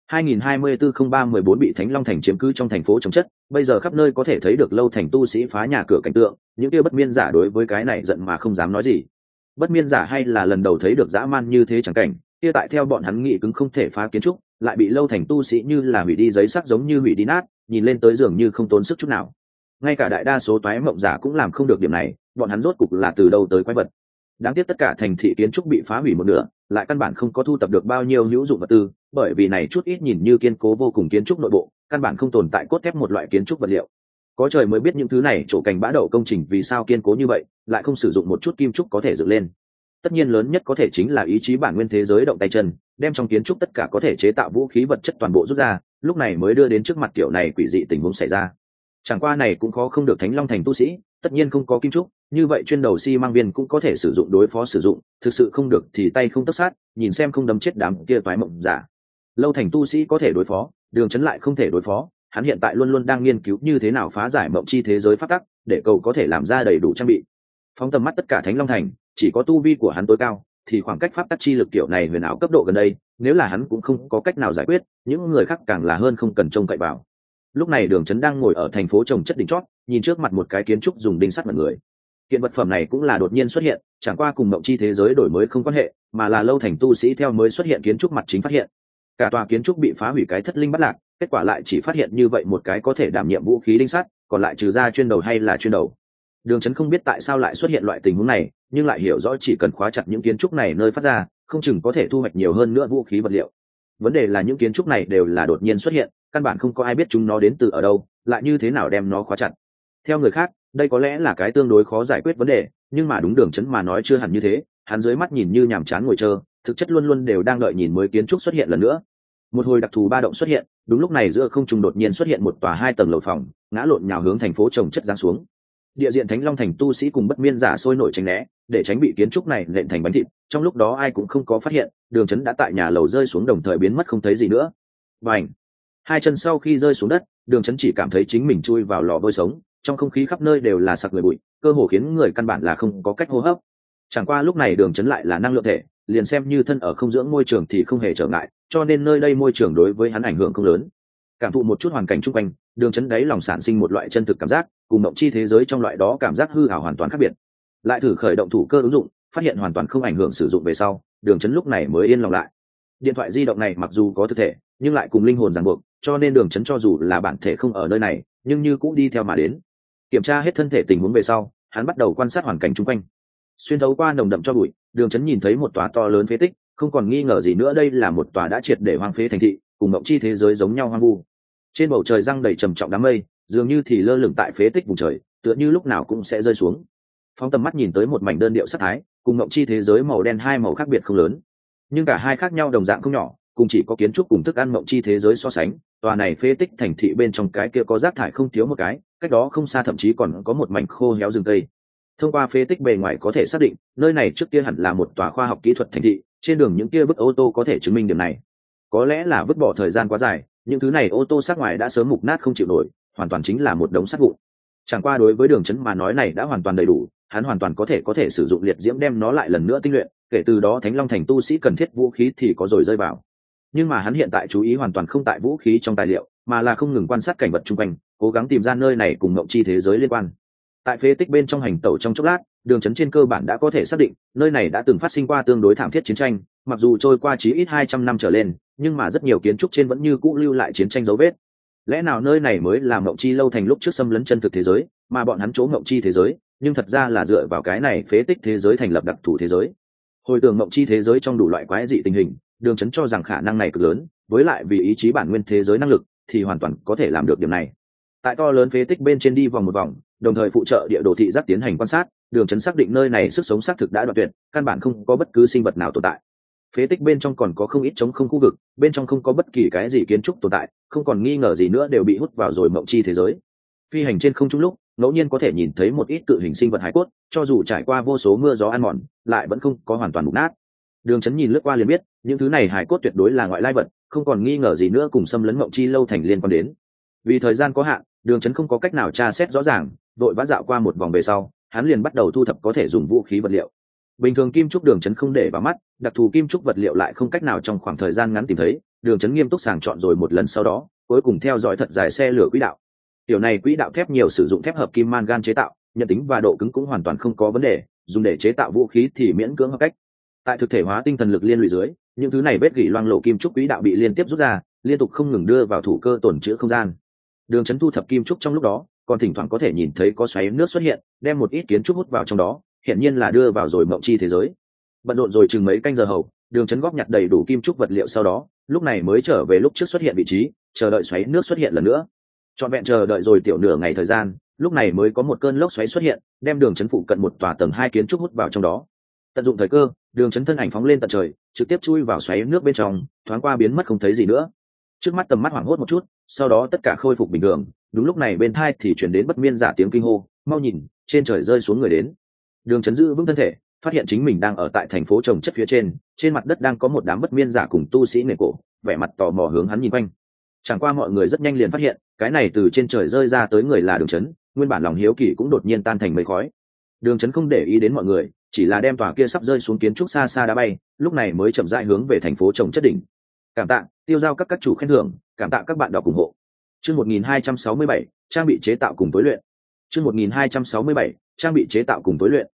2024-03-14 bị Thánh Long Thành chiếm cứ trong thành phố trồng chất, bây giờ khắp nơi có thể thấy được Lâu Thành tu sĩ phá nhà cửa cảnh tượng, những kia bất miên giả đối với cái này giận mà không dám nói gì. Bất miên giả hay là lần đầu thấy được dã man như thế chẳng cảnh, kia tại theo bọn hắn nghĩ cứng không thể phá kiến trúc, lại bị Lâu Thành tu sĩ như là hủy đi giấy sắc giống như hủy đi nát, nhìn lên tới dường như không tốn sức chút nào. Ngay cả đại đa số toái mộng giả cũng làm không được điểm này, bọn hắn rốt cục là từ đâu tới quái vật. Đáng tiếc tất cả thành thị kiến trúc bị phá hủy một nửa, lại căn bản không có thu tập được bao nhiêu hữu dụng vật tư, bởi vì này chút ít nhìn như kiên cố vô cùng kiến trúc nội bộ, căn bản không tồn tại cốt thép một loại kiến trúc vật liệu. Có trời mới biết những thứ này chỗ cành bã đậu công trình vì sao kiên cố như vậy, lại không sử dụng một chút kim trúc có thể dựng lên. Tất nhiên lớn nhất có thể chính là ý chí bản nguyên thế giới động tay chân, đem trong kiến trúc tất cả có thể chế tạo vũ khí vật chất toàn bộ rút ra, lúc này mới đưa đến trước mặt kiểu này quỷ dị tình huống xảy ra. Chẳng qua này cũng khó không được Thánh Long Thành tu sĩ, tất nhiên không có kim trúc, như vậy chuyên đầu xi măng viên cũng có thể sử dụng đối phó sử dụng, thực sự không được thì tay không tất sát, nhìn xem không đâm chết đám kia toái mộng giả. Lâu Thành tu sĩ có thể đối phó, Đường Chấn lại không thể đối phó, hắn hiện tại luôn luôn đang nghiên cứu như thế nào phá giải mộng chi thế giới pháp tắc, để cầu có thể làm ra đầy đủ trang bị. Phóng tầm mắt tất cả Thánh Long Thành, chỉ có tu vi của hắn tối cao, thì khoảng cách pháp tắc chi lực kiểu này huyền ảo cấp độ gần đây, nếu là hắn cũng không có cách nào giải quyết, những người khác càng là hơn không cần trông cậy vào. Lúc này Đường Chấn đang ngồi ở thành phố trồng chất đỉnh chót, nhìn trước mặt một cái kiến trúc dùng đinh sắt mật người. Kiện vật phẩm này cũng là đột nhiên xuất hiện, chẳng qua cùng mộng chi thế giới đổi mới không quan hệ, mà là Lâu Thành tu sĩ theo mới xuất hiện kiến trúc mặt chính phát hiện. Cả tòa kiến trúc bị phá hủy cái thất linh bất lạc, kết quả lại chỉ phát hiện như vậy một cái có thể đảm nhiệm vũ khí đinh sắt, còn lại trừ ra chuyên đầu hay là chuyên đầu. Đường Chấn không biết tại sao lại xuất hiện loại tình huống này, nhưng lại hiểu rõ chỉ cần khóa chặt những kiến trúc này nơi phát ra, không chừng có thể thu hoạch nhiều hơn nữa vũ khí vật liệu. Vấn đề là những kiến trúc này đều là đột nhiên xuất hiện, căn bản không có ai biết chúng nó đến từ ở đâu, lại như thế nào đem nó khóa chặt. Theo người khác, đây có lẽ là cái tương đối khó giải quyết vấn đề, nhưng mà đúng Đường Chấn mà nói chưa hẳn như thế, hắn dưới mắt nhìn như nhàm chán ngồi chờ, thực chất luôn luôn đều đang đợi nhìn mới kiến trúc xuất hiện lần nữa. Một hồi đặc thù ba động xuất hiện, đúng lúc này giữa không trung đột nhiên xuất hiện một tòa 2 tầng lầu phòng, ngã lộn nhào hướng thành phố trồng chất giáng xuống. Địa diện Thánh Long Thành tu sĩ cùng bất miên giả sôi nổi tránh né, để tránh bị kiến trúc này nện thành bánh thịt. Trong lúc đó ai cũng không có phát hiện, Đường Chấn đã tại nhà lầu rơi xuống đồng thời biến mất không thấy gì nữa. Bành! Hai chân sau khi rơi xuống đất, Đường Chấn chỉ cảm thấy chính mình chui vào lò vôi sống, trong không khí khắp nơi đều là sặc người bụi, cơ hồ khiến người căn bản là không có cách hô hấp. Chẳng qua lúc này Đường Chấn lại là năng lượng thể, liền xem như thân ở không dưỡng môi trường thì không hề trở ngại, cho nên nơi đây môi trường đối với hắn ảnh hưởng không lớn. Cảm thụ một chút hoàn cảnh xung quanh, Đường Chấn đáy lòng sản sinh một loại chân thực cảm giác, cùng mộng chi thế giới trong loại đó cảm giác hư ảo hoàn toàn khác biệt. Lại thử khởi động thủ cơ ứng dụng, phát hiện hoàn toàn không ảnh hưởng sử dụng về sau, Đường Chấn lúc này mới yên lòng lại. Điện thoại di động này mặc dù có thực thể, nhưng lại cùng linh hồn ràng buộc, cho nên Đường Chấn cho dù là bản thể không ở nơi này, nhưng như cũng đi theo mà đến. Kiểm tra hết thân thể tình huống về sau, hắn bắt đầu quan sát hoàn cảnh xung quanh. Xuyên thấu qua nồng đậm cho bụi, Đường Chấn nhìn thấy một tòa to lớn phế tích, không còn nghi ngờ gì nữa đây là một tòa đã triệt để hoang phế thành thị, cùng mộng chi thế giới giống nhau hoang vu. Trên bầu trời răng đầy trầm trọng đám mây, dường như thì lơ lửng tại phế tích vùng trời, tựa như lúc nào cũng sẽ rơi xuống. Phóng tầm mắt nhìn tới một mảnh đơn điệu sắc thái, cùng mộng chi thế giới màu đen hai màu khác biệt không lớn, nhưng cả hai khác nhau đồng dạng không nhỏ, cùng chỉ có kiến trúc cùng thức ăn mộng chi thế giới so sánh, tòa này phế tích thành thị bên trong cái kia có rác thải không thiếu một cái, cách đó không xa thậm chí còn có một mảnh khô héo rừng cây. Thông qua phế tích bề ngoài có thể xác định, nơi này trước kia hẳn là một tòa khoa học kỹ thuật thành thị, trên đường những kia vứt ô tô có thể chứng minh điểm này. Có lẽ là vứt bỏ thời gian quá dài, những thứ này ô tô sát ngoài đã sớm mục nát không chịu nổi, hoàn toàn chính là một đống sắt vụn. Chẳng qua đối với Đường Chấn mà nói này đã hoàn toàn đầy đủ, hắn hoàn toàn có thể sử dụng liệt diễm đem nó lại lần nữa tinh luyện, kể từ đó Thánh Long Thành tu sĩ cần thiết vũ khí thì có rồi rơi vào. Nhưng mà hắn hiện tại chú ý hoàn toàn không tại vũ khí trong tài liệu, mà là không ngừng quan sát cảnh vật xung quanh, cố gắng tìm ra nơi này cùng mộng chi thế giới liên quan. Tại phế tích bên trong hành tẩu trong chốc lát, Đường Chấn trên cơ bản đã có thể xác định nơi này đã từng phát sinh qua tương đối thảm thiết chiến tranh, mặc dù trôi qua chí ít 200 năm trở lên, nhưng mà rất nhiều kiến trúc trên vẫn như cũ lưu lại chiến tranh dấu vết. Lẽ nào nơi này mới là mộng chi lâu thành lúc trước xâm lấn chân thực thế giới, mà bọn hắn chỗ mộng chi thế giới, nhưng thật ra là dựa vào cái này phế tích thế giới thành lập đặc thù thế giới. Hồi tưởng mộng chi thế giới trong đủ loại quái dị tình hình, Đường Chấn cho rằng khả năng này cực lớn, với lại vì ý chí bản nguyên thế giới năng lực, thì hoàn toàn có thể làm được điểm này. Tại to lớn phế tích bên trên đi vòng một vòng, đồng thời phụ trợ địa đồ thị giác tiến hành quan sát, Đường Chấn xác định nơi này sức sống xác thực đã đoạn tuyệt, căn bản không có bất cứ sinh vật nào tồn tại. Phế tích bên trong còn có không ít trống không khu vực, bên trong không có bất kỳ cái gì kiến trúc tồn tại, không còn nghi ngờ gì nữa đều bị hút vào rồi mộng chi thế giới. Phi hành trên không trung lúc, ngẫu nhiên có thể nhìn thấy một ít cự hình sinh vật hải cốt, cho dù trải qua vô số mưa gió ăn mòn, lại vẫn không có hoàn toàn mục nát. Đường Chấn nhìn lướt qua liền biết, những thứ này hải cốt tuyệt đối là ngoại lai vật, không còn nghi ngờ gì nữa cùng xâm lấn mộng chi lâu thành liên quan đến. Vì thời gian có hạn, Đường Chấn không có cách nào tra xét rõ ràng, vội vã dạo qua một vòng về sau, hắn liền bắt đầu thu thập có thể dùng vũ khí vật liệu. Bình thường kim trúc Đường Chấn không để vào mắt, đặc thù kim trúc vật liệu lại không cách nào trong khoảng thời gian ngắn tìm thấy, Đường Chấn nghiêm túc sàng chọn rồi một lần sau đó cuối cùng theo dõi thật dài xe lửa quỹ đạo. Tiểu này quỹ đạo thép nhiều sử dụng thép hợp kim mangan chế tạo, nhận tính và độ cứng cũng hoàn toàn không có vấn đề, dùng để chế tạo vũ khí thì miễn cưỡng hợp cách. Tại thực thể hóa tinh thần lực liên lụy dưới, những thứ này vết gỉ loang lổ kim trúc quỹ đạo bị liên tiếp rút ra, liên tục không ngừng đưa vào thủ cơ tổn trữ không gian. Đường Chấn thu thập kim trúc trong lúc đó, còn thỉnh thoảng có thể nhìn thấy có xoáy nước xuất hiện, đem một ít kiến trúc hút vào trong đó, hiển nhiên là đưa vào rồi mộng chi thế giới. Bận rộn rồi chừng mấy canh giờ hầu, Đường Chấn góp nhặt đầy đủ kim trúc vật liệu sau đó, lúc này mới trở về lúc trước xuất hiện vị trí, chờ đợi xoáy nước xuất hiện lần nữa. Trọn vẹn chờ đợi rồi tiểu nửa ngày thời gian, lúc này mới có một cơn lốc xoáy xuất hiện, đem Đường Chấn phụ cận một tòa tầng 2 kiến trúc hút vào trong đó. Tận dụng thời cơ, Đường Chấn thân ảnh phóng lên tận trời, trực tiếp chui vào xoáy nước bên trong, thoáng qua biến mất không thấy gì nữa. Trước mắt tầm mắt hoảng hốt một chút, sau đó tất cả khôi phục bình thường. Đúng lúc này bên tai thì chuyển đến bất miên giả tiếng kinh hô, mau nhìn, trên trời rơi xuống người đến. Đường Chấn giữ vững thân thể, phát hiện chính mình đang ở tại thành phố trồng chất phía trên mặt đất đang có một đám bất miên giả cùng tu sĩ nghề cổ, vẻ mặt tò mò hướng hắn nhìn quanh. Chẳng qua mọi người rất nhanh liền phát hiện, cái này từ trên trời rơi ra tới người là Đường Chấn, nguyên bản lòng hiếu kỳ cũng đột nhiên tan thành mây khói. Đường Chấn không để ý đến mọi người, chỉ là đem tòa kia sắp rơi xuống kiến trúc xa xa đá bay, lúc này mới chậm rãi hướng về thành phố trồng chất đỉnh. Cảm tạ, tiêu giao các chủ khen thưởng, cảm tạ các bạn đọc ủng hộ. Chương 1267, trang bị chế tạo cùng tối luyện. Chương 1267, trang bị chế tạo cùng tối luyện.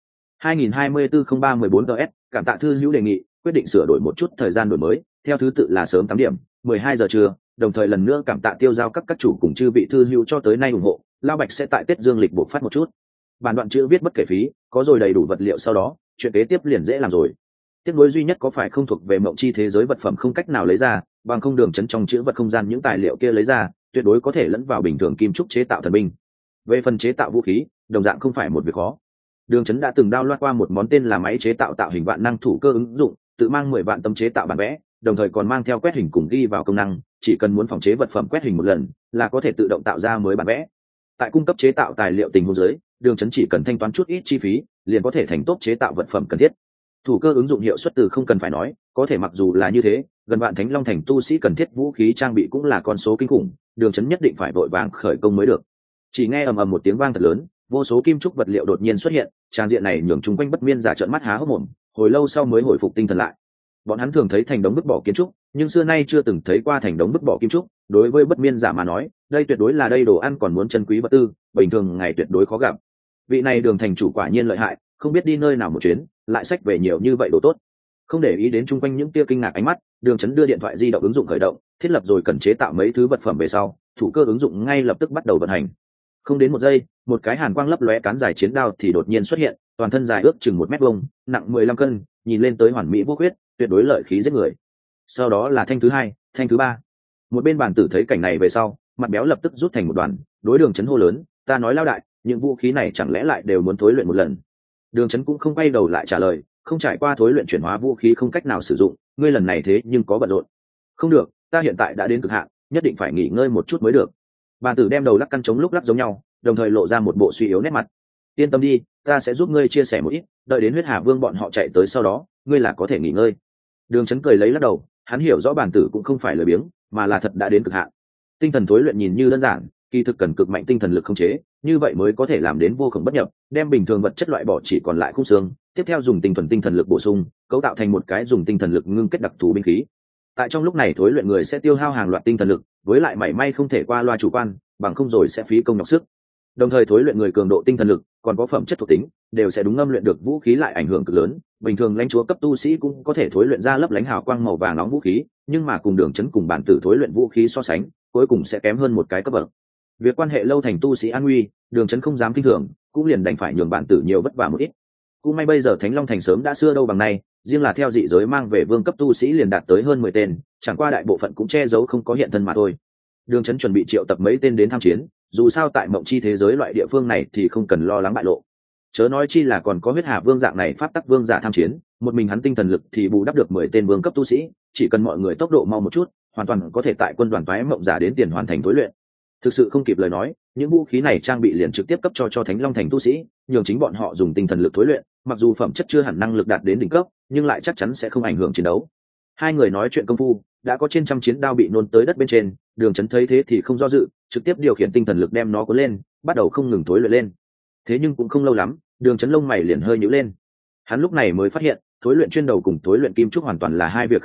2024-03-14 ds, cảm tạ thư hữu đề nghị, quyết định sửa đổi một chút thời gian đổi mới, theo thứ tự là sớm 8 điểm, 12 giờ trưa, đồng thời lần nữa cảm tạ tiêu giao các chủ cùng chư vị thư hữu cho tới nay ủng hộ, Lao Bạch sẽ tại Tết Dương lịch bộc phát một chút. Bản đoạn chữ viết bất kể phí, có rồi đầy đủ vật liệu sau đó, chuyện kế tiếp liền dễ làm rồi. Tiếc nối duy nhất có phải không thuộc về mộng chi thế giới vật phẩm không cách nào lấy ra, bằng không Đường Chấn trong chữ vật không gian những tài liệu kia lấy ra, tuyệt đối có thể lẫn vào bình thường kim trúc chế tạo thần binh. Về phần chế tạo vũ khí, đồng dạng không phải một việc khó. Đường Chấn đã từng download qua một món tên là máy chế tạo tạo hình vạn năng thủ cơ ứng dụng, tự mang 10 vạn tâm chế tạo bản vẽ, đồng thời còn mang theo quét hình cùng ghi vào công năng, chỉ cần muốn phòng chế vật phẩm quét hình một lần, là có thể tự động tạo ra mới bản vẽ. Tại cung cấp chế tạo tài liệu tình huống dưới, Đường Chấn chỉ cần thanh toán chút ít chi phí, liền có thể thành tốt chế tạo vật phẩm cần thiết. Thủ cơ ứng dụng hiệu suất từ không cần phải nói, có thể mặc dù là như thế, gần vạn Thánh Long thành tu sĩ cần thiết vũ khí trang bị cũng là con số kinh khủng, Đường Chấn nhất định phải vội vàng khởi công mới được. Chỉ nghe ầm ầm một tiếng vang thật lớn, vô số kim trúc vật liệu đột nhiên xuất hiện, trang diện này nhường chung quanh bất miên giả trợn mắt há hốc mồm, hồi lâu sau mới hồi phục tinh thần lại. Bọn hắn thường thấy thành đống vứt bỏ kiến trúc, nhưng xưa nay chưa từng thấy qua thành đống vứt bỏ kim trúc, đối với bất miên giả mà nói, đây tuyệt đối là đây đồ ăn còn muốn chân quý vật tư, bình thường ngày tuyệt đối khó gặp. Vị này Đường thành chủ quả nhiên lợi hại, không biết đi nơi nào một chuyến, lại xách về nhiều như vậy đồ tốt. Không để ý đến chung quanh những tia kinh ngạc ánh mắt, Đường Chấn đưa điện thoại di động ứng dụng khởi động, thiết lập rồi cần chế tạo mấy thứ vật phẩm về sau, thủ cơ ứng dụng ngay lập tức bắt đầu vận hành. Không đến một giây, một cái hàn quang lấp lóe cán dài chiến đao thì đột nhiên xuất hiện, toàn thân dài ước chừng 1 mét vuông, nặng 15 cân, nhìn lên tới hoàn mỹ vô khuyết, tuyệt đối lợi khí giết người. Sau đó là thanh thứ hai, thanh thứ ba. Một bên bản tử thấy cảnh này về sau, mặt béo lập tức rút thành một đoàn, đối Đường Chấn hô lớn, ta nói lao đại, những vũ khí này chẳng lẽ lại đều muốn thối luyện một lần? Đường Chấn cũng không quay đầu lại trả lời, không trải qua thối luyện chuyển hóa vũ khí không cách nào sử dụng, ngươi lần này thế nhưng có bận rộn. Không được, ta hiện tại đã đến cực hạn, nhất định phải nghỉ ngơi một chút mới được. Bàn tử đem đầu lắc căn chống lúc lắc giống nhau, đồng thời lộ ra một bộ suy yếu nét mặt. Yên tâm đi, ta sẽ giúp ngươi chia sẻ một ít, đợi đến huyết hà vương bọn họ chạy tới sau đó, ngươi là có thể nghỉ ngơi. Đường Chấn cười lấy lắc đầu, hắn hiểu rõ bàn tử cũng không phải lười biếng, mà là thật đã đến cực hạn. Tinh thần thối luyện nhìn như đơn giản, kỳ thực cần cực mạnh tinh thần lực khống chế, như vậy mới có thể làm đến vô cùng bất nhập, đem bình thường vật chất loại bỏ chỉ còn lại khung xương, tiếp theo dùng tinh thuần tinh thần lực bổ sung, cấu tạo thành một cái dùng tinh thần lực ngưng kết đặc thù binh khí. Tại trong lúc này thối luyện người sẽ tiêu hao hàng loạt tinh thần lực, với lại mảy may không thể qua loa chủ quan, bằng không rồi sẽ phí công nhọc sức. Đồng thời thối luyện người cường độ tinh thần lực, còn có phẩm chất thuộc tính, đều sẽ đúng ngâm luyện được vũ khí lại ảnh hưởng cực lớn. Bình thường lãnh chúa cấp tu sĩ cũng có thể thối luyện ra lấp lánh hào quang màu vàng nóng vũ khí, nhưng mà cùng Đường Chấn cùng bản tử thối luyện vũ khí so sánh, cuối cùng sẽ kém hơn một cái cấp bậc. Việc quan hệ lâu thành tu sĩ an nguy, Đường Chấn không dám kinh thường, cũng liền đành phải nhường bản tử nhiều vất vả một ít. Cũng may bây giờ Thánh Long thành sớm đã xưa đâu bằng nay, riêng là theo dị giới mang về vương cấp tu sĩ liền đạt tới hơn 10 tên, chẳng qua đại bộ phận cũng che giấu không có hiện thân mà thôi. Đường Chấn chuẩn bị triệu tập mấy tên đến tham chiến, dù sao tại mộng chi thế giới loại địa phương này thì không cần lo lắng bại lộ. Chớ nói chi là còn có huyết hà vương dạng này pháp tắc vương giả tham chiến, một mình hắn tinh thần lực thì bù đắp được 10 tên vương cấp tu sĩ, chỉ cần mọi người tốc độ mau một chút, hoàn toàn có thể tại quân đoàn toái mộng giả đến tiền hoàn thành tối luyện. Thực sự không kịp lời nói, những vũ khí này trang bị liền trực tiếp cấp cho Thánh Long thành tu sĩ, nhường chính bọn họ dùng tinh thần lực thối luyện, mặc dù phẩm chất chưa hẳn năng lực đạt đến đỉnh cấp, nhưng lại chắc chắn sẽ không ảnh hưởng chiến đấu. Hai người nói chuyện công phu, đã có trên trăm chiến đao bị nôn tới đất bên trên, Đường Chấn thấy thế thì không do dự, trực tiếp điều khiển tinh thần lực đem nó cuốn lên, bắt đầu không ngừng thối luyện lên. Thế nhưng cũng không lâu lắm, Đường Chấn lông mày liền hơi nhíu lên. Hắn lúc này mới phát hiện, thối luyện chuyên đầu cùng thối luyện kim trúc hoàn toàn là hai việc khác nhau,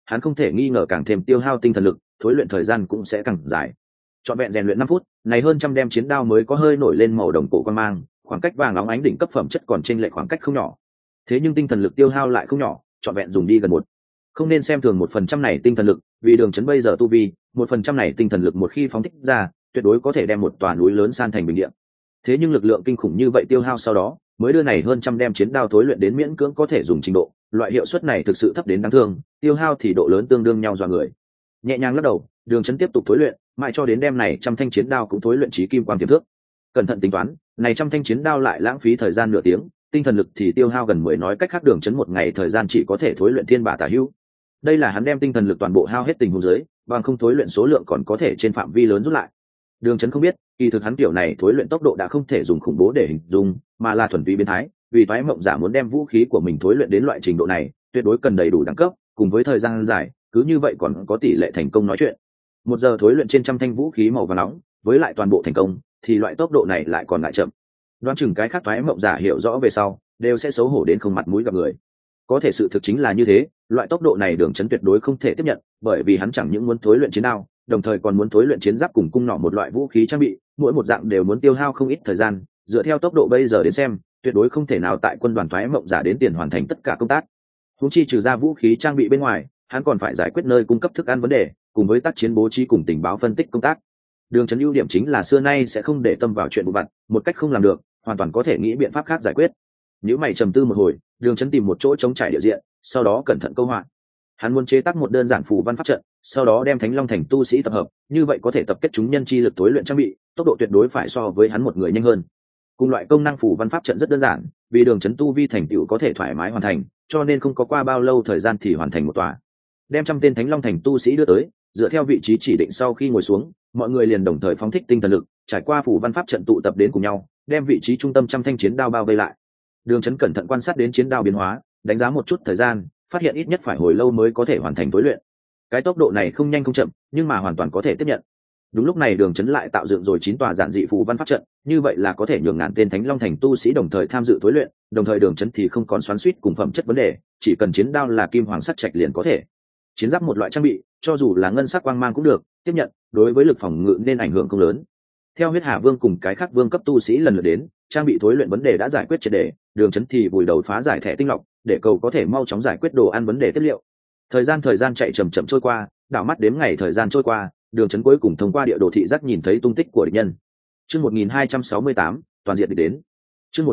hắn không thể nghi ngờ càng thêm tiêu hao tinh thần lực, thối luyện thời gian cũng sẽ càng dài. Trọn vẹn rèn luyện 5 phút, này hơn trăm đem chiến đao mới có hơi nổi lên màu đồng cổ quang mang, khoảng cách vàng óng ánh đỉnh cấp phẩm chất còn chênh lệch khoảng cách không nhỏ. Thế nhưng tinh thần lực tiêu hao lại không nhỏ, trọn vẹn dùng đi gần một. Không nên xem thường 1% này tinh thần lực, vì Đường Chấn bây giờ tu vi, 1% này tinh thần lực một khi phóng thích ra, tuyệt đối có thể đem một tòa núi lớn san thành bình địa. Thế nhưng lực lượng kinh khủng như vậy tiêu hao sau đó, mới đưa này hơn trăm đem chiến đao thối luyện đến miễn cưỡng có thể dùng trình độ, loại hiệu suất này thực sự thấp đến đáng thương, tiêu hao thì độ lớn tương đương nhau dọa người. Nhẹ nhàng lắc đầu, Đường Chấn tiếp tục thối luyện, mãi cho đến đem này trăm thanh chiến đao cũng thối luyện chí kim quang tiềm thước. Cẩn thận tính toán, này trăm thanh chiến đao lại lãng phí thời gian nửa tiếng, tinh thần lực thì tiêu hao gần 10, nói cách khác Đường Chấn một ngày thời gian chỉ có thể thối luyện thiên bả tả hữu. Đây là hắn đem tinh thần lực toàn bộ hao hết tình huống dưới, bằng không thối luyện số lượng còn có thể trên phạm vi lớn rút lại. Đường Chấn không biết, kỳ thực hắn kiểu này thối luyện tốc độ đã không thể dùng khủng bố để hình dung, mà là thuần túy biến thái, vì Toái Mộng Giả muốn đem vũ khí của mình thối luyện đến loại trình độ này, tuyệt đối cần đầy đủ đẳng cấp, cùng với thời gian dài, cứ như vậy còn có tỷ lệ thành công nói chuyện. 1 giờ thối luyện trên trăm thanh vũ khí màu vàng nóng, với lại toàn bộ thành công, thì loại tốc độ này lại còn lại chậm. Đoán chừng cái khác Toái Mộng Giả hiểu rõ về sau, đều sẽ xấu hổ đến không mặt mũi gặp người. Có thể sự thực chính là như thế, loại tốc độ này Đường Chấn tuyệt đối không thể tiếp nhận, bởi vì hắn chẳng những muốn thối luyện chiến đao, đồng thời còn muốn thối luyện chiến giáp cùng cung nỏ một loại vũ khí trang bị, mỗi một dạng đều muốn tiêu hao không ít thời gian, dựa theo tốc độ bây giờ đến xem, tuyệt đối không thể nào tại quân đoàn Toái Mộng Giả đến tiền hoàn thành tất cả công tác. Huống chi trừ ra vũ khí trang bị bên ngoài, hắn còn phải giải quyết nơi cung cấp thức ăn vấn đề, cùng với tác chiến bố trí cùng tình báo phân tích công tác. Đường Chấn ưu điểm chính là xưa nay sẽ không để tâm vào chuyện vụn vặt, một cách không làm được, hoàn toàn có thể nghĩ biện pháp khác giải quyết. Nếu mày trầm tư một hồi, Đường Chấn tìm một chỗ trống trải địa diện, sau đó cẩn thận câu họa. Hắn muốn chế tác một đơn giản phù văn pháp trận, sau đó đem Thánh Long Thành tu sĩ tập hợp, như vậy có thể tập kết chúng nhân chi lực tối luyện trang bị, tốc độ tuyệt đối phải so với hắn một người nhanh hơn. Cùng loại công năng phù văn pháp trận rất đơn giản, vì Đường Chấn tu vi thành tựu có thể thoải mái hoàn thành, cho nên không có qua bao lâu thời gian thì hoàn thành một tòa. Đem trăm tên Thánh Long Thành tu sĩ đưa tới, dựa theo vị trí chỉ định sau khi ngồi xuống, mọi người liền đồng thời phóng thích tinh thần lực, trải qua phù văn pháp trận tụ tập đến cùng nhau, đem vị trí trung tâm trăm thanh chiến đao bao vây lại. Đường Chấn cẩn thận quan sát đến chiến đao biến hóa, đánh giá một chút thời gian, phát hiện ít nhất phải hồi lâu mới có thể hoàn thành tối luyện. Cái tốc độ này không nhanh không chậm, nhưng mà hoàn toàn có thể tiếp nhận. Đúng lúc này Đường Chấn lại tạo dựng rồi 9 tòa giản dị phù văn pháp trận, như vậy là có thể nhường ngàn tên Thánh Long Thành tu sĩ đồng thời tham dự tối luyện, đồng thời Đường Chấn thì không còn xoắn xuýt cùng phẩm chất vấn đề, chỉ cần chiến đao là kim hoàng sắt trạch liền có thể. Chiến giáp một loại trang bị, cho dù là ngân sắc quang mang cũng được, tiếp nhận, đối với lực phòng ngự nên ảnh hưởng không lớn. Theo Huyết Hà Vương cùng cái khác vương cấp tu sĩ lần lượt đến, trang bị tối luyện vấn đề đã giải quyết triệt để, Đường Chấn thì vùi đầu phá giải thẻ tinh lọc, để cầu có thể mau chóng giải quyết đồ ăn vấn đề tiếp liệu. Thời gian chạy chậm chậm trôi qua, đảo mắt đếm ngày thời gian trôi qua, Đường Chấn cuối cùng thông qua địa đồ thị giác nhìn thấy tung tích của địch nhân. Chương 1268, toàn diện địch đến. Chương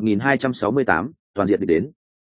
1268, toàn diện địch đến.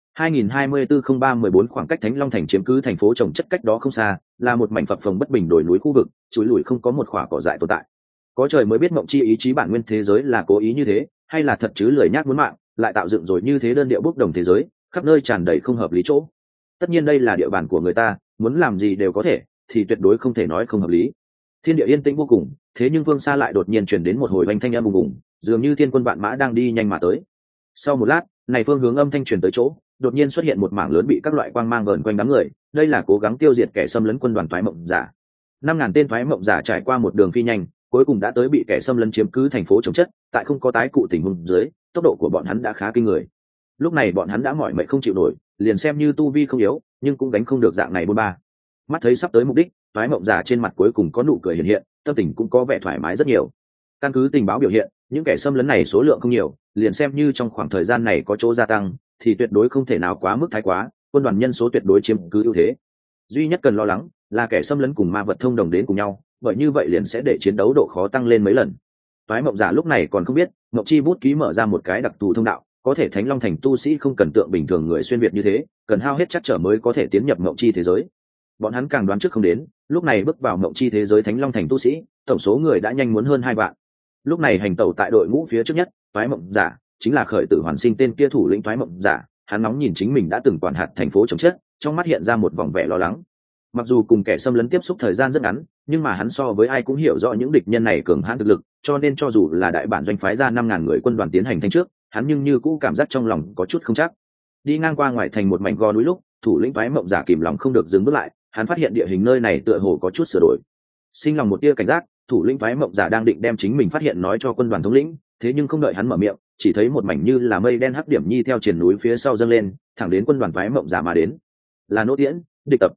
2024-03-14 khoảng cách Thánh Long Thành chiếm cứ thành phố trồng chất cách đó không xa, là một mảnh phập phồng bất bình đồi núi khu vực, chuối lùi không có một khỏa cỏ dại tồn tại. Có trời mới biết Mộng Chi ý chí bản nguyên thế giới là cố ý như thế, hay là thật chứ lười nhác muốn mạng, lại tạo dựng rồi như thế đơn điệu bốc đồng thế giới, khắp nơi tràn đầy không hợp lý chỗ. Tất nhiên đây là địa bàn của người ta, muốn làm gì đều có thể, thì tuyệt đối không thể nói không hợp lý. Thiên địa yên tĩnh vô cùng, thế nhưng phương xa lại đột nhiên truyền đến một hồi oanh thanh âm ùng ùng, dường như thiên quân vạn mã đang đi nhanh mà tới. Sau một lát, này phương hướng âm thanh truyền tới chỗ, đột nhiên xuất hiện một mảng lớn bị các loại quang mang vờn quanh đám người, đây là cố gắng tiêu diệt kẻ xâm lấn quân đoàn Toái Mộng Giả. 5.000 tên Toái Mộng Giả trải qua một đường phi nhanh, cuối cùng đã tới bị kẻ xâm lấn chiếm cứ thành phố chống chất, tại không có tái cụ tình huống dưới, tốc độ của bọn hắn đã khá kinh người. Lúc này bọn hắn đã mỏi mệt không chịu nổi, liền xem như tu vi không yếu, nhưng cũng đánh không được dạng này bôn ba. Mắt thấy sắp tới mục đích, Toái Mộng Giả trên mặt cuối cùng có nụ cười hiện hiện, tâm tình cũng có vẻ thoải mái rất nhiều. Căn cứ tình báo biểu hiện, những kẻ xâm lấn này số lượng không nhiều, liền xem như trong khoảng thời gian này có chỗ gia tăng, thì tuyệt đối không thể nào quá mức thái quá, quân đoàn nhân số tuyệt đối chiếm cứ ưu thế. Duy nhất cần lo lắng là kẻ xâm lấn cùng ma vật thông đồng đến cùng nhau, bởi như vậy liền sẽ để chiến đấu độ khó tăng lên mấy lần. Toái Mộng Giả lúc này còn không biết, Mộng Chi bút ký mở ra một cái đặc thù thông đạo, có thể Thánh Long Thành tu sĩ không cần tượng bình thường người xuyên việt như thế, cần hao hết chắc trở mới có thể tiến nhập Mộng Chi thế giới. Bọn hắn càng đoán trước không đến, lúc này bước vào Mộng Chi thế giới Thánh Long Thành tu sĩ, tổng số người đã nhanh muốn hơn 2 vạn. Lúc này hành tẩu tại đội ngũ phía trước nhất, Toái Mộng Giả chính là khởi tử hoàn sinh tên kia thủ lĩnh Toái Mộng Giả, hắn nóng nhìn chính mình đã từng quản hạt thành phố chống chết, trong mắt hiện ra một vòng vẻ lo lắng. Mặc dù cùng kẻ xâm lấn tiếp xúc thời gian rất ngắn, nhưng mà hắn so với ai cũng hiểu rõ những địch nhân này cường hãn thực lực, cho nên cho dù là đại bản doanh phái ra 5.000 người quân đoàn tiến hành thanh trước, hắn nhưng như cũ cảm giác trong lòng có chút không chắc. Đi ngang qua ngoài thành một mảnh gò núi lúc, thủ lĩnh Toái Mộng Giả kìm lòng không được dừng bước lại, hắn phát hiện địa hình nơi này tựa hồ có chút sửa đổi. Sinh lòng một tia cảnh giác, thủ lĩnh Toái Mộng Giả đang định đem chính mình phát hiện nói cho quân đoàn thống lĩnh, thế nhưng không đợi hắn mở miệng, chỉ thấy một mảnh như là mây đen hắc điểm nhi theo triền núi phía sau dâng lên, thẳng đến quân đoàn Toái Mộng Giả mà đến. Là Nỗ Tiễn, địch tập.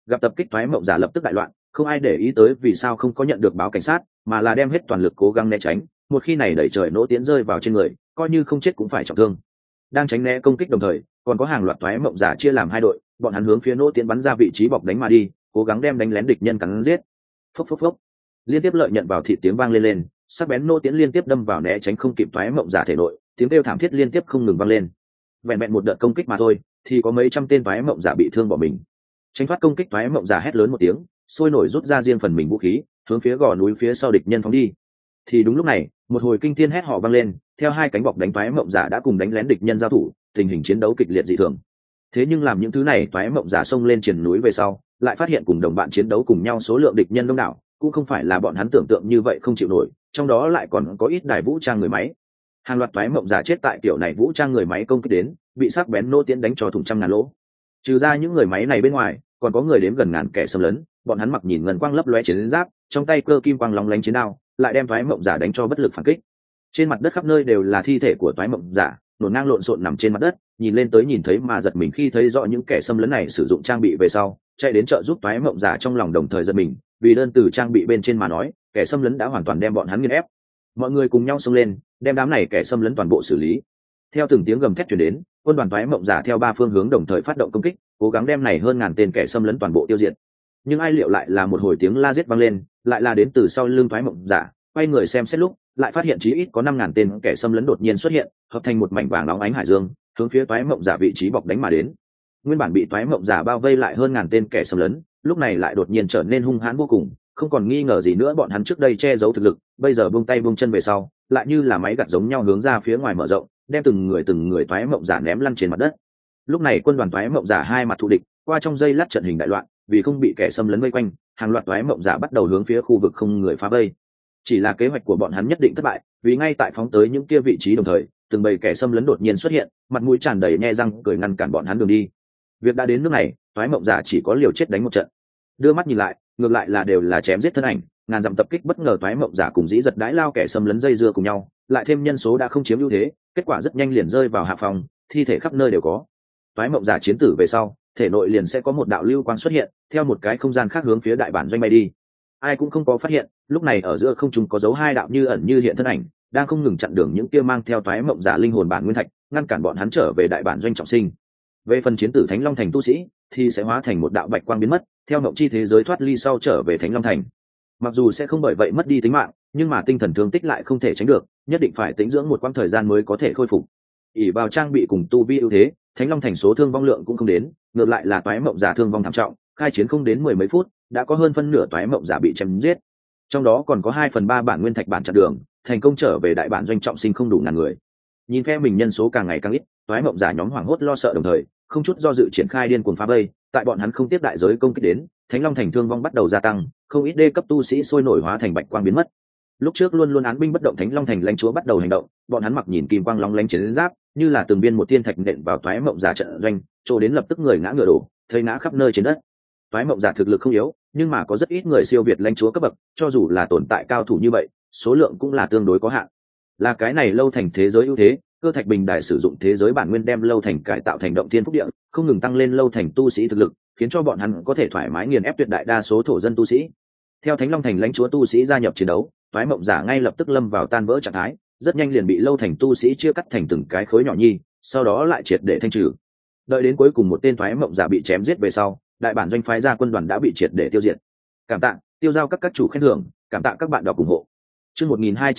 Gặp tập kích toái mộng giả lập tức đại loạn, không ai để ý tới vì sao không có nhận được báo cảnh sát, mà là đem hết toàn lực cố gắng né tránh. Một khi này đẩy trời nỗ tiễn rơi vào trên người, coi như không chết cũng phải trọng thương. Đang tránh né công kích đồng thời, còn có hàng loạt toái mộng giả chia làm hai đội, bọn hắn hướng phía nỗ tiễn bắn ra vị trí bọc đánh mà đi, cố gắng đem đánh lén địch nhân cắn giết. Phốc phốc phốc, liên tiếp lợi nhận vào thịt tiếng vang lên, sắc bén nỗ tiễn liên tiếp đâm vào né tránh không kịp toái mộng giả thể nội, tiếng kêu thảm thiết liên tiếp không ngừng vang lên. Vẹn vẹn một đợt công kích mà thôi, thì có mấy trăm tên toái mộng giả bị thương bỏ mình. Tránh thoát công kích, toái mộng giả hét lớn một tiếng, sôi nổi rút ra riêng phần mình vũ khí, hướng phía gò núi phía sau địch nhân phóng đi. Thì đúng lúc này, một hồi kinh thiên hét họ vang lên, theo hai cánh bọc đánh toái mộng giả đã cùng đánh lén địch nhân giao thủ, tình hình chiến đấu kịch liệt dị thường. Thế nhưng làm những thứ này toái mộng giả xông lên triền núi về sau, lại phát hiện cùng đồng bạn chiến đấu cùng nhau số lượng địch nhân đông đảo, cũng không phải là bọn hắn tưởng tượng như vậy không chịu nổi, trong đó lại còn có ít đài vũ trang người máy. Hàng loạt toái mộng giả chết tại kiểu này vũ trang người máy công kích đến, bị sắc bén nô tiễn đánh cho thủng trăm ngàn lỗ. Trừ ra những người máy này bên ngoài, còn có người đếm gần ngàn kẻ xâm lấn, bọn hắn mặc nhìn ngân quang lấp lóe chiến giáp, trong tay cơ kim quang lóng lánh chiến đao, lại đem toái mộng giả đánh cho bất lực phản kích. Trên mặt đất khắp nơi đều là thi thể của toái mộng giả, nổ ngang lộn xộn nằm trên mặt đất, nhìn lên tới nhìn thấy mà giật mình khi thấy rõ những kẻ xâm lấn này sử dụng trang bị về sau, chạy đến trợ giúp toái mộng giả trong lòng đồng thời giật mình, vì đơn từ trang bị bên trên mà nói, kẻ xâm lấn đã hoàn toàn đem bọn hắn nghiền ép. Mọi người cùng nhau xông lên, đem đám này kẻ xâm lấn toàn bộ xử lý. Theo từng tiếng gầm thét truyền đến, quân đoàn toái mộng giả theo ba phương hướng đồng thời phát động công kích, cố gắng đem này hơn ngàn tên kẻ xâm lấn toàn bộ tiêu diệt. Nhưng ai liệu lại là một hồi tiếng la giết vang lên, lại là đến từ sau lưng toái mộng giả, quay người xem xét lúc, lại phát hiện chí ít có 5.000 tên kẻ xâm lấn đột nhiên xuất hiện, hợp thành một mảnh vàng óng ánh hải dương, hướng phía toái mộng giả vị trí bọc đánh mà đến. Nguyên bản bị toái mộng giả bao vây lại hơn ngàn tên kẻ xâm lấn, lúc này lại đột nhiên trở nên hung hãn vô cùng, không còn nghi ngờ gì nữa bọn hắn trước đây che giấu thực lực, bây giờ buông tay buông chân về sau, lại như là máy gặt giống nhau hướng ra phía ngoài mở rộng, đem từng người toái mộng giả ném lăn trên mặt đất. Lúc này quân đoàn toái mộng giả hai mặt thù địch, qua trong giây lát trận hình đại loạn, vì không bị kẻ xâm lấn vây quanh, hàng loạt toái mộng giả bắt đầu hướng phía khu vực không người phá vây. Chỉ là kế hoạch của bọn hắn nhất định thất bại, vì ngay tại phóng tới những kia vị trí đồng thời, từng bầy kẻ xâm lấn đột nhiên xuất hiện, mặt mũi tràn đầy nhe răng cười ngăn cản bọn hắn đường đi. Việc đã đến nước này, toái mộng giả chỉ có liều chết đánh một trận. Đưa mắt nhìn lại, ngược lại là đều là chém giết thân ảnh, ngàn dặm tập kích bất ngờ toái mộng giả cùng dĩ giật đãi lao kẻ xâm lấn dây dưa cùng nhau, lại thêm nhân số đã không chiếm ưu thế, kết quả rất nhanh liền rơi vào hạ phòng, thi thể khắp nơi đều có. Toái mộng giả chiến tử về sau, thể nội liền sẽ có một đạo lưu quang xuất hiện, theo một cái không gian khác hướng phía đại bản doanh bay đi. Ai cũng không có phát hiện, lúc này ở giữa không trung có dấu hai đạo như ẩn như hiện thân ảnh, đang không ngừng chặn đường những kia mang theo toái mộng giả linh hồn bản nguyên thạch, ngăn cản bọn hắn trở về đại bản doanh trọng sinh. Về phần chiến tử Thánh Long Thành tu sĩ, thì sẽ hóa thành một đạo bạch quang biến mất, theo mộng chi thế giới thoát ly sau trở về Thánh Long Thành. Mặc dù sẽ không bởi vậy mất đi tính mạng, nhưng mà tinh thần thương tích lại không thể tránh được, nhất định phải tĩnh dưỡng một quãng thời gian mới có thể khôi phục. ỷ vào trang bị cùng tu vi ưu thế, Thánh Long Thành số thương vong lượng cũng không đến, ngược lại là toái mộng giả thương vong thảm trọng, khai chiến không đến 10 mấy phút, đã có hơn phân nửa toái mộng giả bị chém giết. Trong đó còn có 2/3 bản nguyên thạch bản chặn đường, thành công trở về đại bản doanh trọng sinh không đủ ngàn người. Nhìn phe mình nhân số càng ngày càng ít, toái mộng giả nhóm hoảng hốt lo sợ đồng thời, không chút do dự triển khai điên cuồng phá vây, tại bọn hắn không tiếp đại giới công kích đến, Thánh Long Thành thương vong bắt đầu gia tăng, không ít đê cấp tu sĩ sôi nổi hóa thành bạch quang biến mất. Lúc trước luôn luôn án binh bất động Thánh Long Thành lãnh chúa bắt đầu hành động, bọn hắn mặc nhìn kim quang lóng lánh chiến giáp, như là từng viên một thiên thạch nện vào toái mộng giả trận doanh, chỗ đến lập tức người ngã ngựa đổ, thây ngã khắp nơi trên đất. Toái mộng giả thực lực không yếu, nhưng mà có rất ít người siêu việt lãnh chúa cấp bậc, cho dù là tồn tại cao thủ như vậy, số lượng cũng là tương đối có hạn. Là cái này lâu thành thế giới ưu thế, cơ thạch bình đài sử dụng thế giới bản nguyên đem lâu thành cải tạo thành động thiên phúc địa, không ngừng tăng lên lâu thành tu sĩ thực lực, khiến cho bọn hắn có thể thoải mái nghiền ép tuyệt đại đa số thổ dân tu sĩ. Theo Thánh Long Thành lãnh chúa tu sĩ gia nhập chiến đấu, toái mộng giả ngay lập tức lâm vào tan vỡ trạng thái, rất nhanh liền bị lâu thành tu sĩ chia cắt thành từng cái khối nhỏ nhi, sau đó lại triệt để thanh trừ. Đợi đến cuối cùng một tên toái mộng giả bị chém giết về sau, đại bản doanh phái ra quân đoàn đã bị triệt để tiêu diệt. Cảm tạ tiêu giao các chủ khen thưởng, cảm tạ các bạn đọc ủng hộ. Chương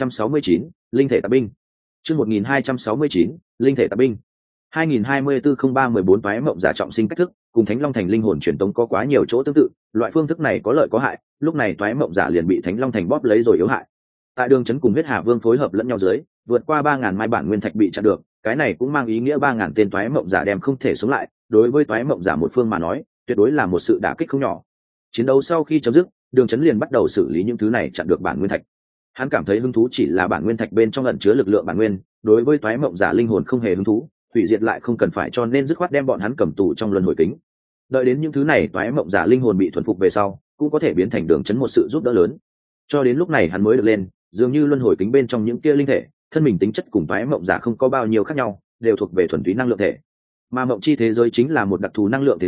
1269, linh thể tạp binh. Chương 1269, linh thể tạp binh. 2024-03-14 toái mộng giả trọng sinh cách thức, cùng Thánh Long Thành linh hồn truyền tống có quá nhiều chỗ tương tự, loại phương thức này có lợi có hại, lúc này toái mộng giả liền bị Thánh Long Thành bóp lấy rồi yếu hại. Tại đường trấn cùng huyết hà vương phối hợp lẫn nhau dưới, vượt qua 3.000 mai bản nguyên thạch bị chặn được, cái này cũng mang ý nghĩa 3.000 tên toái mộng giả đem không thể sống lại, đối với toái mộng giả một phương mà nói, tuyệt đối là một sự đả kích không nhỏ. Chiến đấu sau khi chấm dứt, đường trấn liền bắt đầu xử lý những thứ này chặn được bản nguyên thạch. Hắn cảm thấy hứng thú chỉ là bản nguyên thạch bên trong ẩn chứa lực lượng bản nguyên, đối với toái mộng giả linh hồn không hề hứng thú, hủy diệt lại không cần phải, cho nên dứt khoát đem bọn hắn cầm tù trong luân hồi kính. Đợi đến những thứ này toái mộng giả linh hồn bị thuần phục về sau, cũng có thể biến thành đường trấn một sự giúp đỡ lớn. Cho đến lúc này hắn mới được lên, dường như luân hồi kính bên trong những kia linh thể, thân mình tính chất cùng toái mộng giả không có bao nhiêu khác nhau, đều thuộc về thuần túy năng lượng thể. Mà mộng chi thế giới chính là một đặc thù năng lượng thế giới,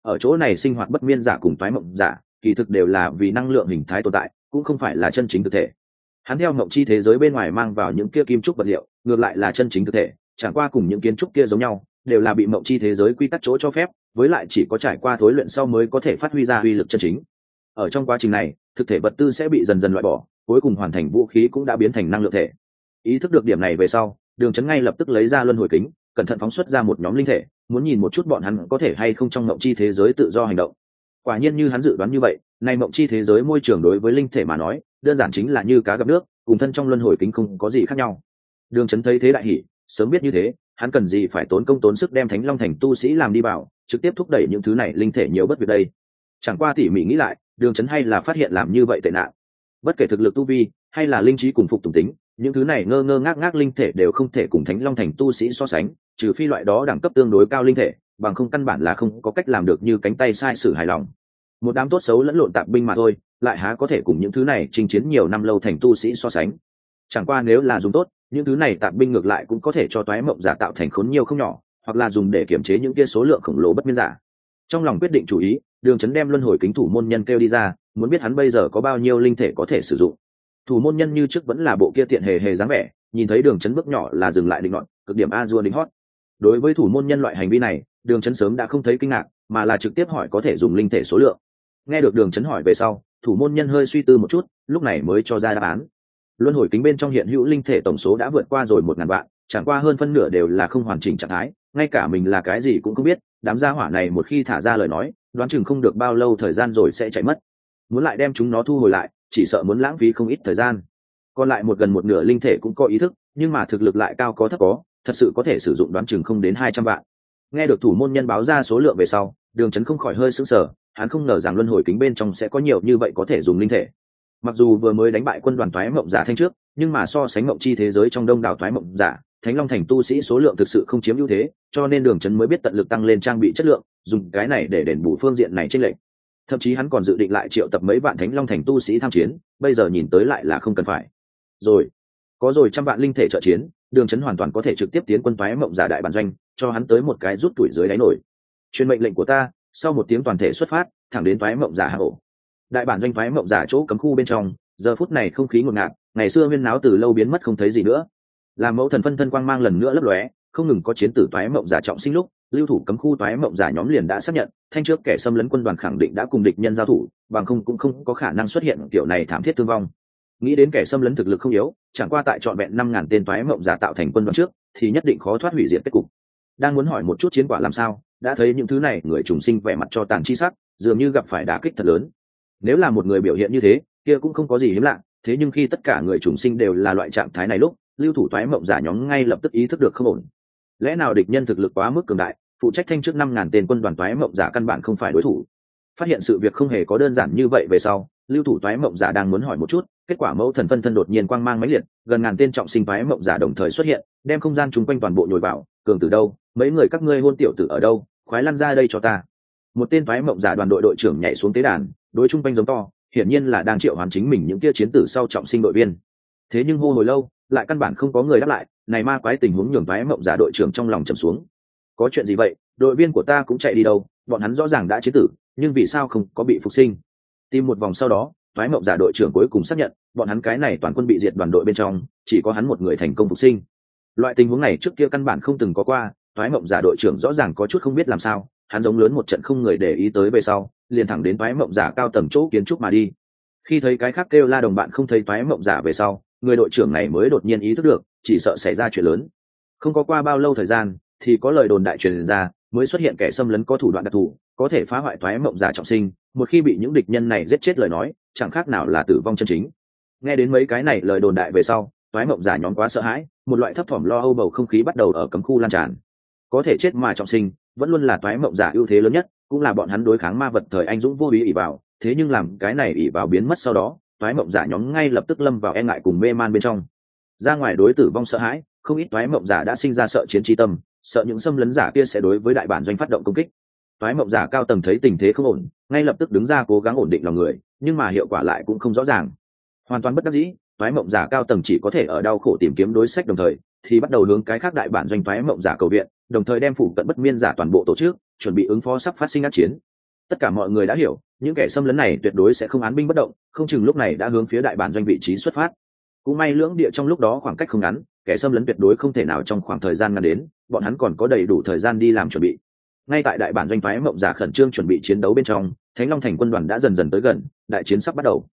ở chỗ này sinh hoạt bất miên giả cùng toái mộng giả kỳ thực đều là vì năng lượng hình thái tồn tại, cũng không phải là chân chính thực thể. Hắn theo mộng chi thế giới bên ngoài mang vào những kia kim trúc vật liệu ngược lại là chân chính thực thể, chẳng qua cùng những kiến trúc kia giống nhau, đều là bị mộng chi thế giới quy tắc chỗ cho phép, với lại chỉ có trải qua thối luyện sau mới có thể phát huy ra uy lực chân chính. Ở trong quá trình này, thực thể vật tư sẽ bị dần dần loại bỏ, cuối cùng hoàn thành vũ khí cũng đã biến thành năng lượng thể. Ý thức được điểm này về sau, Đường Chấn ngay lập tức lấy ra luân hồi kính, cẩn thận phóng xuất ra một nhóm linh thể, muốn nhìn một chút bọn hắn có thể hay không trong mộng chi thế giới tự do hành động. Quả nhiên như hắn dự đoán như vậy, nay mộng chi thế giới môi trường đối với linh thể mà nói, đơn giản chính là như cá gặp nước, cùng thân trong luân hồi kính không có gì khác nhau. Đường Chấn thấy thế đại hỉ, sớm biết như thế, hắn cần gì phải tốn công tốn sức đem Thánh Long Thành tu sĩ làm đi vào, trực tiếp thúc đẩy những thứ này linh thể nhiều bất việc đây. Chẳng qua tỉ mỉ nghĩ lại, Đường Chấn hay là phát hiện làm như vậy tệ nạn. Bất kể thực lực tu vi hay là linh trí cùng phục tùng tính, những thứ này ngơ ngơ ngác ngác linh thể đều không thể cùng Thánh Long Thành tu sĩ so sánh, trừ phi loại đó đẳng cấp tương đối cao linh thể, bằng không căn bản là không có cách làm được như cánh tay sai sử hài lòng. Một đám tốt xấu lẫn lộn tạp binh mà thôi, lại há có thể cùng những thứ này chinh chiến nhiều năm lâu thành tu sĩ so sánh. Chẳng qua nếu là dùng tốt, những thứ này tạp binh ngược lại cũng có thể cho toái mộng giả tạo thành khốn nhiều không nhỏ, hoặc là dùng để kiểm chế những kia số lượng khổng lồ bất miên giả. Trong lòng quyết định chủ ý, Đường Chấn đem luân hồi kính thủ môn nhân kêu đi ra, muốn biết hắn bây giờ có bao nhiêu linh thể có thể sử dụng. Thủ môn nhân như trước vẫn là bộ kia tiện hề hề dáng vẻ, nhìn thấy Đường Chấn bước nhỏ là dừng lại định nọt, cực điểm a dua đính hót. Đối với thủ môn nhân loại hành vi này, Đường Chấn sớm đã không thấy kinh ngạc, mà là trực tiếp hỏi có thể dùng linh thể số lượng. Nghe được Đường Chấn hỏi về sau, thủ môn nhân hơi suy tư một chút, lúc này mới cho ra đáp án. Luân hồi kính bên trong hiện hữu linh thể tổng số đã vượt qua rồi 1000 vạn, chẳng qua hơn phân nửa đều là không hoàn chỉnh trạng thái, ngay cả mình là cái gì cũng không biết, đám gia hỏa này một khi thả ra lời nói, đoán chừng không được bao lâu thời gian rồi sẽ chạy mất. Muốn lại đem chúng nó thu hồi lại, chỉ sợ muốn lãng phí không ít thời gian. Còn lại gần một nửa linh thể cũng có ý thức, nhưng mà thực lực lại cao có thấp có, thật sự có thể sử dụng đoán chừng không đến 200 vạn. Nghe được thủ môn nhân báo ra số lượng về sau, Đường Chấn không khỏi hơi sững sờ, hắn không ngờ rằng luân hồi kính bên trong sẽ có nhiều như vậy có thể dùng linh thể. Mặc dù vừa mới đánh bại quân đoàn toái mộng giả thanh trước, nhưng mà so sánh mộng chi thế giới trong đông đảo toái mộng giả, Thánh Long Thành tu sĩ số lượng thực sự không chiếm ưu thế, cho nên Đường Chấn mới biết tận lực tăng lên trang bị chất lượng, dùng cái này để đền bù phương diện này trên lệch. Thậm chí hắn còn dự định lại triệu tập mấy vạn Thánh Long Thành tu sĩ tham chiến, bây giờ nhìn tới lại là không cần phải. Rồi, có rồi 100 vạn linh thể trợ chiến, Đường Chấn hoàn toàn có thể trực tiếp tiến quân toái mộng giả đại bản doanh, cho hắn tới một cái rút tuổi dưới đáy nổi. Truyền mệnh lệnh của ta, sau một tiếng toàn thể xuất phát, thẳng đến toái mộng giả hạ ổ. Đại bản doanh toái mộng giả chỗ cấm khu bên trong, giờ phút này không khí ngột ngạt, ngày xưa huyên náo từ lâu biến mất không thấy gì nữa. Làm mẫu thần phân thân quang mang lần nữa lấp lóe, không ngừng có chiến tử toái mộng giả trọng sinh lúc, lưu thủ cấm khu toái mộng giả nhóm liền đã xác nhận, thanh trước kẻ xâm lấn quân đoàn khẳng định đã cùng địch nhân giao thủ, bằng không cũng không có khả năng xuất hiện kiểu này thảm thiết thương vong. Nghĩ đến kẻ xâm lấn thực lực không yếu, chẳng qua tại trọn vẹn 5000 tên toái mộng giả tạo thành quân đoàn trước, thì nhất định khó thoát hủy diệt kết cục. Đang muốn hỏi một chút chiến quả làm sao, đã thấy những thứ này người trùng sinh vẻ mặt cho tàn chi sắc, dường như gặp phải đả kích thật lớn. Nếu là một người biểu hiện như thế, kia cũng không có gì hiếm lạ, thế nhưng khi tất cả người trùng sinh đều là loại trạng thái này lúc, lưu thủ toái mộng giả nhóm ngay lập tức ý thức được không ổn. Lẽ nào địch nhân thực lực quá mức cường đại, phụ trách thanh trước 5000 tên quân đoàn toái mộng giả căn bản không phải đối thủ. Phát hiện sự việc không hề có đơn giản như vậy về sau, lưu thủ toái mộng giả đang muốn hỏi một chút, kết quả mẫu thần phân thân đột nhiên quang mang mãnh liệt, gần ngàn tên trọng sinh toái mộng giả đồng thời xuất hiện, đem không gian chung quanh toàn bộ nhồi vào. Cường tử đâu, mấy người các ngươi hôn tiểu tử ở đâu, khoái lăn ra đây cho ta. Một tên toái mộng giả đoàn đội đội trưởng nhảy xuống tế đàn, đối chung quanh giống to, hiển nhiên là đang triệu hoán chính mình những kia chiến tử sau trọng sinh đội viên. Thế nhưng hô hồi lâu, lại căn bản không có người đáp lại, này ma quái tình huống nhường toái mộng giả đội trưởng trong lòng trầm xuống. Có chuyện gì vậy, đội viên của ta cũng chạy đi đâu, bọn hắn rõ ràng đã chiến tử, nhưng vì sao không có bị phục sinh? Tìm một vòng sau đó, toái mộng giả đội trưởng cuối cùng xác nhận, bọn hắn cái này toàn quân bị diệt đoàn đội bên trong, chỉ có hắn một người thành công phục sinh. Loại tình huống này trước kia căn bản không từng có qua, toái mộng giả đội trưởng rõ ràng có chút không biết làm sao, hắn giống lớn một trận không người để ý tới về sau, liền thẳng đến toái mộng giả cao tầng chỗ kiến trúc mà đi. Khi thấy cái khác kêu la đồng bạn không thấy toái mộng giả về sau, người đội trưởng này mới đột nhiên ý thức được, chỉ sợ xảy ra chuyện lớn. Không có qua bao lâu thời gian, thì có lời đồn đại truyền ra, mới xuất hiện kẻ xâm lấn có thủ đoạn đặc thù, có thể phá hoại toái mộng giả trọng sinh, một khi bị những địch nhân này giết chết lời nói, chẳng khác nào là tử vong chân chính. Nghe đến mấy cái này lời đồn đại về sau, toái mộng giả nhóm quá sợ hãi, một loại thấp thỏm lo âu bầu không khí bắt đầu ở cấm khu lan tràn. Có thể chết mà trọng sinh, vẫn luôn là toái mộng giả ưu thế lớn nhất, cũng là bọn hắn đối kháng ma vật thời anh dũng vô ý ỷ vào. Thế nhưng làm cái này ỷ vào biến mất sau đó, toái mộng giả nhóm ngay lập tức lâm vào e ngại cùng mê man bên trong. Ra ngoài đối tử vong sợ hãi, không ít toái mộng giả đã sinh ra sợ chiến chi tâm, sợ những xâm lấn giả kia sẽ đối với đại bản doanh phát động công kích. Toái mộng giả cao tầng thấy tình thế không ổn, ngay lập tức đứng ra cố gắng ổn định lòng người, nhưng mà hiệu quả lại cũng không rõ ràng. Hoàn toàn bất đắc dĩ, toái mộng giả cao tầng chỉ có thể ở đau khổ tìm kiếm đối sách, đồng thời thì bắt đầu hướng cái khác đại bản doanh toái mộng giả cầu viện, đồng thời đem phủ cận bất miên giả toàn bộ tổ chức, chuẩn bị ứng phó sắp phát sinh ác chiến. Tất cả mọi người đã hiểu, những kẻ xâm lấn này tuyệt đối sẽ không án binh bất động, không chừng lúc này đã hướng phía đại bản doanh vị trí xuất phát. Cũng may lưỡng địa trong lúc đó khoảng cách không ngắn, kẻ xâm lấn tuyệt đối không thể nào trong khoảng thời gian ngắn đến, bọn hắn còn có đầy đủ thời gian đi làm chuẩn bị. Ngay tại đại bản doanh phái mộng giả khẩn trương chuẩn bị chiến đấu bên trong, Thánh Long thành quân đoàn đã dần dần tới gần, đại chiến sắp bắt đầu.